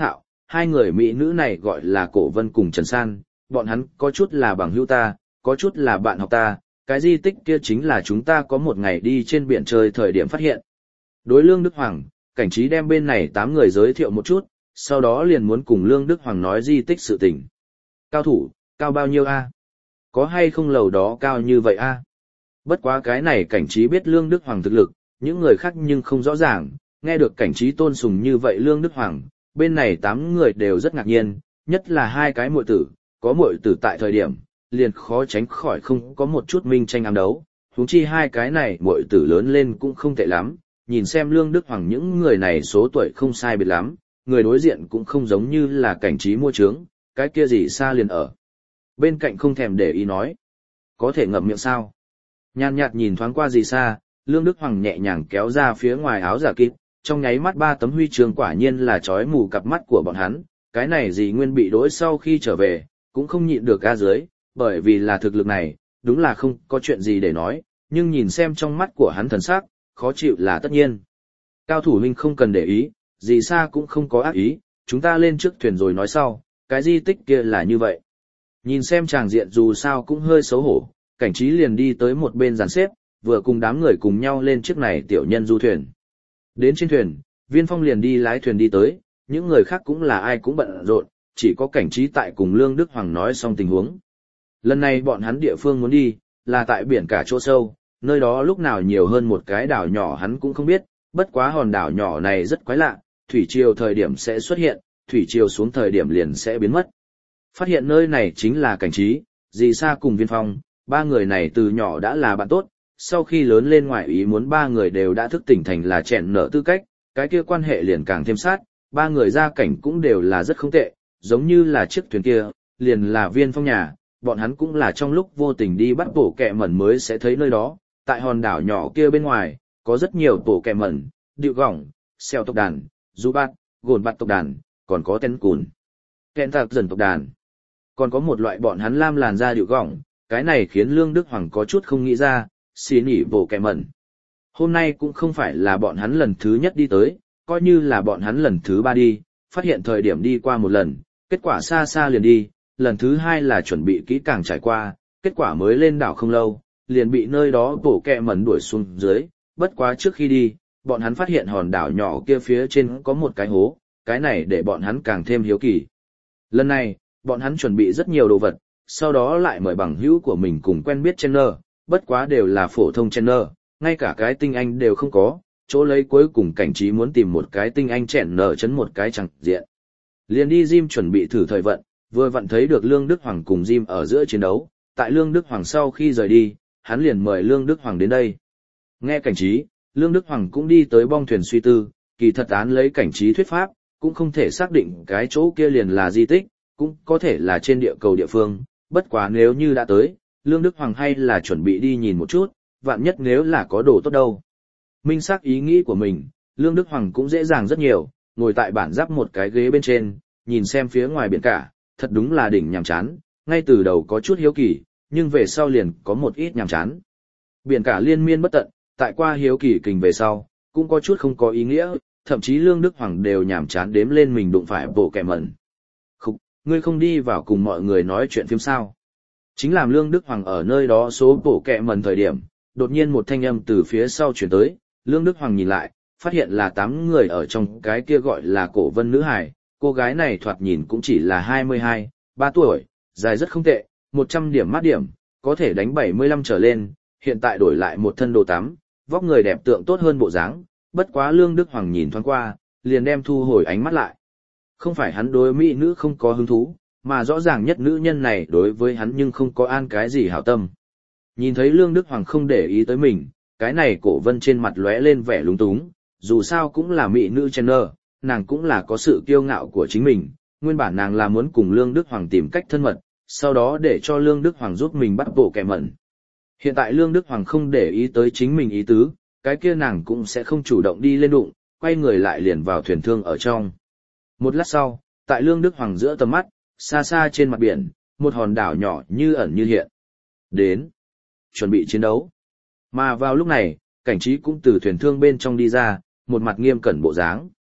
hai người mỹ nữ này gọi là Cổ Vân cùng Trần San, bọn hắn có chút là bằng hữu ta, có chút là bạn học ta, cái di tích kia chính là chúng ta có một ngày đi trên biển chơi thời điểm phát hiện. Đối Lương Đức Hoàng, cảnh trí đem bên này 8 người giới thiệu một chút, sau đó liền muốn cùng Lương Đức Hoàng nói di tích sự tình. Cao thủ, cao bao nhiêu a? Có hay không lầu đó cao như vậy a? Bất quá cái này cảnh trí biết Lương Đức Hoàng thực lực, những người khác nhưng không rõ ràng, nghe được cảnh trí tôn sùng như vậy Lương Đức Hoàng, bên này 8 người đều rất ngạc nhiên, nhất là hai cái muội tử, có muội tử tại thời điểm, liền khó tránh khỏi không có một chút minh tranh ám đấu, huống chi hai cái này muội tử lớn lên cũng không tệ lắm, nhìn xem Lương Đức Hoàng những người này số tuổi không sai biệt lắm, người đối diện cũng không giống như là cảnh trí mua trướng, cái kia gì xa liền ở. Bên cạnh không thèm để ý nói, có thể ngậm miệng sao? Nhàn nhạt nhìn thoáng qua gì xa, Lương Đức Hoàng nhẹ nhàng kéo ra phía ngoài áo giả kịp, trong nháy mắt 3 tấm huy chương quả nhiên là chói mù cặp mắt của bọn hắn, cái này gì nguyên bị đối sau khi trở về, cũng không nhịn được ga dưới, bởi vì là thực lực này, đúng là không có chuyện gì để nói, nhưng nhìn xem trong mắt của hắn thần sắc, khó chịu là tất nhiên. Cao thủ huynh không cần để ý, gì xa cũng không có ác ý, chúng ta lên trước thuyền rồi nói sau, cái di tích kia là như vậy. Nhìn xem tràng diện dù sao cũng hơi xấu hổ, cảnh trí liền đi tới một bên dàn xếp, vừa cùng đám người cùng nhau lên chiếc này tiểu nhân du thuyền. Đến trên thuyền, Viên Phong liền đi lái thuyền đi tới, những người khác cũng là ai cũng bận rộn, chỉ có cảnh trí tại cùng Lương Đức Hoàng nói xong tình huống. Lần này bọn hắn địa phương muốn đi, là tại biển cả chỗ sâu, nơi đó lúc nào nhiều hơn một cái đảo nhỏ hắn cũng không biết, bất quá hòn đảo nhỏ này rất quái lạ, thủy triều thời điểm sẽ xuất hiện, thủy triều xuống thời điểm liền sẽ biến mất. Phát hiện nơi này chính là cảnh trí, dì Sa cùng Viên Phong, 3 người này từ nhỏ đã là bạn tốt, sau khi lớn lên ngoại ý muốn 3 người đều đã thức tỉnh thành là chẹn nợ tư cách, cái kia quan hệ liền càng thêm sát, 3 người gia cảnh cũng đều là rất không tệ, giống như là chiếc thuyền kia, liền là Viên Phong nhà, bọn hắn cũng là trong lúc vô tình đi bắt bộ kẹ mẩn mới sẽ thấy nơi đó, tại hòn đảo nhỏ kia bên ngoài, có rất nhiều bộ kẹ mẩn, điệu gỏng, xeo tộc đàn, du bát, gồn bát tộc đàn, còn có tên cùn, kẹn tạc dần tộc đàn. Còn có một loại bọn hắn lam làn da điệu gỏng, cái này khiến Lương Đức Hoàng có chút không nghĩ ra, xin ỉ bộ kẹ mẩn. Hôm nay cũng không phải là bọn hắn lần thứ nhất đi tới, coi như là bọn hắn lần thứ 3 đi, phát hiện thời điểm đi qua một lần, kết quả xa xa liền đi, lần thứ 2 là chuẩn bị kỹ càng trải qua, kết quả mới lên đảo không lâu, liền bị nơi đó bộ kẹ mẩn đuổi xuống dưới, bất quá trước khi đi, bọn hắn phát hiện hòn đảo nhỏ kia phía trên có một cái hố, cái này để bọn hắn càng thêm hiếu kỳ. Lần này, bọn hắn chuẩn bị rất nhiều đồ vật, sau đó lại mời bằng hữu của mình cùng quen biết trainer, bất quá đều là phổ thông trainer, ngay cả cái tinh anh đều không có, chỗ lấy cuối cùng cảnh trí muốn tìm một cái tinh anh trainer chấn một cái chẳng diện. Liền đi gym chuẩn bị thử thời vận, vừa vặn thấy được Lương Đức Hoàng cùng gym ở giữa chiến đấu, tại Lương Đức Hoàng sau khi rời đi, hắn liền mời Lương Đức Hoàng đến đây. Nghe cảnh trí, Lương Đức Hoàng cũng đi tới bong thuyền suy tư, kỳ thật án lấy cảnh trí thuyết pháp, cũng không thể xác định cái chỗ kia liền là di tích, cũng có thể là trên địa cầu địa phương, bất quá nếu như đã tới, Lương Đức Hoàng hay là chuẩn bị đi nhìn một chút, vạn nhất nếu là có đồ tốt đâu. Minh xác ý nghĩ của mình, Lương Đức Hoàng cũng dễ dàng rất nhiều, ngồi tại bản giáp một cái ghế bên trên, nhìn xem phía ngoài biển cả, thật đúng là đỉnh nhàm chán, ngay từ đầu có chút hiếu kỳ, nhưng về sau liền có một ít nhàm chán. Biển cả liên miên bất tận, tại qua hiếu kỳ kình về sau, cũng có chút không có ý nghĩa, thậm chí Lương Đức Hoàng đều nhàm chán đếm lên mình đụng phải bộ kẻ mẩn. Khúc, ngươi không đi vào cùng mọi người nói chuyện phim sao? Chính làm Lương Đức Hoàng ở nơi đó số bộ kẻ mẩn thời điểm, đột nhiên một thanh âm từ phía sau chuyển tới, Lương Đức Hoàng nhìn lại, phát hiện là 8 người ở trong cái kia gọi là Cổ Vân nữ hài, cô gái này thoạt nhìn cũng chỉ là 22, 3 tuổi, dài rất không tệ, 100 điểm mát điểm, có thể đánh 75 trở lên, hiện tại đổi lại một thân đồ tắm, vóc người đẹp tượng tốt hơn bộ dáng, bất quá Lương Đức Hoàng nhìn thoáng qua, liền đem thu hồi ánh mắt lại. Không phải hắn đối mỹ nữ không có hứng thú, mà rõ ràng nhất nữ nhân này đối với hắn nhưng không có an cái gì hảo tâm. Nhìn thấy Lương Đức Hoàng không để ý tới mình, cái này Cổ Vân trên mặt lóe lên vẻ lúng túng, dù sao cũng là mỹ nữ trainer, nàng cũng là có sự kiêu ngạo của chính mình, nguyên bản nàng là muốn cùng Lương Đức Hoàng tìm cách thân mật, sau đó để cho Lương Đức Hoàng giúp mình bắt bộ kẻ mẩn. Hiện tại Lương Đức Hoàng không để ý tới chính mình ý tứ, cái kia nàng cũng sẽ không chủ động đi lên đụng, quay người lại liền vào thuyền thương ở trong. Một lát sau, tại Lương Đức Hoàng giữa tầm mắt, xa xa trên mặt biển, một hòn đảo nhỏ như ẩn như hiện. Đến, chuẩn bị chiến đấu. Mà vào lúc này, cảnh trí cũng từ thuyền thương bên trong đi ra, một mặt nghiêm cẩn bộ dáng.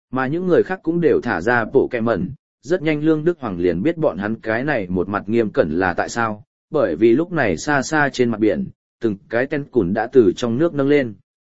Mà những người khác cũng đều thả ra bộ kẹ mẩn, rất nhanh Lương Đức Hoàng liền biết bọn hắn cái này một mặt nghiêm cẩn là tại sao, bởi vì lúc này xa xa trên mặt biển, từng cái tên cùn đã từ trong nước nâng lên.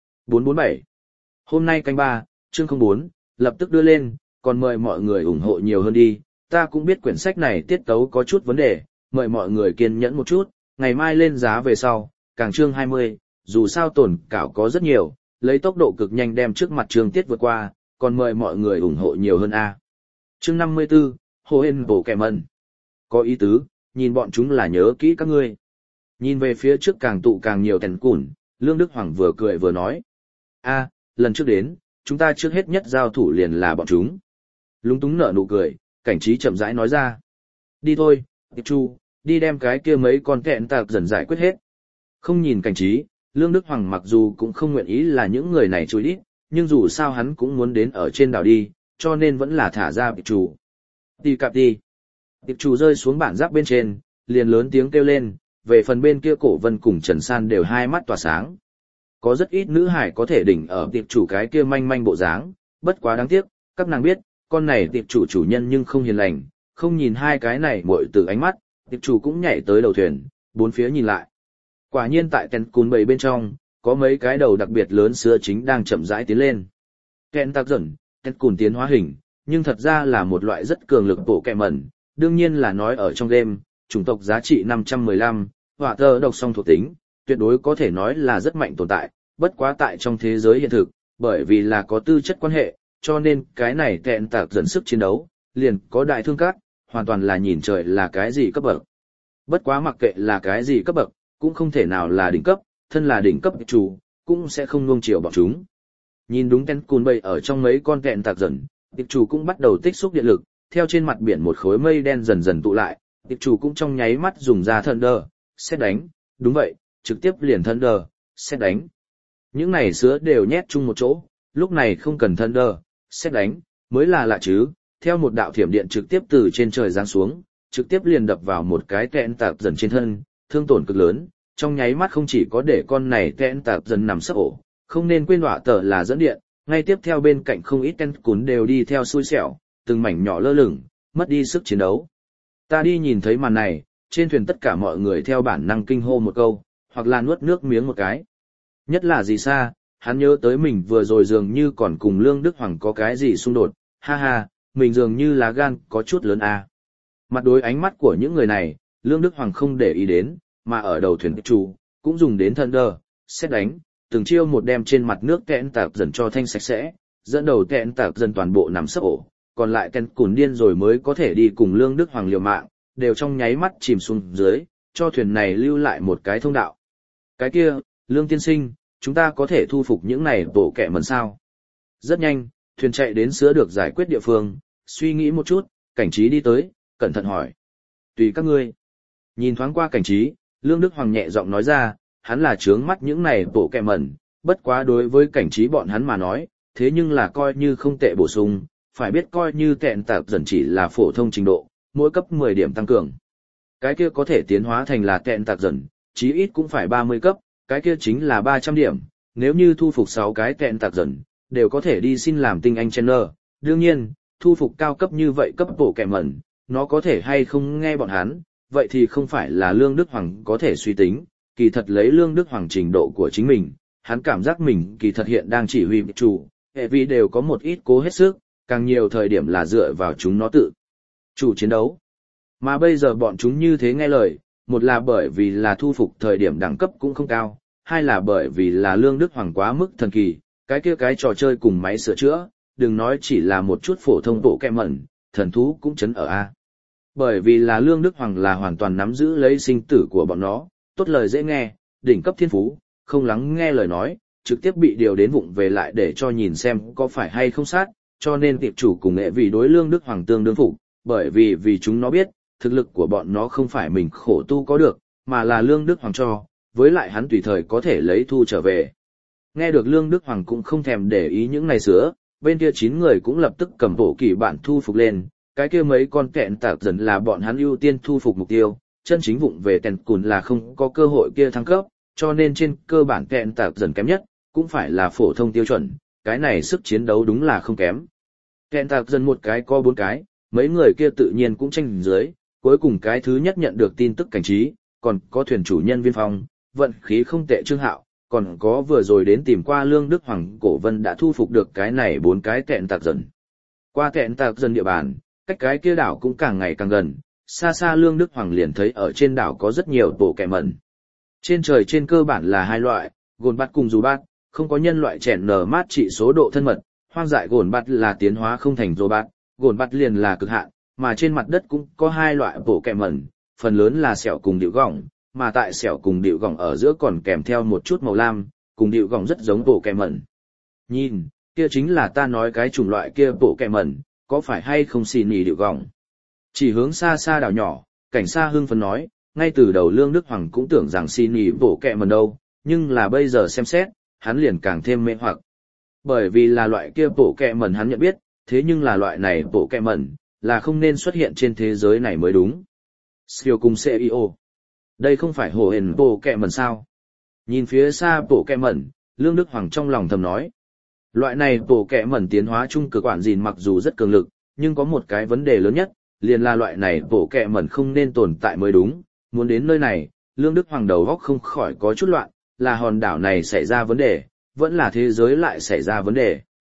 447. Hôm nay canh 3, chương 04, lập tức đưa lên, còn mời mọi người ủng hộ nhiều hơn đi, ta cũng biết quyển sách này tiết tấu có chút vấn đề, mời mọi người kiên nhẫn một chút, ngày mai lên giá về sau, càng chương 20, dù sao tổn cảo có rất nhiều, lấy tốc độ cực nhanh đem trước mặt chương tiết vượt qua, còn mời mọi người ủng hộ nhiều hơn a. Chương 54, Hồ Hên Bổ Kẻ Mần. Có ý tứ, nhìn bọn chúng là nhớ kỹ các ngươi. Nhìn về phía trước càng tụ càng nhiều tèn cùn, Lương Đức Hoàng vừa cười vừa nói. A, lần trước đến, chúng ta trước hết nhất giao thủ liền là bọn chúng. Lúng túng nở nụ cười, Cảnh Trí chậm rãi nói ra. Đi thôi, Tiệp Chu, đi đem cái kia mấy con kẹn tạc dần giải quyết hết. Không nhìn Cảnh Trí, Lương Đức Hoàng mặc dù cũng không nguyện ý là những người này chui ít, nhưng dù sao hắn cũng muốn đến ở trên đảo đi, cho nên vẫn là thả ra Tiệp Chu. Đi cạp đi. Tiệp Chu rơi xuống bản giáp bên trên, liền lớn tiếng kêu lên, về phần bên kia Cổ Vân cùng Trần San đều hai mắt tỏa sáng. Có rất ít nữ hải có thể đỉnh ở Tiệp Chủ cái kia manh manh bộ dáng, bất quá đáng tiếc, các nàng biết, con này Tiệp Chủ chủ nhân nhưng không hiền lành, không nhìn hai cái này muội từ ánh mắt, Tiệp Chủ cũng nhảy tới đầu thuyền, bốn phía nhìn lại. Quả nhiên tại Tèn Cùn bầy bên trong, có mấy cái đầu đặc biệt lớn sữa chính đang chậm rãi tiến lên. Kẹn tạc dần, Tèn Cùn tiến hóa hình, nhưng thật ra là một loại rất cường lực bộ kẹ mẩn, đương nhiên là nói ở trong game, chủng tộc giá trị 515, hỏa tơ độc song thuộc tính, tuyệt đối có thể nói là rất mạnh tồn tại, bất quá tại trong thế giới hiện thực, bởi vì là có tư chất quan hệ, cho nên cái này kẹn tạc dần sức chiến đấu, liền có đại thương cát, hoàn toàn là nhìn trời là cái gì cấp bậc. Bất quá mặc kệ là cái gì cấp bậc, cũng không thể nào là đỉnh cấp, thân là đỉnh cấp chủ, cũng sẽ không nuông chiều bọn chúng. Nhìn đúng Tèn Cùn bầy ở trong mấy con kẹn tạc dần, tiệp chủ cũng bắt đầu tích xúc điện lực, theo trên mặt biển một khối mây đen dần dần tụ lại, tiệp chủ cũng trong nháy mắt dùng ra Thunder, xét đánh, đúng vậy, trực tiếp liền Thunder, xét đánh. Những này sứa đều nhét chung một chỗ, lúc này không cần Thunder, xét đánh, mới là lạ chứ, theo một đạo thiểm điện trực tiếp từ trên trời giáng xuống, trực tiếp liền đập vào một cái kẹn tạc dần trên thân, thương tổn cực lớn, trong nháy mắt không chỉ có để con này kẹn tạc dần nằm sấp ổ, không nên quên họa tờ là dẫn điện, ngay tiếp theo bên cạnh không ít Tèn Cùn đều đi theo xui xẻo, từng mảnh nhỏ lơ lửng, mất đi sức chiến đấu. Ta đi nhìn thấy màn này, trên thuyền tất cả mọi người theo bản năng kinh hô một câu, hoặc là nuốt nước miếng một cái. Nhất là gì xa, hắn nhớ tới mình vừa rồi dường như còn cùng Lương Đức Hoàng có cái gì xung đột, ha ha, mình dường như lá gan có chút lớn à. Mặt đối ánh mắt của những người này, Lương Đức Hoàng không để ý đến, mà ở đầu thuyền chủ, cũng dùng đến Thunder, xét đánh, từng chiêu một đem trên mặt nước kẹn tạc dần cho thanh sạch sẽ, dẫn đầu kẹn tạc dần toàn bộ nằm sấp ổ, còn lại Tèn Cùn điên rồi mới có thể đi cùng Lương Đức Hoàng liều mạng, đều trong nháy mắt chìm xuống dưới, cho thuyền này lưu lại một cái thông đạo. Cái kia, Lương tiên sinh, chúng ta có thể thu phục những này bộ kẹ mẩn sao? Rất nhanh, thuyền chạy đến sữa được giải quyết địa phương, suy nghĩ một chút, Cảnh Trí đi tới, cẩn thận hỏi. Tùy các ngươi. Nhìn thoáng qua Cảnh Trí, Lương Đức Hoàng nhẹ giọng nói ra, hắn là trướng mắt những này bộ kẹ mẩn, bất quá đối với Cảnh Trí bọn hắn mà nói, thế nhưng là coi như không tệ bổ sung, phải biết coi như kẹn tạc dần chỉ là phổ thông trình độ, mỗi cấp 10 điểm tăng cường. Cái kia có thể tiến hóa thành là kẹn tạc dần, chí ít cũng phải 30 cấp, cái kia chính là 300 điểm, nếu như thu phục 6 cái kẹn tạc dần, đều có thể đi xin làm tinh anh trainer. Đương nhiên, thu phục cao cấp như vậy cấp bộ kẹ mẩn, nó có thể hay không nghe bọn hắn, vậy thì không phải là Lương Đức Hoàng có thể suy tính, kỳ thật lấy Lương Đức Hoàng trình độ của chính mình, hắn cảm giác mình kỳ thật hiện đang chỉ huy chủ, hệ vi đều có một ít cố hết sức, càng nhiều thời điểm là dựa vào chúng nó tự chủ chiến đấu. Mà bây giờ bọn chúng như thế nghe lời, một là bởi vì là thu phục thời điểm đẳng cấp cũng không cao, hai là bởi vì là Lương Đức Hoàng quá mức thần kỳ, cái kia cái trò chơi cùng máy sửa chữa, đừng nói chỉ là một chút phổ thông bộ kẹ mẩn, thần thú cũng chấn ở A. Bởi vì là Lương Đức Hoàng là hoàn toàn nắm giữ lấy sinh tử của bọn nó, tốt lời dễ nghe, đỉnh cấp thiên phú, không lắng nghe lời nói, trực tiếp bị điều đến vụng về lại để cho nhìn xem có phải hay không sát, cho nên tiệp chủ cùng nghệ vì đối Lương Đức Hoàng tương đương phục, bởi vì chúng nó biết, thực lực của bọn nó không phải mình khổ tu có được, mà là Lương Đức Hoàng cho, với lại hắn tùy thời có thể lấy thu trở về. Nghe được Lương Đức Hoàng cũng không thèm để ý những này sữa, bên kia 9 người cũng lập tức cầm bộ kỳ bản thu phục lên, cái kia mấy con kẹn tạc dần là bọn hắn ưu tiên thu phục mục tiêu, chân chính vụng về Tèn Cùn là không có cơ hội kia thăng cấp, cho nên trên cơ bản kẹn tạc dần kém nhất, cũng phải là phổ thông tiêu chuẩn, cái này sức chiến đấu đúng là không kém. Kẹn tạc dần một cái có 4 cái, mấy người kia tự nhiên cũng tranh dưới, cuối cùng cái thứ nhất nhận được tin tức cảnh trí, còn có thuyền chủ nhân Viên Phong, vận khí không tệ Trương Hạo, còn có vừa rồi đến tìm qua Lương Đức Hoàng Cổ Vân đã thu phục được cái này 4 cái kẹn tạc dần. Qua kẹn tạc dần địa bàn, cách cái kia đảo cũng càng ngày càng gần, xa xa Lương Đức Hoàng liền thấy ở trên đảo có rất nhiều tổ kẹ mẩn. Trên trời trên cơ bản là hai loại, gồn bắt cùng dù bát, không có nhân loại chèn nở mát trị số độ thân mật, hoang dại gồn bắt là tiến hóa không thành dù bát, gồn bắt liền là cực hạn, mà trên mặt đất cũng có hai loại tổ kẹ mẩn, phần lớn là sẹo cùng điệu gỏng, mà tại sẹo cùng điệu gỏng ở giữa còn kèm theo một chút màu lam, cùng điệu gỏng rất giống tổ kẹ mẩn. Nhìn, kia chính là ta nói cái chủng loại kia tổ kẹ mẩn, có phải hay không xì nỉ điệu gỏng. Chỉ hướng xa xa đảo nhỏ, cảnh xa hưng phấn nói, ngay từ đầu Lương Đức Hoàng cũng tưởng rằng xì nỉ bộ kẹ mẩn đâu, nhưng là bây giờ xem xét, hắn liền càng thêm mê hoặc. Bởi vì là loại kia bộ kẹ mẩn hắn nhận biết, thế nhưng là loại này bộ kẹ mẩn, là không nên xuất hiện trên thế giới này mới đúng. Siêu cùng CEO. Đây không phải hồ hền bộ kẹ mẩn sao? Nhìn phía xa bộ kẹ mẩn, Lương Đức Hoàng trong lòng thầm nói. Loại này bộ kẹ mẩn tiến hóa chung cực quản gìn mặc dù rất cường lực, nhưng có một cái vấn đề lớn nhất, liền là loại này bộ kẹ mẩn không nên tồn tại mới đúng. Muốn đến nơi này, Lương Đức Hoàng đầu góc không khỏi có chút loạn, là hòn đảo này xảy ra vấn đề, vẫn là thế giới lại xảy ra vấn đề.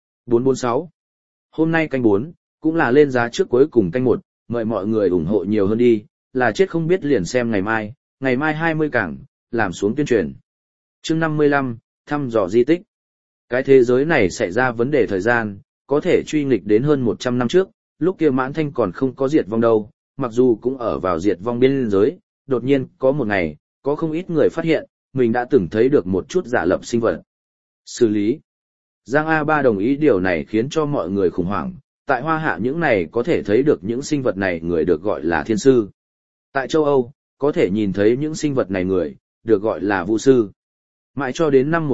446. Hôm nay canh 4, cũng là lên giá trước cuối cùng canh 1, mời mọi người ủng hộ nhiều hơn đi, là chết không biết liền xem ngày mai 20 cảng, làm xuống tuyên truyền. Chương 55, thăm dò di tích. Cái thế giới này xảy ra vấn đề thời gian, có thể truy nghịch đến hơn 100 năm trước, lúc kia Mãn Thanh còn không có diệt vong đâu, mặc dù cũng ở vào diệt vong biên giới, đột nhiên, có một ngày, có không ít người phát hiện, mình đã từng thấy được một chút giả lập sinh vật. Xử lý. Giang A3 đồng ý điều này khiến cho mọi người khủng hoảng, tại Hoa Hạ những này có thể thấy được những sinh vật này người được gọi là thiên sư. Tại châu Âu, có thể nhìn thấy những sinh vật này người, được gọi là vu sư. Mãi cho đến năm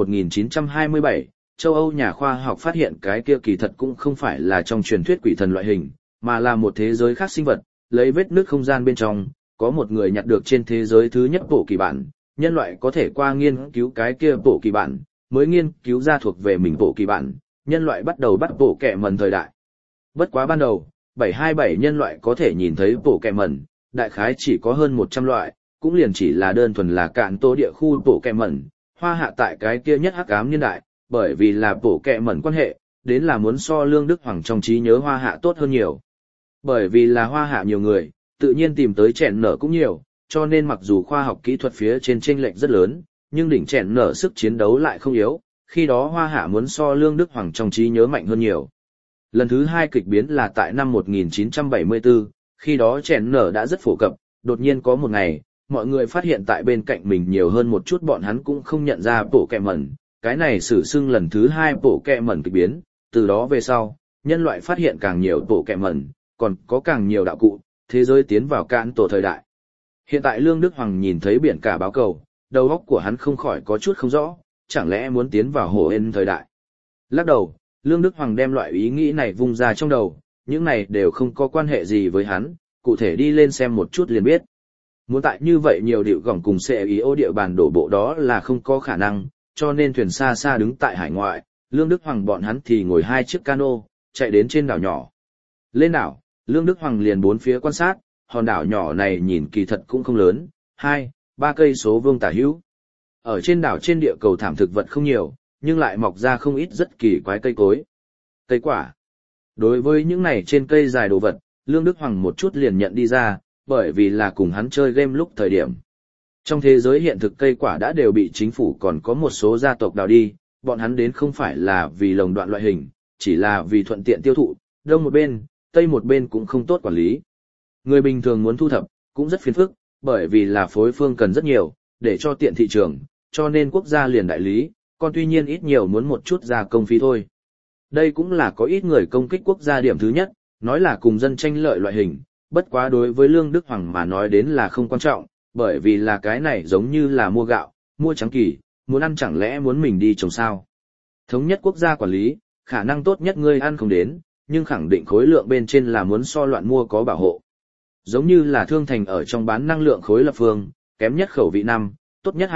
1927, châu Âu nhà khoa học phát hiện cái kia kỳ thật cũng không phải là trong truyền thuyết quỷ thần loại hình, mà là một thế giới khác sinh vật, lấy vết nứt không gian bên trong, có một người nhặt được trên thế giới thứ nhất bộ kỳ bản, nhân loại có thể qua nghiên cứu cái kia bộ kỳ bản, mới nghiên cứu ra thuộc về mình bộ kỳ bản, nhân loại bắt đầu bắt bộ kẹ mẩn thời đại. Bất quá ban đầu, 727 nhân loại có thể nhìn thấy bộ kẹ mẩn, đại khái chỉ có hơn 100 loại, cũng liền chỉ là đơn thuần là cạn tố địa khu bộ kẹ mẩn, Hoa Hạ tại cái kia nhất hắc ám niên đại, bởi vì là bộ kẹ mẩn quan hệ, đến là muốn so Lương Đức Hoàng trong trí nhớ Hoa Hạ tốt hơn nhiều. Bởi vì là Hoa Hạ nhiều người, tự nhiên tìm tới chèn nở cũng nhiều, cho nên mặc dù khoa học kỹ thuật phía trên chênh lệch rất lớn, nhưng đỉnh chèn nở sức chiến đấu lại không yếu, khi đó Hoa Hạ muốn so Lương Đức Hoàng trong trí nhớ mạnh hơn nhiều. Lần thứ hai kịch biến là tại năm 1974, khi đó chèn nở đã rất phổ cập, đột nhiên có một ngày, mọi người phát hiện tại bên cạnh mình nhiều hơn một chút bọn hắn cũng không nhận ra bộ kẹ mẩn, cái này sử xưng lần thứ hai bộ kẹ mẩn kịch biến, từ đó về sau, nhân loại phát hiện càng nhiều bộ kẹ mẩn, còn có càng nhiều đạo cụ, thế giới tiến vào cạn tổ thời đại. Hiện tại Lương Đức Hoàng nhìn thấy biển cả báo cầu, đầu óc của hắn không khỏi có chút không rõ, chẳng lẽ muốn tiến vào hồ ên thời đại. Lắc đầu, Lương Đức Hoàng đem loại ý nghĩ này vung ra trong đầu, những này đều không có quan hệ gì với hắn, cụ thể đi lên xem một chút liền biết. Muốn tại như vậy nhiều điệu gỏng cùng xe ý ô địa bàn đổ bộ đó là không có khả năng, cho nên thuyền xa xa đứng tại hải ngoại, Lương Đức Hoàng bọn hắn thì ngồi 2 chiếc cano, chạy đến trên đảo nhỏ. Lên đảo, Lương Đức Hoàng liền bốn phía quan sát, hòn đảo nhỏ này nhìn kỳ thật cũng không lớn, 2-3 cây số vuông tả hữu. Ở trên đảo trên địa cầu thảm thực vật không nhiều, nhưng lại mọc ra không ít rất kỳ quái cây cối. Cây quả. Đối với những này trên cây dài đồ vật, Lương Đức Hoàng một chút liền nhận đi ra, bởi vì là cùng hắn chơi game lúc thời điểm. Trong thế giới hiện thực cây quả đã đều bị chính phủ còn có một số gia tộc đào đi, bọn hắn đến không phải là vì lồng đoạn loại hình, chỉ là vì thuận tiện tiêu thụ, đông một bên, tây một bên cũng không tốt quản lý. Người bình thường muốn thu thập, cũng rất phiền phức, bởi vì là phối phương cần rất nhiều, để cho tiện thị trường, cho nên quốc gia liền đại lý, còn tuy nhiên ít nhiều muốn một chút gia công phí thôi. Đây cũng là có ít người công kích quốc gia điểm thứ nhất, nói là cùng dân tranh lợi loại hình, bất quá đối với Lương Đức Hoàng mà nói đến là không quan trọng, bởi vì là cái này giống như là mua gạo, mua trắng kỳ, muốn ăn chẳng lẽ muốn mình đi trồng sao. Thống nhất quốc gia quản lý, khả năng tốt nhất ngươi ăn không đến, nhưng khẳng định khối lượng bên trên là muốn so loạn mua có bảo hộ. Giống như là Thương Thành ở trong bán năng lượng khối lập phương, kém nhất khẩu vị 5, tốt nhất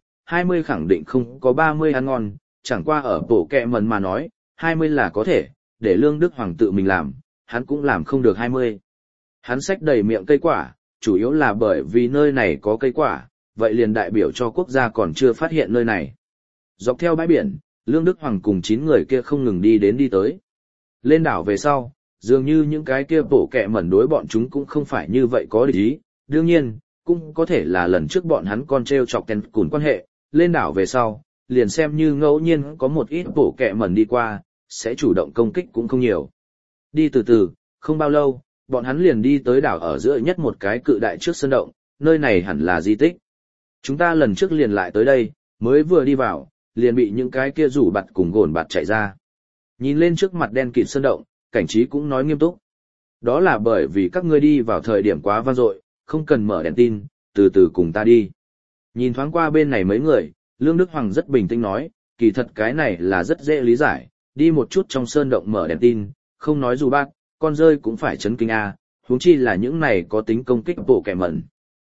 20 khẳng định không có 30 ăn ngon, chẳng qua ở bộ kẹ mần mà nói, 20 là có thể, để Lương Đức Hoàng tự mình làm, hắn cũng làm không được 20. Hắn xách đầy miệng cây quả, chủ yếu là bởi vì nơi này có cây quả, vậy liền đại biểu cho quốc gia còn chưa phát hiện nơi này. Dọc theo bãi biển, Lương Đức Hoàng cùng 9 người kia không ngừng đi đến đi tới. Lên đảo về sau, dường như những cái kia bổ kẹ mẩn đối bọn chúng cũng không phải như vậy có địch ý, đương nhiên, cũng có thể là lần trước bọn hắn con treo chọc kèn cùn quan hệ, lên đảo về sau, liền xem như ngẫu nhiên có một ít bổ kẹ mẩn đi qua, sẽ chủ động công kích cũng không nhiều. Đi từ từ, không bao lâu, bọn hắn liền đi tới đảo ở giữa nhất một cái cự đại trước sân động, nơi này hẳn là di tích. Chúng ta lần trước liền lại tới đây, mới vừa đi vào, liền bị những cái kia rủ bạt cùng gồn bạt chạy ra. Nhìn lên trước mặt đen kịt sân động, cảnh trí cũng nói nghiêm túc. Đó là bởi vì các ngươi đi vào thời điểm quá vang dội, không cần mở đèn tin, từ từ cùng ta đi. Nhìn thoáng qua bên này mấy người, Lương Đức Hoàng rất bình tĩnh nói, kỳ thật cái này là rất dễ lý giải, đi một chút trong sơn động mở đèn tin, không nói dù bác, con rơi cũng phải chấn kinh a, huống chi là những này có tính công kích bộ kẻ mẩn.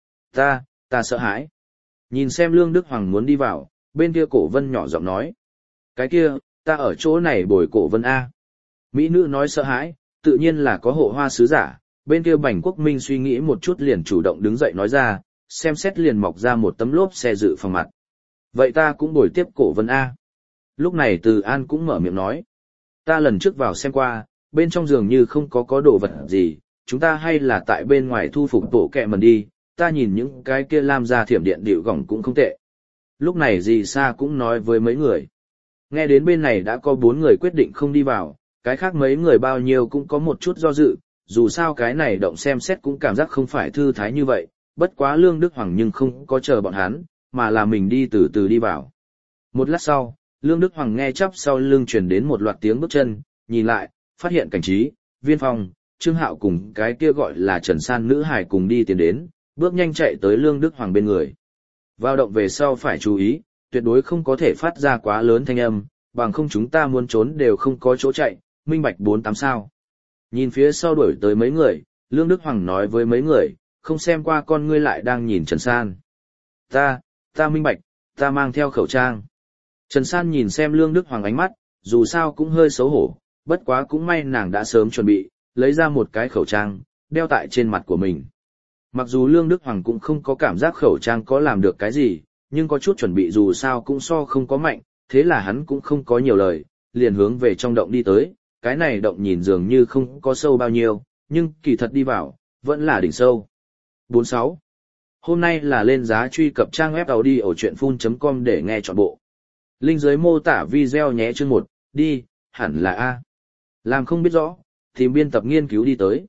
Ta sợ hãi. Nhìn xem Lương Đức Hoàng muốn đi vào, bên kia Cổ Vân nhỏ giọng nói. Cái kia, ta ở chỗ này bồi Cổ Vân a. Mỹ nữ nói sợ hãi, tự nhiên là có hộ hoa sứ giả, bên kia Bành Quốc Minh suy nghĩ một chút liền chủ động đứng dậy nói ra, xem xét liền mọc ra một tấm lốp xe dự phòng mặt. Vậy ta cũng bồi tiếp Cổ Vân a. Lúc này Từ An cũng mở miệng nói. Ta lần trước vào xem qua, bên trong giường như không có đồ vật gì, chúng ta hay là tại bên ngoài thu phục tổ kẹ mần đi, ta nhìn những cái kia làm ra thiểm điện điệu gỏng cũng không tệ. Lúc này dì Sa cũng nói với mấy người. Nghe đến bên này đã có 4 người quyết định không đi vào, cái khác mấy người bao nhiêu cũng có một chút do dự, dù sao cái này động xem xét cũng cảm giác không phải thư thái như vậy, bất quá Lương Đức Hoàng nhưng không có chờ bọn hắn, mà là mình đi từ từ đi vào. Một lát sau, Lương Đức Hoàng nghe chắp sau lưng truyền đến một loạt tiếng bước chân, nhìn lại, phát hiện Cảnh Trí, Viên Phong, Trương Hạo cùng cái kia gọi là Trần San nữ hải cùng đi tiến đến, bước nhanh chạy tới Lương Đức Hoàng bên người. Vào động về sau phải chú ý, tuyệt đối không có thể phát ra quá lớn thanh âm, bằng không chúng ta muốn trốn đều không có chỗ chạy, minh bạch 48 sao. Nhìn phía sau đuổi tới mấy người, Lương Đức Hoàng nói với mấy người, không xem qua con ngươi lại đang nhìn Trần San. Ta minh bạch, ta mang theo khẩu trang. Trần San nhìn xem Lương Đức Hoàng ánh mắt, dù sao cũng hơi xấu hổ, bất quá cũng may nàng đã sớm chuẩn bị, lấy ra một cái khẩu trang, đeo tại trên mặt của mình. Mặc dù Lương Đức Hoàng cũng không có cảm giác khẩu trang có làm được cái gì, nhưng có chút chuẩn bị dù sao cũng so không có mạnh, thế là hắn cũng không có nhiều lời, liền hướng về trong động đi tới, cái này động nhìn dường như không có sâu bao nhiêu, nhưng kỳ thật đi vào, vẫn là đỉnh sâu. 46. Hôm nay là lên giá truy cập trang web audiochuyenphun.com để nghe trọn bộ. Link dưới mô tả video nhé chương 1, đi, hẳn là A. Làm không biết rõ, tìm biên tập nghiên cứu đi tới.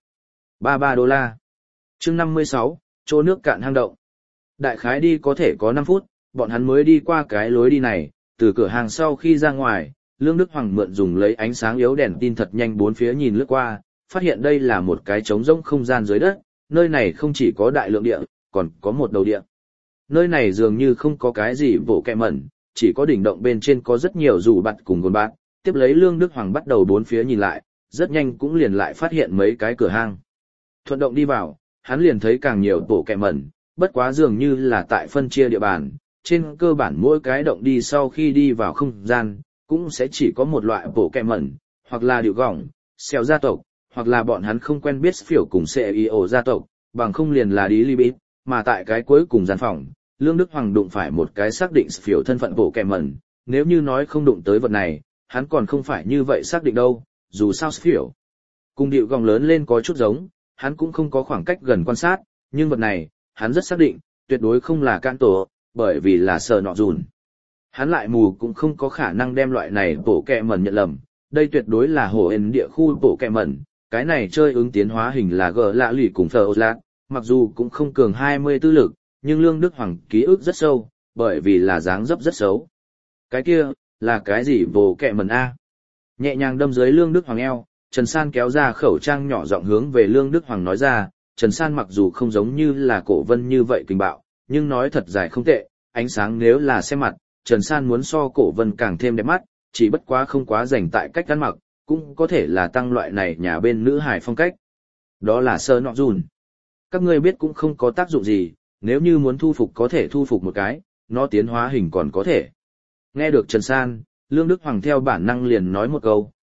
$33. Chương 56, chỗ nước cạn hang động. Đại khái đi có thể có 5 phút, bọn hắn mới đi qua cái lối đi này, từ cửa hàng sau khi ra ngoài, Lương Đức Hoàng mượn dùng lấy ánh sáng yếu đèn tin thật nhanh bốn phía nhìn lướt qua, phát hiện đây là một cái trống rỗng không gian dưới đất, nơi này không chỉ có đại lượng địa, còn có một đầu địa. Nơi này dường như không có cái gì bộ kẹ mẩn, chỉ có đỉnh động bên trên có rất nhiều rủ bạt cùng gồn bạt, tiếp lấy Lương Đức Hoàng bắt đầu bốn phía nhìn lại, rất nhanh cũng liền lại phát hiện mấy cái cửa hang. Thuận động đi vào, hắn liền thấy càng nhiều bộ kẹ mẩn, bất quá dường như là tại phân chia địa bàn, trên cơ bản mỗi cái động đi sau khi đi vào không gian, cũng sẽ chỉ có một loại bộ kẹ mẩn, hoặc là điệu gỏng, xèo gia tộc, hoặc là bọn hắn không quen biết phiểu cùng CEO gia tộc, bằng không liền là đi libit, mà tại cái cuối cùng gian phòng, Lương Đức Hoàng đụng phải một cái xác định phiểu thân phận bộ kẹ mẩn, nếu như nói không đụng tới vật này, hắn còn không phải như vậy xác định đâu, dù sao phiểu. Cùng điệu gỏng lớn lên có chút giống, hắn cũng không có khoảng cách gần quan sát, nhưng vật này, hắn rất xác định, tuyệt đối không là can tổ, bởi vì là sờ nọ dùn. Hắn lại mù cũng không có khả năng đem loại này bộ kẹ mẩn nhận lầm, đây tuyệt đối là hồ ên địa khu bộ kẹ mẩn, cái này chơi ứng tiến hóa hình là gờ lạ lì cùng phờ lạc, mặc dù cũng không cường 24 lực, nhưng Lương Đức Hoàng ký ức rất sâu, bởi vì là dáng dấp rất xấu. Cái kia, là cái gì bộ kẹ mẩn A? Nhẹ nhàng đâm dưới Lương Đức Hoàng eo, Trần San kéo ra khẩu trang nhỏ giọng hướng về Lương Đức Hoàng nói ra, Trần San mặc dù không giống như là Cổ Vân như vậy kinh bạo, nhưng nói thật dài không tệ, ánh sáng nếu là xem mặt, Trần San muốn so Cổ Vân càng thêm đẹp mắt, chỉ bất quá không quá rảnh tại cách ăn mặc, cũng có thể là tăng loại này nhà bên nữ hài phong cách. Đó là sơ nọ dùn. Các ngươi biết cũng không có tác dụng gì, nếu như muốn thu phục có thể thu phục một cái, nó tiến hóa hình còn có thể. Nghe được Trần San, Lương Đức Hoàng theo bản năng liền nói một câu,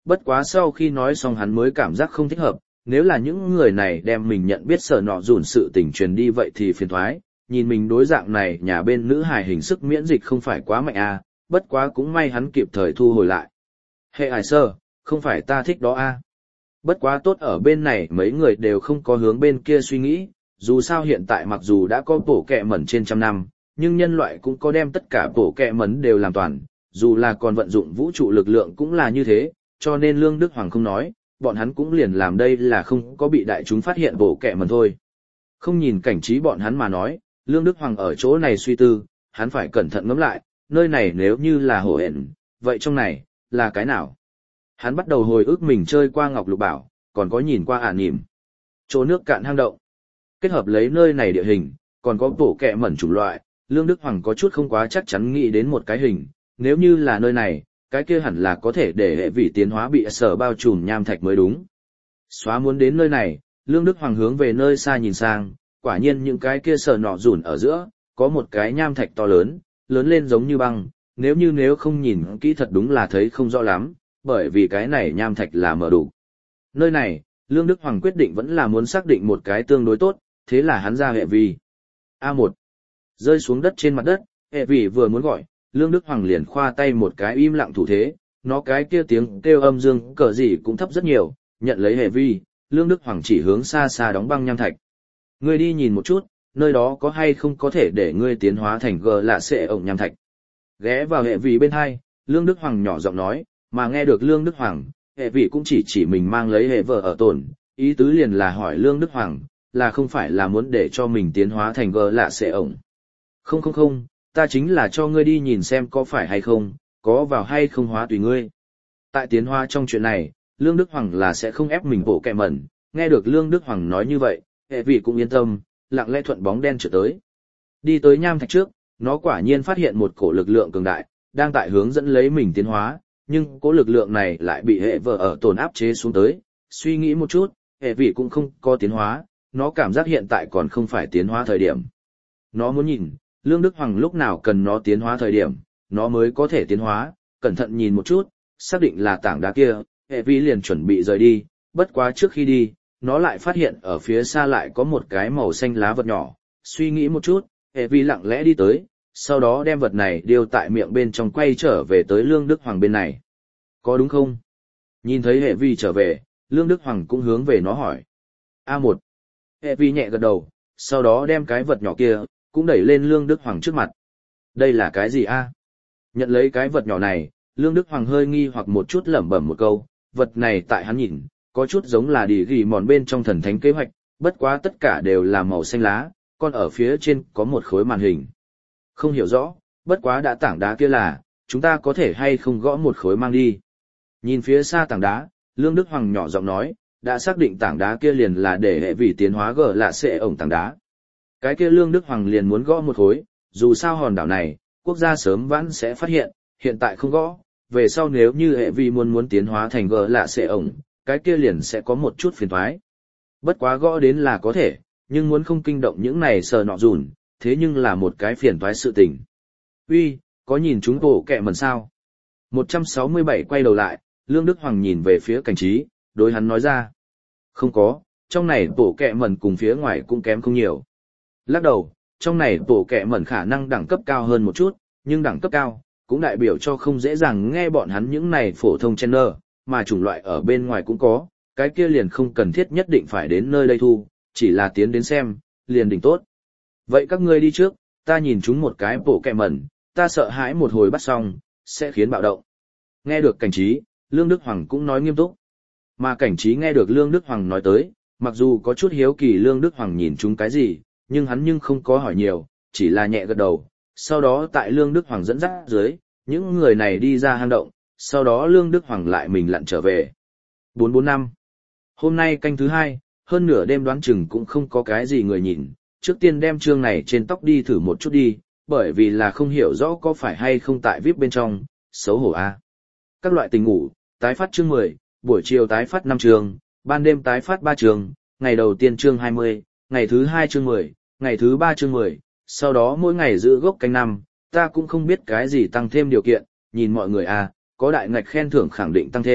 bất quá sau khi nói xong hắn mới cảm giác không thích hợp, nếu là những người này đem mình nhận biết sở nọ dùn sự tình truyền đi vậy thì phiền thoái, nhìn mình đối dạng này nhà bên nữ hài hình sức miễn dịch không phải quá mạnh à, bất quá cũng may hắn kịp thời thu hồi lại. Hệ hải sơ, không phải ta thích đó à. Bất quá tốt ở bên này mấy người đều không có hướng bên kia suy nghĩ, dù sao hiện tại mặc dù đã có bổ kẹ mẩn trên trăm năm, nhưng nhân loại cũng có đem tất cả bổ kẹ mẩn đều làm toàn, dù là còn vận dụng vũ trụ lực lượng cũng là như thế, cho nên Lương Đức Hoàng không nói, bọn hắn cũng liền làm đây là không có bị đại chúng phát hiện bổ kẹ mẩn thôi. Không nhìn cảnh trí bọn hắn mà nói, Lương Đức Hoàng ở chỗ này suy tư, hắn phải cẩn thận ngẫm lại, nơi này nếu như là hồ hển, vậy trong này, là cái nào? Hắn bắt đầu hồi ức mình chơi qua Ngọc Lục Bảo, còn có nhìn qua nhìm. Chỗ nước cạn hang động. Kết hợp lấy nơi này địa hình, còn có bổ kẹ mẩn chủng loại, Lương Đức Hoàng có chút không quá chắc chắn nghĩ đến một cái hình, nếu như là nơi này, cái kia hẳn là có thể để hệ vị tiến hóa bị sở bao trùm nham thạch mới đúng. Xóa muốn đến nơi này, Lương Đức Hoàng hướng về nơi xa nhìn sang, quả nhiên những cái kia sở nọ rủn ở giữa, có một cái nham thạch to lớn, lớn lên giống như băng, nếu không nhìn kỹ thật đúng là thấy không rõ lắm, bởi vì cái này nham thạch là mở đủ. Nơi này, Lương Đức Hoàng quyết định vẫn là muốn xác định một cái tương đối tốt, thế là hắn ra hệ vi. A1. Rơi xuống đất trên mặt đất, hệ vi vừa muốn gọi, Lương Đức Hoàng liền khoa tay một cái im lặng thủ thế, nó cái kia tiếng kêu âm dương cờ gì cũng thấp rất nhiều, nhận lấy hệ vi, Lương Đức Hoàng chỉ hướng xa xa đóng băng nham thạch. Ngươi đi nhìn một chút, nơi đó có hay không có thể để ngươi tiến hóa thành gờ lạ xệ ổng nham thạch. Ghé vào hệ vi bên hai, Lương Đức Hoàng nhỏ giọng nói, mà nghe được Lương Đức Hoàng, hệ vi cũng chỉ mình mang lấy hệ vợ ở tổn, ý tứ liền là hỏi Lương Đức Hoàng, là không phải là muốn để cho mình tiến hóa thành gờ lạ xệ ổng. Không, ta chính là cho ngươi đi nhìn xem có phải hay không, có vào hay không hóa tùy ngươi. Tại tiến hóa trong chuyện này, Lương Đức Hoàng là sẽ không ép mình bổ kẹ mẩn, nghe được Lương Đức Hoàng nói như vậy, hệ vị cũng yên tâm, lặng lẽ thuận bóng đen trở tới. Đi tới nham thạch trước, nó quả nhiên phát hiện một cổ lực lượng cường đại, đang tại hướng dẫn lấy mình tiến hóa, nhưng cổ lực lượng này lại bị hệ vợ ở tổn áp chế xuống tới. Suy nghĩ một chút, hệ vị cũng không có tiến hóa, nó cảm giác hiện tại còn không phải tiến hóa thời điểm. Nó muốn nhìn, Lương Đức Hoàng lúc nào cần nó tiến hóa thời điểm, nó mới có thể tiến hóa, cẩn thận nhìn một chút, xác định là tảng đá kia, hệ vi liền chuẩn bị rời đi, bất quá trước khi đi, nó lại phát hiện ở phía xa lại có một cái màu xanh lá vật nhỏ, suy nghĩ một chút, hệ vi lặng lẽ đi tới, sau đó đem vật này điêu tại miệng bên trong quay trở về tới Lương Đức Hoàng bên này. Có đúng không? Nhìn thấy hệ vi trở về, Lương Đức Hoàng cũng hướng về nó hỏi. A1. Hệ vi nhẹ gật đầu, sau đó đem cái vật nhỏ kia, cũng đẩy lên Lương Đức Hoàng trước mặt. Đây là cái gì a? Nhận lấy cái vật nhỏ này, Lương Đức Hoàng hơi nghi hoặc một chút lẩm bẩm một câu, vật này tại hắn nhìn, có chút giống là đi ghi mòn bên trong thần thánh kế hoạch, bất quá tất cả đều là màu xanh lá, còn ở phía trên có một khối màn hình. Không hiểu rõ, bất quá đã tảng đá kia là, chúng ta có thể hay không gõ một khối mang đi. Nhìn phía xa tảng đá, Lương Đức Hoàng nhỏ giọng nói, đã xác định tảng đá kia liền là để hệ vị tiến hóa gở lạ xệ ổng tảng đá. Cái kia Lương Đức Hoàng liền muốn gõ một khối, dù sao hòn đảo này, quốc gia sớm vãn sẽ phát hiện, hiện tại không gõ, về sau nếu như hệ vi muốn tiến hóa thành gở lạ xệ ổng, cái kia liền sẽ có một chút phiền toái. Bất quá gõ đến là có thể, nhưng muốn không kinh động những này sờ nọ dùn, thế nhưng là một cái phiền toái sự tình. Uy, có nhìn chúng bộ kẹ mẩn sao? 167 quay đầu lại, Lương Đức Hoàng nhìn về phía cảnh trí, đối hắn nói ra. Không có, trong này bộ kẹ mẩn cùng phía ngoài cũng kém không nhiều. Lắc đầu, trong này bộ kẹ mẩn khả năng đẳng cấp cao hơn một chút, nhưng đẳng cấp cao, cũng đại biểu cho không dễ dàng nghe bọn hắn những này phổ thông channel, mà chủng loại ở bên ngoài cũng có, cái kia liền không cần thiết nhất định phải đến nơi đây thu, chỉ là tiến đến xem, liền đỉnh tốt. Vậy các ngươi đi trước, ta nhìn chúng một cái bộ kẹ mẩn, ta sợ hãi một hồi bắt xong, sẽ khiến bạo động. Nghe được cảnh trí, Lương Đức Hoàng cũng nói nghiêm túc. Mà cảnh trí nghe được Lương Đức Hoàng nói tới, mặc dù có chút hiếu kỳ Lương Đức Hoàng nhìn chúng cái gì, nhưng hắn không có hỏi nhiều, chỉ là nhẹ gật đầu. Sau đó tại Lương Đức Hoàng dẫn dắt dưới, những người này đi ra hang động, sau đó Lương Đức Hoàng lại mình lặn trở về. 445. Hôm nay canh thứ 2, hơn nửa đêm đoán chừng cũng không có cái gì người nhìn, trước tiên đem chương này trên tóc đi thử một chút đi, bởi vì là không hiểu rõ có phải hay không tại VIP bên trong, xấu hổ a. Các loại tình ngủ, tái phát chương 10, buổi chiều tái phát 5 chương, ban đêm tái phát 3 chương, ngày đầu tiên chương 20, ngày thứ 2 chương 10, ngày thứ 3 chương 10, sau đó mỗi ngày giữ gốc canh năm, ta cũng không biết cái gì tăng thêm điều kiện, nhìn mọi người a, có đại ngạch khen thưởng khẳng định tăng thêm,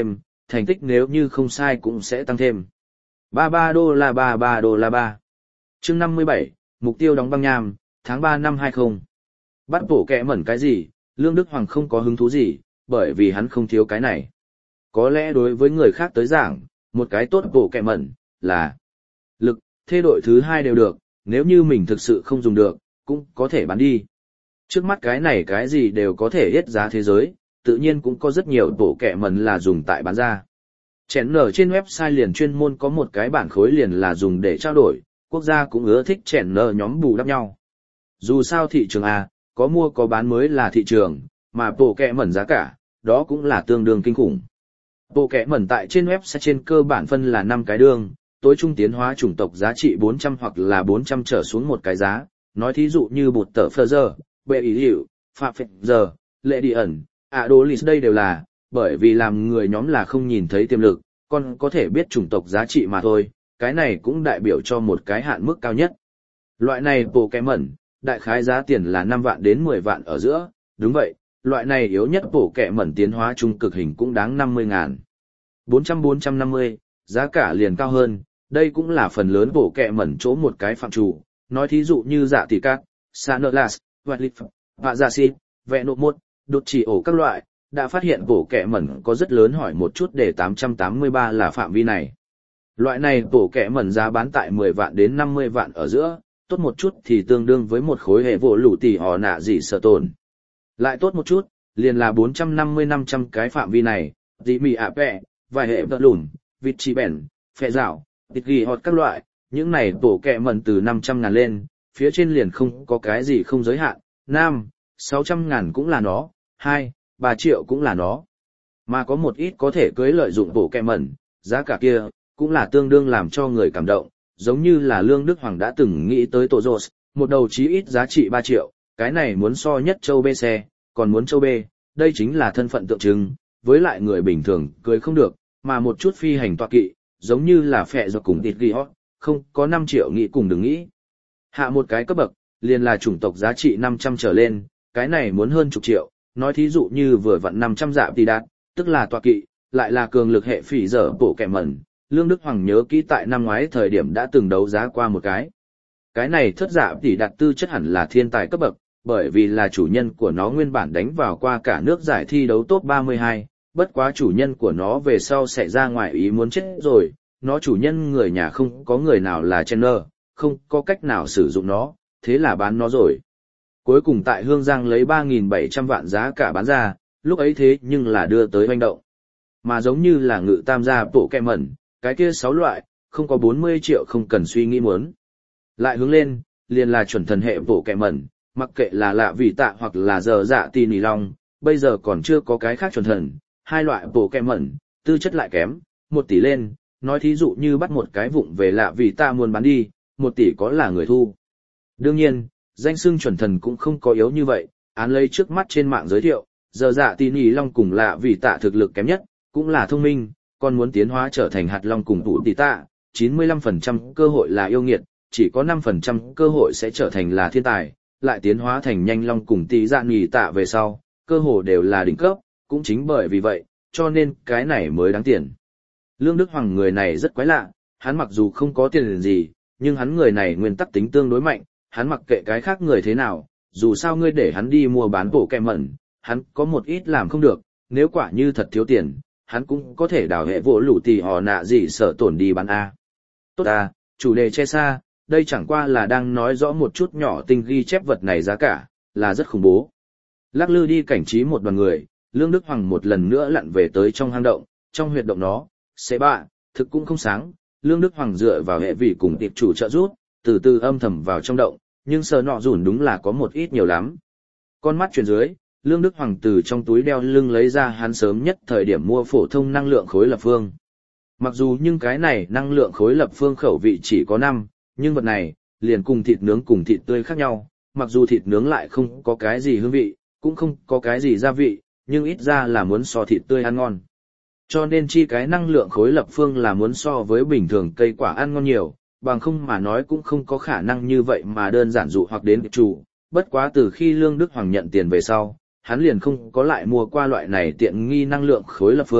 thành tích nếu như không sai cũng sẽ tăng thêm. 33 đô la 33 đô la 3. Chương 57, mục tiêu đóng băng nham, tháng 3 năm 20. Bắt bổ kẹ mẩn cái gì, Lương Đức Hoàng không có hứng thú gì, bởi vì hắn không thiếu cái này. Có lẽ đối với người khác tới giảng, một cái tốt bổ kẹ mẩn, là lực, thế đội thứ hai đều được, nếu như mình thực sự không dùng được, cũng có thể bán đi. Trước mắt cái này cái gì đều có thể hết giá thế giới, tự nhiên cũng có rất nhiều bổ kẹ mẩn là dùng tại bán ra. Chèn nở trên website liền chuyên môn có một cái bản khối liền là dùng để trao đổi, quốc gia cũng ưa thích chèn nở nhóm bù đắp nhau. Dù sao thị trường A, có mua có bán mới là thị trường, mà bộ kẹ mẩn giá cả, đó cũng là tương đương kinh khủng. Bộ kẹ mẩn tại trên website trên cơ bản phân là 5 cái đường, tối trung tiến hóa chủng tộc giá trị 400 hoặc là 400 trở xuống một cái giá, nói thí dụ như bột tờ phơ giờ, bệ ý hiệu, phạm phệ giờ, lệ đi ẩn, Adolis đây đều là, bởi vì làm người nhóm là không nhìn thấy tiềm lực, còn có thể biết chủng tộc giá trị mà thôi, cái này cũng đại biểu cho một cái hạn mức cao nhất. Loại này bộ kẹ mẩn, đại khái giá tiền là 5 vạn đến 10 vạn ở giữa, đúng vậy, loại này yếu nhất bộ kẹ mẩn tiến hóa trung cực hình cũng đáng 50.000. 400-450, giá cả liền cao hơn, đây cũng là phần lớn bộ kẹ mẩn chỗ một cái phạm chủ, nói thí dụ như dạ tỷ cát, Sanerlas, Watlif, Vạ Dạ Xịt, Vẹ Nộ Mốt, Đột Chỉ Ổ các loại, đã phát hiện bộ kẹ mẩn có rất lớn hỏi một chút để 883 là phạm vi này. Loại này bộ kẹ mẩn giá bán tại 10 vạn đến 50 vạn ở giữa, tốt một chút thì tương đương với một khối hệ vỗ lũ tỷ họ nạ gì sợ tồn. Lại tốt một chút, liền là 450-500 cái phạm vi này, dị mì ạ bẹ, vài hệ vật lùn, vịt chi bẻn, phẹ rào, thịt ghi hot các loại, những này bộ kẹ mẩn từ 500.000 lên, phía trên liền không có cái gì không giới hạn, 600.000 cũng là nó, 3 triệu cũng là nó. Mà có một ít có thể cưới lợi dụng bộ kẹ mẩn, giá cả kia, cũng là tương đương làm cho người cảm động, giống như là Lương Đức Hoàng đã từng nghĩ tới tổ rột, một đầu chí ít giá trị 3 triệu, cái này muốn so nhất châu B xe, còn muốn châu B, đây chính là thân phận tượng trưng, với lại người bình thường cưới không được, mà một chút phi hành tọa kỵ, giống như là phẹ do cùng thịt ghi hót, không có 5 triệu nghĩ cùng đừng nghĩ. Hạ một cái cấp bậc, liền là chủng tộc giá trị 500 trở lên, cái này muốn hơn chục triệu, nói thí dụ như vừa vặn 500 dạ tỷ đạt, tức là tọa kỵ, lại là cường lực hệ phỉ dở bộ kẻ mẩn. Lương Đức Hoàng nhớ kỹ tại năm ngoái thời điểm đã từng đấu giá qua một cái. Cái này thất dạ tỷ đạt tư chất hẳn là thiên tài cấp bậc, bởi vì là chủ nhân của nó nguyên bản đánh vào qua cả nước giải thi đấu top 32, bất quá chủ nhân của nó về sau sẽ ra ngoài ý muốn chết rồi, nó chủ nhân người nhà không có người nào là trainer, không có cách nào sử dụng nó, thế là bán nó rồi. Cuối cùng tại Hương Giang lấy 3.700 vạn giá cả bán ra, lúc ấy thế nhưng là đưa tới hoành động. Mà giống như là ngự tam gia bộ kẹ mẩn, cái kia 6 loại, không có 40 triệu không cần suy nghĩ muốn. Lại hướng lên, liền là chuẩn thần hệ bộ kẹ mẩn, mặc kệ là lạ vị tạ hoặc là giờ dạ tì nì long, bây giờ còn chưa có cái khác chuẩn thần, hai loại bộ kẹ mẩn, tư chất lại kém, 1 tỷ lên, nói thí dụ như bắt một cái vụng về lạ vị tạ muốn bán đi, 1 tỷ có là người thu. Đương nhiên, danh xưng chuẩn thần cũng không có yếu như vậy, án lấy trước mắt trên mạng giới thiệu, giờ dạ tì nì long cùng lạ vị tạ thực lực kém nhất, cũng là thông minh, còn muốn tiến hóa trở thành hạt long cùng tụ tỷ tạ, 95% cơ hội là yêu nghiệt, chỉ có 5% cơ hội sẽ trở thành là thiên tài, lại tiến hóa thành nhanh long cùng tỷ dạ nhì tạ về sau, cơ hội đều là đỉnh cấp, cũng chính bởi vì vậy, cho nên cái này mới đáng tiền. Lương Đức Hoàng người này rất quái lạ, hắn mặc dù không có tiền gì, nhưng hắn người này nguyên tắc tính tương đối mạnh, hắn mặc kệ cái khác người thế nào, dù sao ngươi để hắn đi mua bán bộ kẹ mẩn, hắn có một ít làm không được, nếu quả như thật thiếu tiền, hắn cũng có thể đào hệ vỗ lũ tỷ họ nạ gì sợ tổn đi bán A. Tốt à, chủ đề che xa, đây chẳng qua là đang nói rõ một chút nhỏ tinh ghi chép vật này giá cả, là rất khủng bố. Lắc lư đi cảnh trí một đoàn người, Lương Đức Hoàng một lần nữa lặn về tới trong hang động, trong huyệt động nó, xế bạ, thực cũng không sáng, Lương Đức Hoàng dựa vào hệ vị cùng tiệp chủ trợ rút, từ từ âm thầm vào trong động, nhưng sờ nọ rủn đúng là có một ít nhiều lắm. Con mắt chuyển dưới, Lương Đức Hoàng từ trong túi đeo lưng lấy ra hắn sớm nhất thời điểm mua phổ thông năng lượng khối lập phương. Mặc dù nhưng cái này năng lượng khối lập phương khẩu vị chỉ có 5, nhưng vật này, liền cùng thịt nướng cùng thịt tươi khác nhau, mặc dù thịt nướng lại không có cái gì hương vị, cũng không có cái gì gia vị, nhưng ít ra là muốn so thịt tươi ăn ngon. Cho nên chi cái năng lượng khối lập phương là muốn so với bình thường cây quả ăn ngon nhiều, bằng không mà nói cũng không có khả năng như vậy mà đơn giản dụ hoặc đến chủ. Bất quá từ khi Lương Đức Hoàng nhận tiền về sau, hắn liền không có lại mua qua loại này tiện nghi năng lượng khối lập phương,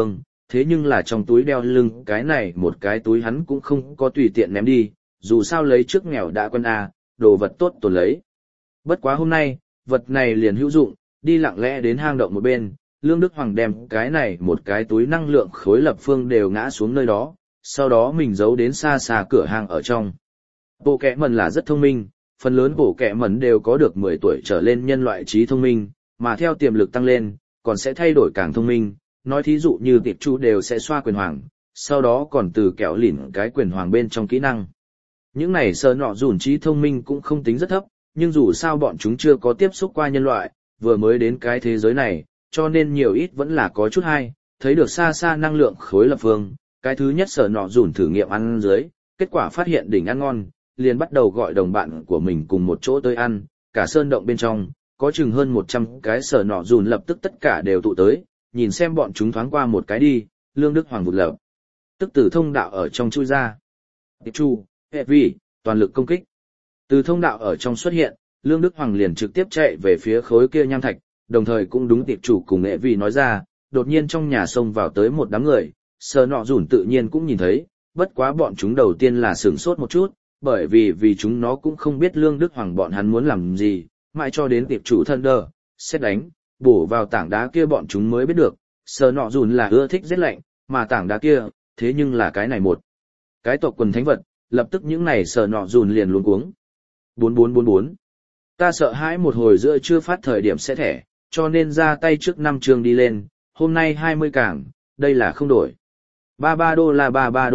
thế nhưng là trong túi đeo lưng cái này một cái túi hắn cũng không có tùy tiện ném đi, dù sao lấy trước nghèo đã quen đồ vật tốt tồn lấy. Bất quá hôm nay, vật này liền hữu dụng, đi lặng lẽ đến hang động một bên, Lương Đức Hoàng đem cái này một cái túi năng lượng khối lập phương đều ngã xuống nơi đó, sau đó mình giấu đến xa xa cửa hang ở trong. Bộ kẻ mẩn là rất thông minh, phần lớn bộ kẻ mẩn đều có được 10 tuổi trở lên nhân loại trí thông minh, mà theo tiềm lực tăng lên, còn sẽ thay đổi càng thông minh, nói thí dụ như tiệp chu đều sẽ xoa quyền hoàng, sau đó còn từ kẹo lỉn cái quyền hoàng bên trong kỹ năng. Những này sờ nọ dùn trí thông minh cũng không tính rất thấp, nhưng dù sao bọn chúng chưa có tiếp xúc qua nhân loại, vừa mới đến cái thế giới này, cho nên nhiều ít vẫn là có chút hay, thấy được xa xa năng lượng khối lập phương, cái thứ nhất sờ nọ dùn thử nghiệm ăn dưới, kết quả phát hiện đỉnh ăn ngon, liền bắt đầu gọi đồng bạn của mình cùng một chỗ tới ăn, cả sơn động bên trong, có chừng hơn 100 cái sờ nọ dùn lập tức tất cả đều tụ tới, nhìn xem bọn chúng thoáng qua một cái đi, Lương Đức Hoàng vụt lập tức từ thông đạo ở trong chui ra. Tiệp chu, hệ vi, toàn lực công kích. Từ thông đạo ở trong xuất hiện, Lương Đức Hoàng liền trực tiếp chạy về phía khối kia nham thạch, đồng thời cũng đúng tiệp chủ cùng hệ vi nói ra, đột nhiên trong nhà xông vào tới một đám người, sờ nọ dùn tự nhiên cũng nhìn thấy, bất quá bọn chúng đầu tiên là sửng sốt một chút, bởi vì chúng nó cũng không biết Lương Đức Hoàng bọn hắn muốn làm gì, mãi cho đến tiệp chủ Thunder, xét đánh, bổ vào tảng đá kia bọn chúng mới biết được, sờ nọ dùn là ưa thích giết lạnh, mà tảng đá kia, thế nhưng là cái này một. Cái tộc quần thánh vật, lập tức những này sờ nọ dùn liền luống cuống. 4444. Ta sợ hãi một hồi giữa chưa phát thời điểm sẽ thẻ, cho nên ra tay trước 5 chương đi lên, hôm nay 20 cảng, đây là không đổi. $33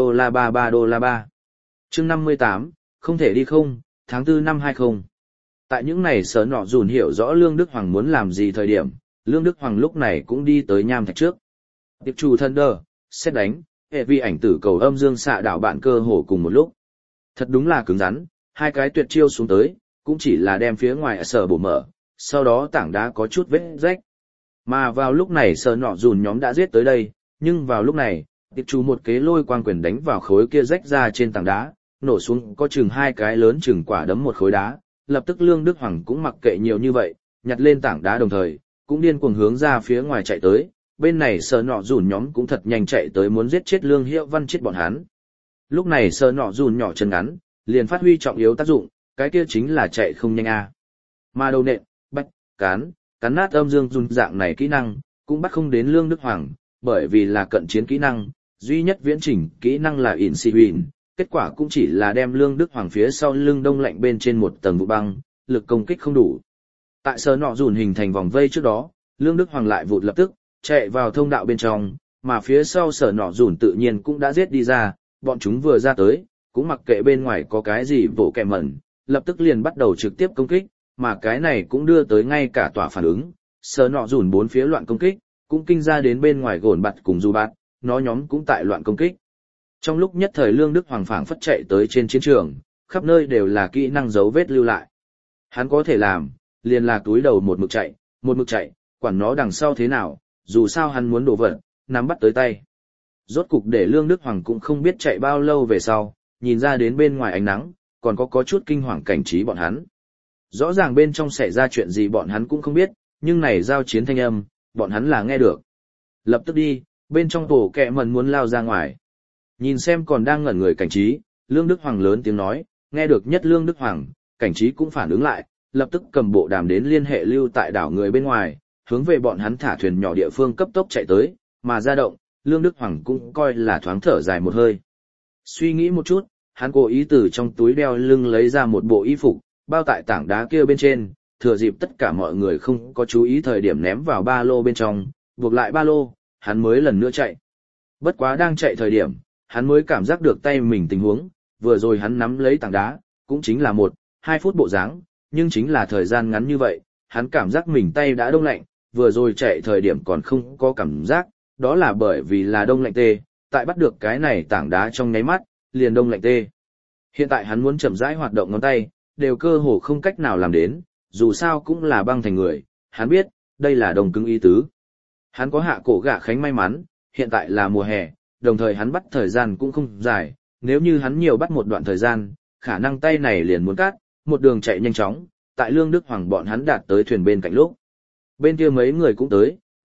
$33 3. Chương 58, không thể đi không, tháng 4 năm 20. Tại những này sờ nọ dùn hiểu rõ Lương Đức Hoàng muốn làm gì thời điểm, Lương Đức Hoàng lúc này cũng đi tới nham thạch trước. Tiệp chủ Thunder, xét đánh, hệ vi ảnh tử cầu âm dương xạ đảo bạn cơ hồ cùng một lúc. Thật đúng là cứng rắn, hai cái tuyệt chiêu xuống tới, cũng chỉ là đem phía ngoài sở bổ mở, sau đó tảng đá có chút vết rách. Mà vào lúc này sờ nọ dùn nhóm đã giết tới đây, nhưng vào lúc này, tiệp chủ một kế lôi quang quyền đánh vào khối kia rách ra trên tảng đá, nổ xuống có chừng hai cái lớn chừng quả đấm một khối đá, lập tức Lương Đức Hoàng cũng mặc kệ nhiều như vậy, nhặt lên tảng đá đồng thời, cũng điên cuồng hướng ra phía ngoài chạy tới, bên này sờ nọ dùn nhóm cũng thật nhanh chạy tới muốn giết chết Lương Hiệu Văn chết bọn hắn. Lúc này sờ nọ dùn nhỏ chân ngắn, liền phát huy trọng yếu tác dụng, cái kia chính là chạy không nhanh Mà đầu nện, bách, cán nát âm dương dùn dạng này kỹ năng, cũng bắt không đến Lương Đức Hoàng, bởi vì là cận chiến kỹ năng, duy nhất viễn chỉnh kỹ năng là Insiwin, kết quả cũng chỉ là đem Lương Đức Hoàng phía sau lưng đông lạnh bên trên một tầng vụ băng, lực công kích không đủ. Tại sờ nọ dùn hình thành vòng vây trước đó, Lương Đức Hoàng lại vụt lập tức chạy vào thông đạo bên trong, mà phía sau sờ nọ dùn tự nhiên cũng đã giết đi ra, bọn chúng vừa ra tới, cũng mặc kệ bên ngoài có cái gì vỗ kẹ mẩn, lập tức liền bắt đầu trực tiếp công kích, mà cái này cũng đưa tới ngay cả tỏa phản ứng, sờ nọ dùn bốn phía loạn công kích, cũng kinh ra đến bên ngoài gồn bạt cùng du bạt, nó nhóm cũng tại loạn công kích. Trong lúc nhất thời Lương Đức Hoàng phảng phất chạy tới trên chiến trường, khắp nơi đều là kỹ năng dấu vết lưu lại. Hắn có thể làm, liền là túi đầu một mực chạy, quản nó đằng sau thế nào, dù sao hắn muốn đổ vật, nắm bắt tới tay. Rốt cục để Lương Đức Hoàng cũng không biết chạy bao lâu về sau, nhìn ra đến bên ngoài ánh nắng, còn có chút kinh hoàng cảnh trí bọn hắn. Rõ ràng bên trong xảy ra chuyện gì bọn hắn cũng không biết, nhưng này giao chiến thanh âm, bọn hắn là nghe được. Lập tức đi, bên trong tổ kẹ mần muốn lao ra ngoài. Nhìn xem còn đang ngẩn người cảnh trí, Lương Đức Hoàng lớn tiếng nói, nghe được nhất Lương Đức Hoàng, cảnh trí cũng phản ứng lại, lập tức cầm bộ đàm đến liên hệ lưu tại đảo người bên ngoài, hướng về bọn hắn thả thuyền nhỏ địa phương cấp tốc chạy tới, mà ra động, Lương Đức Hoàng cũng coi là thoáng thở dài một hơi. Suy nghĩ một chút, hắn cố ý từ trong túi đeo lưng lấy ra một bộ y phục, bao tại tảng đá kia bên trên, thừa dịp tất cả mọi người không có chú ý thời điểm ném vào ba lô bên trong, buộc lại ba lô, hắn mới lần nữa chạy. Bất quá đang chạy thời điểm, hắn mới cảm giác được tay mình tình huống, vừa rồi hắn nắm lấy tảng đá, cũng chính là 1-2 phút bộ dáng, nhưng chính là thời gian ngắn như vậy, hắn cảm giác mình tay đã đông lạnh, vừa rồi chạy thời điểm còn không có cảm giác, đó là bởi vì là đông lạnh tê, tại bắt được cái này tảng đá trong nháy mắt, liền đông lạnh tê. Hiện tại hắn muốn chậm rãi hoạt động ngón tay, đều cơ hồ không cách nào làm đến, dù sao cũng là băng thành người, hắn biết, đây là đông cứng ý tứ. Hắn có hạ cổ gạ khánh may mắn, hiện tại là mùa hè, đồng thời hắn bắt thời gian cũng không dài, nếu như hắn nhiều bắt một đoạn thời gian, khả năng tay này liền muốn cắt, một đường chạy nhanh chóng, tại Lương Đức Hoàng bọn hắn đạt tới thuyền bên cạnh lúc. Bên kia mấy người cũng tới,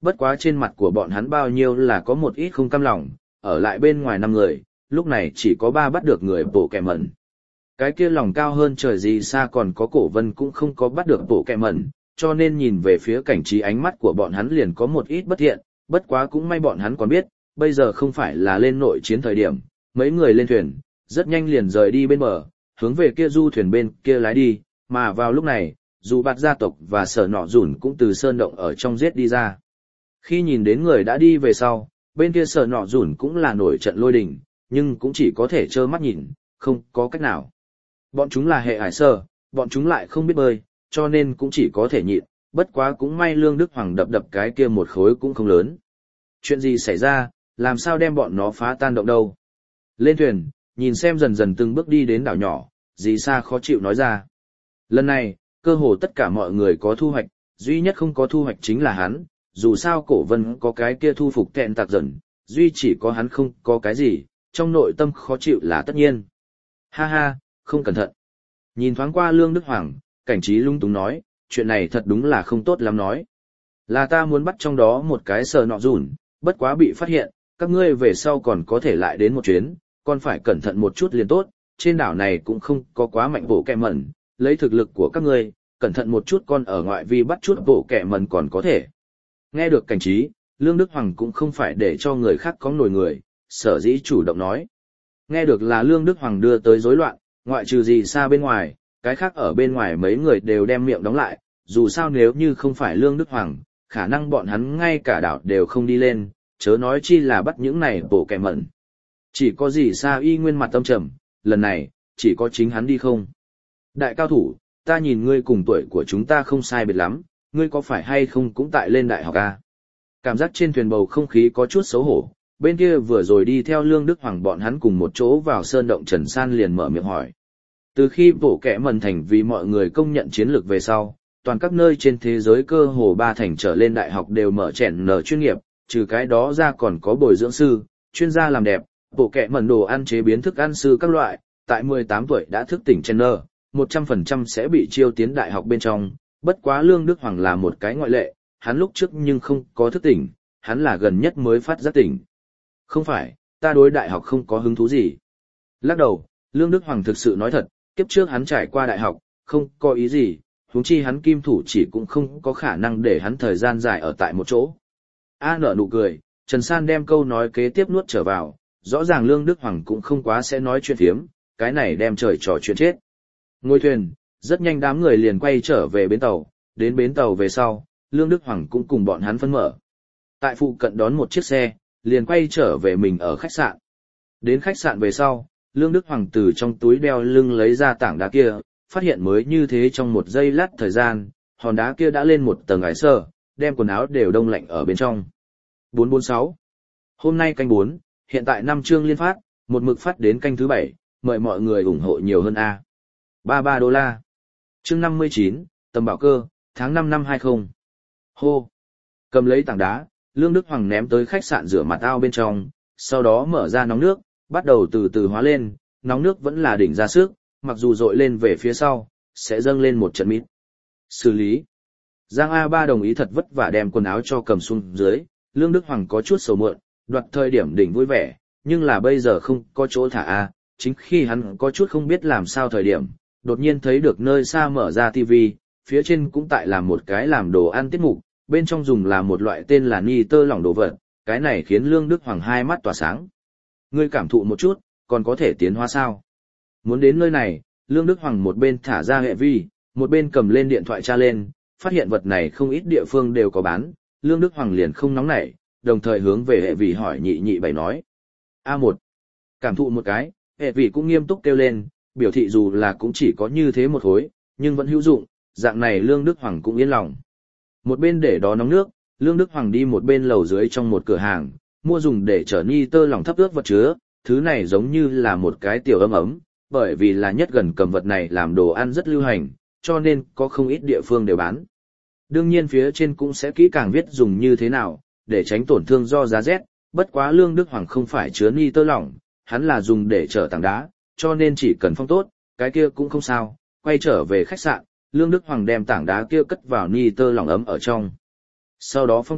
bất quá trên mặt của bọn hắn bao nhiêu là có một ít không cam lòng, ở lại bên ngoài 5 người, lúc này chỉ có 3 bắt được người bộ kẹ mẩn. Cái kia lòng cao hơn trời gì xa còn có Cổ Vân cũng không có bắt được bộ kẹ mẩn, cho nên nhìn về phía Cảnh Trí ánh mắt của bọn hắn liền có một ít bất thiện, bất quá cũng may bọn hắn còn biết, bây giờ không phải là lên nội chiến thời điểm, mấy người lên thuyền, rất nhanh liền rời đi bên bờ, hướng về kia du thuyền bên kia lái đi, mà vào lúc này, dù bạt gia tộc và sở nọ dùn cũng từ sơn động ở trong giết đi ra. Khi nhìn đến người đã đi về sau, bên kia sở nọ dùn cũng là nổi trận lôi đình, nhưng cũng chỉ có thể trơ mắt nhìn, không có cách nào. Bọn chúng là hệ hải sơ, bọn chúng lại không biết bơi, cho nên cũng chỉ có thể nhịn, bất quá cũng may Lương Đức Hoàng đập đập cái kia một khối cũng không lớn. Chuyện gì xảy ra, làm sao đem bọn nó phá tan động đâu? Lên thuyền, nhìn xem dần dần từng bước đi đến đảo nhỏ, dì Sa khó chịu nói ra. Lần này, cơ hồ tất cả mọi người có thu hoạch, duy nhất không có thu hoạch chính là hắn, dù sao Cổ Vân có cái kia thu phục kẹn tạc dần, duy chỉ có hắn không có cái gì, trong nội tâm khó chịu là tất nhiên. Ha ha, không cẩn thận. Nhìn thoáng qua Lương Đức Hoàng, Cảnh Trí lung túng nói, chuyện này thật đúng là không tốt lắm nói. Là ta muốn bắt trong đó một cái sờ nọ dùn, bất quá bị phát hiện, các ngươi về sau còn có thể lại đến một chuyến, còn phải cẩn thận một chút liền tốt, trên đảo này cũng không có quá mạnh bộ kẹ mẩn, lấy thực lực của các ngươi, cẩn thận một chút con ở ngoại vi bắt chút bộ kẹ mẩn còn có thể. Nghe được Cảnh Trí, Lương Đức Hoàng cũng không phải để cho người khác có nổi người, sở dĩ chủ động nói. Nghe được là Lương Đức Hoàng đưa tới rối loạn, ngoại trừ gì xa bên ngoài, cái khác ở bên ngoài mấy người đều đem miệng đóng lại, dù sao nếu như không phải Lương Đức Hoàng, khả năng bọn hắn ngay cả đảo đều không đi lên, chớ nói chi là bắt những này bộ kẹ mẩn. Chỉ có gì xa y nguyên mặt tâm trầm, lần này, chỉ có chính hắn đi không. Đại cao thủ, ta nhìn ngươi cùng tuổi của chúng ta không sai biệt lắm, ngươi có phải hay không cũng tại lên đại học à? Cảm giác trên thuyền bầu không khí có chút xấu hổ, bên kia vừa rồi đi theo Lương Đức Hoàng bọn hắn cùng một chỗ vào sơn động Trần San liền mở miệng hỏi. Từ khi bộ kẻ mần thành vì mọi người công nhận chiến lược về sau, toàn các nơi trên thế giới cơ hồ 3 thành trở lên đại học đều mở chèn nở chuyên nghiệp, trừ cái đó ra còn có bồi dưỡng sư, chuyên gia làm đẹp, bộ kẻ mần đồ ăn chế biến thức ăn sư các loại, tại 18 tuổi đã thức tỉnh chèn nở, 100% sẽ bị chiêu tiến đại học bên trong, bất quá Lương Đức Hoàng là một cái ngoại lệ, hắn lúc trước nhưng không có thức tỉnh, hắn là gần nhất mới phát giác tỉnh. Không phải, ta đối đại học không có hứng thú gì. Lắc đầu, Lương Đức Hoàng thực sự nói thật, kiếp trước hắn trải qua đại học, không có ý gì, huống chi hắn kim thủ chỉ cũng không có khả năng để hắn thời gian dài ở tại một chỗ. A nở nụ cười, Trần San đem câu nói kế tiếp nuốt trở vào, rõ ràng Lương Đức Hoàng cũng không quá sẽ nói chuyện phiếm, cái này đem trời trò chuyện chết. Ngồi thuyền, rất nhanh đám người liền quay trở về bến tàu, đến bến tàu về sau, Lương Đức Hoàng cũng cùng bọn hắn phân mở. Tại phụ cận đón một chiếc xe, liền quay trở về mình ở khách sạn. Đến khách sạn về sau, Lương Đức Hoàng từ trong túi đeo lưng lấy ra tảng đá kia, phát hiện mới như thế trong một giây lát thời gian, hòn đá kia đã lên một tầng ải sơ, đem quần áo đều đông lạnh ở bên trong. 446. Hôm nay canh 4, hiện tại 5 chương liên phát, một mực phát đến canh thứ 7, mời mọi người ủng hộ nhiều hơn A. $33. Chương 59, tầm bảo cơ, tháng 5 năm 20. Hô. Cầm lấy tảng đá, Lương Đức Hoàng ném tới khách sạn rửa mặt ao bên trong, sau đó mở ra nóng nước, bắt đầu từ từ hóa lên, nóng nước vẫn là đỉnh ra sức, mặc dù dội lên về phía sau, sẽ dâng lên một trận mít. Xử lý. Giang A3 đồng ý thật vất vả đem quần áo cho cầm xuống dưới, Lương Đức Hoàng có chút sầu muộn, đoạt thời điểm đỉnh vui vẻ, nhưng là bây giờ không có chỗ thả A, chính khi hắn có chút không biết làm sao thời điểm, đột nhiên thấy được nơi xa mở ra TV, phía trên cũng tại làm một cái làm đồ ăn tiết mục, bên trong dùng là một loại tên là nitơ lỏng đồ vật, cái này khiến Lương Đức Hoàng hai mắt tỏa sáng. Ngươi cảm thụ một chút, còn có thể tiến hóa sao? Muốn đến nơi này, Lương Đức Hoàng một bên thả ra hệ vi, một bên cầm lên điện thoại tra lên, phát hiện vật này không ít địa phương đều có bán, Lương Đức Hoàng liền không nóng nảy, đồng thời hướng về hệ vi hỏi nhị nhị bảy nói. A1. Cảm thụ một cái, hệ vi cũng nghiêm túc kêu lên, biểu thị dù là cũng chỉ có như thế một khối, nhưng vẫn hữu dụng, dạng này Lương Đức Hoàng cũng yên lòng. Một bên để đó nóng nước, Lương Đức Hoàng đi một bên lầu dưới trong một cửa hàng, mua dùng để chở nitơ lỏng thấp ướt vật chứa, thứ này giống như là một cái tiểu ấm ấm, bởi vì là nhất gần cầm vật này làm đồ ăn rất lưu hành, cho nên có không ít địa phương đều bán. Đương nhiên phía trên cũng sẽ kỹ càng viết dùng như thế nào, để tránh tổn thương do giá rét, bất quá Lương Đức Hoàng không phải chứa nitơ lỏng, hắn là dùng để chở tảng đá, cho nên chỉ cần phong tốt, cái kia cũng không sao. Quay trở về khách sạn, Lương Đức Hoàng đem tảng đá kia cất vào nitơ lỏng ấm ở trong. Sau đó phong tốt,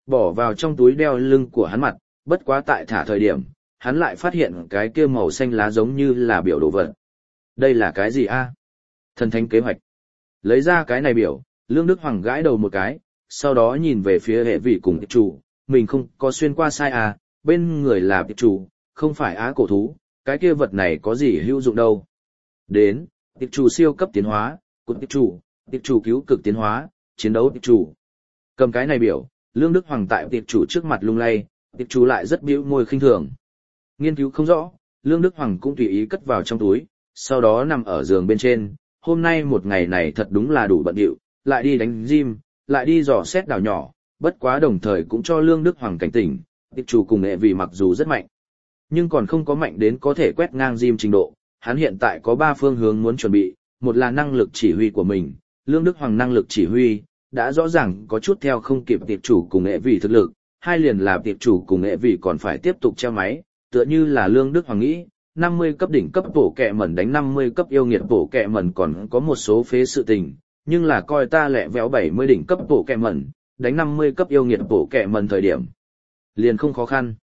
bỏ vào trong túi đeo lưng của hắn mặt, bất quá tại thả thời điểm, hắn lại phát hiện cái kia màu xanh lá giống như là biểu đồ vật. Đây là cái gì a? Thần thánh kế hoạch. Lấy ra cái này biểu, Lương Đức Hoàng gãi đầu một cái, sau đó nhìn về phía hệ vị cùng tiệp chủ, mình không có xuyên qua sai à, bên người là tiệp chủ, không phải á cổ thú, cái kia vật này có gì hữu dụng đâu. Đến, tiệp chủ siêu cấp tiến hóa, cụt tiệp chủ cứu cực tiến hóa, chiến đấu tiệp chủ. Cầm cái này biểu, Lương Đức Hoàng tại tiệp chủ trước mặt lung lay, tiệp chủ lại rất bĩu môi khinh thường. Nghiên cứu không rõ, Lương Đức Hoàng cũng tùy ý cất vào trong túi, sau đó nằm ở giường bên trên. Hôm nay một ngày này thật đúng là đủ bận rộn, lại đi đánh gym, lại đi dò xét đảo nhỏ, bất quá đồng thời cũng cho Lương Đức Hoàng cảnh tỉnh, tiệp chủ cùng nghệ vì mặc dù rất mạnh, nhưng còn không có mạnh đến có thể quét ngang gym trình độ. Hắn hiện tại có 3 phương hướng muốn chuẩn bị, một là năng lực chỉ huy của mình, Lương Đức Hoàng năng lực chỉ huy đã rõ ràng có chút theo không kịp tiệp chủ cùng nghệ vì thực lực, hai liền là tiệp chủ cùng nghệ vì còn phải tiếp tục treo máy, tựa như là Lương Đức Hoàng nghĩ, 50 cấp đỉnh cấp bổ kẹ mẩn đánh 50 cấp yêu nghiệt bổ kẹ mẩn còn có một số phế sự tình, nhưng là coi ta lẹ véo 70 đỉnh cấp bổ kẹ mẩn, đánh 50 cấp yêu nghiệt bổ kẹ mẩn thời điểm. Liền không khó khăn.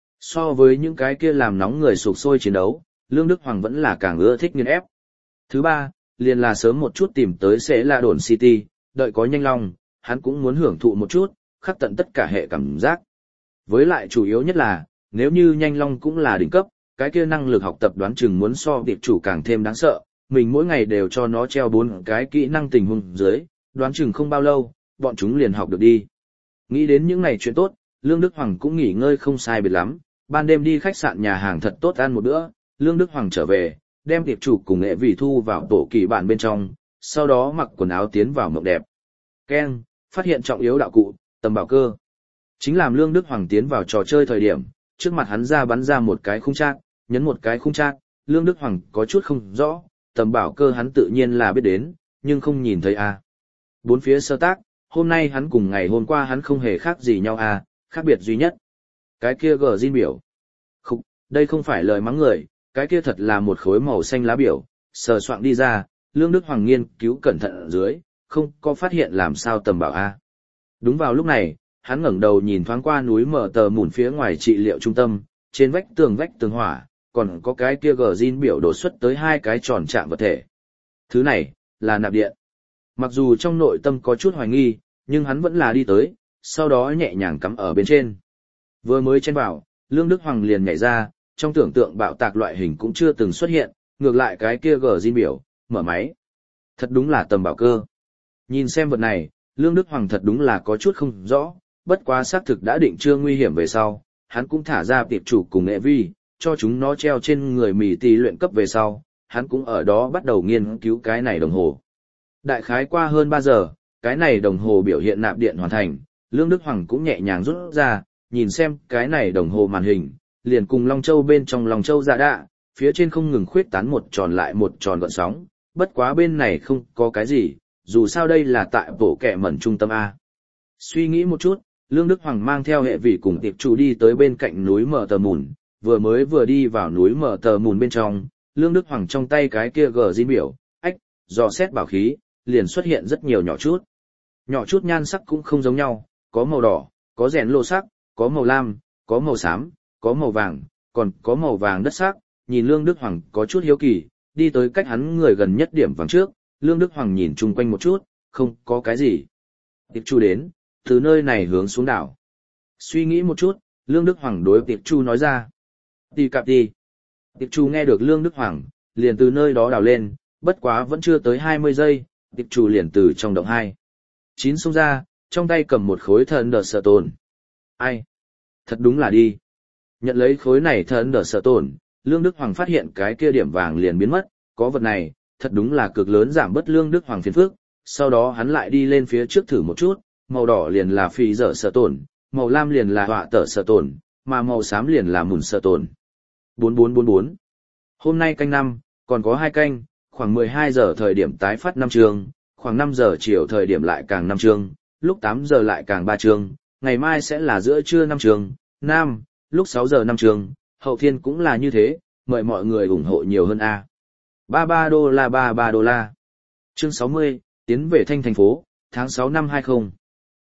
So với những cái kia làm nóng người sục sôi chiến đấu, Lương Đức Hoàng vẫn là càng ưa thích nghiên ép. Thứ ba, liền là sớm một chút tìm tới sẽ là đồn City, đợi có nhanh long, hắn cũng muốn hưởng thụ một chút, khắc tận tất cả hệ cảm giác. Với lại chủ yếu nhất là, nếu như nhanh long cũng là đỉnh cấp, cái kia năng lực học tập đoán chừng muốn so tiệp chủ càng thêm đáng sợ, mình mỗi ngày đều cho nó treo 4 cái kỹ năng tình huống dưới, đoán chừng không bao lâu, bọn chúng liền học được đi. Nghĩ đến những ngày chuyện tốt, Lương Đức Hoàng cũng nghỉ ngơi không sai biệt lắm, ban đêm đi khách sạn nhà hàng thật tốt ăn một bữa, Lương Đức Hoàng trở về, đem tiệp chủ cùng nghệ vị thu vào tổ kỳ bản bên trong, sau đó mặc quần áo tiến vào mộng đẹp. Ken, phát hiện trọng yếu đạo cụ, tầm bảo cơ. Chính làm Lương Đức Hoàng tiến vào trò chơi thời điểm, trước mặt hắn ra bắn ra một cái khung trác, nhấn một cái khung trác, Lương Đức Hoàng có chút không rõ, tầm bảo cơ hắn tự nhiên là biết đến, nhưng không nhìn thấy a. Bốn phía sơ tác, hôm nay hắn cùng ngày hôm qua hắn không hề khác gì nhau a, khác biệt duy nhất. Cái kia gờ zin biểu. Khúc, đây không phải lời mắng người, cái kia thật là một khối màu xanh lá biểu, sờ soạn đi ra, Lương Đức Hoàng nghiên cứu cẩn thận ở dưới, không có phát hiện làm sao tầm bảo a. Đúng vào lúc này, hắn ngẩng đầu nhìn thoáng qua núi mở tờ mùn phía ngoài trị liệu trung tâm, trên vách tường hỏa, còn có cái kia gờ zin biểu đột xuất tới 2 cái tròn chạm vật thể. Thứ này, là nạp điện. Mặc dù trong nội tâm có chút hoài nghi, nhưng hắn vẫn là đi tới, sau đó nhẹ nhàng cắm ở bên trên. Vừa mới chen vào, Lương Đức Hoàng liền nhảy ra, trong tưởng tượng bạo tạc loại hình cũng chưa từng xuất hiện, ngược lại cái kia gờ zin biểu, mở máy. Thật đúng là tầm bảo cơ. Nhìn xem vật này, Lương Đức Hoàng thật đúng là có chút không rõ, bất quá xác thực đã định chưa nguy hiểm về sau, hắn cũng thả ra tiệp chủ cùng nghệ vi, cho chúng nó treo trên người mì tì luyện cấp về sau, hắn cũng ở đó bắt đầu nghiên cứu cái này đồng hồ. Đại khái qua hơn 3 giờ, cái này đồng hồ biểu hiện nạp điện hoàn thành, Lương Đức Hoàng cũng nhẹ nhàng rút ra, nhìn xem cái này đồng hồ màn hình, liền cùng Long Châu bên trong Long Châu dạ đạ, phía trên không ngừng khuyết tán một tròn lại một tròn gợn sóng, bất quá bên này không có cái gì, dù sao đây là tại bộ kẹ mẩn trung tâm A. Suy nghĩ một chút, Lương Đức Hoàng mang theo hệ vị cùng tiệp chủ đi tới bên cạnh núi Mở Tờ Mùn, vừa đi vào núi Mở Tờ Mùn bên trong, Lương Đức Hoàng trong tay cái kia gờ zin biểu, dò xét bảo khí, liền xuất hiện rất nhiều nhỏ chút. Nhỏ chút nhan sắc cũng không giống nhau, có màu đỏ, có rèn lô sắc, có màu lam, có màu xám, có màu vàng, còn có màu vàng đất sắc. Nhìn Lương Đức Hoàng có chút hiếu kỳ, đi tới cách hắn người gần nhất điểm vàng trước, Lương Đức Hoàng nhìn chung quanh một chút, không có cái gì. Tiệp Chu đến, từ nơi này hướng xuống đảo. Suy nghĩ một chút, Lương Đức Hoàng đối Tiệp Chu nói ra. Đi cạp đi. Tiệp Chu nghe được Lương Đức Hoàng, liền từ nơi đó đào lên, bất quá vẫn chưa tới 20 giây, Tiệp Chu liền từ trong động 9 xông ra, trong tay cầm một khối thần đờ sợ tồn. Ai? Thật đúng là đi. Nhận lấy khối này thần đờ sợ tồn, Lương Đức Hoàng phát hiện cái kia điểm vàng liền biến mất, có vật này, thật đúng là cực lớn giảm bớt Lương Đức Hoàng phiền phức. Sau đó hắn lại đi lên phía trước thử một chút, màu đỏ liền là phi dở sợ tồn, màu lam liền là họa tở sợ tồn, mà màu xám liền là mùn sợ tồn. 4444. Hôm nay canh 5, còn có 2 canh, khoảng 12 giờ thời điểm tái phát 5 chương, khoảng 5 giờ chiều thời điểm lại càng 5 chương, lúc 8 giờ lại càng 3 chương, ngày mai sẽ là giữa trưa 5 chương, lúc 6 giờ 5 chương, hậu thiên cũng là như thế, mời mọi người ủng hộ nhiều hơn a. $33. Chương 60, tiến về Thanh thành phố, tháng 6 năm 20.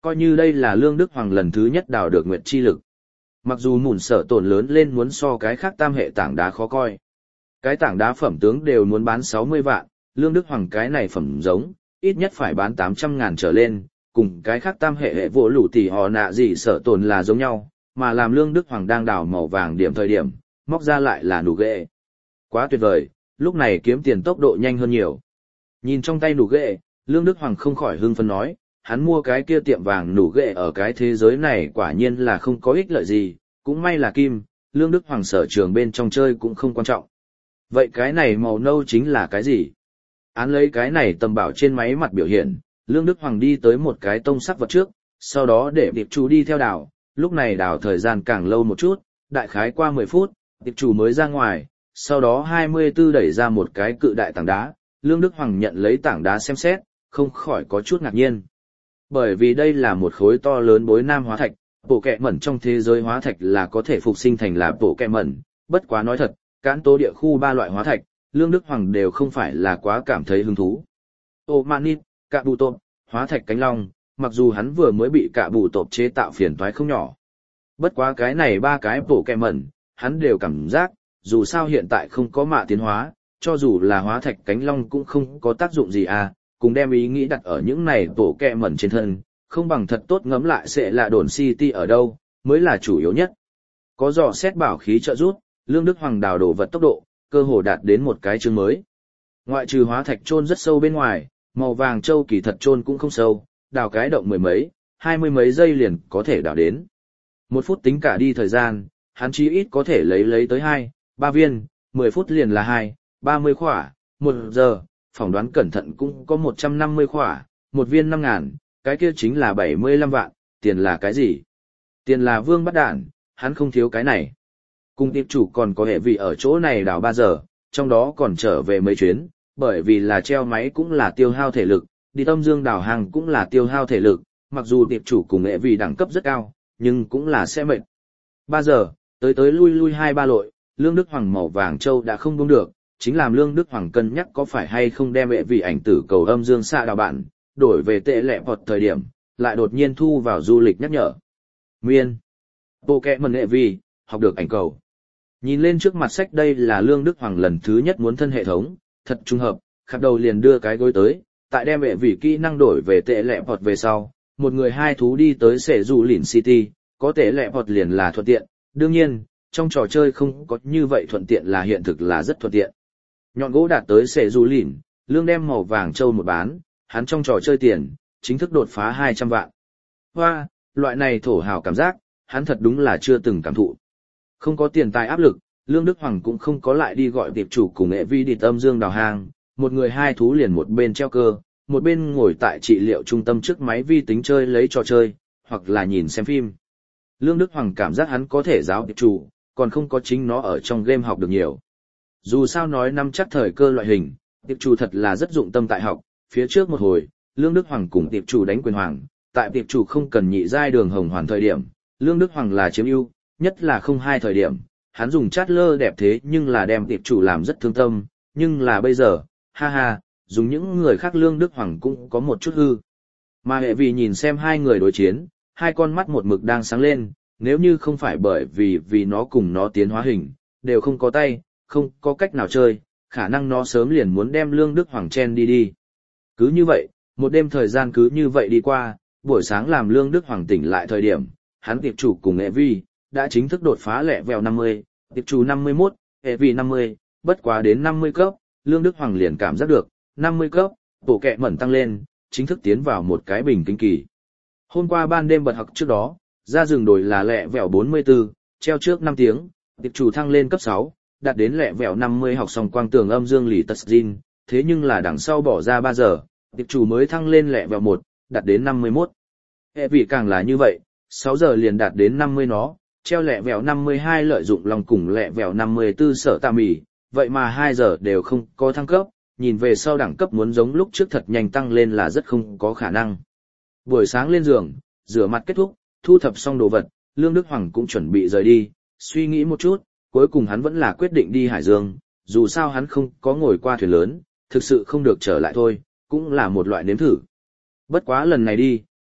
Coi như đây là Lương Đức Hoàng lần thứ nhất đào được nguyệt chi lực. Mặc dù mùn sở tổn lớn lên muốn so cái khác tam hệ tảng đá khó coi. Cái tảng đá phẩm tướng đều muốn bán 60 vạn, Lương Đức Hoàng cái này phẩm giống, ít nhất phải bán 800.000 trở lên, cùng cái khác tam hệ hệ vỗ lũ tỷ họ nạ gì sở tổn là giống nhau, mà làm Lương Đức Hoàng đang đào màu vàng điểm thời điểm, móc ra lại là nụ ghệ. Quá tuyệt vời, lúc này kiếm tiền tốc độ nhanh hơn nhiều. Nhìn trong tay nụ ghệ, Lương Đức Hoàng không khỏi hưng phấn nói, hắn mua cái kia tiệm vàng nụ ghệ ở cái thế giới này quả nhiên là không có ích lợi gì, cũng may là kim, Lương Đức Hoàng sở trường bên trong chơi cũng không quan trọng. Vậy cái này màu nâu chính là cái gì? Án lấy cái này tầm bảo trên máy mặt biểu hiện, Lương Đức Hoàng đi tới một cái tông sắc vật trước, sau đó để tiệp chủ đi theo đảo, lúc này đảo thời gian càng lâu một chút, đại khái qua 10 phút, tiệp chủ mới ra ngoài, sau đó 24 đẩy ra một cái cự đại tảng đá, Lương Đức Hoàng nhận lấy tảng đá xem xét, không khỏi có chút ngạc nhiên. Bởi vì đây là một khối to lớn bối nam hóa thạch, bộ kẹ mẩn trong thế giới hóa thạch là có thể phục sinh thành là bộ kẹ mẩn, bất quá nói thật, cán tố địa khu ba loại hóa thạch, Lương Đức Hoàng đều không phải là quá cảm thấy hứng thú. Ô manit, cạ bù tộp, hóa thạch cánh long, mặc dù hắn vừa mới bị cạ bù tộp chế tạo phiền toái không nhỏ. Bất quá cái này ba cái bộ kẹ mẩn, hắn đều cảm giác, dù sao hiện tại không có mạ tiến hóa, cho dù là hóa thạch cánh long cũng không có tác dụng gì à, cùng đem ý nghĩ đặt ở những này bộ kẹ mẩn trên thân, không bằng thật tốt ngẫm lại sẽ là đồn city ở đâu, mới là chủ yếu nhất. Có dò xét bảo khí trợ giúp, Lương Đức Hoàng đào đổ vật tốc độ, cơ hồ đạt đến một cái chương mới. Ngoại trừ hóa thạch chôn rất sâu bên ngoài, màu vàng châu kỳ thật chôn cũng không sâu, đào cái động 10 mấy, 20 mấy giây liền có thể đào đến. 1 phút tính cả đi thời gian, hắn chí ít có thể lấy tới 2, 3 viên, 10 phút liền là 2, 30 khỏa, 1 giờ, phỏng đoán cẩn thận cũng có 150 khỏa, một viên 5.000, cái kia chính là 75 vạn, tiền là cái gì? Tiền là vương bắt đản, hắn không thiếu cái này. Cùng tiệp chủ còn có hệ vị ở chỗ này đào 3 giờ, trong đó còn trở về mấy chuyến, bởi vì là treo máy cũng là tiêu hao thể lực, đi âm dương đào hàng cũng là tiêu hao thể lực, mặc dù tiệp chủ cùng hệ vị đẳng cấp rất cao, nhưng cũng là sẽ mệt. 3 giờ, tới lui 2-3 lội, Lương Đức Hoàng màu vàng châu đã không buông được, chính làm Lương Đức Hoàng cân nhắc có phải hay không đem hệ vị ảnh tử cầu âm dương xạ đào bạn, đổi về tệ lệ vọt thời điểm, lại đột nhiên thu vào du lịch nhắc nhở. Nguyên. Bộ kẹ mần hệ vị, học được ảnh cầu. Nhìn lên trước mặt sách đây là Lương Đức Hoàng lần thứ nhất muốn thân hệ thống, thật trùng hợp, khắp đầu liền đưa cái gối tới, tại đem hệ vị kỹ năng đổi về tệ lệ vọt về sau, một người hai thú đi tới sệ dù lỉn city, có tệ lệ vọt liền là thuận tiện, đương nhiên, trong trò chơi không có như vậy thuận tiện là hiện thực là rất thuận tiện. Nhọn gỗ đạt tới sệ dù lỉn, Lương đem màu vàng châu một bán, hắn trong trò chơi tiền, chính thức đột phá 200 vạn. Hoa, loại này thổ hào cảm giác, hắn thật đúng là chưa từng cảm thụ. Không có tiền tài áp lực, Lương Đức Hoàng cũng không có lại đi gọi tiệp chủ cùng nghệ vi đi âm dương đào hàng, một người hai thú liền một bên treo cơ, một bên ngồi tại trị liệu trung tâm trước máy vi tính chơi lấy trò chơi, hoặc là nhìn xem phim. Lương Đức Hoàng cảm giác hắn có thể giáo tiệp chủ, còn không có chính nó ở trong game học được nhiều. Dù sao nói năm chắc thời cơ loại hình, tiệp chủ thật là rất dụng tâm tại học, phía trước một hồi, Lương Đức Hoàng cùng tiệp chủ đánh quyền hoàng, tại tiệp chủ không cần nhị giai đường hồng hoàn thời điểm, Lương Đức Hoàng là chiếm ưu, nhất là không hai thời điểm, hắn dùng chát lơ đẹp thế nhưng là đem tiệp chủ làm rất thương tâm, nhưng là bây giờ, ha ha, dùng những người khác Lương Đức Hoàng cũng có một chút hư. Mà hệ vì nhìn xem hai người đối chiến, hai con mắt một mực đang sáng lên, nếu như không phải bởi vì nó cùng nó tiến hóa hình, đều không có tay, không có cách nào chơi, khả năng nó sớm liền muốn đem Lương Đức Hoàng chen đi. Cứ như vậy, một đêm thời gian cứ như vậy đi qua, buổi sáng làm Lương Đức Hoàng tỉnh lại thời điểm, hắn tiệp chủ cùng hệ vi, đã chính thức đột phá lẹ vèo 50, tiệp chủ 51, hệ vi 50, bất quá đến 50 cấp, Lương Đức Hoàng liền cảm giác được, 50 cấp, bộ kẹ mẩn tăng lên, chính thức tiến vào một cái bình kinh kỳ. Hôm qua ban đêm bật học trước đó, ra rừng đồi là lẹ vèo 44, treo trước 5 tiếng, tiệp chủ thăng lên cấp 6, đạt đến lẹ vèo 50 học xong quang tường âm dương lì tật zin, thế nhưng là đằng sau bỏ ra 3 giờ, tiệp chủ mới thăng lên lẹ vèo 1, đạt đến 51. Hệ vì càng là như vậy, 6 giờ liền đạt đến 50 nó, treo lẹ vèo 52 lợi dụng lòng cùng lẹ vèo 54 sở tà mỉ, vậy mà 2 giờ đều không có thăng cấp, nhìn về sau đẳng cấp muốn giống lúc trước thật nhanh tăng lên là rất không có khả năng. Buổi sáng lên giường, rửa mặt kết thúc, thu thập xong đồ vật, Lương Đức Hoàng cũng chuẩn bị rời đi, suy nghĩ một chút, cuối cùng hắn vẫn là quyết định đi Hải Dương, dù sao hắn không có ngồi qua thuyền lớn, thực sự không được trở lại thôi, cũng là một loại nếm thử. Bất quá lần này đi,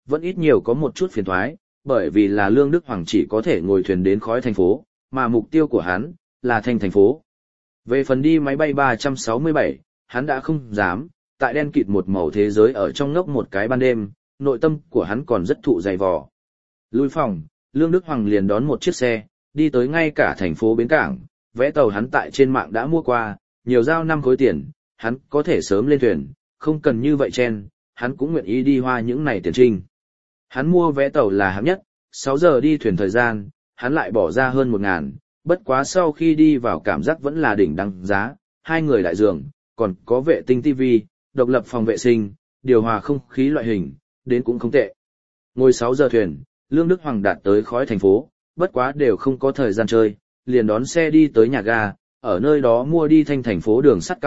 vẫn ít nhiều có một chút phiền toái, bởi vì là Lương Đức Hoàng chỉ có thể ngồi thuyền đến khói thành phố, mà mục tiêu của hắn là Thanh thành phố. Về phần đi máy bay 367, hắn đã không dám, tại đen kịt một màu thế giới ở trong ngốc một cái ban đêm, nội tâm của hắn còn rất thụ dày vò. Lui phòng, Lương Đức Hoàng liền đón một chiếc xe, đi tới ngay cả thành phố bến cảng, vé tàu hắn tại trên mạng đã mua qua, nhiều giao 5 khối tiền, hắn có thể sớm lên thuyền, không cần như vậy chen, hắn cũng nguyện ý đi hoa những này tiền trinh. Hắn mua vé tàu là hạng nhất, 6 giờ đi thuyền thời gian, hắn lại bỏ ra hơn 1.000, bất quá sau khi đi vào cảm giác vẫn là đỉnh đăng giá, 2 người đại giường, còn có vệ tinh TV, độc lập phòng vệ sinh, điều hòa không khí loại hình, đến cũng không tệ. Ngồi 6 giờ thuyền, Lương Đức Hoàng đạt tới khói thành phố, bất quá đều không có thời gian chơi, liền đón xe đi tới nhà ga, ở nơi đó mua đi Thanh thành phố đường sắt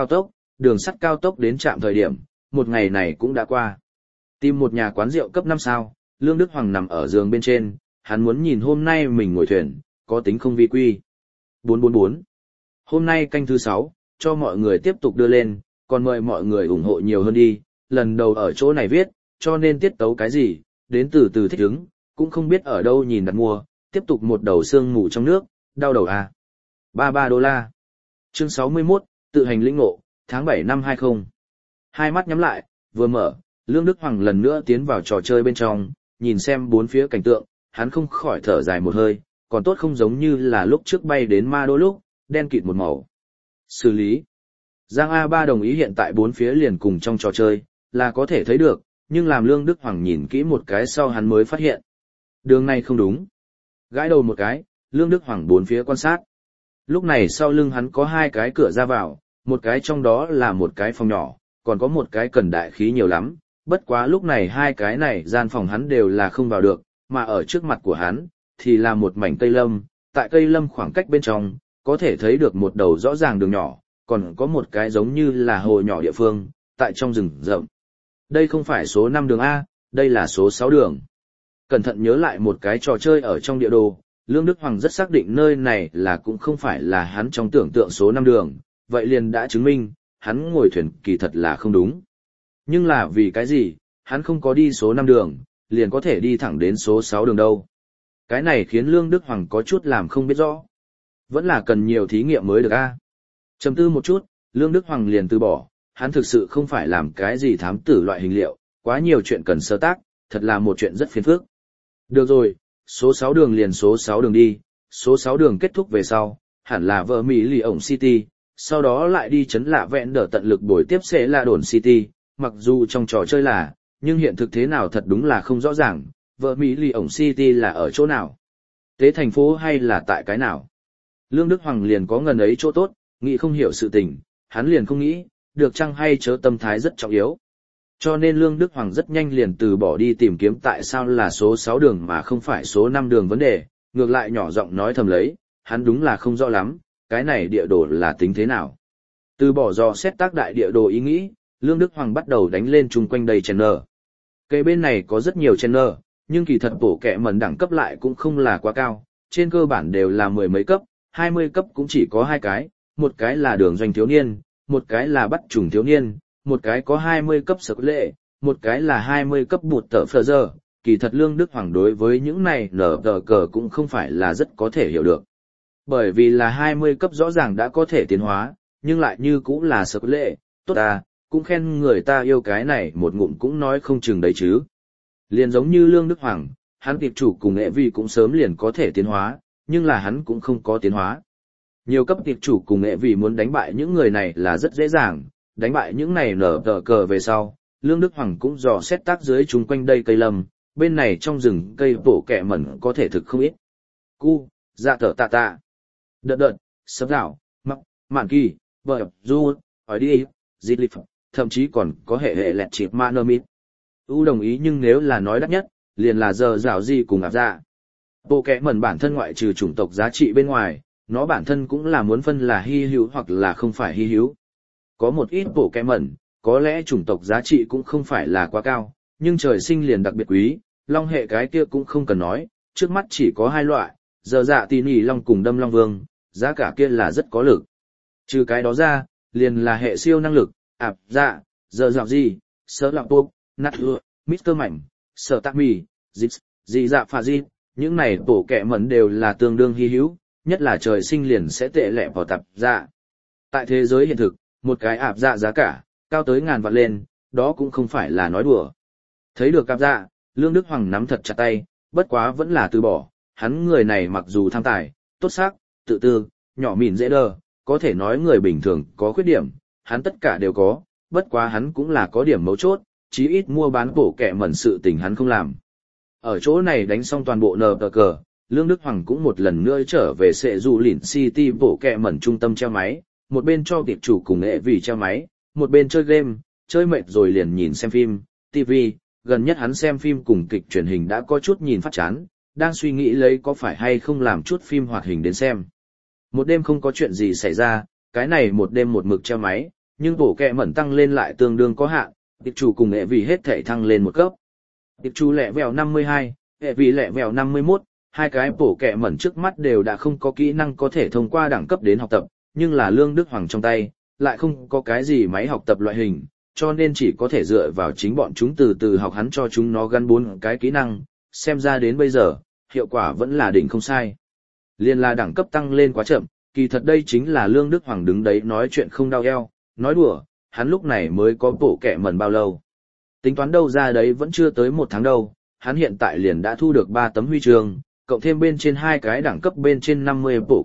cao tốc đến trạm thời điểm, một ngày này cũng đã qua. Tìm một nhà quán rượu cấp 5 sao, Lương Đức Hoàng nằm ở giường bên trên, hắn muốn nhìn hôm nay mình ngồi thuyền, có tính không vi quy. 444. Hôm nay canh thứ 6, cho mọi người tiếp tục đưa lên, còn mời mọi người ủng hộ nhiều hơn đi, lần đầu ở chỗ này viết, cho nên tiết tấu cái gì, đến từ từ thích ứng, cũng không biết ở đâu nhìn đặt mua, tiếp tục một đầu xương mù trong nước, đau đầu à. $33. Chương 61, tự hành lĩnh ngộ, tháng 7 năm 20. Hai mắt nhắm lại, vừa mở, Lương Đức Hoàng lần nữa tiến vào trò chơi bên trong, nhìn xem bốn phía cảnh tượng, hắn không khỏi thở dài một hơi, còn tốt không giống như là lúc trước bay đến ma đô lúc, đen kịt một màu. Xử lý. Giang A3 đồng ý hiện tại bốn phía liền cùng trong trò chơi, là có thể thấy được, nhưng làm Lương Đức Hoàng nhìn kỹ một cái sau hắn mới phát hiện. Đường này không đúng. Gãi đầu một cái, Lương Đức Hoàng bốn phía quan sát. Lúc này sau lưng hắn có 2 cái cửa ra vào, một cái trong đó là một cái phòng nhỏ, còn có một cái cần đại khí nhiều lắm, bất quá lúc này 2 cái này gian phòng hắn đều là không vào được, mà ở trước mặt của hắn, thì là một mảnh cây lâm, tại cây lâm khoảng cách bên trong, có thể thấy được một đầu rõ ràng đường nhỏ, còn có một cái giống như là hồ nhỏ địa phương, tại trong rừng rậm. Đây không phải số 5 đường A, đây là số 6 đường. Cẩn thận nhớ lại một cái trò chơi ở trong địa đồ, Lương Đức Hoàng rất xác định nơi này là cũng không phải là hắn trong tưởng tượng số 5 đường, vậy liền đã chứng minh, hắn ngồi thuyền kỳ thật là không đúng. Nhưng là vì cái gì, hắn không có đi số 5 đường, liền có thể đi thẳng đến số 6 đường đâu. Cái này khiến Lương Đức Hoàng có chút làm không biết rõ. Vẫn là cần nhiều thí nghiệm mới được a. Trầm tư một chút, Lương Đức Hoàng liền từ bỏ, hắn thực sự không phải làm cái gì thám tử loại hình liệu, quá nhiều chuyện cần sơ tác, thật là một chuyện rất phiền phức. Được rồi, số 6 đường liền số 6 đường đi, số 6 đường kết thúc về sau, hẳn là vợ Mỹ lì ổng City, sau đó lại đi chấn lạ vẹn đỡ tận lực bồi tiếp sẽ là đồn City, mặc dù trong trò chơi là, nhưng hiện thực thế nào thật đúng là không rõ ràng, vợ Mỹ lì ổng City là ở chỗ nào? Tế thành phố hay là tại cái nào? Lương Đức Hoàng liền có ngần ấy chỗ tốt, nghĩ không hiểu sự tình, hắn liền không nghĩ, được chăng hay chớ tâm thái rất trọng yếu. Cho nên Lương Đức Hoàng rất nhanh liền từ bỏ đi tìm kiếm tại sao là số 6 đường mà không phải số 5 đường vấn đề, ngược lại nhỏ giọng nói thầm lấy, hắn đúng là không rõ lắm, cái này địa đồ là tính thế nào. Từ bỏ dò xét tác đại địa đồ ý nghĩ, Lương Đức Hoàng bắt đầu đánh lên chung quanh đầy channel. Cây bên này có rất nhiều channel, nhưng kỳ thật bổ kẹ mẩn đẳng cấp lại cũng không là quá cao, trên cơ bản đều là 10 mấy cấp, 20 cấp cũng chỉ có 2 cái, một cái là đường doanh thiếu niên, một cái là bắt trùng thiếu niên, một cái có 20 cấp sở lệ, một cái là 20 cấp bụt tờ phờ giờ. Kỳ thật Lương Đức Hoàng đối với những này nở tờ cờ cũng không phải là rất có thể hiểu được. Bởi vì là 20 cấp rõ ràng đã có thể tiến hóa, nhưng lại như cũng là sở lệ, tốt à, cũng khen người ta yêu cái này một ngụm cũng nói không chừng đấy chứ. Liền giống như Lương Đức Hoàng, hắn tiệp chủ cùng nghệ vi cũng sớm liền có thể tiến hóa, nhưng là hắn cũng không có tiến hóa. Nhiều cấp tiệp chủ cùng nghệ vi muốn đánh bại những người này là rất dễ dàng, đánh bại những này nở tờ cờ về sau, Lương Đức Hoàng cũng dò xét tác dưới chung quanh đây cây lâm, bên này trong rừng cây bổ kẹ mẩn có thể thực không ít. Cu, dạ tờ tạ tạ, đợt, sấm đảo, mạn kỳ, vợ, du, hỏi đi, dịp lịch, thậm chí còn có hệ lẹt chịp ma nơ mít. Đồng ý nhưng nếu là nói đắt nhất, liền là giờ rào gì cùng áp dạ. Bộ kẹ mẩn bản thân ngoại trừ chủng tộc giá trị bên ngoài, nó bản thân cũng là muốn phân là hy hữu hoặc là không phải hy hữu. Có một ít bộ kẹ mẩn, có lẽ chủng tộc giá trị cũng không phải là quá cao, nhưng trời sinh liền đặc biệt quý, long hệ cái kia cũng không cần nói, trước mắt chỉ có 2 loại, giờ dạ tỉ nỉ long cùng đâm long vương, giá cả kia là rất có lực. Trừ cái đó ra, liền là hệ siêu năng lực, ạp dạ, giờ dạo gì, sơ lạc bốp, nát ưa, Mr. Mạnh, Sở Tạc Mì, dị dạ phà dị, những này bổ kẹ mẩn đều là tương đương hy hữu, nhất là trời sinh liền sẽ tệ lẹ vào tạp dạ. Tại thế giới hiện thực, một cái ạp dạ giá cả, cao tới ngàn vạn lên, đó cũng không phải là nói đùa. Thấy được ạp dạ, Lương Đức Hoàng nắm thật chặt tay, bất quá vẫn là từ bỏ, hắn người này mặc dù tham tài, tốt sắc, tự tư, nhỏ mịn dễ đơ, có thể nói người bình thường có khuyết điểm, hắn tất cả đều có, bất quá hắn cũng là có điểm mấu chốt, chí ít mua bán bổ kẹ mẩn sự tình hắn không làm. Ở chỗ này đánh xong toàn bộ nờ cờ, Lương Đức Hoàng cũng một lần nữa trở về sệ dù lỉn City bổ kẹ mẩn trung tâm treo máy, một bên cho tiệp chủ cùng nghệ vì treo máy, một bên chơi game, chơi mệt rồi liền nhìn xem phim, TV, gần nhất hắn xem phim cùng kịch truyền hình đã có chút nhìn phát chán, đang suy nghĩ lấy có phải hay không làm chút phim hoạt hình đến xem. Một đêm không có chuyện gì xảy ra, cái này một đêm một mực treo máy, nhưng bổ kẹ mẩn tăng lên lại tương đương có hạn, tiệp chủ cùng nghệ vì hết thể thăng lên một cấp. Tiệp chủ lẹ vèo 52, hệ vì lẹ vèo 51, hai cái bổ kẹ mẩn trước mắt đều đã không có kỹ năng có thể thông qua đẳng cấp đến học tập, nhưng là Lương Đức Hoàng trong tay, lại không có cái gì máy học tập loại hình, cho nên chỉ có thể dựa vào chính bọn chúng từ từ học hắn cho chúng nó gắn 4 cái kỹ năng, xem ra đến bây giờ, hiệu quả vẫn là đỉnh không sai. Liên là đẳng cấp tăng lên quá chậm, kỳ thật đây chính là Lương Đức Hoàng đứng đấy nói chuyện không đau eo, nói đùa, hắn lúc này mới có bổ kẹ mẩn bao lâu. Tính toán đâu ra đấy vẫn chưa tới 1 tháng đâu, hắn hiện tại liền đã thu được 3 tấm huy chương, cộng thêm bên trên 2 cái đẳng cấp bên trên 50 bổ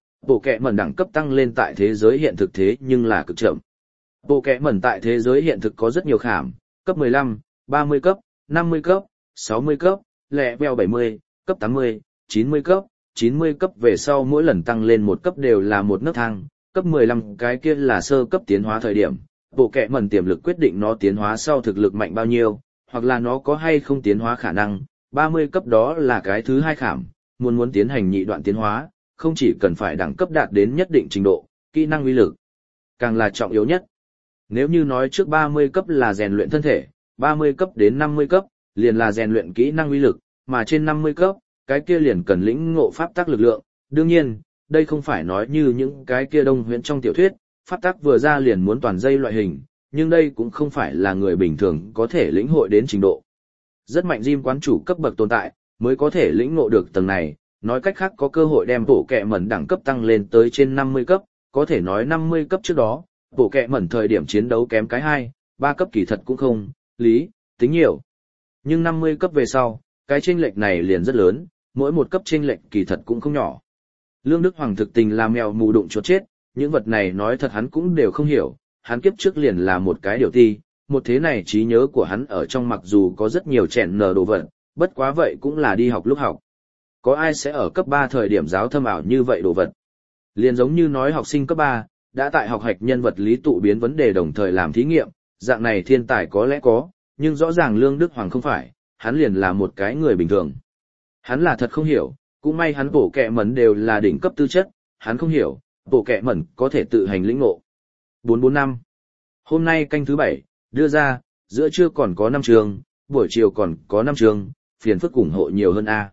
kẹ mẩn đẳng cấp tăng lên tại thế giới hiện thực thế nhưng là cực chậm. Bổ kẹ mẩn tại thế giới hiện thực có rất nhiều khảm, cấp 15, 30 cấp, 50 cấp, 60 cấp, lẹ vèo 70, cấp 80, 90 cấp, 90 cấp về sau mỗi lần tăng lên 1 cấp đều là một nấc thang, cấp 15 cái kia là sơ cấp tiến hóa thời điểm. Bộ kẹ mẩn tiềm lực quyết định nó tiến hóa sau thực lực mạnh bao nhiêu, hoặc là nó có hay không tiến hóa khả năng, 30 cấp đó là cái thứ 2 khảm, muốn tiến hành nhị đoạn tiến hóa, không chỉ cần phải đẳng cấp đạt đến nhất định trình độ, kỹ năng uy lực càng là trọng yếu nhất. Nếu như nói trước 30 cấp là rèn luyện thân thể, 30 cấp đến 50 cấp, liền là rèn luyện kỹ năng uy lực, mà trên 50 cấp, cái kia liền cần lĩnh ngộ pháp tắc lực lượng, đương nhiên, đây không phải nói như những cái kia đông huyễn trong tiểu thuyết, pháp tắc vừa ra liền muốn toàn dây loại hình, nhưng đây cũng không phải là người bình thường có thể lĩnh hội đến trình độ. Rất mạnh Jim quán chủ cấp bậc tồn tại, mới có thể lĩnh ngộ được tầng này, nói cách khác có cơ hội đem bổ kẹ mẩn đẳng cấp tăng lên tới trên 50 cấp, có thể nói 50 cấp trước đó, bổ kẹ mẩn thời điểm chiến đấu kém cái 2, 3 cấp kỳ thật cũng không, lý, tính nhiều. Nhưng 50 cấp về sau, cái chênh lệch này liền rất lớn, mỗi một cấp chênh lệch kỳ thật cũng không nhỏ. Lương Đức Hoàng thực tình là mèo mù đụng chuột chết, những vật này nói thật hắn cũng đều không hiểu, hắn kiếp trước liền là một cái điều ti, một thế này trí nhớ của hắn ở trong mặc dù có rất nhiều chèn nở đồ vật, bất quá vậy cũng là đi học lúc học. Có ai sẽ ở cấp 3 thời điểm giáo thâm ảo như vậy đồ vật? Liền giống như nói học sinh cấp 3, đã tại học hạch nhân vật lý tụ biến vấn đề đồng thời làm thí nghiệm, dạng này thiên tài có lẽ có, nhưng rõ ràng Lương Đức Hoàng không phải, hắn liền là một cái người bình thường. Hắn là thật không hiểu, cũng may hắn bổ kẹ mẩn đều là đỉnh cấp tư chất, hắn không hiểu, bổ kẹ mẩn có thể tự hành lĩnh ngộ. 445. Hôm nay canh thứ 7, đưa ra, giữa trưa còn có 5 trường, buổi chiều còn có 5 trường, phiền phức ủng hộ nhiều hơn A.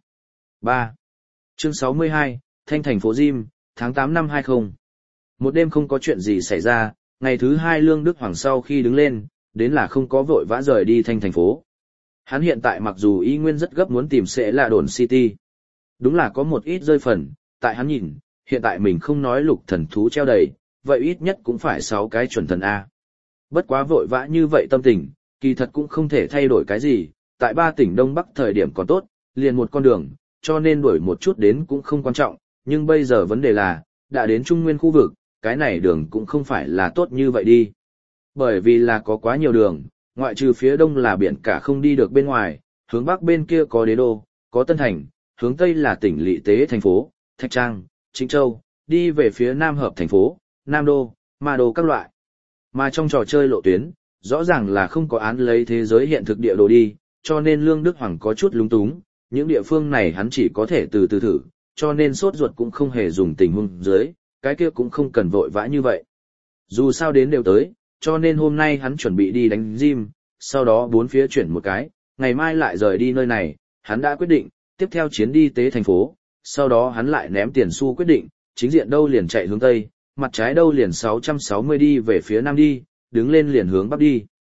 3. Chương 62, Thanh thành phố Jim, tháng 8 năm 20. Một đêm không có chuyện gì xảy ra, ngày thứ 2 Lương Đức Hoàng sau khi đứng lên, đến là không có vội vã rời đi thành phố. Hắn hiện tại mặc dù y nguyên rất gấp muốn tìm sẽ là đồn City. Đúng là có một ít rơi phần, tại hắn nhìn, hiện tại mình không nói lục thần thú treo đầy, vậy ít nhất cũng phải 6 cái chuẩn thần A. Bất quá vội vã như vậy tâm tình, kỳ thật cũng không thể thay đổi cái gì, tại 3 tỉnh Đông Bắc thời điểm còn tốt, liền một con đường, cho nên đuổi một chút đến cũng không quan trọng, nhưng bây giờ vấn đề là, đã đến Trung Nguyên khu vực, cái này đường cũng không phải là tốt như vậy đi. Bởi vì là có quá nhiều đường, ngoại trừ phía đông là biển cả không đi được bên ngoài, hướng bắc bên kia có Đế Đô, có Tân Thành, hướng tây là tỉnh Lỵ Tế thành phố, Thạch Trang, Trịnh Châu, đi về phía nam hợp thành phố, Nam Đô, Ma Đô các loại. Mà trong trò chơi lộ tuyến, rõ ràng là không có án lấy thế giới hiện thực địa đồ đi, cho nên Lương Đức Hoàng có chút lúng túng, những địa phương này hắn chỉ có thể từ từ thử, cho nên sốt ruột cũng không hề dùng tình huống dưới, cái kia cũng không cần vội vã như vậy. Dù sao đến đều tới, cho nên hôm nay hắn chuẩn bị đi đánh gym, sau đó bốn phía chuyển một cái, ngày mai lại rời đi nơi này, hắn đã quyết định, tiếp theo chuyến đi tế thành phố, sau đó hắn lại ném tiền xu quyết định, chính diện đâu liền chạy hướng tây, mặt trái đâu liền 660 đi về phía nam đi, đứng lên liền hướng bắc đi.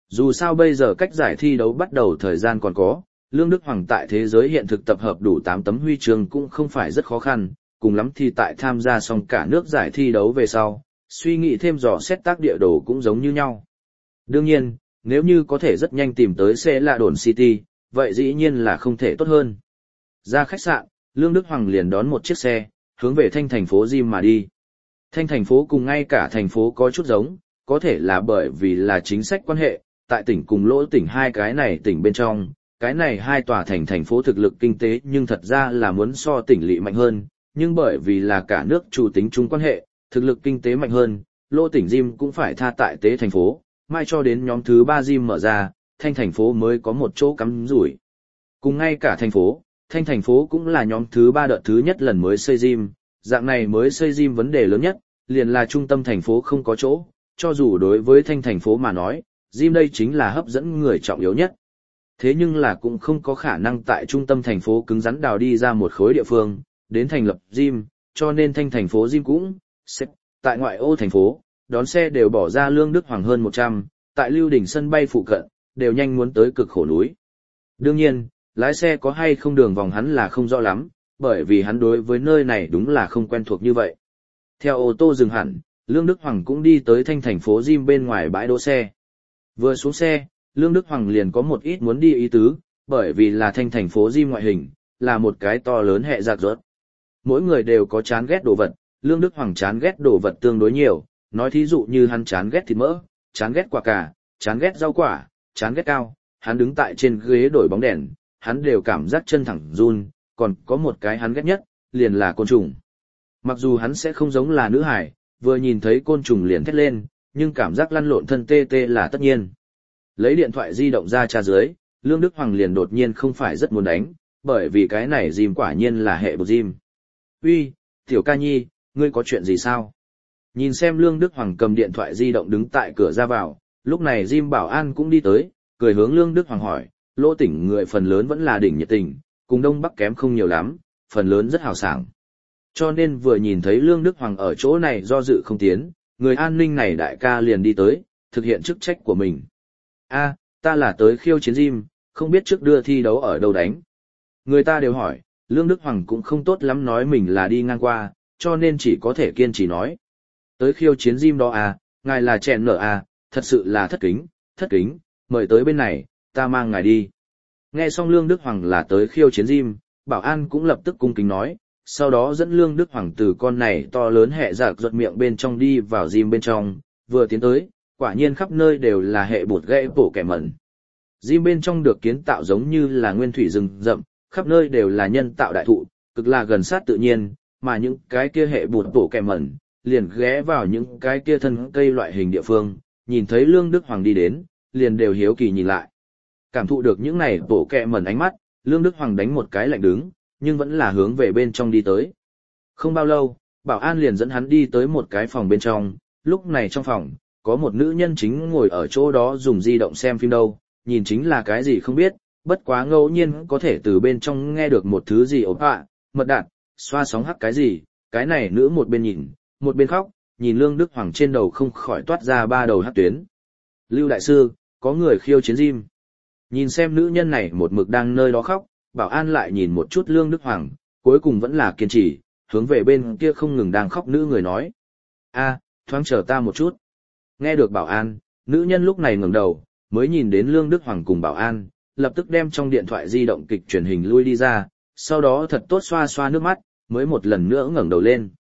Dù sao bây giờ cách giải thi đấu bắt đầu thời gian còn có, Lương Đức Hoàng tại thế giới hiện thực tập hợp đủ 8 tấm huy chương cũng không phải rất khó khăn, cùng lắm thì tại tham gia xong cả nước giải thi đấu về sau, suy nghĩ thêm dò xét tác địa đồ cũng giống như nhau. Đương nhiên, nếu như có thể rất nhanh tìm tới xe lạ đồn City, vậy dĩ nhiên là không thể tốt hơn. Ra khách sạn, Lương Đức Hoàng liền đón một chiếc xe, hướng về thanh thành phố Jim mà đi. Thanh thành phố cùng ngay cả thành phố có chút giống, có thể là bởi vì là chính sách quan hệ, tại tỉnh cùng lỗ tỉnh hai cái này tỉnh bên trong, cái này hai tòa thành phố thực lực kinh tế nhưng thật ra là muốn so tỉnh lỵ mạnh hơn, nhưng bởi vì là cả nước chủ tính chung quan hệ, thực lực kinh tế mạnh hơn, lỗ tỉnh Jim cũng phải tha tại tế thành phố, mai cho đến nhóm thứ 3 Jim mở ra, thanh thành phố mới có một chỗ cắm rủi. Cùng ngay cả thành phố, thanh thành phố cũng là nhóm thứ 3 đợt thứ nhất lần mới xây Jim, dạng này mới xây Jim vấn đề lớn nhất, liền là trung tâm thành phố không có chỗ, cho dù đối với thanh thành phố mà nói, Jim đây chính là hấp dẫn người trọng yếu nhất. Thế nhưng là cũng không có khả năng tại trung tâm thành phố cứng rắn đào đi ra một khối địa phương, đến thành lập Jim, cho nên thanh thành phố Jim cũng sẽ tại ngoại ô thành phố, đón xe đều bỏ ra Lương Đức Hoàng hơn 100, tại Lưu Đình sân bay phụ cận, đều nhanh muốn tới cực khổ núi. Đương nhiên, lái xe có hay không đường vòng hắn là không rõ lắm, bởi vì hắn đối với nơi này đúng là không quen thuộc như vậy. Theo ô tô dừng hẳn, Lương Đức Hoàng cũng đi tới thanh thành phố Jim bên ngoài bãi đỗ xe. Vừa xuống xe, Lương Đức Hoàng liền có một ít muốn đi ý tứ, bởi vì là thanh thành phố Jim ngoại hình, là một cái to lớn hệ rạc rớt. Mỗi người đều có chán ghét đồ vật, Lương Đức Hoàng chán ghét đồ vật tương đối nhiều, nói thí dụ như hắn chán ghét thịt mỡ, chán ghét quả cà, chán ghét rau quả, chán ghét cao, hắn đứng tại trên ghế đổi bóng đèn, hắn đều cảm giác chân thẳng run, còn có một cái hắn ghét nhất, liền là côn trùng. Mặc dù hắn sẽ không giống là nữ hải, vừa nhìn thấy côn trùng liền thét lên, nhưng cảm giác lăn lộn thân tê tê là tất nhiên. Lấy điện thoại di động ra tra dưới, Lương Đức Hoàng liền đột nhiên không phải rất muốn đánh, bởi vì cái này Jim quả nhiên là hệ bột Jim. Uy, tiểu ca nhi, ngươi có chuyện gì sao? Nhìn xem Lương Đức Hoàng cầm điện thoại di động đứng tại cửa ra vào, lúc này Jim bảo an cũng đi tới, cười hướng Lương Đức Hoàng hỏi, lỗ tỉnh người phần lớn vẫn là đỉnh nhiệt tình, cùng Đông Bắc kém không nhiều lắm, phần lớn rất hào sảng. Cho nên vừa nhìn thấy Lương Đức Hoàng ở chỗ này do dự không tiến, người an ninh này đại ca liền đi tới, thực hiện chức trách của mình. A, ta là tới khiêu chiến Jim, không biết trước đưa thi đấu ở đâu đánh. Người ta đều hỏi, Lương Đức Hoàng cũng không tốt lắm nói mình là đi ngang qua, cho nên chỉ có thể kiên trì nói. Tới khiêu chiến Jim đó à, ngài là chèn nở à, thật sự là thất kính, mời tới bên này, ta mang ngài đi. Nghe xong Lương Đức Hoàng là tới khiêu chiến Jim, bảo an cũng lập tức cung kính nói, sau đó dẫn Lương Đức Hoàng từ con này to lớn hệ rạc ruột miệng bên trong đi vào Jim bên trong, vừa tiến tới, quả nhiên khắp nơi đều là hệ bột gãy bổ kẻ mẩn. Jim bên trong được kiến tạo giống như là nguyên thủy rừng rậm, khắp nơi đều là nhân tạo đại thụ, cực là gần sát tự nhiên, mà những cái kia hệ bột bổ kẻ mẩn, liền ghé vào những cái kia thân cây loại hình địa phương, nhìn thấy Lương Đức Hoàng đi đến, liền đều hiếu kỳ nhìn lại. Cảm thụ được những này bổ kẻ mẩn ánh mắt, Lương Đức Hoàng đánh một cái lạnh đứng, nhưng vẫn là hướng về bên trong đi tới. Không bao lâu, bảo an liền dẫn hắn đi tới một cái phòng bên trong, lúc này trong phòng, có một nữ nhân chính ngồi ở chỗ đó dùng di động xem phim đâu, nhìn chính là cái gì không biết, bất quá ngẫu nhiên có thể từ bên trong nghe được một thứ gì ốp ạ, mật đạn, xoa sóng hắc cái gì, cái này nữ một bên nhìn, một bên khóc, nhìn Lương Đức Hoàng trên đầu không khỏi toát ra 3 đầu hắc tuyến. Lưu đại sư, có người khiêu chiến Jim. Nhìn xem nữ nhân này một mực đang nơi đó khóc, bảo an lại nhìn một chút Lương Đức Hoàng, cuối cùng vẫn là kiên trì, hướng về bên kia không ngừng đang khóc nữ người nói. A, thoáng chờ ta một chút. Nghe được bảo an, nữ nhân lúc này ngẩng đầu, mới nhìn đến Lương Đức Hoàng cùng bảo an, lập tức đem trong điện thoại di động kịch truyền hình lui đi ra, sau đó thật tốt xoa xoa nước mắt, mới một lần nữa ngẩng đầu lên.